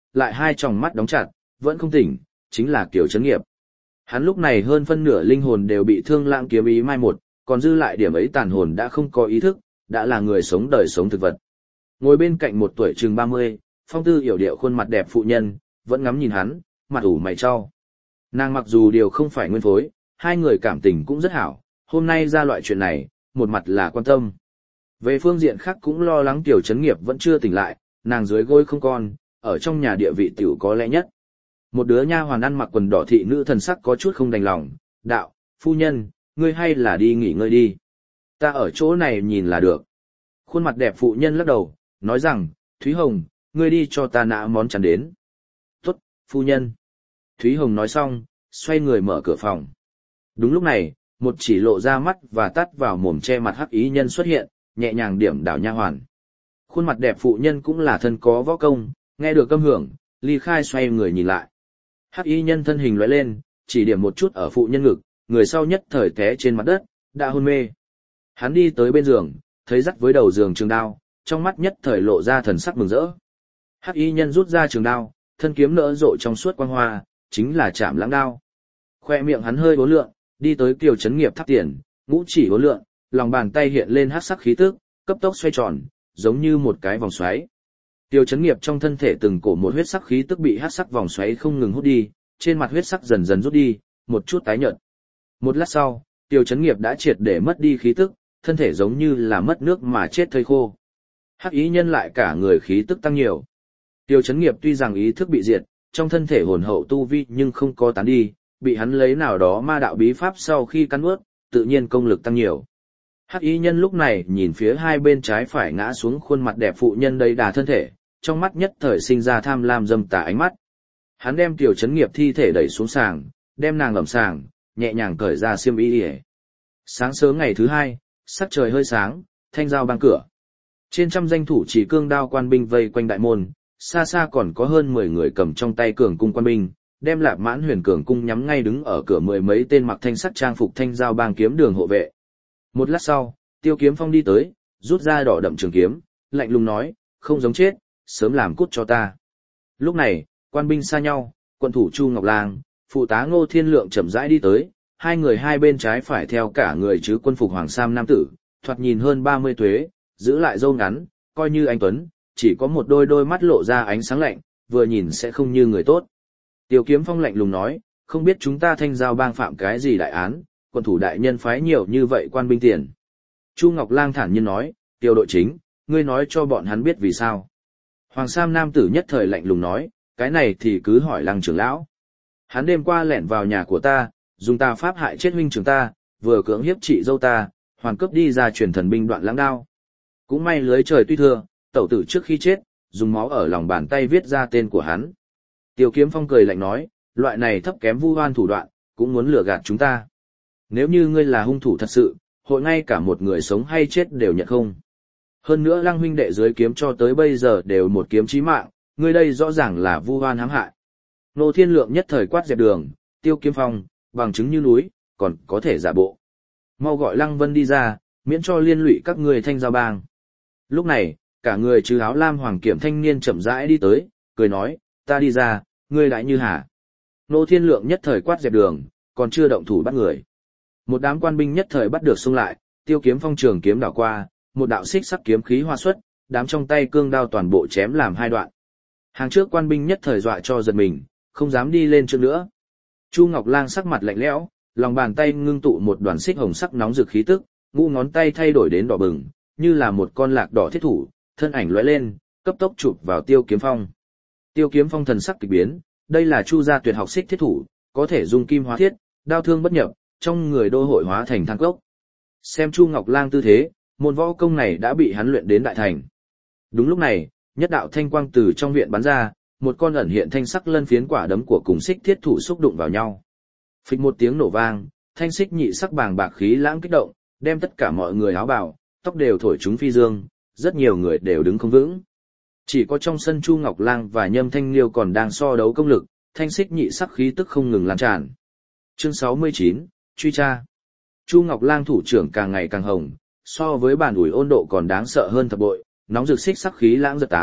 lại hai tròng mắt đóng chặt, vẫn không tỉnh, chính là Kiều Chấn Nghiệp. Hắn lúc này hơn phân nửa linh hồn đều bị Thương Lãng kiếm ý mai một, còn dư lại điểm ấy tàn hồn đã không có ý thức, đã là người sống đời sống thực vật. Ngồi bên cạnh một tuổi chừng 30, phong tư yểu điệu khuôn mặt đẹp phụ nhân, vẫn ngắm nhìn hắn, mặt ủ mày cho. Nàng mặc dù điều không phải nguyên phối, hai người cảm tình cũng rất hảo, hôm nay ra loại chuyện này, một mặt là quan tâm. Về phương diện khác cũng lo lắng Tiểu Chấn Nghiệp vẫn chưa tỉnh lại, nàng dưới gối không con, ở trong nhà địa vị tiểu có lẽ nhất. Một đứa nha hoàn ăn mặc quần đỏ thị nữ thần sắc có chút không đành lòng, đạo, phu nhân, ngươi hay là đi nghỉ ngơi đi. Ta ở chỗ này nhìn là được. Khuôn mặt đẹp phụ nhân lắc đầu, nói rằng, Thúy Hồng, ngươi đi cho ta nã món chắn đến. Tốt, phu nhân. Thúy Hồng nói xong, xoay người mở cửa phòng. Đúng lúc này, một chỉ lộ ra mắt và tắt vào mồm che mặt hắc ý nhân xuất hiện, nhẹ nhàng điểm đảo nha hoàn. Khuôn mặt đẹp phụ nhân cũng là thân có võ công, nghe được âm hưởng, ly khai xoay người nhìn lại. Hắc y nhân thân hình lóe lên, chỉ điểm một chút ở phụ nhân ngực, người sau nhất thời té trên mặt đất, đã hôn mê. Hắn đi tới bên giường, thấy dắt với đầu giường trường đao, trong mắt nhất thời lộ ra thần sắc mừng rỡ. Hắc y nhân rút ra trường đao, thân kiếm nở rộ trong suốt quang hoa, chính là Trảm Lãng đao. Khoe miệng hắn hơi uốn lượn, đi tới Kiều Chấn Nghiệp tháp tiền, ngũ chỉ uốn lượn, lòng bàn tay hiện lên hắc sắc khí tức, cấp tốc xoay tròn, giống như một cái vòng xoáy. Tiêu Chấn Nghiệp trong thân thể từng cổ một huyết sắc khí tức bị hắc sắc vòng xoáy không ngừng hút đi, trên mặt huyết sắc dần dần rút đi, một chút tái nhợt. Một lát sau, Tiêu Chấn Nghiệp đã triệt để mất đi khí tức, thân thể giống như là mất nước mà chết thây khô. Hắc ý nhân lại cả người khí tức tăng nhiều. Tiêu Chấn Nghiệp tuy rằng ý thức bị diệt, trong thân thể hồn hậu tu vi nhưng không có tán đi, bị hắn lấy nào đó ma đạo bí pháp sau khi cắn nuốt, tự nhiên công lực tăng nhiều. Hắc y nhân lúc này nhìn phía hai bên trái phải ngã xuống khuôn mặt đẹp phụ nhân đầy đà thân thể, trong mắt nhất thời sinh ra tham lam dâm tà ánh mắt. Hắn đem Tiểu Chấn Nghiệp thi thể đẩy xuống sàng, đem nàng ẩm sàng, nhẹ nhàng cởi ra xiêm y. Sáng sớm ngày thứ hai, sắc trời hơi sáng, thanh giao bang cửa. Trên trăm danh thủ chỉ cương đao quan binh vây quanh đại môn, xa xa còn có hơn 10 người cầm trong tay cường cung quan binh, đem Lạp Mãn Huyền cường cung nhắm ngay đứng ở cửa mười mấy tên mặc thanh sắt trang phục thanh giao bang kiếm đường hộ vệ. Một lát sau, Tiêu Kiếm Phong đi tới, rút ra đỏ đậm trường kiếm, lạnh lùng nói, không giống chết, sớm làm cút cho ta. Lúc này, quan binh xa nhau, quận thủ Chu Ngọc Lang, phụ tá Ngô Thiên Lượng chậm rãi đi tới, hai người hai bên trái phải theo cả người chứ quân phục hoàng sam nam tử, thoạt nhìn hơn 30 tuế, giữ lại râu ngắn, coi như anh tuấn, chỉ có một đôi mắt lộ ra ánh sáng lạnh, vừa nhìn sẽ không như người tốt. Tiêu Kiếm Phong lạnh lùng nói, không biết chúng ta thanh giao bang phạm cái gì đại án, quận thủ đại nhân phái nhiều như vậy quan binh tiền. Chu Ngọc Lang thản nhiên nói, Tiêu đội chính, ngươi nói cho bọn hắn biết vì sao. Hoàng Sam nam tử nhất thời lạnh lùng nói, cái này thì cứ hỏi Lăng trưởng lão. Hắn đêm qua lẻn vào nhà của ta, dùng tà pháp hại chết huynh trưởng ta, vừa cưỡng hiếp chị dâu ta, hoàn cướp đi ra truyền thần binh Đoạn Lãng đao. Cũng may lưới trời tuy thưa, tẩu tử trước khi chết, dùng máu ở lòng bàn tay viết ra tên của hắn. Tiêu Kiếm Phong cười lạnh nói, loại này thấp kém vu oan thủ đoạn, cũng muốn lừa gạt chúng ta. Nếu như ngươi là hung thủ thật sự, hội ngay cả một người sống hay chết đều nhận không. Hơn nữa Lăng huynh đệ dưới kiếm cho tới bây giờ đều một kiếm chí mạng, ngươi đây rõ ràng là vu oan hãm hại. Nô Thiên Lượng nhất thời quát dẹp đường, Tiêu Kiếm Phong, bằng chứng như núi, còn có thể giả bộ. Mau gọi Lăng Vân đi ra, miễn cho liên lụy các người thanh giao bang. Lúc này, cả người trừ áo lam hoàng kiểm thanh niên chậm rãi đi tới, cười nói, ta đi ra, ngươi lại như hả. Nô Thiên Lượng nhất thời quát dẹp đường, còn chưa động thủ bắt người. Một đám quan binh nhất thời bắt được xung lại, Tiêu Kiếm Phong trường kiếm đảo qua, một đạo xích sắc kiếm khí hoa xuất, đám trong tay cương đao toàn bộ chém làm hai đoạn. Hàng trước quan binh nhất thời dọa cho giật mình, không dám đi lên trước nữa. Chu Ngọc Lang sắc mặt lạnh lẽo, lòng bàn tay ngưng tụ một đoàn xích hồng sắc nóng rực khí tức, ngũ ngón tay thay đổi đến đỏ bừng, như là một con lạc đỏ thiết thủ, thân ảnh lóe lên, cấp tốc chụp vào Tiêu Kiếm Phong. Tiêu Kiếm Phong thần sắc kỳ biến, đây là Chu gia tuyệt học xích thiết thủ, có thể dung kim hóa thiết, đao thương bất nhập, trong người đô hội hóa thành than cốc. Xem Chu Ngọc Lang tư thế, môn võ công này đã bị hắn luyện đến đại thành. Đúng lúc này, nhất đạo thanh quang từ trong viện bắn ra, một con ẩn hiện thanh sắc lân phiến quả đấm của cùng xích thiết thủ xúc đụng vào nhau. Phịch một tiếng nổ vang, thanh xích nhị sắc bàng bạc khí lãng kích động, đem tất cả mọi người áo bào, tóc đều thổi chúng phi dương, rất nhiều người đều đứng không vững. Chỉ có trong sân Chu Ngọc Lang và Nhâm Thanh Liêu còn đang so đấu công lực, thanh xích nhị sắc khí tức không ngừng lan tràn. Chương 69, truy tra. Chu Ngọc Lang thủ trưởng càng ngày càng hồng, so với bản ủi ôn độ còn đáng sợ hơn thập bội, nóng rực xích sắc khí lãng giật tán,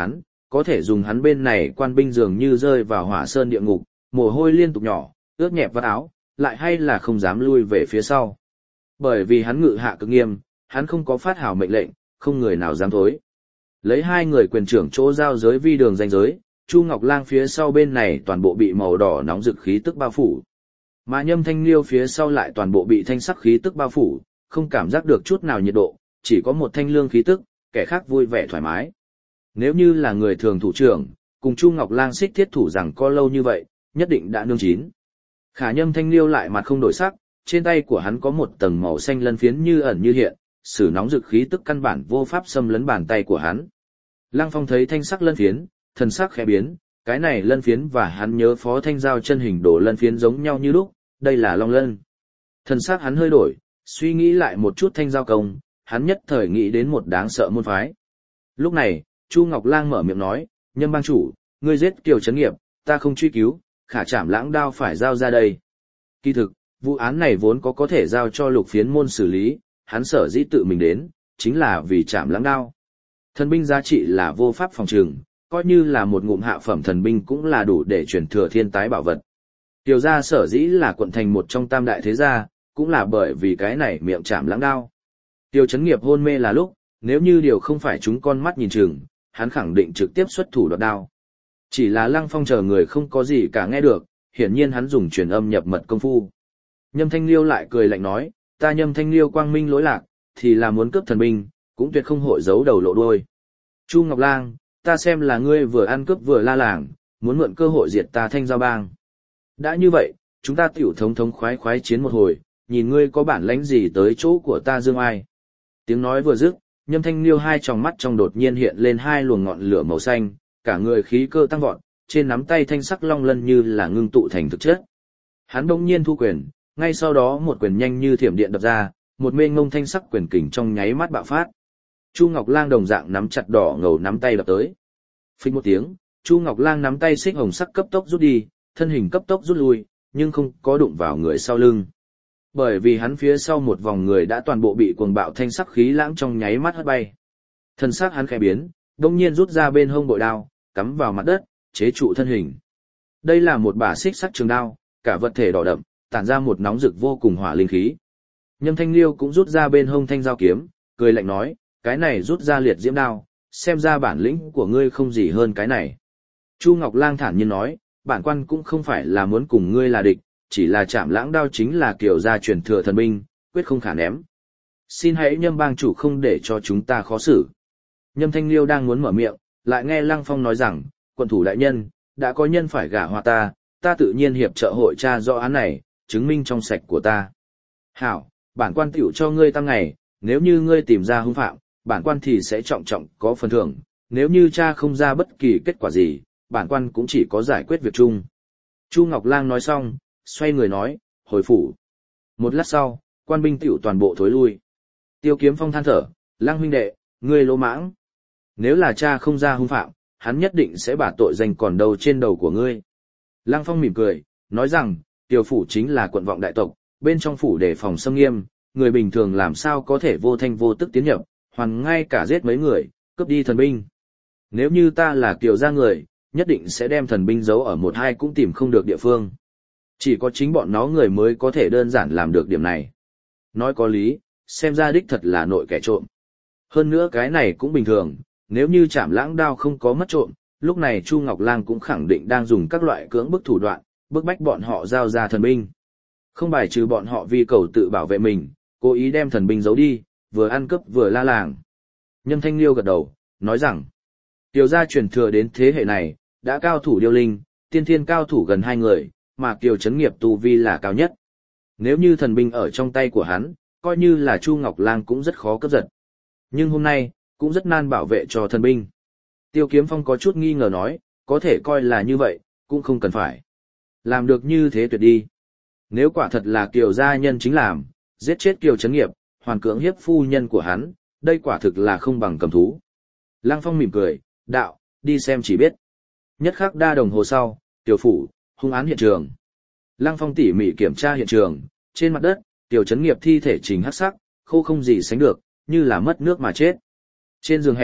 có thể dùng hắn bên này quan binh dường như rơi vào hỏa sơn địa ngục, mồ hôi liên tục nhỏ, ướt nhẹp vào áo, lại hay là không dám lui về phía sau. Bởi vì hắn ngự hạ cực nghiêm, hắn không có phát hào mệnh lệnh, không người nào dám thối. Lấy hai người quyền trưởng chỗ giao giới vi đường ranh giới, Chu Ngọc Lang phía sau bên này toàn bộ bị màu đỏ nóng rực khí tức bao phủ. Mà Nhâm Thanh Liêu phía sau lại toàn bộ bị thanh sắc khí tức bao phủ, không cảm giác được chút nào nhiệt độ, chỉ có một thanh lương khí tức, kẻ khác vui vẻ thoải mái. Nếu như là người thường thủ trưởng, cùng Chu Ngọc Lang xích thiết thủ rằng có lâu như vậy, nhất định đã nương chín. Khả Nhâm Thanh Liêu lại mặt không đổi sắc, trên tay của hắn có một tầng màu xanh lân phiến như ẩn như hiện, sử nóng rực khí tức căn bản vô pháp xâm lấn bàn tay của hắn. Lăng Phong thấy thanh sắc lân phiến, thần sắc khẽ biến, cái này lân phiến và hắn nhớ Phó Thanh Giao chân hình đồ lân phiến giống nhau như lúc, đây là Long Lân. Thần sắc hắn hơi đổi, suy nghĩ lại một chút Thanh Giao công, hắn nhất thời nghĩ đến một đáng sợ môn phái. Lúc này, Chu Ngọc Lang mở miệng nói, Nhâm bang chủ, ngươi giết Kiều Trấn Nghiệp, ta không truy cứu, khả Trảm Lãng đao phải giao ra đây. Kỳ thực, vụ án này vốn có thể giao cho Lục Phiến môn xử lý, hắn sở dĩ tự mình đến, chính là vì Trảm Lãng đao. Thần binh giá trị là vô pháp phòng trừng, coi như là một ngụm hạ phẩm thần binh cũng là đủ để truyền thừa thiên tái bảo vật. Tiểu gia sở dĩ là quận thành một trong tam đại thế gia, cũng là bởi vì cái này miệng Trảm Lãng đao. Tiêu Chấn Nghiệp hôn mê là lúc, nếu như điều không phải chúng con mắt nhìn chừng, hắn khẳng định trực tiếp xuất thủ đoạt đao. Chỉ là Lăng Phong chờ người không có gì cả nghe được, hiển nhiên hắn dùng truyền âm nhập mật công phu. Nhâm Thanh Liêu lại cười lạnh nói, ta Nhâm Thanh Liêu quang minh lỗi lạc, thì là muốn cướp thần binh, cũng tuyệt không hội giấu đầu lộ đuôi. Chu Ngọc Lang, ta xem là ngươi vừa ăn cướp vừa la làng, muốn mượn cơ hội diệt ta Thanh Giao bang. Đã như vậy, chúng ta tiểu thống khoái khoái chiến một hồi, nhìn ngươi có bản lãnh gì tới chỗ của ta Dương Ai. Tiếng nói vừa dứt, Nhâm Thanh Liêu hai tròng mắt trong đột nhiên hiện lên hai luồng ngọn lửa màu xanh, cả người khí cơ tăng vọt, trên nắm tay thanh sắc long lân như là ngưng tụ thành thực chất. Hắn bỗng nhiên thu quyền, ngay sau đó một quyền nhanh như thiểm điện đập ra, một mênh ngông thanh sắc quyền kình trong nháy mắt bạo phát. Chu Ngọc Lang đồng dạng nắm chặt đỏ ngầu nắm tay đập tới. Phích một tiếng, Chu Ngọc Lang nắm tay xích hồng sắc cấp tốc rút đi, thân hình cấp tốc rút lui, nhưng không có đụng vào người sau lưng. Bởi vì hắn phía sau một vòng người đã toàn bộ bị cuồng bạo thanh sắc khí lãng trong nháy mắt hất bay. Thân xác hắn khẽ biến, đột nhiên rút ra bên hông bội đao, cắm vào mặt đất, chế trụ thân hình. Đây là một bả xích sắc trường đao, cả vật thể đỏ đậm, tản ra một nóng rực vô cùng hỏa linh khí. Nhâm Thanh Liêu cũng rút ra bên hông thanh giao kiếm, cười lạnh nói, cái này rút ra liệt diễm đao, xem ra bản lĩnh của ngươi không gì hơn cái này. Chu Ngọc Lang thản nhiên nói, bản quan cũng không phải là muốn cùng ngươi là địch, chỉ là Trảm Lãng đao chính là kiểu gia truyền thừa thần binh, quyết không khả ném. Xin hãy Nhâm bang chủ không để cho chúng ta khó xử. Nhâm Thanh Liêu đang muốn mở miệng, lại nghe Lăng Phong nói rằng, quận thủ đại nhân, đã có nhân phải gả hoa ta tự nhiên hiệp trợ hội tra rõ án này, chứng minh trong sạch của ta. Hảo, bản quan tiểu cho ngươi tăng ngày, nếu như ngươi tìm ra hung phạm, bản quan thì sẽ trọng trọng có phần thưởng, nếu như tra không ra bất kỳ kết quả gì, bản quan cũng chỉ có giải quyết việc chung. Chu Ngọc Lang nói xong, xoay người nói, hồi phủ. Một lát sau, quan binh tiểu toàn bộ thối lui. Tiêu Kiếm Phong than thở, Lang huynh đệ, ngươi lỗ mãng. Nếu là cha không ra hung phạm, hắn nhất định sẽ bả tội danh còn đầu trên đầu của ngươi. Lăng Phong mỉm cười, nói rằng, Tiêu phủ chính là quận vọng đại tộc, bên trong phủ đề phòng xâm nghiêm, người bình thường làm sao có thể vô thanh vô tức tiến nhập, hoàn ngay cả giết mấy người, cướp đi thần binh. Nếu như ta là Kiều gia người, nhất định sẽ đem thần binh giấu ở một hai cũng tìm không được địa phương. Chỉ có chính bọn nó người mới có thể đơn giản làm được điểm này. Nói có lý, xem ra đích thật là nội kẻ trộm. Hơn nữa cái này cũng bình thường, nếu như Trảm Lãng đao không có mất trộm, lúc này Chu Ngọc Lang cũng khẳng định đang dùng các loại cưỡng bức thủ đoạn, bức bách bọn họ giao ra thần binh. Không bài trừ bọn họ vì cầu tự bảo vệ mình, cố ý đem thần binh giấu đi, vừa ăn cướp vừa la làng. Nhâm Thanh Liêu gật đầu, nói rằng, Kiều gia truyền thừa đến thế hệ này, đã cao thủ điêu linh, tiên thiên cao thủ gần 2 người, mà Kiều Chấn Nghiệp tu vi là cao nhất. Nếu như thần binh ở trong tay của hắn, coi như là Chu Ngọc Lang cũng rất khó cướp giật. Nhưng hôm nay, cũng rất nan bảo vệ cho thần binh. Tiêu Kiếm Phong có chút nghi ngờ nói, có thể coi là như vậy, cũng không cần phải. Làm được như thế tuyệt đi. Nếu quả thật là Kiều gia nhân chính làm, giết chết Kiều Chấn Nghiệp, hoàn cưỡng hiếp phu nhân của hắn, đây quả thực là không bằng cầm thú. Lăng Phong mỉm cười, đạo, đi xem chỉ biết. Nhất khắc đa đồng hồ sau, Tiểu phủ, hung án hiện trường. Lăng Phong tỉ mỉ kiểm tra hiện trường, trên mặt đất, Kiều Chấn Nghiệp thi thể trình hắc sắc, khô không gì sánh được, như là mất nước mà chết. Trên giường hẹp,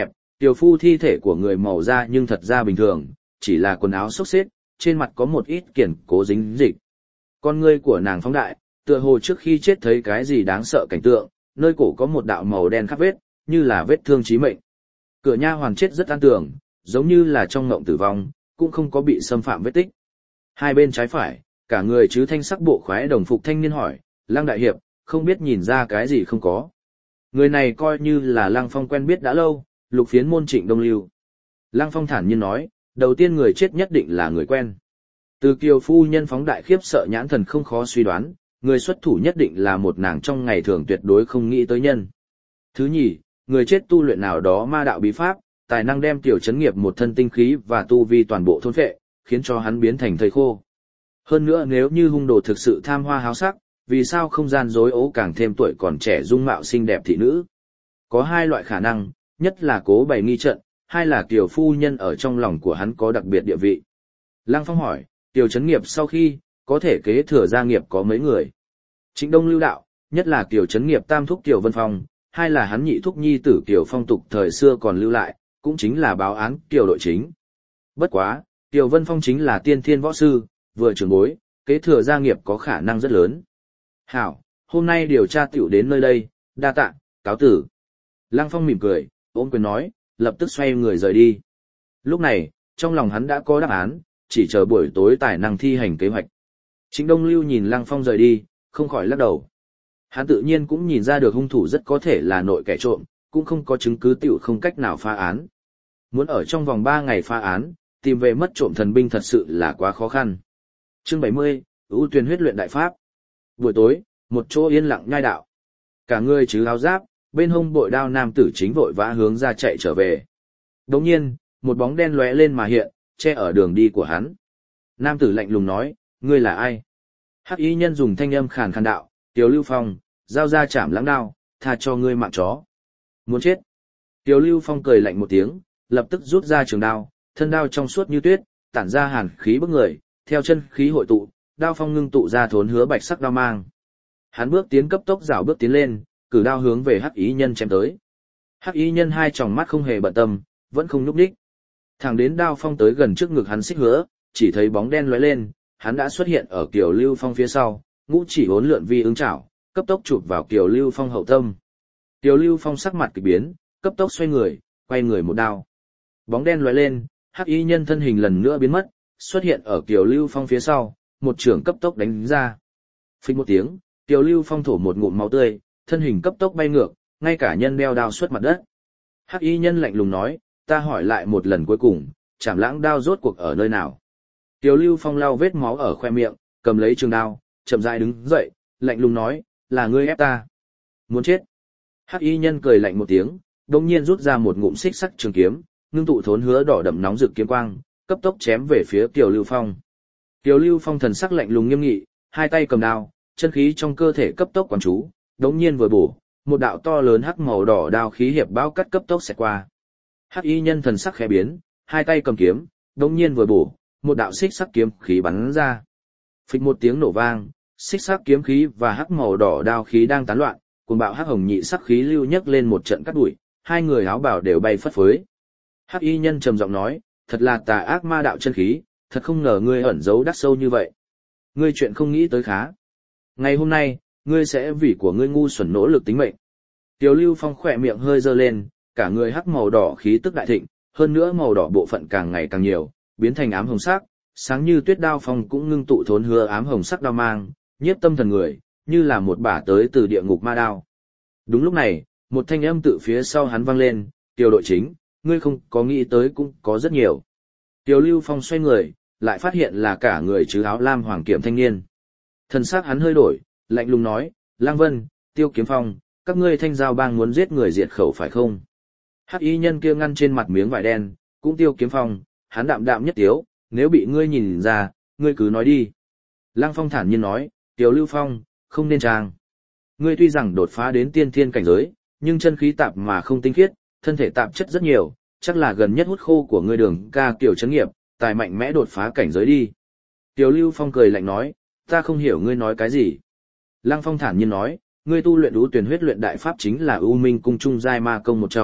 Tiểu phu thi thể của người màu da nhưng thật ra bình thường, chỉ là quần áo xốc xếch, trên mặt có một ít kiển cố dính dịch. Con ngươi của nàng phóng đại, tựa hồ trước khi chết thấy cái gì đáng sợ cảnh tượng, nơi cổ có một đạo màu đen khắc vết, như là vết thương chí mệnh. Cửa nha hoàn chết rất an tường, giống như là trong ngộng tử vong, cũng không có bị xâm phạm vết tích. Hai bên trái phải, cả người chứ thanh sắc bộ khoái đồng phục thanh niên hỏi, Lăng đại hiệp, không biết nhìn ra cái gì không có. Người này coi như là Lăng Phong quen biết đã lâu, Lục Phiến môn Trịnh Đông Lưu. Lăng Phong thản nhiên nói, đầu tiên người chết nhất định là người quen. Từ Kiều phu nhân phóng đại khiếp sợ nhãn thần không khó suy đoán, người xuất thủ nhất định là một nàng trong ngày thường tuyệt đối không nghĩ tới nhân. Thứ nhì, người chết tu luyện nào đó ma đạo bí pháp, tài năng đem Tiểu Chấn Nghiệp một thân tinh khí và tu vi toàn bộ thôn phệ, khiến cho hắn biến thành thây khô. Hơn nữa nếu như hung đồ thực sự tham hoa háo sắc, vì sao không gian dối ố càng thêm tuổi còn trẻ dung mạo xinh đẹp thị nữ? Có hai loại khả năng, nhất là cố bày nghi trận, hai là Kiều phu nhân ở trong lòng của hắn có đặc biệt địa vị. Lăng Phong hỏi, Tiểu Chấn Nghiệp sau khi, có thể kế thừa gia nghiệp có mấy người? Trịnh Đông Lưu đạo, nhất là Kiều Chấn Nghiệp tam thúc Kiều Vân Phong, hai là hắn nhị thúc nhi tử Kiều Phong tục thời xưa còn lưu lại, cũng chính là báo án Kiều đội chính. Bất quá, Kiều Vân Phong chính là tiên thiên võ sư, vừa trưởng bối, kế thừa gia nghiệp có khả năng rất lớn. Hảo, hôm nay điều tra tiểu đến nơi đây, đa tạ, cáo tử. Lăng Phong mỉm cười, ôm quyền nói, lập tức xoay người rời đi. Lúc này, trong lòng hắn đã có đáp án, chỉ chờ buổi tối tài năng thi hành kế hoạch. Trịnh Đông Lưu nhìn Lăng Phong rời đi, không khỏi lắc đầu. Hắn tự nhiên cũng nhìn ra được hung thủ rất có thể là nội kẻ trộm, cũng không có chứng cứ tiểu không cách nào phá án. Muốn ở trong vòng 3 ngày phá án, tìm về mất trộm thần binh thật sự là quá khó khăn. Chương 70, ưu tuyển huyết luyện đại pháp. Buổi tối, một chỗ yên lặng nhai đạo. Cả người chứ áo giáp, bên hông bội đao nam tử chính vội vã hướng ra chạy trở về. Đồng nhiên, một bóng đen lóe lên mà hiện, che ở đường đi của hắn. Nam tử lạnh lùng nói, ngươi là ai? Hắc y nhân dùng thanh âm khàn khàn đạo, Tiểu Lưu Phong, giao ra chảm lãng đao, tha cho ngươi mạng chó. Muốn chết. Tiểu Lưu Phong cười lạnh một tiếng, lập tức rút ra trường đao, thân đao trong suốt như tuyết, tản ra hàn khí bức người, theo chân khí hội tụ, đao phong ngưng tụ ra thốn hứa bạch sắc đao mang. Hắn bước tiến cấp tốc rảo bước tiến lên, cử đao hướng về Hắc y nhân chém tới. Hắc y nhân hai tròng mắt không hề bận tâm, vẫn không nhúc nhích. Thẳng đến đao phong tới gần trước ngực hắn xích hứa, chỉ thấy bóng đen lóe lên, hắn đã xuất hiện ở Kiều Lưu Phong phía sau, ngũ chỉ hỗn lượn vi ứng chảo, cấp tốc chụp vào Kiều Lưu Phong hậu tâm. Kiều Lưu Phong sắc mặt kỳ biến, cấp tốc xoay người, quay người một đao. Bóng đen lóe lên, Hắc y nhân thân hình lần nữa biến mất, xuất hiện ở Kiều Lưu Phong phía sau, một trường cấp tốc đánh ra. Phình một tiếng, Kiều Lưu Phong thổ một ngụm máu tươi, thân hình cấp tốc bay ngược, ngay cả nhân đeo đao xuất mặt đất. Hắc y nhân lạnh lùng nói, ta hỏi lại một lần cuối cùng, chảm lãng đao rốt cuộc ở nơi nào? Kiều Lưu Phong lau vết máu ở khoe miệng, cầm lấy trường đao, chậm rãi đứng dậy, lạnh lùng nói, là ngươi ép ta. Muốn chết. Hắc y nhân cười lạnh một tiếng, đồng nhiên rút ra một ngụm xích sắc trường kiếm, ngưng tụ thốn hứa đỏ đậm nóng rực kiếm quang, cấp tốc chém về phía Kiều Lưu Phong. Kiều Lưu Phong thần sắc lạnh lùng nghiêm nghị, hai tay cầm đao, chân khí trong cơ thể cấp tốc quán chú, đống nhiên vừa bổ, một đạo to lớn hắc màu đỏ đao khí hiệp bão cắt cấp tốc xẹt qua. Hắc y nhân thần sắc khẽ biến, hai tay cầm kiếm, đống nhiên vừa bổ, một đạo xích sắc kiếm khí bắn ra. Phịch một tiếng nổ vang, xích sắc kiếm khí và hắc màu đỏ đao khí đang tán loạn, cuồng bạo hắc hồng nhị sắc khí lưu nhấc lên một trận cắt đuổi, hai người áo bào đều bay phất phới. Hắc y nhân trầm giọng nói, thật là tà ác ma đạo chân khí, thật không ngờ ngươi ẩn giấu đắc sâu như vậy. Ngươi chuyện không nghĩ tới khá. Ngày hôm nay, ngươi sẽ vì của ngươi ngu xuẩn nỗ lực tính mệnh. Tiểu Lưu Phong khỏe miệng hơi dơ lên, cả người hắc màu đỏ khí tức đại thịnh, hơn nữa màu đỏ bộ phận càng ngày càng nhiều, biến thành ám hồng sắc, sáng như tuyết đao phong cũng ngưng tụ thốn hứa ám hồng sắc đao mang, nhiếp tâm thần người, như là một bả tới từ địa ngục ma đao. Đúng lúc này, một thanh âm từ phía sau hắn vang lên, Tiểu đội chính, ngươi không có nghĩ tới cũng có rất nhiều. Tiểu Lưu Phong xoay người, lại phát hiện là cả người chứ áo lam hoàng kiểm thanh niên. Thần sắc hắn hơi đổi, lạnh lùng nói, Lang Vân, Tiêu Kiếm Phong, các ngươi thanh giao bang muốn giết người diệt khẩu phải không? Hắc y nhân kia ngăn trên mặt miếng vải đen, cũng Tiêu Kiếm Phong, hắn đạm đạm nhất tiếu, nếu bị ngươi nhìn ra, ngươi cứ nói đi. Lăng Phong thản nhiên nói, Tiểu Lưu Phong, không nên trang. Ngươi tuy rằng đột phá đến tiên thiên cảnh giới, nhưng chân khí tạp mà không tinh khiết, thân thể tạp chất rất nhiều, chắc là gần nhất hút khô của ngươi Đường ca Tiểu Chấn Nghiệp, tài mạnh mẽ đột phá cảnh giới đi. Tiểu Lưu Phong cười lạnh nói, ta không hiểu ngươi nói cái gì. Lăng Phong thản nhiên nói, ngươi tu luyện ưu tuyển huyết luyện đại pháp chính là U Minh cung trung giai ma công một trong,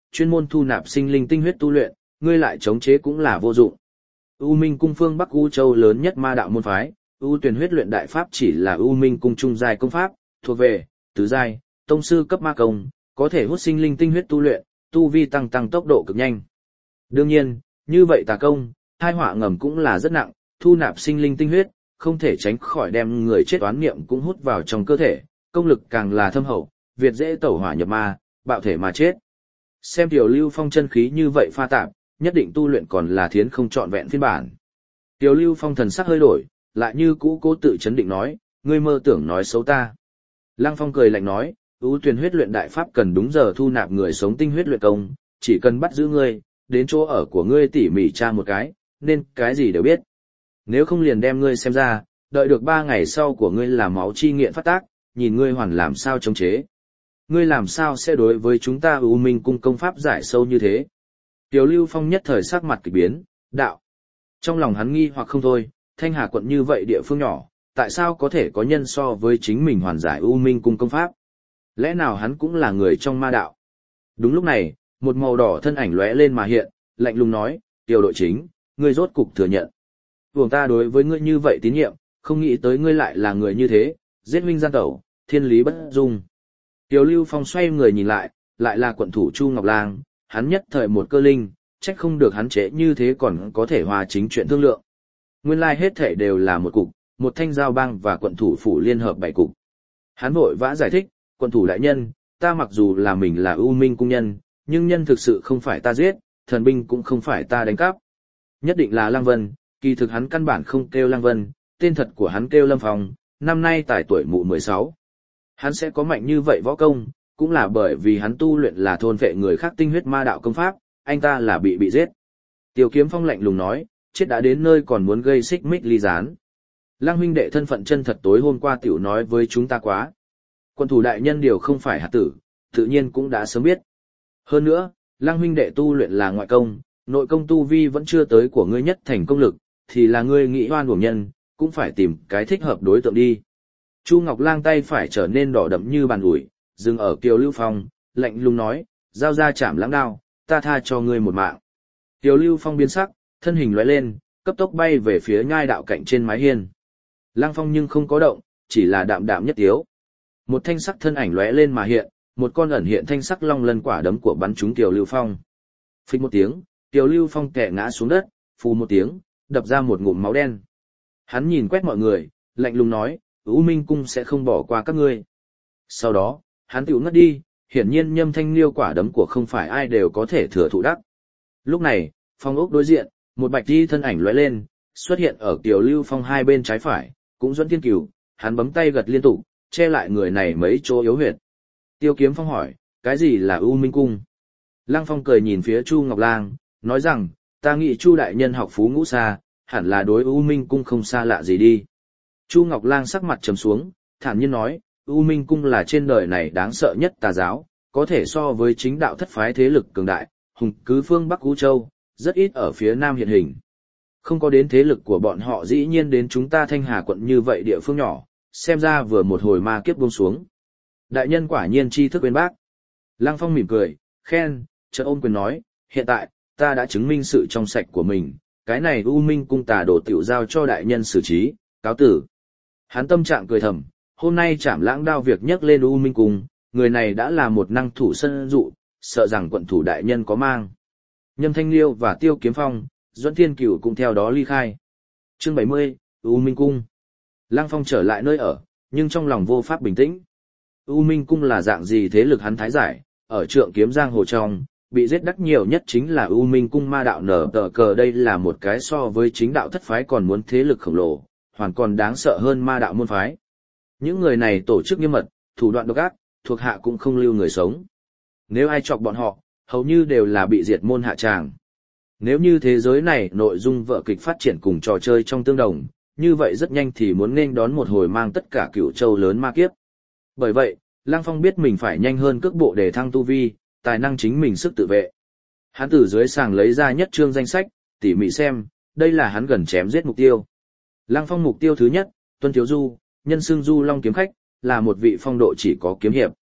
chuyên môn thu nạp sinh linh tinh huyết tu luyện, ngươi lại chống chế cũng là vô dụng. U Minh cung phương Bắc U Châu lớn nhất ma đạo môn phái, U Tuyền huyết luyện đại pháp chỉ là U Minh cung trung giai công pháp, thuộc về tứ giai, tông sư cấp ma công, có thể hút sinh linh tinh huyết tu luyện, tu vi tăng tốc độ cực nhanh. Đương nhiên, như vậy tà công, tai họa ngầm cũng là rất nặng, thu nạp sinh linh tinh huyết, không thể tránh khỏi đem người chết oán niệm cũng hút vào trong cơ thể, công lực càng là thâm hậu, việt dễ tẩu hỏa nhập ma, bạo thể mà chết. Xem Tiểu Lưu Phong chân khí như vậy pha tạp, nhất định tu luyện còn là thiến không trọn vẹn phiên bản. Tiểu Lưu Phong thần sắc hơi đổi, lại như cũ cố tự chấn định nói, ngươi mơ tưởng nói xấu ta. Lăng Phong cười lạnh nói, ưu tuyển huyết luyện đại pháp cần đúng giờ thu nạp người sống tinh huyết luyện công, chỉ cần bắt giữ ngươi, đến chỗ ở của ngươi tỉ mỉ tra một cái, nên cái gì đều biết. Nếu không liền đem ngươi xem ra, đợi được 3 ngày sau của ngươi là máu chi nghiện phát tác, nhìn ngươi hoàn làm sao chống chế. Ngươi làm sao sẽ đối với chúng ta U Minh cung công pháp giải sâu như thế? Tiểu Lưu Phong nhất thời sắc mặt kỳ biến, đạo. Trong lòng hắn nghi hoặc không thôi, Thanh Hà quận như vậy địa phương nhỏ, tại sao có thể có nhân so với chính mình hoàn giải U Minh cung công pháp? Lẽ nào hắn cũng là người trong ma đạo? Đúng lúc này, một màu đỏ thân ảnh lóe lên mà hiện, lạnh lùng nói, Tiểu đội chính, ngươi rốt cục thừa nhận. Vùng ta đối với ngươi như vậy tín nhiệm, không nghĩ tới ngươi lại là người như thế, giết huynh gian tẩu, thiên lý bất dung. Tiểu Lưu Phong xoay người nhìn lại là quận thủ Chu Ngọc Lang, hắn nhất thời một cơ linh, trách không được hắn chế như thế còn có thể hòa chính chuyện thương lượng. Nguyên lai hết thể đều là một cục, một thanh giao bang và quận thủ phủ liên hợp 7 cục. Hắn vội vã giải thích, quận thủ đại nhân, ta mặc dù là mình là U Minh cung nhân, nhưng nhân thực sự không phải ta giết, thần binh cũng không phải ta đánh cắp. Nhất định là Lăng Vân, kỳ thực hắn căn bản không kêu Lăng Vân, tên thật của hắn kêu Lâm Phong, năm nay tại tuổi mụ 16. Hắn sẽ có mạnh như vậy võ công, cũng là bởi vì hắn tu luyện là thôn vệ người khác tinh huyết ma đạo công pháp, anh ta là bị giết. Tiêu Kiếm Phong lạnh lùng nói, chết đã đến nơi còn muốn gây xích mích ly gián. Lăng huynh đệ thân phận chân thật tối hôm qua tiểu nói với chúng ta quá. Quân thủ đại nhân điều không phải hạt tử, tự nhiên cũng đã sớm biết. Hơn nữa, Lăng huynh đệ tu luyện là ngoại công, nội công tu vi vẫn chưa tới của ngươi nhất thành công lực, thì là ngươi nghĩ oan uổng nhân, cũng phải tìm cái thích hợp đối tượng đi. Chu Ngọc Lang tay phải trở nên đỏ đậm như bàn ủi, dừng ở Kiều Lưu Phong, lạnh lùng nói, giao ra chạm lãng đao, ta tha cho ngươi một mạng. Kiều Lưu Phong biến sắc, thân hình lóe lên, cấp tốc bay về phía nhai đạo cạnh trên mái hiên. Lăng Phong nhưng không có động, chỉ là đạm đạm nhất tiếu. Một thanh sắc thân ảnh lóe lên mà hiện, một con ẩn hiện thanh sắc long lân quả đấm của bắn trúng Kiều Lưu Phong. Phích một tiếng, Kiều Lưu Phong kẻ ngã xuống đất, phù một tiếng, đập ra một ngụm máu đen. Hắn nhìn quét mọi người, lạnh lùng nói, U Minh cung sẽ không bỏ qua các ngươi. Sau đó, hắn tiểu ngất đi, hiển nhiên Nhâm Thanh Liêu quả đấm của không phải ai đều có thể thừa thụ đắc. Lúc này, phong ốc đối diện, một bạch y thân ảnh lóe lên, xuất hiện ở Kiều Lưu Phong hai bên trái phải, cũng Duẫn Thiên Cửu, hắn bấm tay gật liên tục, che lại người này mấy chỗ yếu huyệt. Tiêu Kiếm Phong hỏi, cái gì là U Minh cung? Lăng Phong cười nhìn phía Chu Ngọc Lang, nói rằng, ta nghĩ Chu đại nhân học phú ngũ xa, hẳn là đối U Minh cung không xa lạ gì đi. Chu Ngọc Lang sắc mặt trầm xuống, thản nhiên nói, U Minh cung là trên đời này đáng sợ nhất tà giáo, có thể so với chính đạo thất phái thế lực cường đại, hùng cứ phương Bắc U Châu, rất ít ở phía Nam hiện hình. Không có đến thế lực của bọn họ dĩ nhiên đến chúng ta Thanh Hà quận như vậy địa phương nhỏ, xem ra vừa một hồi ma kiếp buông xuống. Đại nhân quả nhiên tri thức bên bác. Lăng Phong mỉm cười, khen, chợt ôm quyền nói, hiện tại, ta đã chứng minh sự trong sạch của mình, cái này U Minh cung tà đồ tiểu giao cho đại nhân xử trí, cáo tử. Hắn tâm trạng cười thầm, hôm nay Trảm Lãng đao việc nhắc lên U Minh cung, người này đã là một năng thủ sân dụ, sợ rằng quận thủ đại nhân có mang. Nhâm Thanh Liêu và Tiêu Kiếm Phong, Duẫn Thiên Cửu cũng theo đó ly khai. Chương 70, U Minh cung. Lăng Phong trở lại nơi ở, nhưng trong lòng vô pháp bình tĩnh. U Minh cung là dạng gì thế lực hắn thái giải, ở Trượng Kiếm Giang hồ trong, bị giết đắc nhiều nhất chính là U Minh cung ma đạo nở tờ cờ, đây là một cái so với chính đạo thất phái còn muốn thế lực khổng lồ, hoàn còn đáng sợ hơn ma đạo môn phái. Những người này tổ chức nghiêm mật, thủ đoạn độc ác, thuộc hạ cũng không lưu người sống. Nếu ai chọc bọn họ, hầu như đều là bị diệt môn hạ tràng. Nếu như thế giới này nội dung vở kịch phát triển cùng trò chơi trong tương đồng, như vậy rất nhanh thì muốn nên đón một hồi mang tất cả Cửu Châu lớn ma kiếp. Bởi vậy, Lăng Phong biết mình phải nhanh hơn cước bộ để thăng tu vi, tài năng chính mình sức tự vệ. Hắn từ dưới sàng lấy ra nhất chương danh sách, tỉ mỉ xem, đây là hắn gần chém giết mục tiêu. Lăng Phong mục tiêu thứ nhất, Tuân Thiếu Du, nhân xưng Du Long kiếm khách, là một vị phong độ chỉ có kiếm hiệp.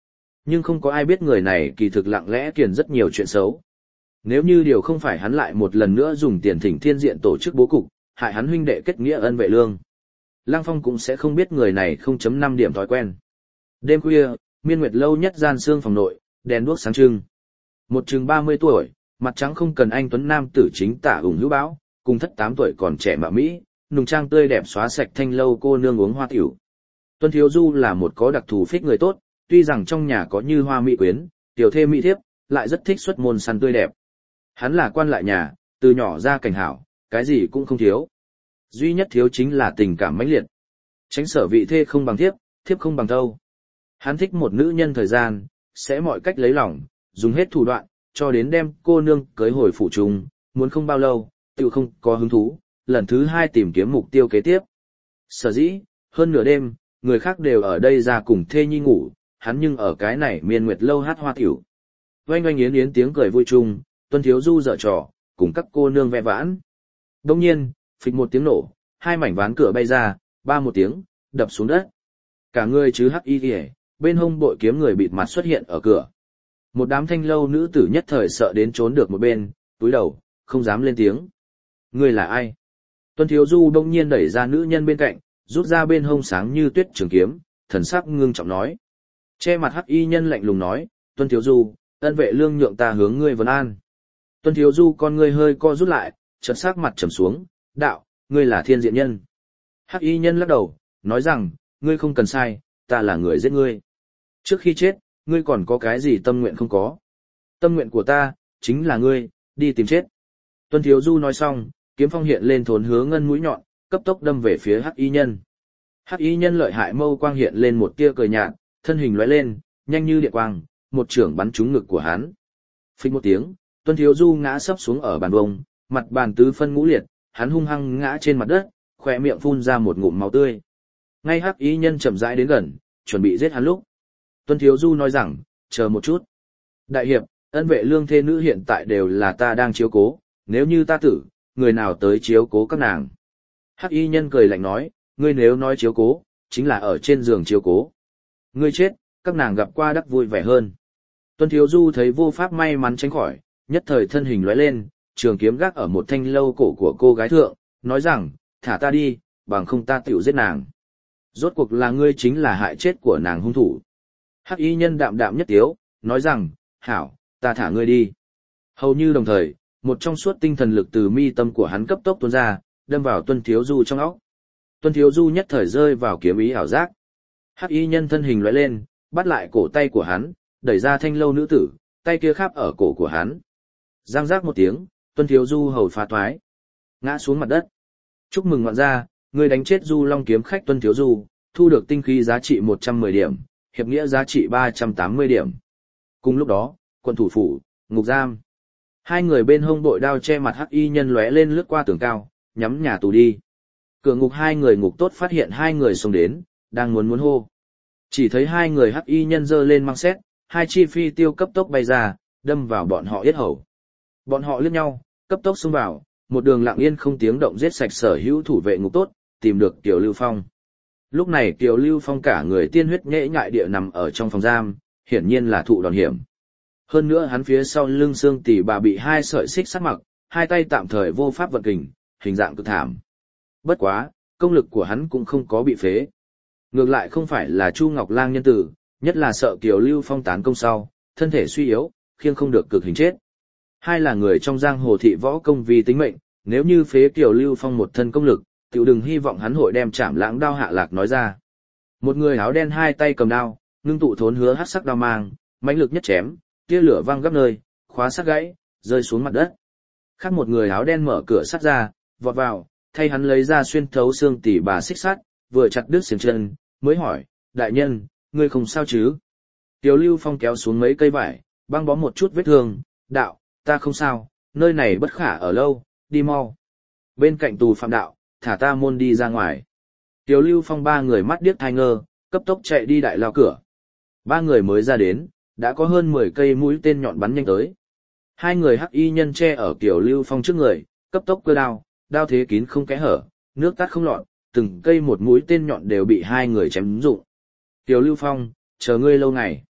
Nhưng không có ai biết người này kỳ thực lặng lẽ kiền rất nhiều chuyện xấu. Nếu như điều không phải hắn lại một lần nữa dùng tiền thỉnh thiên diện tổ chức bố cục, hại hắn huynh đệ kết nghĩa ân vệ lương, Lăng Phong cũng sẽ không biết người này 0.5 điểm thói quen. Đêm khuya, Miên Nguyệt lâu nhất gian xương phòng nội, đèn đuốc sáng trưng. Một chừng 30 tuổi, mặt trắng không cần anh tuấn nam tử chính tả ủng hữu bão, cùng thất 8 tuổi còn trẻ mạ mỹ, nùng trang tươi đẹp xóa sạch thanh lâu cô nương uống hoa tiểu. Tuân Thiếu Du là một có đặc thù phích người tốt, tuy rằng trong nhà có như hoa mỹ quyến, tiểu thê mỹ thiếp, lại rất thích xuất môn săn tươi đẹp. Hắn là quan lại nhà, từ nhỏ ra cảnh hảo, cái gì cũng không thiếu. Duy nhất thiếu chính là tình cảm mãnh liệt. Tránh sở vị thê không bằng thiếp, thiếp không bằng thâu. Hắn thích một nữ nhân thời gian, sẽ mọi cách lấy lòng, dùng hết thủ đoạn, cho đến đem cô nương cưới hồi phủ trung, muốn không bao lâu, tự không có hứng thú, lần thứ 2 tìm kiếm mục tiêu kế tiếp. Sở dĩ, hơn nửa đêm, người khác đều ở đây ra cùng thê nhi ngủ, hắn nhưng ở cái này Miên Nguyệt lâu hát hoa tiểu. Oanh oanh yến yến tiếng cười vui chung, Tuân Thiếu Du dở trò, cùng các cô nương vẽ vãn. Đông nhiên, phịch một tiếng nổ, 2 mảnh ván cửa bay ra, ba một tiếng, đập xuống đất. Cả người chứ hắc y kìa, bên hông bội kiếm người bịt mặt xuất hiện ở cửa. Một đám thanh lâu nữ tử nhất thời sợ đến trốn được một bên, túi đầu, không dám lên tiếng. Người là ai? Tuân Thiếu Du đông nhiên đẩy ra nữ nhân bên cạnh, rút ra bên hông sáng như tuyết trường kiếm, thần sắc ngưng trọng nói. Che mặt hắc y nhân lạnh lùng nói, Tuân Thiếu Du, ân vệ lương nhượng ta hướng ngươi vấn an. Tuân Thiếu Du con ngươi hơi co rút lại, chợt sắc mặt trầm xuống, đạo, ngươi là thiên diện nhân. Hắc y nhân lắc đầu, nói rằng, ngươi không cần sai, ta là người giết ngươi. Trước khi chết, ngươi còn có cái gì tâm nguyện không có? Tâm nguyện của ta, chính là ngươi, đi tìm chết. Tuân Thiếu Du nói xong, kiếm phong hiện lên thốn hứa ngân mũi nhọn, cấp tốc đâm về phía hắc y nhân. Hắc y nhân lợi hại mâu quang hiện lên một tia cười nhạt, thân hình lóe lên, nhanh như điện quang, một chưởng bắn trúng ngực của hắn. Phích một tiếng, Tuân Thiếu Du ngã sấp xuống ở bàn bông, mặt bàn tứ phân ngũ liệt, hắn hung hăng ngã trên mặt đất, khỏe miệng phun ra một ngụm máu tươi. Ngay hắc y nhân chậm rãi đến gần, chuẩn bị giết hắn lúc. Tuân Thiếu Du nói rằng, chờ một chút. Đại hiệp, ân vệ lương thê nữ hiện tại đều là ta đang chiếu cố, nếu như ta tử, người nào tới chiếu cố các nàng. Hắc y nhân cười lạnh nói, ngươi nếu nói chiếu cố, chính là ở trên giường chiếu cố. Ngươi chết, các nàng gặp qua đắc vui vẻ hơn. Tuân Thiếu Du thấy vô pháp may mắn tránh khỏi, nhất thời thân hình lóe lên, trường kiếm gác ở một thanh lâu cổ của cô gái thượng, nói rằng, thả ta đi, bằng không ta tiểu giết nàng. Rốt cuộc là ngươi chính là hại chết của nàng hung thủ. Hắc y nhân đạm đạm nhất tiếu, nói rằng, hảo, ta thả ngươi đi. Hầu như đồng thời, một trong suốt tinh thần lực từ mi tâm của hắn cấp tốc tuôn ra, đâm vào Tuân Thiếu Du trong óc. Tuân Thiếu Du nhất thời rơi vào kiếm ý ảo giác. Hắc y nhân thân hình lóe lên, bắt lại cổ tay của hắn, đẩy ra thanh lâu nữ tử, tay kia khắp ở cổ của hắn. Giang giác một tiếng, Tuân Thiếu Du hầu phá toái, ngã xuống mặt đất. Chúc mừng ngoạn gia, ngươi đánh chết Du Long kiếm khách Tuân Thiếu Du, thu được tinh khí giá trị 110 điểm, hiệp nghĩa giá trị 380 điểm. Cùng lúc đó, quận thủ phủ, ngục giam. Hai người bên hông bội đao che mặt hắc y nhân lóe lên lướt qua tường cao, nhắm nhà tù đi. Cửa ngục hai người ngục tốt phát hiện hai người xông đến, đang muốn hô. Chỉ thấy hai người hắc y nhân giơ lên mang xét, hai chi phi tiêu cấp tốc bay ra, đâm vào bọn họ yết hầu. Bọn họ liếc nhau, cấp tốc xông vào, một đường lặng yên không tiếng động giết sạch sở hữu thủ vệ ngục tốt, tìm được Kiều Lưu Phong. Lúc này Kiều Lưu Phong cả người tiên huyết nhễ nhại địa nằm ở trong phòng giam, hiển nhiên là thụ đòn hiểm. Hơn nữa hắn phía sau lưng xương tỉ bà bị hai sợi xích sắt mặc, hai tay tạm thời vô pháp vận kình, hình dạng cực thảm. Bất quá, công lực của hắn cũng không có bị phế. Ngược lại không phải là Chu Ngọc Lang nhân tử, nhất là sợ Kiều Lưu Phong tán công sau, thân thể suy yếu, khiêng không được cực hình chết. Hai là người trong giang hồ thị võ công vì tính mệnh, nếu như phế Kiều Lưu Phong một thân công lực, tiểu đừng hy vọng hắn hội đem Trảm Lãng đao hạ lạc nói ra. Một người áo đen hai tay cầm đao, ngưng tụ thốn hứa hắc sắc đao mang, mãnh lực nhất chém, tia lửa văng gấp nơi, khóa sắt gãy, rơi xuống mặt đất. Khác một người áo đen mở cửa sắt ra, vọt vào, thay hắn lấy ra xuyên thấu xương tỉ bà xích sắt, vừa chặt đứt xiềng chân, mới hỏi, đại nhân, ngươi không sao chứ? Kiều Lưu Phong kéo xuống mấy cây vải, băng bó một chút vết thương, đạo, ta không sao, nơi này bất khả ở lâu, đi mau. Bên cạnh tù phạm đạo, thả ta môn đi ra ngoài. Kiều Lưu Phong ba người mắt điếc thai ngơ, cấp tốc chạy đi đại lao cửa. Ba người mới ra đến, đã có hơn 10 cây mũi tên nhọn bắn nhanh tới. Hai người hắc y nhân che ở Kiều Lưu Phong trước người, cấp tốc cơ đao, đao thế kín không kẽ hở, nước tắt không lọt, từng cây một mũi tên nhọn đều bị hai người chém dụng. Kiều Lưu Phong, chờ ngươi lâu ngày.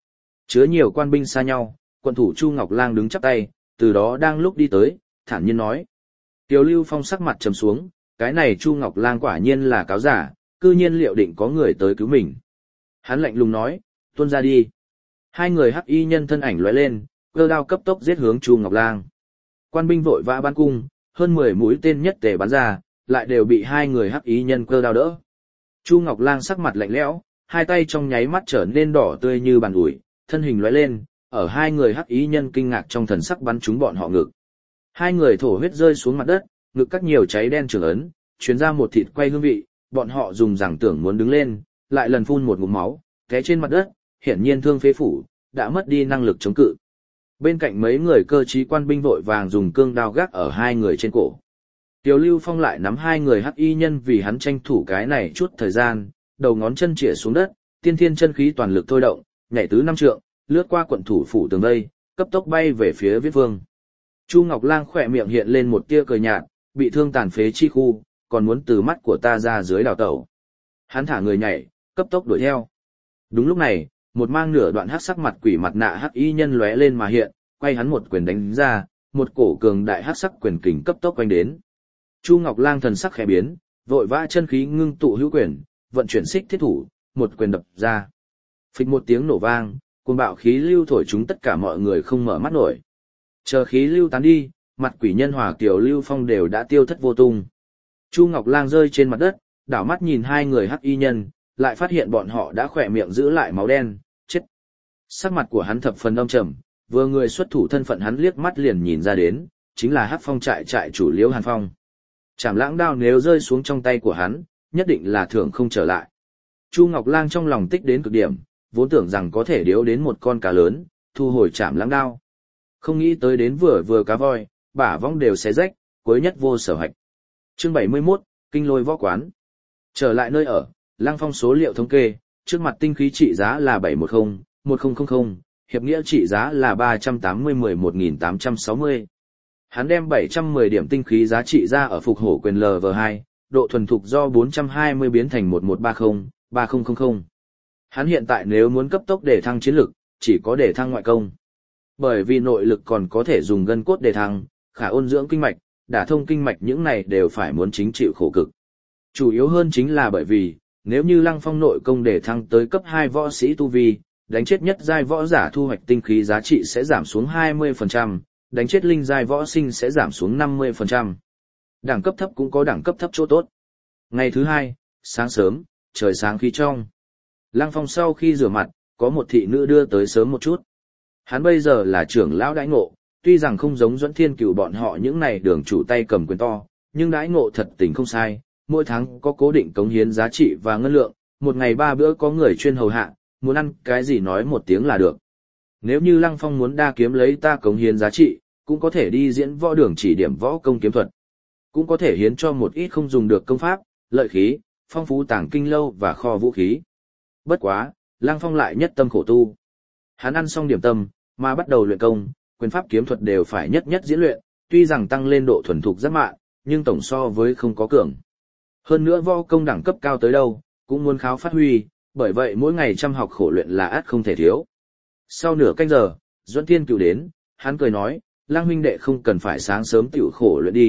Chứa nhiều quan binh xa nhau, quận thủ Chu Ngọc Lang đứng chắp tay, từ đó đang lúc đi tới, thản nhiên nói. Tiêu Lưu Phong sắc mặt trầm xuống, cái này Chu Ngọc Lang quả nhiên là cáo giả, cư nhiên liệu định có người tới cứu mình. Hắn lạnh lùng nói, tuôn ra đi. Hai người hắc y nhân thân ảnh lóe lên, cơ đao cấp tốc giết hướng Chu Ngọc Lang. Quan binh vội vã bắn cung, hơn 10 mũi tên nhất tề bắn ra, lại đều bị hai người hắc y nhân cơ đao đỡ. Chu Ngọc Lang sắc mặt lạnh lẽo, hai tay trong nháy mắt trở nên đỏ tươi như bàn ủi, thân hình lóe lên, ở hai người hắc y nhân kinh ngạc trong thần sắc bắn trúng bọn họ ngực. Hai người thổ huyết rơi xuống mặt đất, ngực các nhiều cháy đen trường ấn, truyền ra một thịt quay hương vị, bọn họ dùng rằng tưởng muốn đứng lên, lại lần phun một ngụm máu, té trên mặt đất, hiển nhiên thương phế phủ, đã mất đi năng lực chống cự. Bên cạnh mấy người cơ trí quan binh vội vàng dùng cương đao gác ở hai người trên cổ. Tiêu Lưu Phong lại nắm hai người hắc y nhân vì hắn tranh thủ cái này chút thời gian, đầu ngón chân chĩa xuống đất, tiên thiên chân khí toàn lực thôi động, nhảy tứ năm trượng, lướt qua quận thủ phủ tường vây, cấp tốc bay về phía Viết Vương. Chu Ngọc Lang khỏe miệng hiện lên một tia cười nhạt, bị thương tàn phế chi khu, còn muốn từ mắt của ta ra dưới đào tẩu. Hắn thả người nhảy, cấp tốc đuổi theo. Đúng lúc này, một mang nửa đoạn hắc sắc mặt quỷ mặt nạ hắc y nhân lóe lên mà hiện, quay hắn một quyền đánh ra, một cổ cường đại hắc sắc quyền kình cấp tốc quanh đến. Chu Ngọc Lang thần sắc khẽ biến, vội vã chân khí ngưng tụ hữu quyền, vận chuyển xích thiết thủ, một quyền đập ra. Phịch một tiếng nổ vang, cuồng bạo khí lưu thổi chúng tất cả mọi người không mở mắt nổi. Chờ khí lưu tán đi, mặt quỷ nhân hòa Kiều Lưu Phong đều đã tiêu thất vô tung. Chu Ngọc Lang rơi trên mặt đất, đảo mắt nhìn hai người hắc y nhân, lại phát hiện bọn họ đã khỏe miệng giữ lại máu đen, chết. Sắc mặt của hắn thập phần âm trầm, vừa người xuất thủ thân phận hắn liếc mắt liền nhìn ra đến, chính là Hắc Phong trại chủ Liễu Hàn Phong. Trảm lãng đao nếu rơi xuống trong tay của hắn, nhất định là thưởng không trở lại. Chu Ngọc Lang trong lòng tích đến cực điểm, vốn tưởng rằng có thể điếu đến một con cá lớn, thu hồi trảm lãng đao. Không nghĩ tới đến vừa cá voi, bả vong đều xé rách, cuối nhất vô sở hạch. Chương 71, Kinh Lôi Võ Quán. Trở lại nơi ở, Lăng Phong số liệu thống kê, trước mặt tinh khí trị giá là 710-1000, hiệp nghĩa trị giá là 380-11.860. Hắn đem 710 điểm tinh khí giá trị ra ở phục hổ quyền LV2, độ thuần thục do 420 biến thành 1130-3000. Hắn hiện tại nếu muốn cấp tốc để thăng chiến lực, chỉ có để thăng ngoại công. Bởi vì nội lực còn có thể dùng gân cốt để thăng, khả ôn dưỡng kinh mạch, đả thông kinh mạch những này đều phải muốn chính chịu khổ cực. Chủ yếu hơn chính là bởi vì, nếu như Lăng Phong nội công để thăng tới cấp 2 võ sĩ tu vi, đánh chết nhất giai võ giả thu hoạch tinh khí giá trị sẽ giảm xuống 20%, đánh chết linh giai võ sinh sẽ giảm xuống 50%. Đẳng cấp thấp cũng có đẳng cấp thấp chỗ tốt. Ngày thứ hai, sáng sớm, trời sáng khí trong. Lăng Phong sau khi rửa mặt, có một thị nữ đưa tới sớm một chút. Hắn bây giờ là trưởng lão đãi ngộ, tuy rằng không giống Duẫn Thiên Cửu bọn họ những này đường chủ tay cầm quyền to, nhưng đãi ngộ thật tình không sai, mỗi tháng có cố định cống hiến giá trị và ngân lượng, một ngày 3 bữa có người chuyên hầu hạ, muốn ăn cái gì nói một tiếng là được. Nếu như Lăng Phong muốn đa kiếm lấy ta cống hiến giá trị, cũng có thể đi diễn võ đường chỉ điểm võ công kiếm thuật. Cũng có thể hiến cho một ít không dùng được công pháp, lợi khí, phong phú tàng kinh lâu và kho vũ khí. Bất quá, Lăng Phong lại nhất tâm khổ tu. Hắn ăn xong điểm tâm, mà bắt đầu luyện công, quyền pháp kiếm thuật đều phải nhất nhất diễn luyện, tuy rằng tăng lên độ thuần thục rất mạnh, nhưng tổng so với không có cường. Hơn nữa võ công đẳng cấp cao tới đâu, cũng muốn kháo phát huy, bởi vậy mỗi ngày chăm học khổ luyện là ắt không thể thiếu. Sau nửa canh giờ, Duẫn Thiên Cửu đến, hắn cười nói, Lăng huynh đệ không cần phải sáng sớm tiểu khổ luyện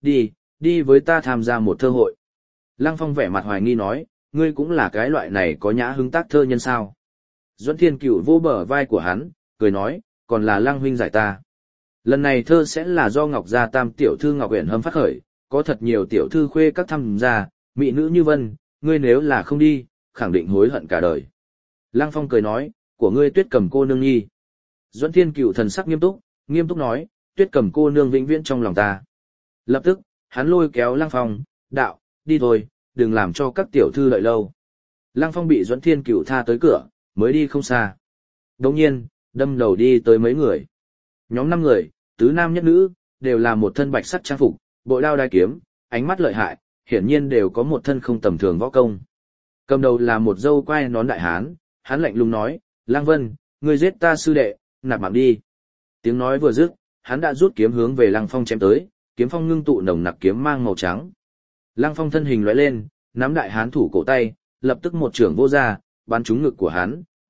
đi với ta tham gia một thơ hội. Lăng Phong vẻ mặt hoài nghi nói, ngươi cũng là cái loại này có nhã hứng tác thơ nhân sao. Duẫn Thiên Cửu vô bờ vai của hắn, cười nói, còn là Lăng huynh giải ta. Lần này thơ sẽ là do Ngọc Gia Tam tiểu thư Ngọc Uyển Hâm phát khởi, có thật nhiều tiểu thư khuê các tham gia, mỹ nữ như vân, ngươi nếu là không đi, khẳng định hối hận cả đời. Lăng Phong cười nói, của ngươi Tuyết Cầm cô nương nhi. Duẫn Thiên Cửu thần sắc nghiêm túc nói, Tuyết Cầm cô nương vĩnh viễn trong lòng ta. Lập tức, hắn lôi kéo Lăng Phong, đạo, đi thôi, đừng làm cho các tiểu thư đợi lâu. Lăng Phong bị Duẫn Thiên Cửu tha tới cửa, mới đi không xa. Đồng nhiên, đâm đầu đi tới mấy người. Nhóm 5 người, tứ nam nhất nữ, đều là một thân bạch sắt trang phục, bội đao đai kiếm, ánh mắt lợi hại, hiển nhiên đều có một thân không tầm thường võ công. Cầm đầu là một dâu quai nón đại hán, hắn lạnh lùng nói, Lăng Vân, ngươi giết ta sư đệ, nạp mạng đi. Tiếng nói vừa dứt, hắn đã rút kiếm hướng về Lăng Phong chém tới, kiếm phong ngưng tụ nồng nặc kiếm mang màu trắng. Lăng Phong thân hình lóe lên, nắm đại hán thủ cổ tay, lập tức một chưởng vô ra, bắn trúng ngực của hắn,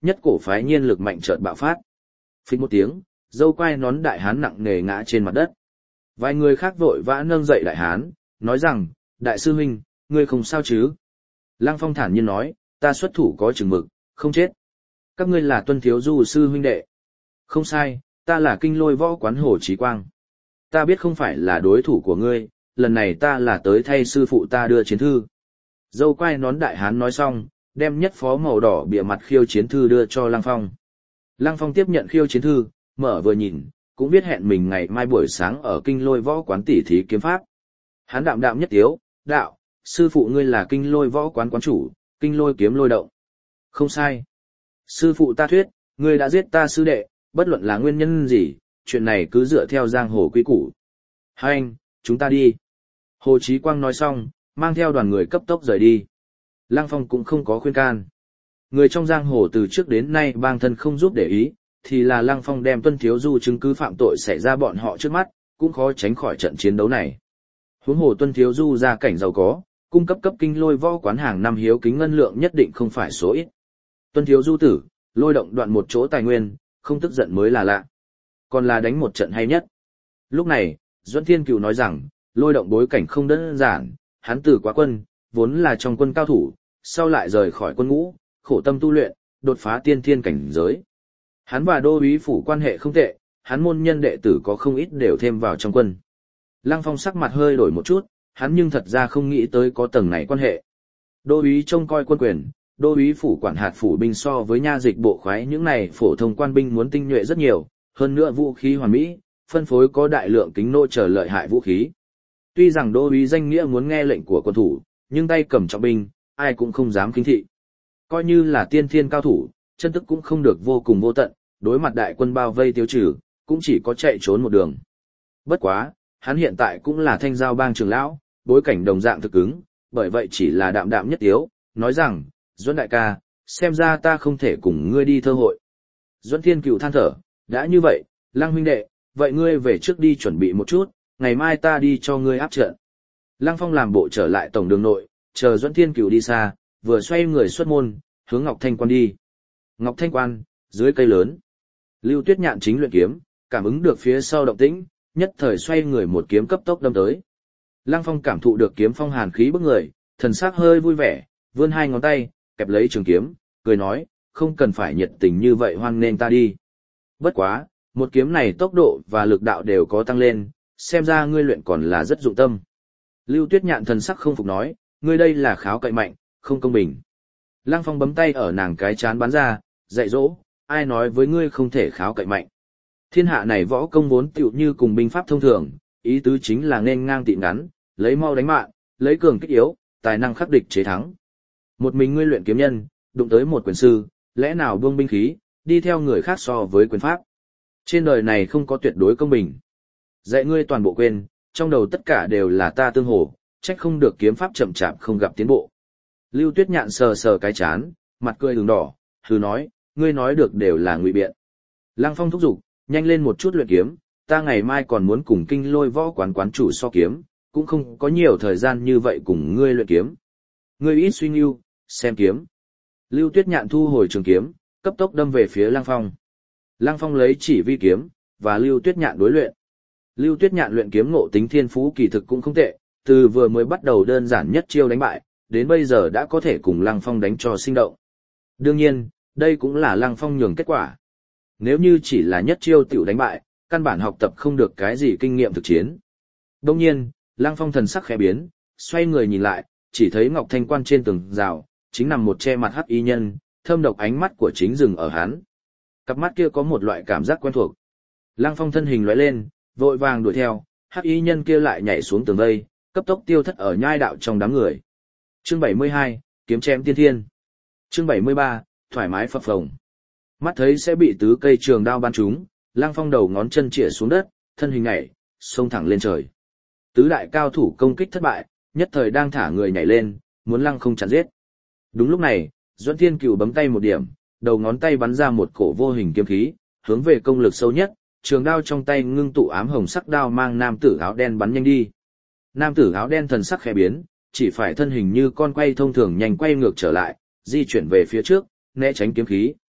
nhất cổ phái nhiên lực mạnh chợt bạo phát. Phích một tiếng, dâu quai nón đại hán nặng nề ngã trên mặt đất. Vài người khác vội vã nâng dậy đại hán, nói rằng, đại sư huynh, ngươi không sao chứ? Lăng Phong thản nhiên nói, ta xuất thủ có chừng mực, không chết. Các ngươi là Tuân Thiếu Du sư huynh đệ. Không sai, ta là Kinh Lôi Võ quán Hồ Chí Quang. Ta biết không phải là đối thủ của ngươi, lần này ta là tới thay sư phụ ta đưa chiến thư. Dâu quai nón đại hán nói xong, đem nhất phó màu đỏ bìa mặt khiêu chiến thư đưa cho Lăng Phong. Lăng Phong tiếp nhận khiêu chiến thư, mở vừa nhìn, cũng biết hẹn mình ngày mai buổi sáng ở Kinh Lôi Võ quán tỉ thí kiếm pháp. Hắn đạm đạm nhất tiếu, đạo, sư phụ ngươi là Kinh Lôi Võ quán quán chủ, Kinh Lôi kiếm lôi động. Không sai. Sư phụ ta thuyết, ngươi đã giết ta sư đệ, bất luận là nguyên nhân gì, chuyện này cứ dựa theo giang hồ quy củ. Hai anh, chúng ta đi. Hồ Chí Quang nói xong, mang theo đoàn người cấp tốc rời đi. Lăng Phong cũng không có khuyên can. Người trong giang hồ từ trước đến nay bang thân không giúp để ý, thì là Lăng Phong đem Tuân Thiếu Du chứng cứ phạm tội xảy ra bọn họ trước mắt, cũng khó tránh khỏi trận chiến đấu này. Huống hồ Tuân Thiếu Du gia cảnh giàu có, cung cấp Kinh Lôi Võ quán hàng năm hiếu kính ngân lượng nhất định không phải số ít. Tuân Thiếu Du tử, lôi động đoạn một chỗ tài nguyên, không tức giận mới là lạ. Còn là đánh một trận hay nhất. Lúc này, Duẫn Thiên Cửu nói rằng, lôi động bối cảnh không đơn giản, hắn từ quá quân, vốn là trong quân cao thủ, sau lại rời khỏi quân ngũ, khổ tâm tu luyện, đột phá tiên thiên cảnh giới. Hắn và đô úy phủ quan hệ không tệ, hắn môn nhân đệ tử có không ít đều thêm vào trong quân. Lăng Phong sắc mặt hơi đổi một chút, hắn nhưng thật ra không nghĩ tới có tầng này quan hệ. Đô úy trông coi quân quyền, đô úy phủ quản hạt phủ binh so với nha dịch bộ khoái những này phổ thông quan binh muốn tinh nhuệ rất nhiều, hơn nữa vũ khí hoàn mỹ, phân phối có đại lượng kính nô trở lợi hại vũ khí. Tuy rằng đô úy danh nghĩa muốn nghe lệnh của quân thủ, nhưng tay cầm trọng binh, ai cũng không dám khinh thị. Coi như là tiên thiên cao thủ, chân tức cũng không được vô cùng vô tận, đối mặt đại quân bao vây tiêu trừ, cũng chỉ có chạy trốn một đường. Bất quá, hắn hiện tại cũng là thanh giao bang trưởng lão, bối cảnh đồng dạng thực ứng, bởi vậy chỉ là đạm đạm nhất tiếu, nói rằng, Duẫn đại ca, xem ra ta không thể cùng ngươi đi thơ hội. Duẫn Thiên Cửu than thở, đã như vậy, Lăng huynh đệ, vậy ngươi về trước đi chuẩn bị một chút, ngày mai ta đi cho ngươi áp trận. Lăng Phong làm bộ trở lại tổng đường nội, chờ Duẫn Thiên Cửu đi xa, vừa xoay người xuất môn, hướng Ngọc Thanh Quan đi. Ngọc Thanh Quan, dưới cây lớn. Lưu Tuyết Nhạn chính luyện kiếm, cảm ứng được phía sau động tĩnh, nhất thời xoay người một kiếm cấp tốc đâm tới. Lăng Phong cảm thụ được kiếm phong hàn khí bức người, thần sắc hơi vui vẻ, vươn hai ngón tay, kẹp lấy trường kiếm, cười nói, không cần phải nhiệt tình như vậy hoan nên ta đi. Bất quá, một kiếm này tốc độ và lực đạo đều có tăng lên, xem ra ngươi luyện còn là rất dụng tâm. Lưu Tuyết Nhạn thần sắc không phục nói, ngươi đây là kháo cậy mạnh, không công bình. Lăng Phong bấm tay ở nàng cái chán bắn ra, dạy dỗ, ai nói với ngươi không thể kháo cậy mạnh. Thiên hạ này võ công vốn tựu như cùng binh pháp thông thường, ý tứ chính là nên ngang tị ngắn, lấy mau đánh mạng, lấy cường kích yếu, tài năng khắc địch chế thắng. Một mình ngươi luyện kiếm nhân, đụng tới một quyền sư, lẽ nào buông binh khí, đi theo người khác so với quyền pháp. Trên đời này không có tuyệt đối công bình. Dạy ngươi toàn bộ quên, trong đầu tất cả đều là ta tương hồ, trách không được kiếm pháp chậm chạp không gặp tiến bộ. Lưu Tuyết Nhạn sờ sờ cái chán, mặt cười ửng đỏ, hừ nói, ngươi nói được đều là ngụy biện. Lăng Phong thúc giục, nhanh lên một chút luyện kiếm, ta ngày mai còn muốn cùng Kinh Lôi Võ quán quán chủ so kiếm, cũng không có nhiều thời gian như vậy cùng ngươi luyện kiếm. Ngươi ít suy nghiêu, xem kiếm. Lưu Tuyết Nhạn thu hồi trường kiếm, cấp tốc đâm về phía Lăng Phong. Lăng Phong lấy chỉ vi kiếm, và Lưu Tuyết Nhạn đối luyện. Lưu Tuyết Nhạn luyện kiếm ngộ tính thiên phú kỳ thực cũng không tệ, từ vừa mới bắt đầu đơn giản nhất chiêu đánh bại, đến bây giờ đã có thể cùng Lăng Phong đánh cho sinh động. Đương nhiên, đây cũng là Lăng Phong nhường kết quả. Nếu như chỉ là nhất chiêu tiểu đánh bại, căn bản học tập không được cái gì kinh nghiệm thực chiến. Đồng nhiên, Lăng Phong thần sắc khẽ biến, xoay người nhìn lại, chỉ thấy Ngọc Thanh Quan trên tường rào, chính nằm một che mặt hắc y nhân, thâm độc ánh mắt của chính dừng ở hắn. Cặp mắt kia có một loại cảm giác quen thuộc. Lăng Phong thân hình lóe lên, vội vàng đuổi theo, hắc y nhân kia lại nhảy xuống tường vây, cấp tốc tiêu thất ở nhai đạo trong đám người. Chương 72, kiếm chém tiên thiên. Chương 73, thoải mái phập phồng. Mắt thấy sẽ bị tứ cây trường đao bắn trúng, Lăng Phong đầu ngón chân chĩa xuống đất, thân hình nhảy, xông thẳng lên trời. Tứ đại cao thủ công kích thất bại, nhất thời đang thả người nhảy lên, muốn Lăng Không chặn giết. Đúng lúc này, Duẫn Thiên Cửu bấm tay một điểm, đầu ngón tay bắn ra một cổ vô hình kiếm khí, hướng về công lực sâu nhất, trường đao trong tay ngưng tụ ám hồng sắc đao mang nam tử áo đen bắn nhanh đi. Nam tử áo đen thần sắc khẽ biến, chỉ phải thân hình như con quay thông thường nhanh quay ngược trở lại, di chuyển về phía trước, né tránh kiếm khí,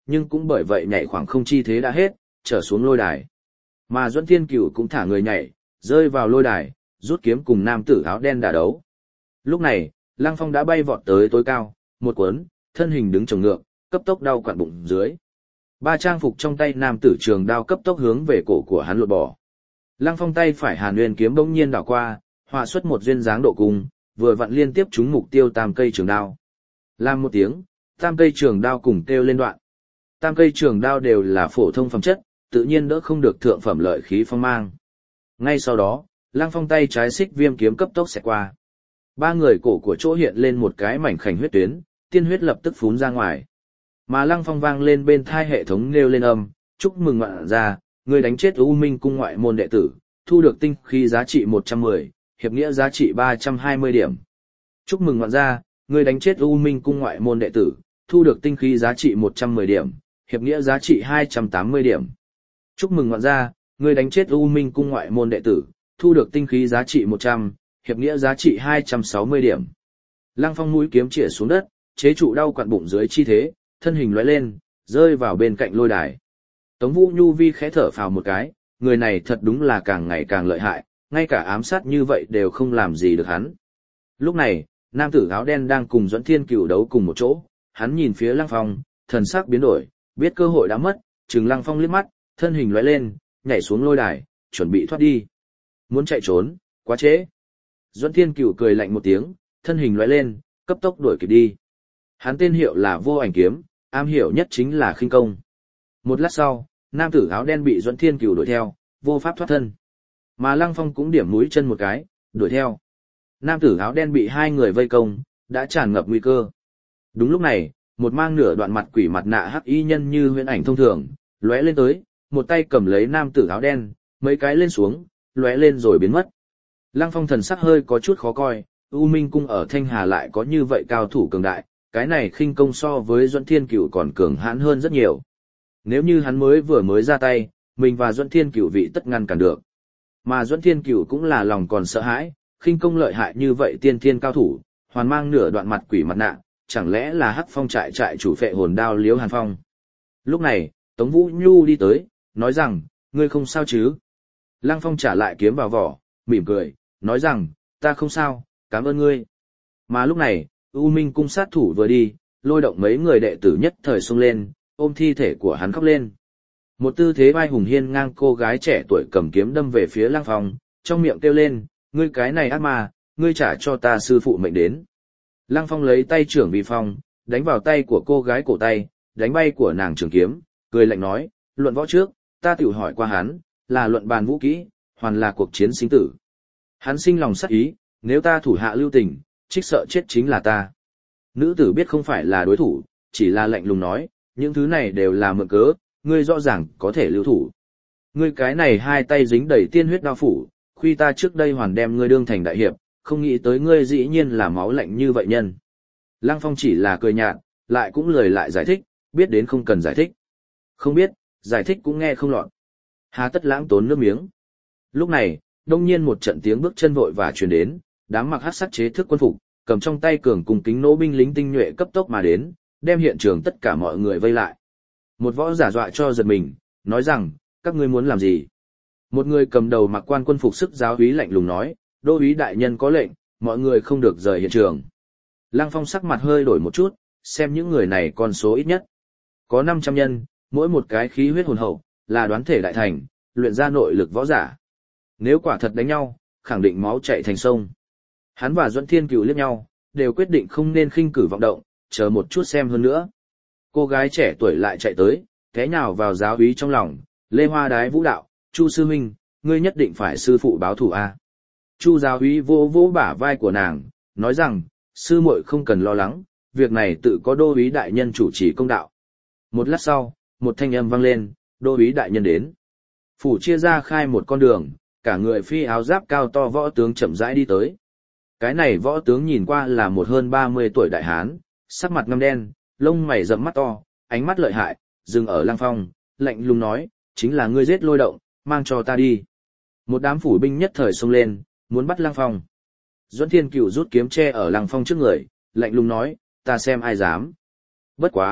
nhưng cũng bởi vậy nhảy khoảng không chi thế đã hết, trở xuống lôi đài. Mà Duẫn Thiên Cửu cũng thả người nhảy, rơi vào lôi đài, rút kiếm cùng nam tử áo đen đả đấu. Lúc này, Lăng Phong đã bay vọt tới tối cao, một cuốn, thân hình đứng chồng ngược, cấp tốc đao quặn bụng dưới. Ba trang phục trong tay nam tử trường đao cấp tốc hướng về cổ của hắn lột bỏ. Lăng Phong tay phải Hàn Nguyên kiếm bỗng nhiên đảo qua, hòa xuất một duyên dáng độ cung, vừa vặn liên tiếp trúng mục tiêu tam cây trường đao. Làm một tiếng, tam cây trường đao cùng kêu lên đoạn. Tam cây trường đao đều là phổ thông phẩm chất, tự nhiên đỡ không được thượng phẩm lợi khí phong mang. Ngay sau đó, Lăng Phong tay trái xích viêm kiếm cấp tốc xẹt qua. Ba người cổ của chỗ hiện lên một cái mảnh khảnh huyết tuyến, tiên huyết lập tức phún ra ngoài. Mà Lăng Phong vang lên bên thai hệ thống nêu lên âm, chúc mừng ngoạn gia, người đánh chết U Minh cung ngoại môn đệ tử, thu được tinh khí giá trị 110, hiệp nghĩa giá trị 320 điểm. Chúc mừng ngoạn gia, người đánh chết U Minh cung ngoại môn đệ tử, thu được tinh khí giá trị 110 điểm, hiệp nghĩa giá trị 280 điểm. Chúc mừng ngoạn gia, người đánh chết U Minh cung ngoại môn đệ tử, thu được tinh khí giá trị 100, hiệp nghĩa giá trị 260 điểm. Lăng Phong mũi kiếm chĩa xuống đất, chế trụ đau quặn bụng dưới chi thế, thân hình lóe lên, rơi vào bên cạnh lôi đài. Tống Vũ Nhu Vi khẽ thở phào một cái, người này thật đúng là càng ngày càng lợi hại, ngay cả ám sát như vậy đều không làm gì được hắn. Lúc này, nam tử áo đen đang cùng Duẫn Thiên Cửu đấu cùng một chỗ, hắn nhìn phía Lăng Phong, thần sắc biến đổi, biết cơ hội đã mất, trừng Lăng Phong liếc mắt, thân hình lóe lên, nhảy xuống lôi đài, chuẩn bị thoát đi. Muốn chạy trốn, quá trễ. Duẫn Thiên Cửu cười lạnh một tiếng, thân hình lóe lên, cấp tốc đuổi kịp đi. Hắn tên hiệu là Vô Ảnh Kiếm, am hiểu nhất chính là khinh công. Một lát sau, nam tử áo đen bị Duẫn Thiên Cửu đuổi theo, vô pháp thoát thân. Mà Lăng Phong cũng điểm mũi chân một cái, đuổi theo. Nam tử áo đen bị hai người vây công, đã tràn ngập nguy cơ. Đúng lúc này, một mang nửa đoạn mặt quỷ mặt nạ hắc y nhân như huyễn ảnh thông thường, lóe lên tới, một tay cầm lấy nam tử áo đen, mấy cái lên xuống, lóe lên rồi biến mất. Lăng Phong thần sắc hơi có chút khó coi, U Minh cung ở Thanh Hà lại có như vậy cao thủ cường đại, cái này khinh công so với Duẫn Thiên Cửu còn cường hãn hơn rất nhiều. Nếu như hắn vừa mới ra tay, mình và Duẫn Thiên Cửu vị tất ngăn cản được. Mà Duẫn Thiên Cửu cũng là lòng còn sợ hãi, khinh công lợi hại như vậy tiên thiên cao thủ, hoàn mang nửa đoạn mặt quỷ mặt nạ, chẳng lẽ là Hắc Phong trại chủ phệ hồn đao Liễu Hàn Phong. Lúc này, Tống Vũ Nhu đi tới, nói rằng, ngươi không sao chứ? Lăng Phong trả lại kiếm vào vỏ, mỉm cười, nói rằng, ta không sao, cảm ơn ngươi. Mà lúc này, U Minh cung sát thủ vừa đi, lôi động mấy người đệ tử nhất thời xông lên, ôm thi thể của hắn khóc lên. Một tư thế vai hùng hiên ngang cô gái trẻ tuổi cầm kiếm đâm về phía Lăng Phong, trong miệng kêu lên, ngươi cái này ác ma, ngươi trả cho ta sư phụ mệnh đến. Lăng Phong lấy tay trưởng vi phong, đánh vào tay của cô gái cổ tay, đánh bay của nàng trường kiếm, cười lạnh nói, luận võ trước, ta tự hỏi qua hắn, là luận bàn vũ kỹ, hoàn là cuộc chiến sinh tử. Hắn sinh lòng sắc ý, nếu ta thủ hạ lưu tình, trích sợ chết chính là ta. Nữ tử biết không phải là đối thủ, chỉ là lạnh lùng nói, những thứ này đều là mượn cớ, ngươi rõ ràng có thể lưu thủ. Ngươi cái này hai tay dính đầy tiên huyết đao phủ, khuy ta trước đây hoàn đem ngươi đương thành đại hiệp, không nghĩ tới ngươi dĩ nhiên là máu lạnh như vậy nhân. Lăng Phong chỉ là cười nhạt, lại cũng lười lại giải thích, biết đến không cần giải thích. Không biết, giải thích cũng nghe không lọt. Hà tất lãng tốn nước miếng. Lúc này, đông nhiên một trận tiếng bước chân vội và truyền đến, đám mặc hắc sắc chế thức quân phục, cầm trong tay cường cùng kính nỗ binh lính tinh nhuệ cấp tốc mà đến, đem hiện trường tất cả mọi người vây lại. Một võ giả dọa cho giật mình, nói rằng, các ngươi muốn làm gì? Một người cầm đầu mặc quan quân phục sức giáo úy lạnh lùng nói, đô úy đại nhân có lệnh, mọi người không được rời hiện trường. Lăng Phong sắc mặt hơi đổi một chút, xem những người này con số ít nhất. Có 500 nhân, mỗi một cái khí huyết hồn hậu, là đoán thể đại thành, luyện ra nội lực võ giả. Nếu quả thật đánh nhau, khẳng định máu chảy thành sông. Hắn và Duẫn Thiên Cửu liếc nhau, đều quyết định không nên khinh cử vọng động, chờ một chút xem hơn nữa. Cô gái trẻ tuổi lại chạy tới, té nhào vào giáo úy trong lòng, Lê Hoa Đái vũ đạo, Chu sư huynh, ngươi nhất định phải sư phụ báo thù a. Chu giáo úy vỗ vỗ bả vai của nàng, nói rằng, sư muội không cần lo lắng, việc này tự có đô úy đại nhân chủ trì công đạo. Một lát sau, một thanh âm vang lên, đô úy đại nhân đến. Phủ chia ra khai một con đường, cả người phi áo giáp cao to võ tướng chậm rãi đi tới. Cái này võ tướng nhìn qua là một hơn 30 tuổi đại hán, sắc mặt ngăm đen, lông mày rậm mắt to, ánh mắt lợi hại, dừng ở Lăng Phong, lạnh lùng nói, chính là ngươi giết Lôi Động, mang cho ta đi. Một đám phủ binh nhất thời xông lên, muốn bắt Lăng Phong. Duẫn Thiên Cửu rút kiếm che ở Lăng Phong trước người, lạnh lùng nói, ta xem ai dám. Bất quá,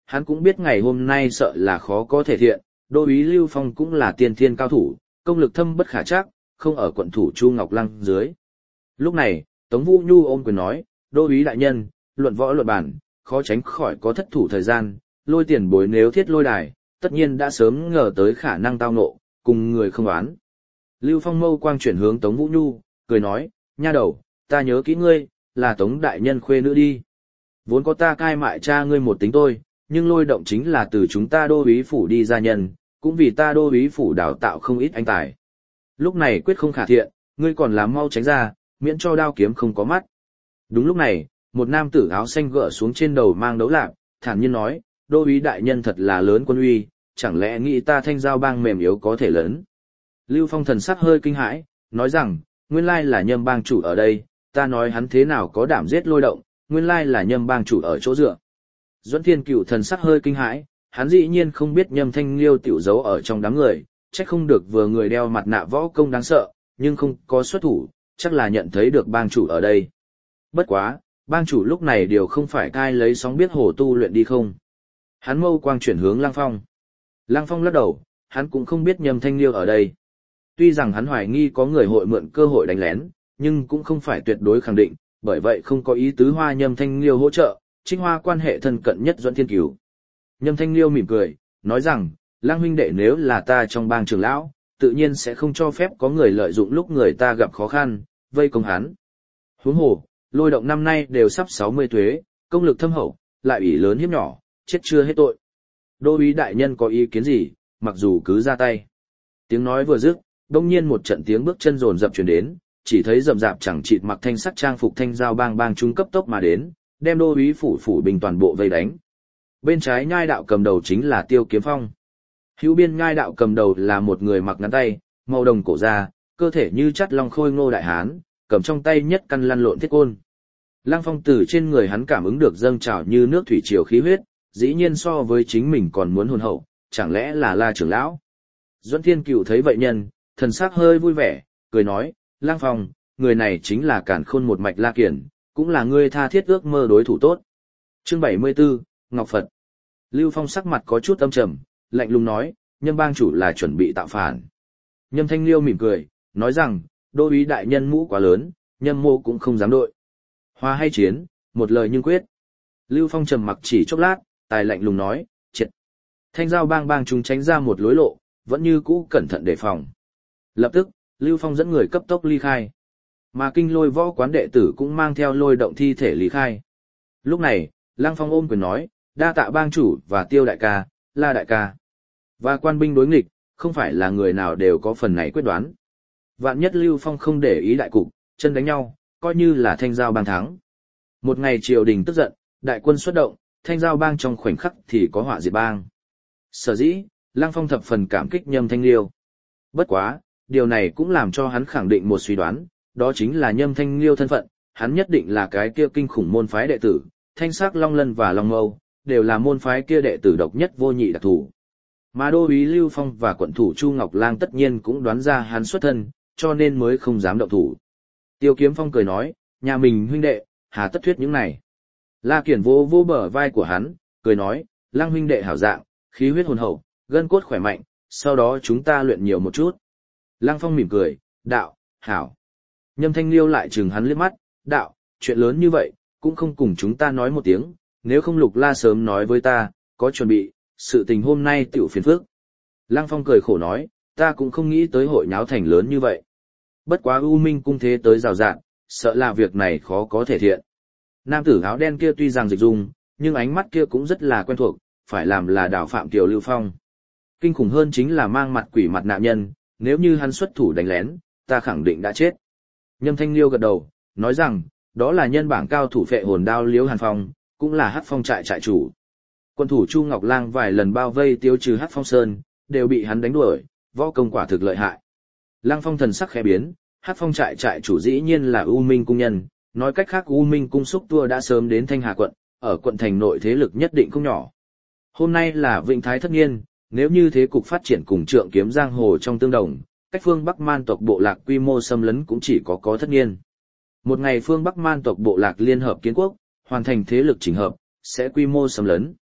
Hắn cũng biết ngày hôm nay sợ là khó có thể thiện, đô úy Lưu Phong cũng là tiên thiên cao thủ, công lực thâm bất khả trắc, không ở quận thủ Chu Ngọc Lăng dưới. Lúc này, Tống Vũ Nhu ôm quyền nói, đô úy đại nhân, luận võ luận bản, khó tránh khỏi có thất thủ thời gian, lôi tiền bối nếu thiết lôi đài, tất nhiên đã sớm ngờ tới khả năng tao ngộ, cùng người không oán. Lưu Phong mâu quang chuyển hướng Tống Vũ Nhu, cười nói, nha đầu, ta nhớ kỹ ngươi, là Tống đại nhân khuê nữ đi. Vốn có ta cai mại cha ngươi một tính tôi, nhưng lôi động chính là từ chúng ta đô úy phủ đi gia nhân, cũng vì ta đô úy phủ đào tạo không ít anh tài. Lúc này quyết không khả thiện, ngươi còn làm mau tránh ra, miễn cho đao kiếm không có mắt. Đúng lúc này, một nam tử áo xanh gỡ xuống trên đầu mang đấu lạc, thản nhiên nói, đô úy đại nhân thật là lớn quân uy, chẳng lẽ nghĩ ta Thanh Giao bang mềm yếu có thể lớn. Lưu Phong thần sắc hơi kinh hãi, nói rằng, nguyên lai là Nhâm bang chủ ở đây, ta nói hắn thế nào có đảm giết lôi động, nguyên lai là Nhâm bang chủ ở chỗ dựa. Duẫn Thiên Cửu thần sắc hơi kinh hãi, hắn dĩ nhiên không biết Nhâm Thanh Liêu tiểu giấu ở trong đám người, chắc không được vừa người đeo mặt nạ võ công đáng sợ, nhưng không có xuất thủ, chắc là nhận thấy được bang chủ ở đây. Bất quá, bang chủ lúc này điều không phải cai lấy sóng biết hồ tu luyện đi không. Hắn mâu quang chuyển hướng Lăng Phong. Lăng Phong lắc đầu, hắn cũng không biết Nhâm Thanh Liêu ở đây. Tuy rằng hắn hoài nghi có người hội mượn cơ hội đánh lén, nhưng cũng không phải tuyệt đối khẳng định, bởi vậy không có ý tứ hoa Nhâm Thanh Liêu hỗ trợ, Trinh Hoa quan hệ thân cận nhất Duẫn Thiên Cửu. Nhâm Thanh Liêu mỉm cười, nói rằng, Lăng huynh đệ nếu là ta trong bang trưởng lão, tự nhiên sẽ không cho phép có người lợi dụng lúc người ta gặp khó khăn, vây công hắn. Huống hồ, lôi động năm nay đều sắp 60 tuế, công lực thâm hậu, lại ủy lớn hiếp nhỏ, chết chưa hết tội. Đô úy đại nhân có ý kiến gì, mặc dù cứ ra tay. Tiếng nói vừa dứt, đông nhiên một trận tiếng bước chân rồn rập truyền đến, chỉ thấy rậm rạp chẳng chịt mặc thanh sắc trang phục Thanh Giao bang bang trung cấp tốc mà đến, đem đô úy phủ bình toàn bộ vây đánh. Bên trái nhai đạo cầm đầu chính là Tiêu Kiếm Phong. Hữu biên nhai đạo cầm đầu là một người mặc ngắn tay, màu đồng cổ da, cơ thể như chắt long khôi ngô đại hán, cầm trong tay nhất căn lăn lộn thiết côn. Lăng Phong từ trên người hắn cảm ứng được dâng trào như nước thủy triều khí huyết, dĩ nhiên so với chính mình còn muốn hồn hậu, chẳng lẽ là La trưởng lão? Duẫn Thiên Cửu thấy vậy nhân, thần sắc hơi vui vẻ, cười nói, Lăng Phong, người này chính là Càn Khôn một mạch La Kiển, cũng là ngươi tha thiết ước mơ đối thủ tốt. Chương 74, Ngọc Phật. Lưu Phong sắc mặt có chút âm trầm, lạnh lùng nói, Nhâm bang chủ là chuẩn bị tạo phản. Nhâm Thanh Liêu mỉm cười, nói rằng, đô úy đại nhân mũ quá lớn, Nhâm mô cũng không dám đội. Hòa hay chiến, một lời nhưng quyết. Lưu Phong trầm mặc chỉ chốc lát, tài lạnh lùng nói, triệt. Thanh Giao bang bang chúng tránh ra một lối lộ, vẫn như cũ cẩn thận đề phòng. Lập tức, Lưu Phong dẫn người cấp tốc ly khai. Mà Kinh Lôi võ quán đệ tử cũng mang theo lôi động thi thể ly khai. Lúc này, Lăng Phong ôm quyền nói, đa tạ bang chủ và Tiêu đại ca, La đại ca. Và quan binh đối nghịch, không phải là người nào đều có phần này quyết đoán. Vạn nhất Lưu Phong không để ý đại cục, chân đánh nhau, coi như là Thanh Giao bang thắng. Một ngày triều đình tức giận, đại quân xuất động, Thanh Giao bang trong khoảnh khắc thì có họa diệt bang. Sở dĩ, Lăng Phong thập phần cảm kích Nhâm Thanh Liêu. Bất quá, điều này cũng làm cho hắn khẳng định một suy đoán, đó chính là Nhâm Thanh Liêu thân phận, hắn nhất định là cái kia kinh khủng môn phái đệ tử, Thanh Sắc Long Lân và Long Mâu, đều là môn phái kia đệ tử độc nhất vô nhị đặc thủ. Mà đô úy Lưu Phong và quận thủ Chu Ngọc Lang tất nhiên cũng đoán ra hắn xuất thân, cho nên mới không dám động thủ. Tiêu Kiếm Phong cười nói, nhà mình huynh đệ, hà tất thuyết những này. La Kiển vô vô bờ vai của hắn, cười nói, Lăng huynh đệ hảo dạng, khí huyết hồn hậu, gân cốt khỏe mạnh, sau đó chúng ta luyện nhiều một chút. Lăng Phong mỉm cười, đạo, hảo. Nhâm Thanh Liêu lại chừng hắn liếc mắt, đạo, chuyện lớn như vậy, cũng không cùng chúng ta nói một tiếng, nếu không Lục La sớm nói với ta, có chuẩn bị, sự tình hôm nay tiểu phiền phức. Lăng Phong cười khổ nói, ta cũng không nghĩ tới hội nháo thành lớn như vậy. Bất quá U Minh cung thế tới rào rạng, sợ là việc này khó có thể thiện. Nam tử áo đen kia tuy rằng dịch dung, nhưng ánh mắt kia cũng rất là quen thuộc, phải làm là đảo phạm Kiều Lưu Phong. Kinh khủng hơn chính là mang mặt quỷ mặt nạ nhân, nếu như hắn xuất thủ đánh lén, ta khẳng định đã chết. Nhâm Thanh Liêu gật đầu, nói rằng, đó là nhân bảng cao thủ phệ hồn đao Liễu Hàn Phong, cũng là Hắc Phong trại trại chủ. Quân thủ Chu Ngọc Lang vài lần bao vây tiêu trừ Hắc Phong Sơn, đều bị hắn đánh đuổi, võ công quả thực lợi hại. Lang Phong thần sắc khẽ biến, Hắc Phong trại trại chủ dĩ nhiên là U Minh cung nhân, nói cách khác U Minh cung xúc tua đã sớm đến Thanh Hà quận, ở quận thành nội thế lực nhất định không nhỏ. Hôm nay là Vịnh Thái thất niên, nếu như thế cục phát triển cùng Trượng Kiếm giang hồ trong tương đồng, cách phương Bắc Man tộc bộ lạc quy mô xâm lấn cũng chỉ có thất niên. Một ngày phương Bắc Man tộc bộ lạc liên hợp kiến quốc, hoàn thành thế lực chỉnh hợp, sẽ quy mô xâm lấn.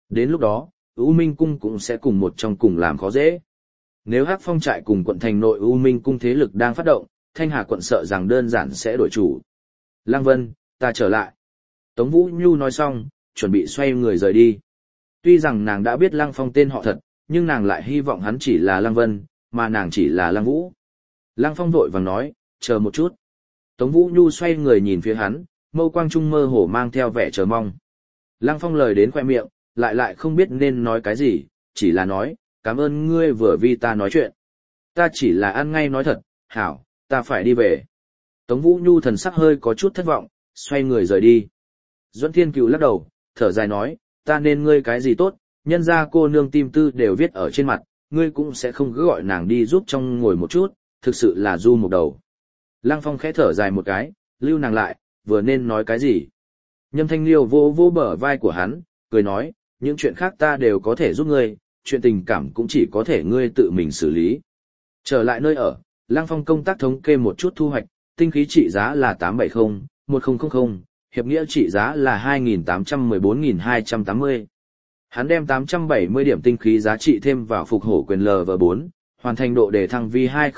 Đến lúc đó, U Minh Cung cũng sẽ cùng một trong cùng làm khó dễ. Nếu Hắc Phong trại cùng quận thành nội U Minh Cung thế lực đang phát động, Thanh Hà quận sợ rằng đơn giản sẽ đổi chủ. Lăng Vân, ta trở lại. Tống Vũ Nhu nói xong, chuẩn bị xoay người rời đi. Tuy rằng nàng đã biết Lăng Phong tên họ thật, nhưng nàng lại hy vọng hắn chỉ là Lăng Vân, mà nàng chỉ là Lăng Vũ. Lăng Phong vội vàng nói, chờ một chút. Tống Vũ Nhu xoay người nhìn phía hắn, mâu quang trung mơ hồ mang theo vẻ chờ mong. Lăng Phong lời đến khoe miệng, lại không biết nên nói cái gì, chỉ là nói, cảm ơn ngươi vừa vì ta nói chuyện. Ta chỉ là ăn ngay nói thật, hảo, ta phải đi về. Tống Vũ Nhu thần sắc hơi có chút thất vọng, xoay người rời đi. Duẫn Thiên Cựu lắc đầu, thở dài nói, ta nên ngươi cái gì tốt, nhân ra cô nương tim tư đều viết ở trên mặt, ngươi cũng sẽ không cứ gọi nàng đi giúp trong ngồi một chút, thực sự là du một đầu. Lăng Phong khẽ thở dài một cái, lưu nàng lại, vừa nên nói cái gì. Nhâm Thanh Liêu vô vô bờ vai của hắn, cười nói, những chuyện khác ta đều có thể giúp ngươi, chuyện tình cảm cũng chỉ có thể ngươi tự mình xử lý. Trở lại nơi ở, Lăng Phong công tác thống kê một chút thu hoạch, tinh khí trị giá là 870-1000, hiệp nghĩa trị giá là 2814.280. Hắn đem 870 điểm tinh khí giá trị thêm vào phục hổ quyền LV4, hoàn thành độ đề thăng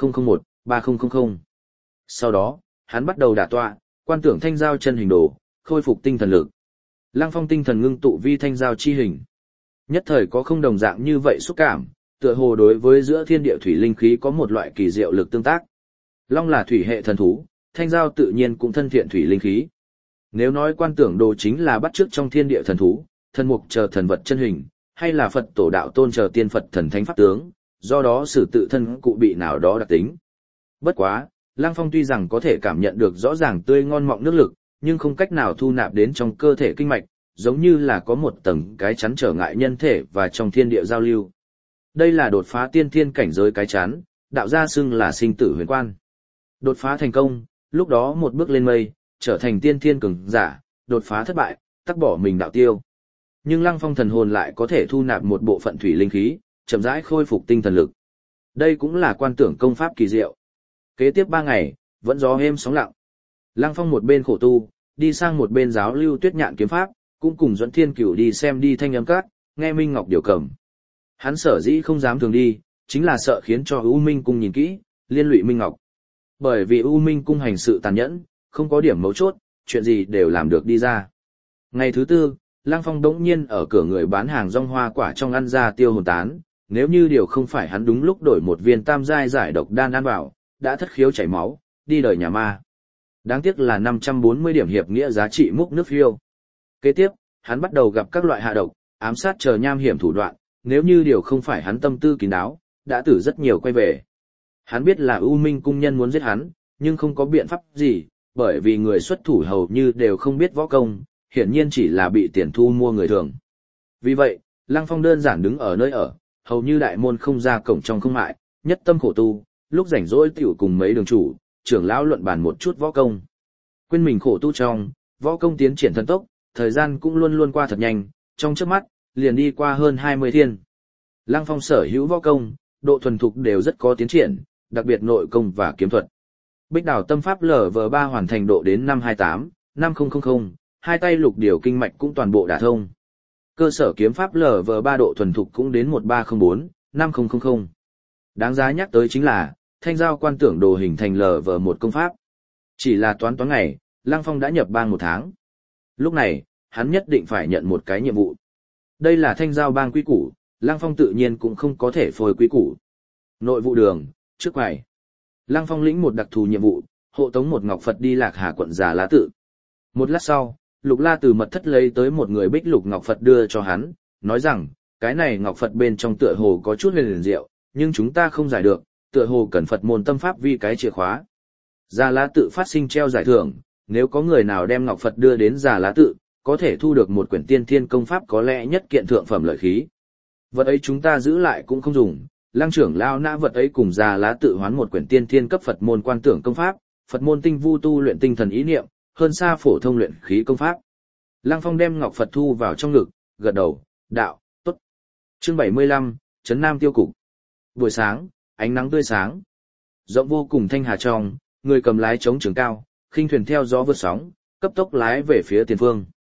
V2001-3000. Sau đó, hắn bắt đầu đả tọa, quan tưởng thanh giao chân hình đồ, khôi phục tinh thần lực. Lăng Phong tinh thần ngưng tụ vi thanh giao chi hình. Nhất thời có không đồng dạng như vậy xúc cảm, tựa hồ đối với giữa thiên địa thủy linh khí có một loại kỳ diệu lực tương tác. Long là thủy hệ thần thú, thanh giao tự nhiên cũng thân thiện thủy linh khí. Nếu nói quan tưởng đồ chính là bắt chước trong thiên địa thần thú, thần mục chờ thần vật chân hình, hay là Phật tổ đạo tôn chờ tiên Phật thần thánh pháp tướng, do đó sử tự thân cụ bị nào đó đặc tính. Bất quá, Lăng Phong tuy rằng có thể cảm nhận được rõ ràng tươi ngon mọng nước lực, nhưng không cách nào thu nạp đến trong cơ thể kinh mạch, giống như là có một tầng cái chắn trở ngại nhân thể và trong thiên địa giao lưu. Đây là đột phá tiên thiên cảnh giới cái chắn, đạo gia xưng là sinh tử huyền quan. Đột phá thành công, lúc đó một bước lên mây, trở thành tiên thiên cường giả, đột phá thất bại, tắc bỏ mình đạo tiêu. Nhưng Lăng Phong thần hồn lại có thể thu nạp một bộ phận thủy linh khí, chậm rãi khôi phục tinh thần lực. Đây cũng là quan tưởng công pháp kỳ diệu. Kế tiếp 3 ngày, vẫn gió êm sóng lặng. Lăng Phong một bên khổ tu, đi sang một bên giáo lưu Tuyết Nhạn kiếm pháp, cũng cùng Duẫn Thiên Cửu đi xem đi Thanh Âm Các, nghe Minh Ngọc điều cầm. Hắn sở dĩ không dám thường đi, chính là sợ khiến cho U Minh Cung nhìn kỹ, liên lụy Minh Ngọc. Bởi vì U Minh Cung hành sự tàn nhẫn, không có điểm mấu chốt, chuyện gì đều làm được đi ra. Ngày thứ 4, Lăng Phong đống nhiên ở cửa người bán hàng rong hoa quả trong ăn ra tiêu hồn tán, nếu như điều không phải hắn đúng lúc đổi một viên tam giai giải độc đan ăn vào, đã thất khiếu chảy máu, đi đời nhà ma. Đáng tiếc là 540 điểm hiệp nghĩa giá trị múc nước phiêu. Kế tiếp, hắn bắt đầu gặp các loại hạ độc, ám sát chờ nham hiểm thủ đoạn, nếu như điều không phải hắn tâm tư kín đáo, đã tử rất nhiều quay về. Hắn biết là U Minh cung nhân muốn giết hắn, nhưng không có biện pháp gì, bởi vì người xuất thủ hầu như đều không biết võ công, hiển nhiên chỉ là bị tiền thu mua người thường. Vì vậy, Lăng Phong đơn giản đứng ở nơi ở, hầu như đại môn không ra cổng trong không mại, nhất tâm khổ tu, lúc rảnh rỗi tiểu cùng mấy đường chủ, trưởng lão luận bàn một chút võ công. Quên mình khổ tu trong, võ công tiến triển thần tốc, thời gian cũng luôn luôn qua thật nhanh, trong chớp mắt, liền đi qua hơn 20 thiên. Lăng Phong sở hữu võ công, độ thuần thục đều rất có tiến triển, đặc biệt nội công và kiếm thuật. Bích Đào tâm pháp LV3 hoàn thành độ đến 528, 5000, hai tay lục điều kinh mạch cũng toàn bộ đả thông. Cơ sở kiếm pháp LV3 độ thuần thục cũng đến 1304, 5000. Đáng giá nhắc tới chính là, thanh giao quan tưởng đồ hình thành LV1 công pháp. Chỉ là toán ngày, Lăng Phong đã nhập bang 1 tháng. Lúc này, hắn nhất định phải nhận một cái nhiệm vụ. Đây là thanh giao bang quy củ, Lăng Phong tự nhiên cũng không có thể phôi quy củ. Nội vụ đường, trước quầy. Lăng Phong lĩnh một đặc thù nhiệm vụ, hộ tống một ngọc Phật đi Lạc Hà quận Già Lá Tự. Một lát sau, Lục La từ mật thất lấy tới một người bích lục ngọc Phật đưa cho hắn, nói rằng, cái này ngọc Phật bên trong tựa hồ có chút huyền diệu, nhưng chúng ta không giải được, tựa hồ cần Phật môn tâm pháp vi cái chìa khóa. Già Lá Tự phát sinh treo giải thưởng, nếu có người nào đem ngọc Phật đưa đến Già Lá Tự, có thể thu được một quyển tiên thiên công pháp có lẽ nhất kiện thượng phẩm lợi khí. Vật ấy chúng ta giữ lại cũng không dùng, Lăng trưởng lao nã vật ấy cùng Già Lá Tự hoán một quyển tiên thiên cấp Phật môn quan tưởng công pháp, Phật môn tinh vu tu luyện tinh thần ý niệm, hơn xa phổ thông luyện khí công pháp. Lăng Phong đem ngọc Phật thu vào trong ngực, gật đầu, đạo, tốt. Chương 75, Trấn Nam Tiêu Cục. Buổi sáng, ánh nắng tươi sáng. Rộng vô cùng thanh hà trong, người cầm lái chống trường cao, khinh thuyền theo gió vượt sóng, cấp tốc lái về phía tiền phương.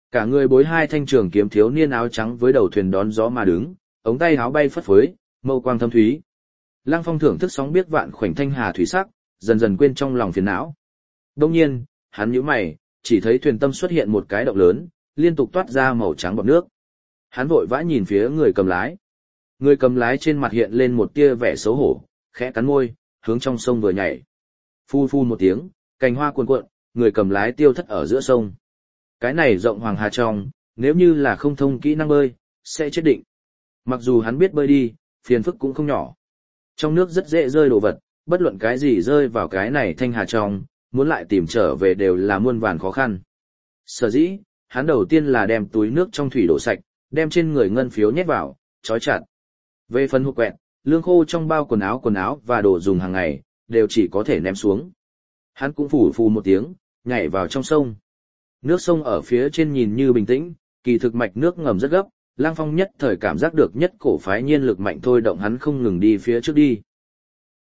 Cả người bối hai thanh trường kiếm thiếu niên áo trắng với đầu thuyền đón gió mà đứng, ống tay áo bay phất phới, mâu quang thâm thúy. Lăng Phong thưởng thức sóng biết vạn khoảnh thanh hà thủy sắc, dần dần quên trong lòng phiền não. Đông nhiên, hắn nhíu mày, chỉ thấy thuyền tâm xuất hiện một cái động lớn, liên tục toát ra màu trắng bọt nước. Hắn vội vã nhìn phía người cầm lái. Người cầm lái trên mặt hiện lên một tia vẻ xấu hổ, khẽ cắn môi, hướng trong sông vừa nhảy. Phu phu một tiếng, cành hoa cuồn cuộn, người cầm lái tiêu thất ở giữa sông. Cái này rộng hoàng hà trong, nếu như là không thông kỹ năng bơi, sẽ chết định. Mặc dù hắn biết bơi đi, phiền phức cũng không nhỏ. Trong nước rất dễ rơi đồ vật, bất luận cái gì rơi vào cái này thanh hà trong, muốn lại tìm trở về đều là muôn vàn khó khăn. Sở dĩ, hắn đầu tiên là đem túi nước trong thủy đổ sạch, đem trên người ngân phiếu nhét vào, trói chặt. Về phần hộp quẹt, lương khô trong bao quần áo và đồ dùng hàng ngày, đều chỉ có thể ném xuống. Hắn cũng phủ phù một tiếng, nhảy vào trong sông. Nước sông ở phía trên nhìn như bình tĩnh, kỳ thực mạch nước ngầm rất gấp, Lăng Phong nhất thời cảm giác được nhất cổ phái nhiên lực mạnh thôi động hắn không ngừng đi phía trước đi.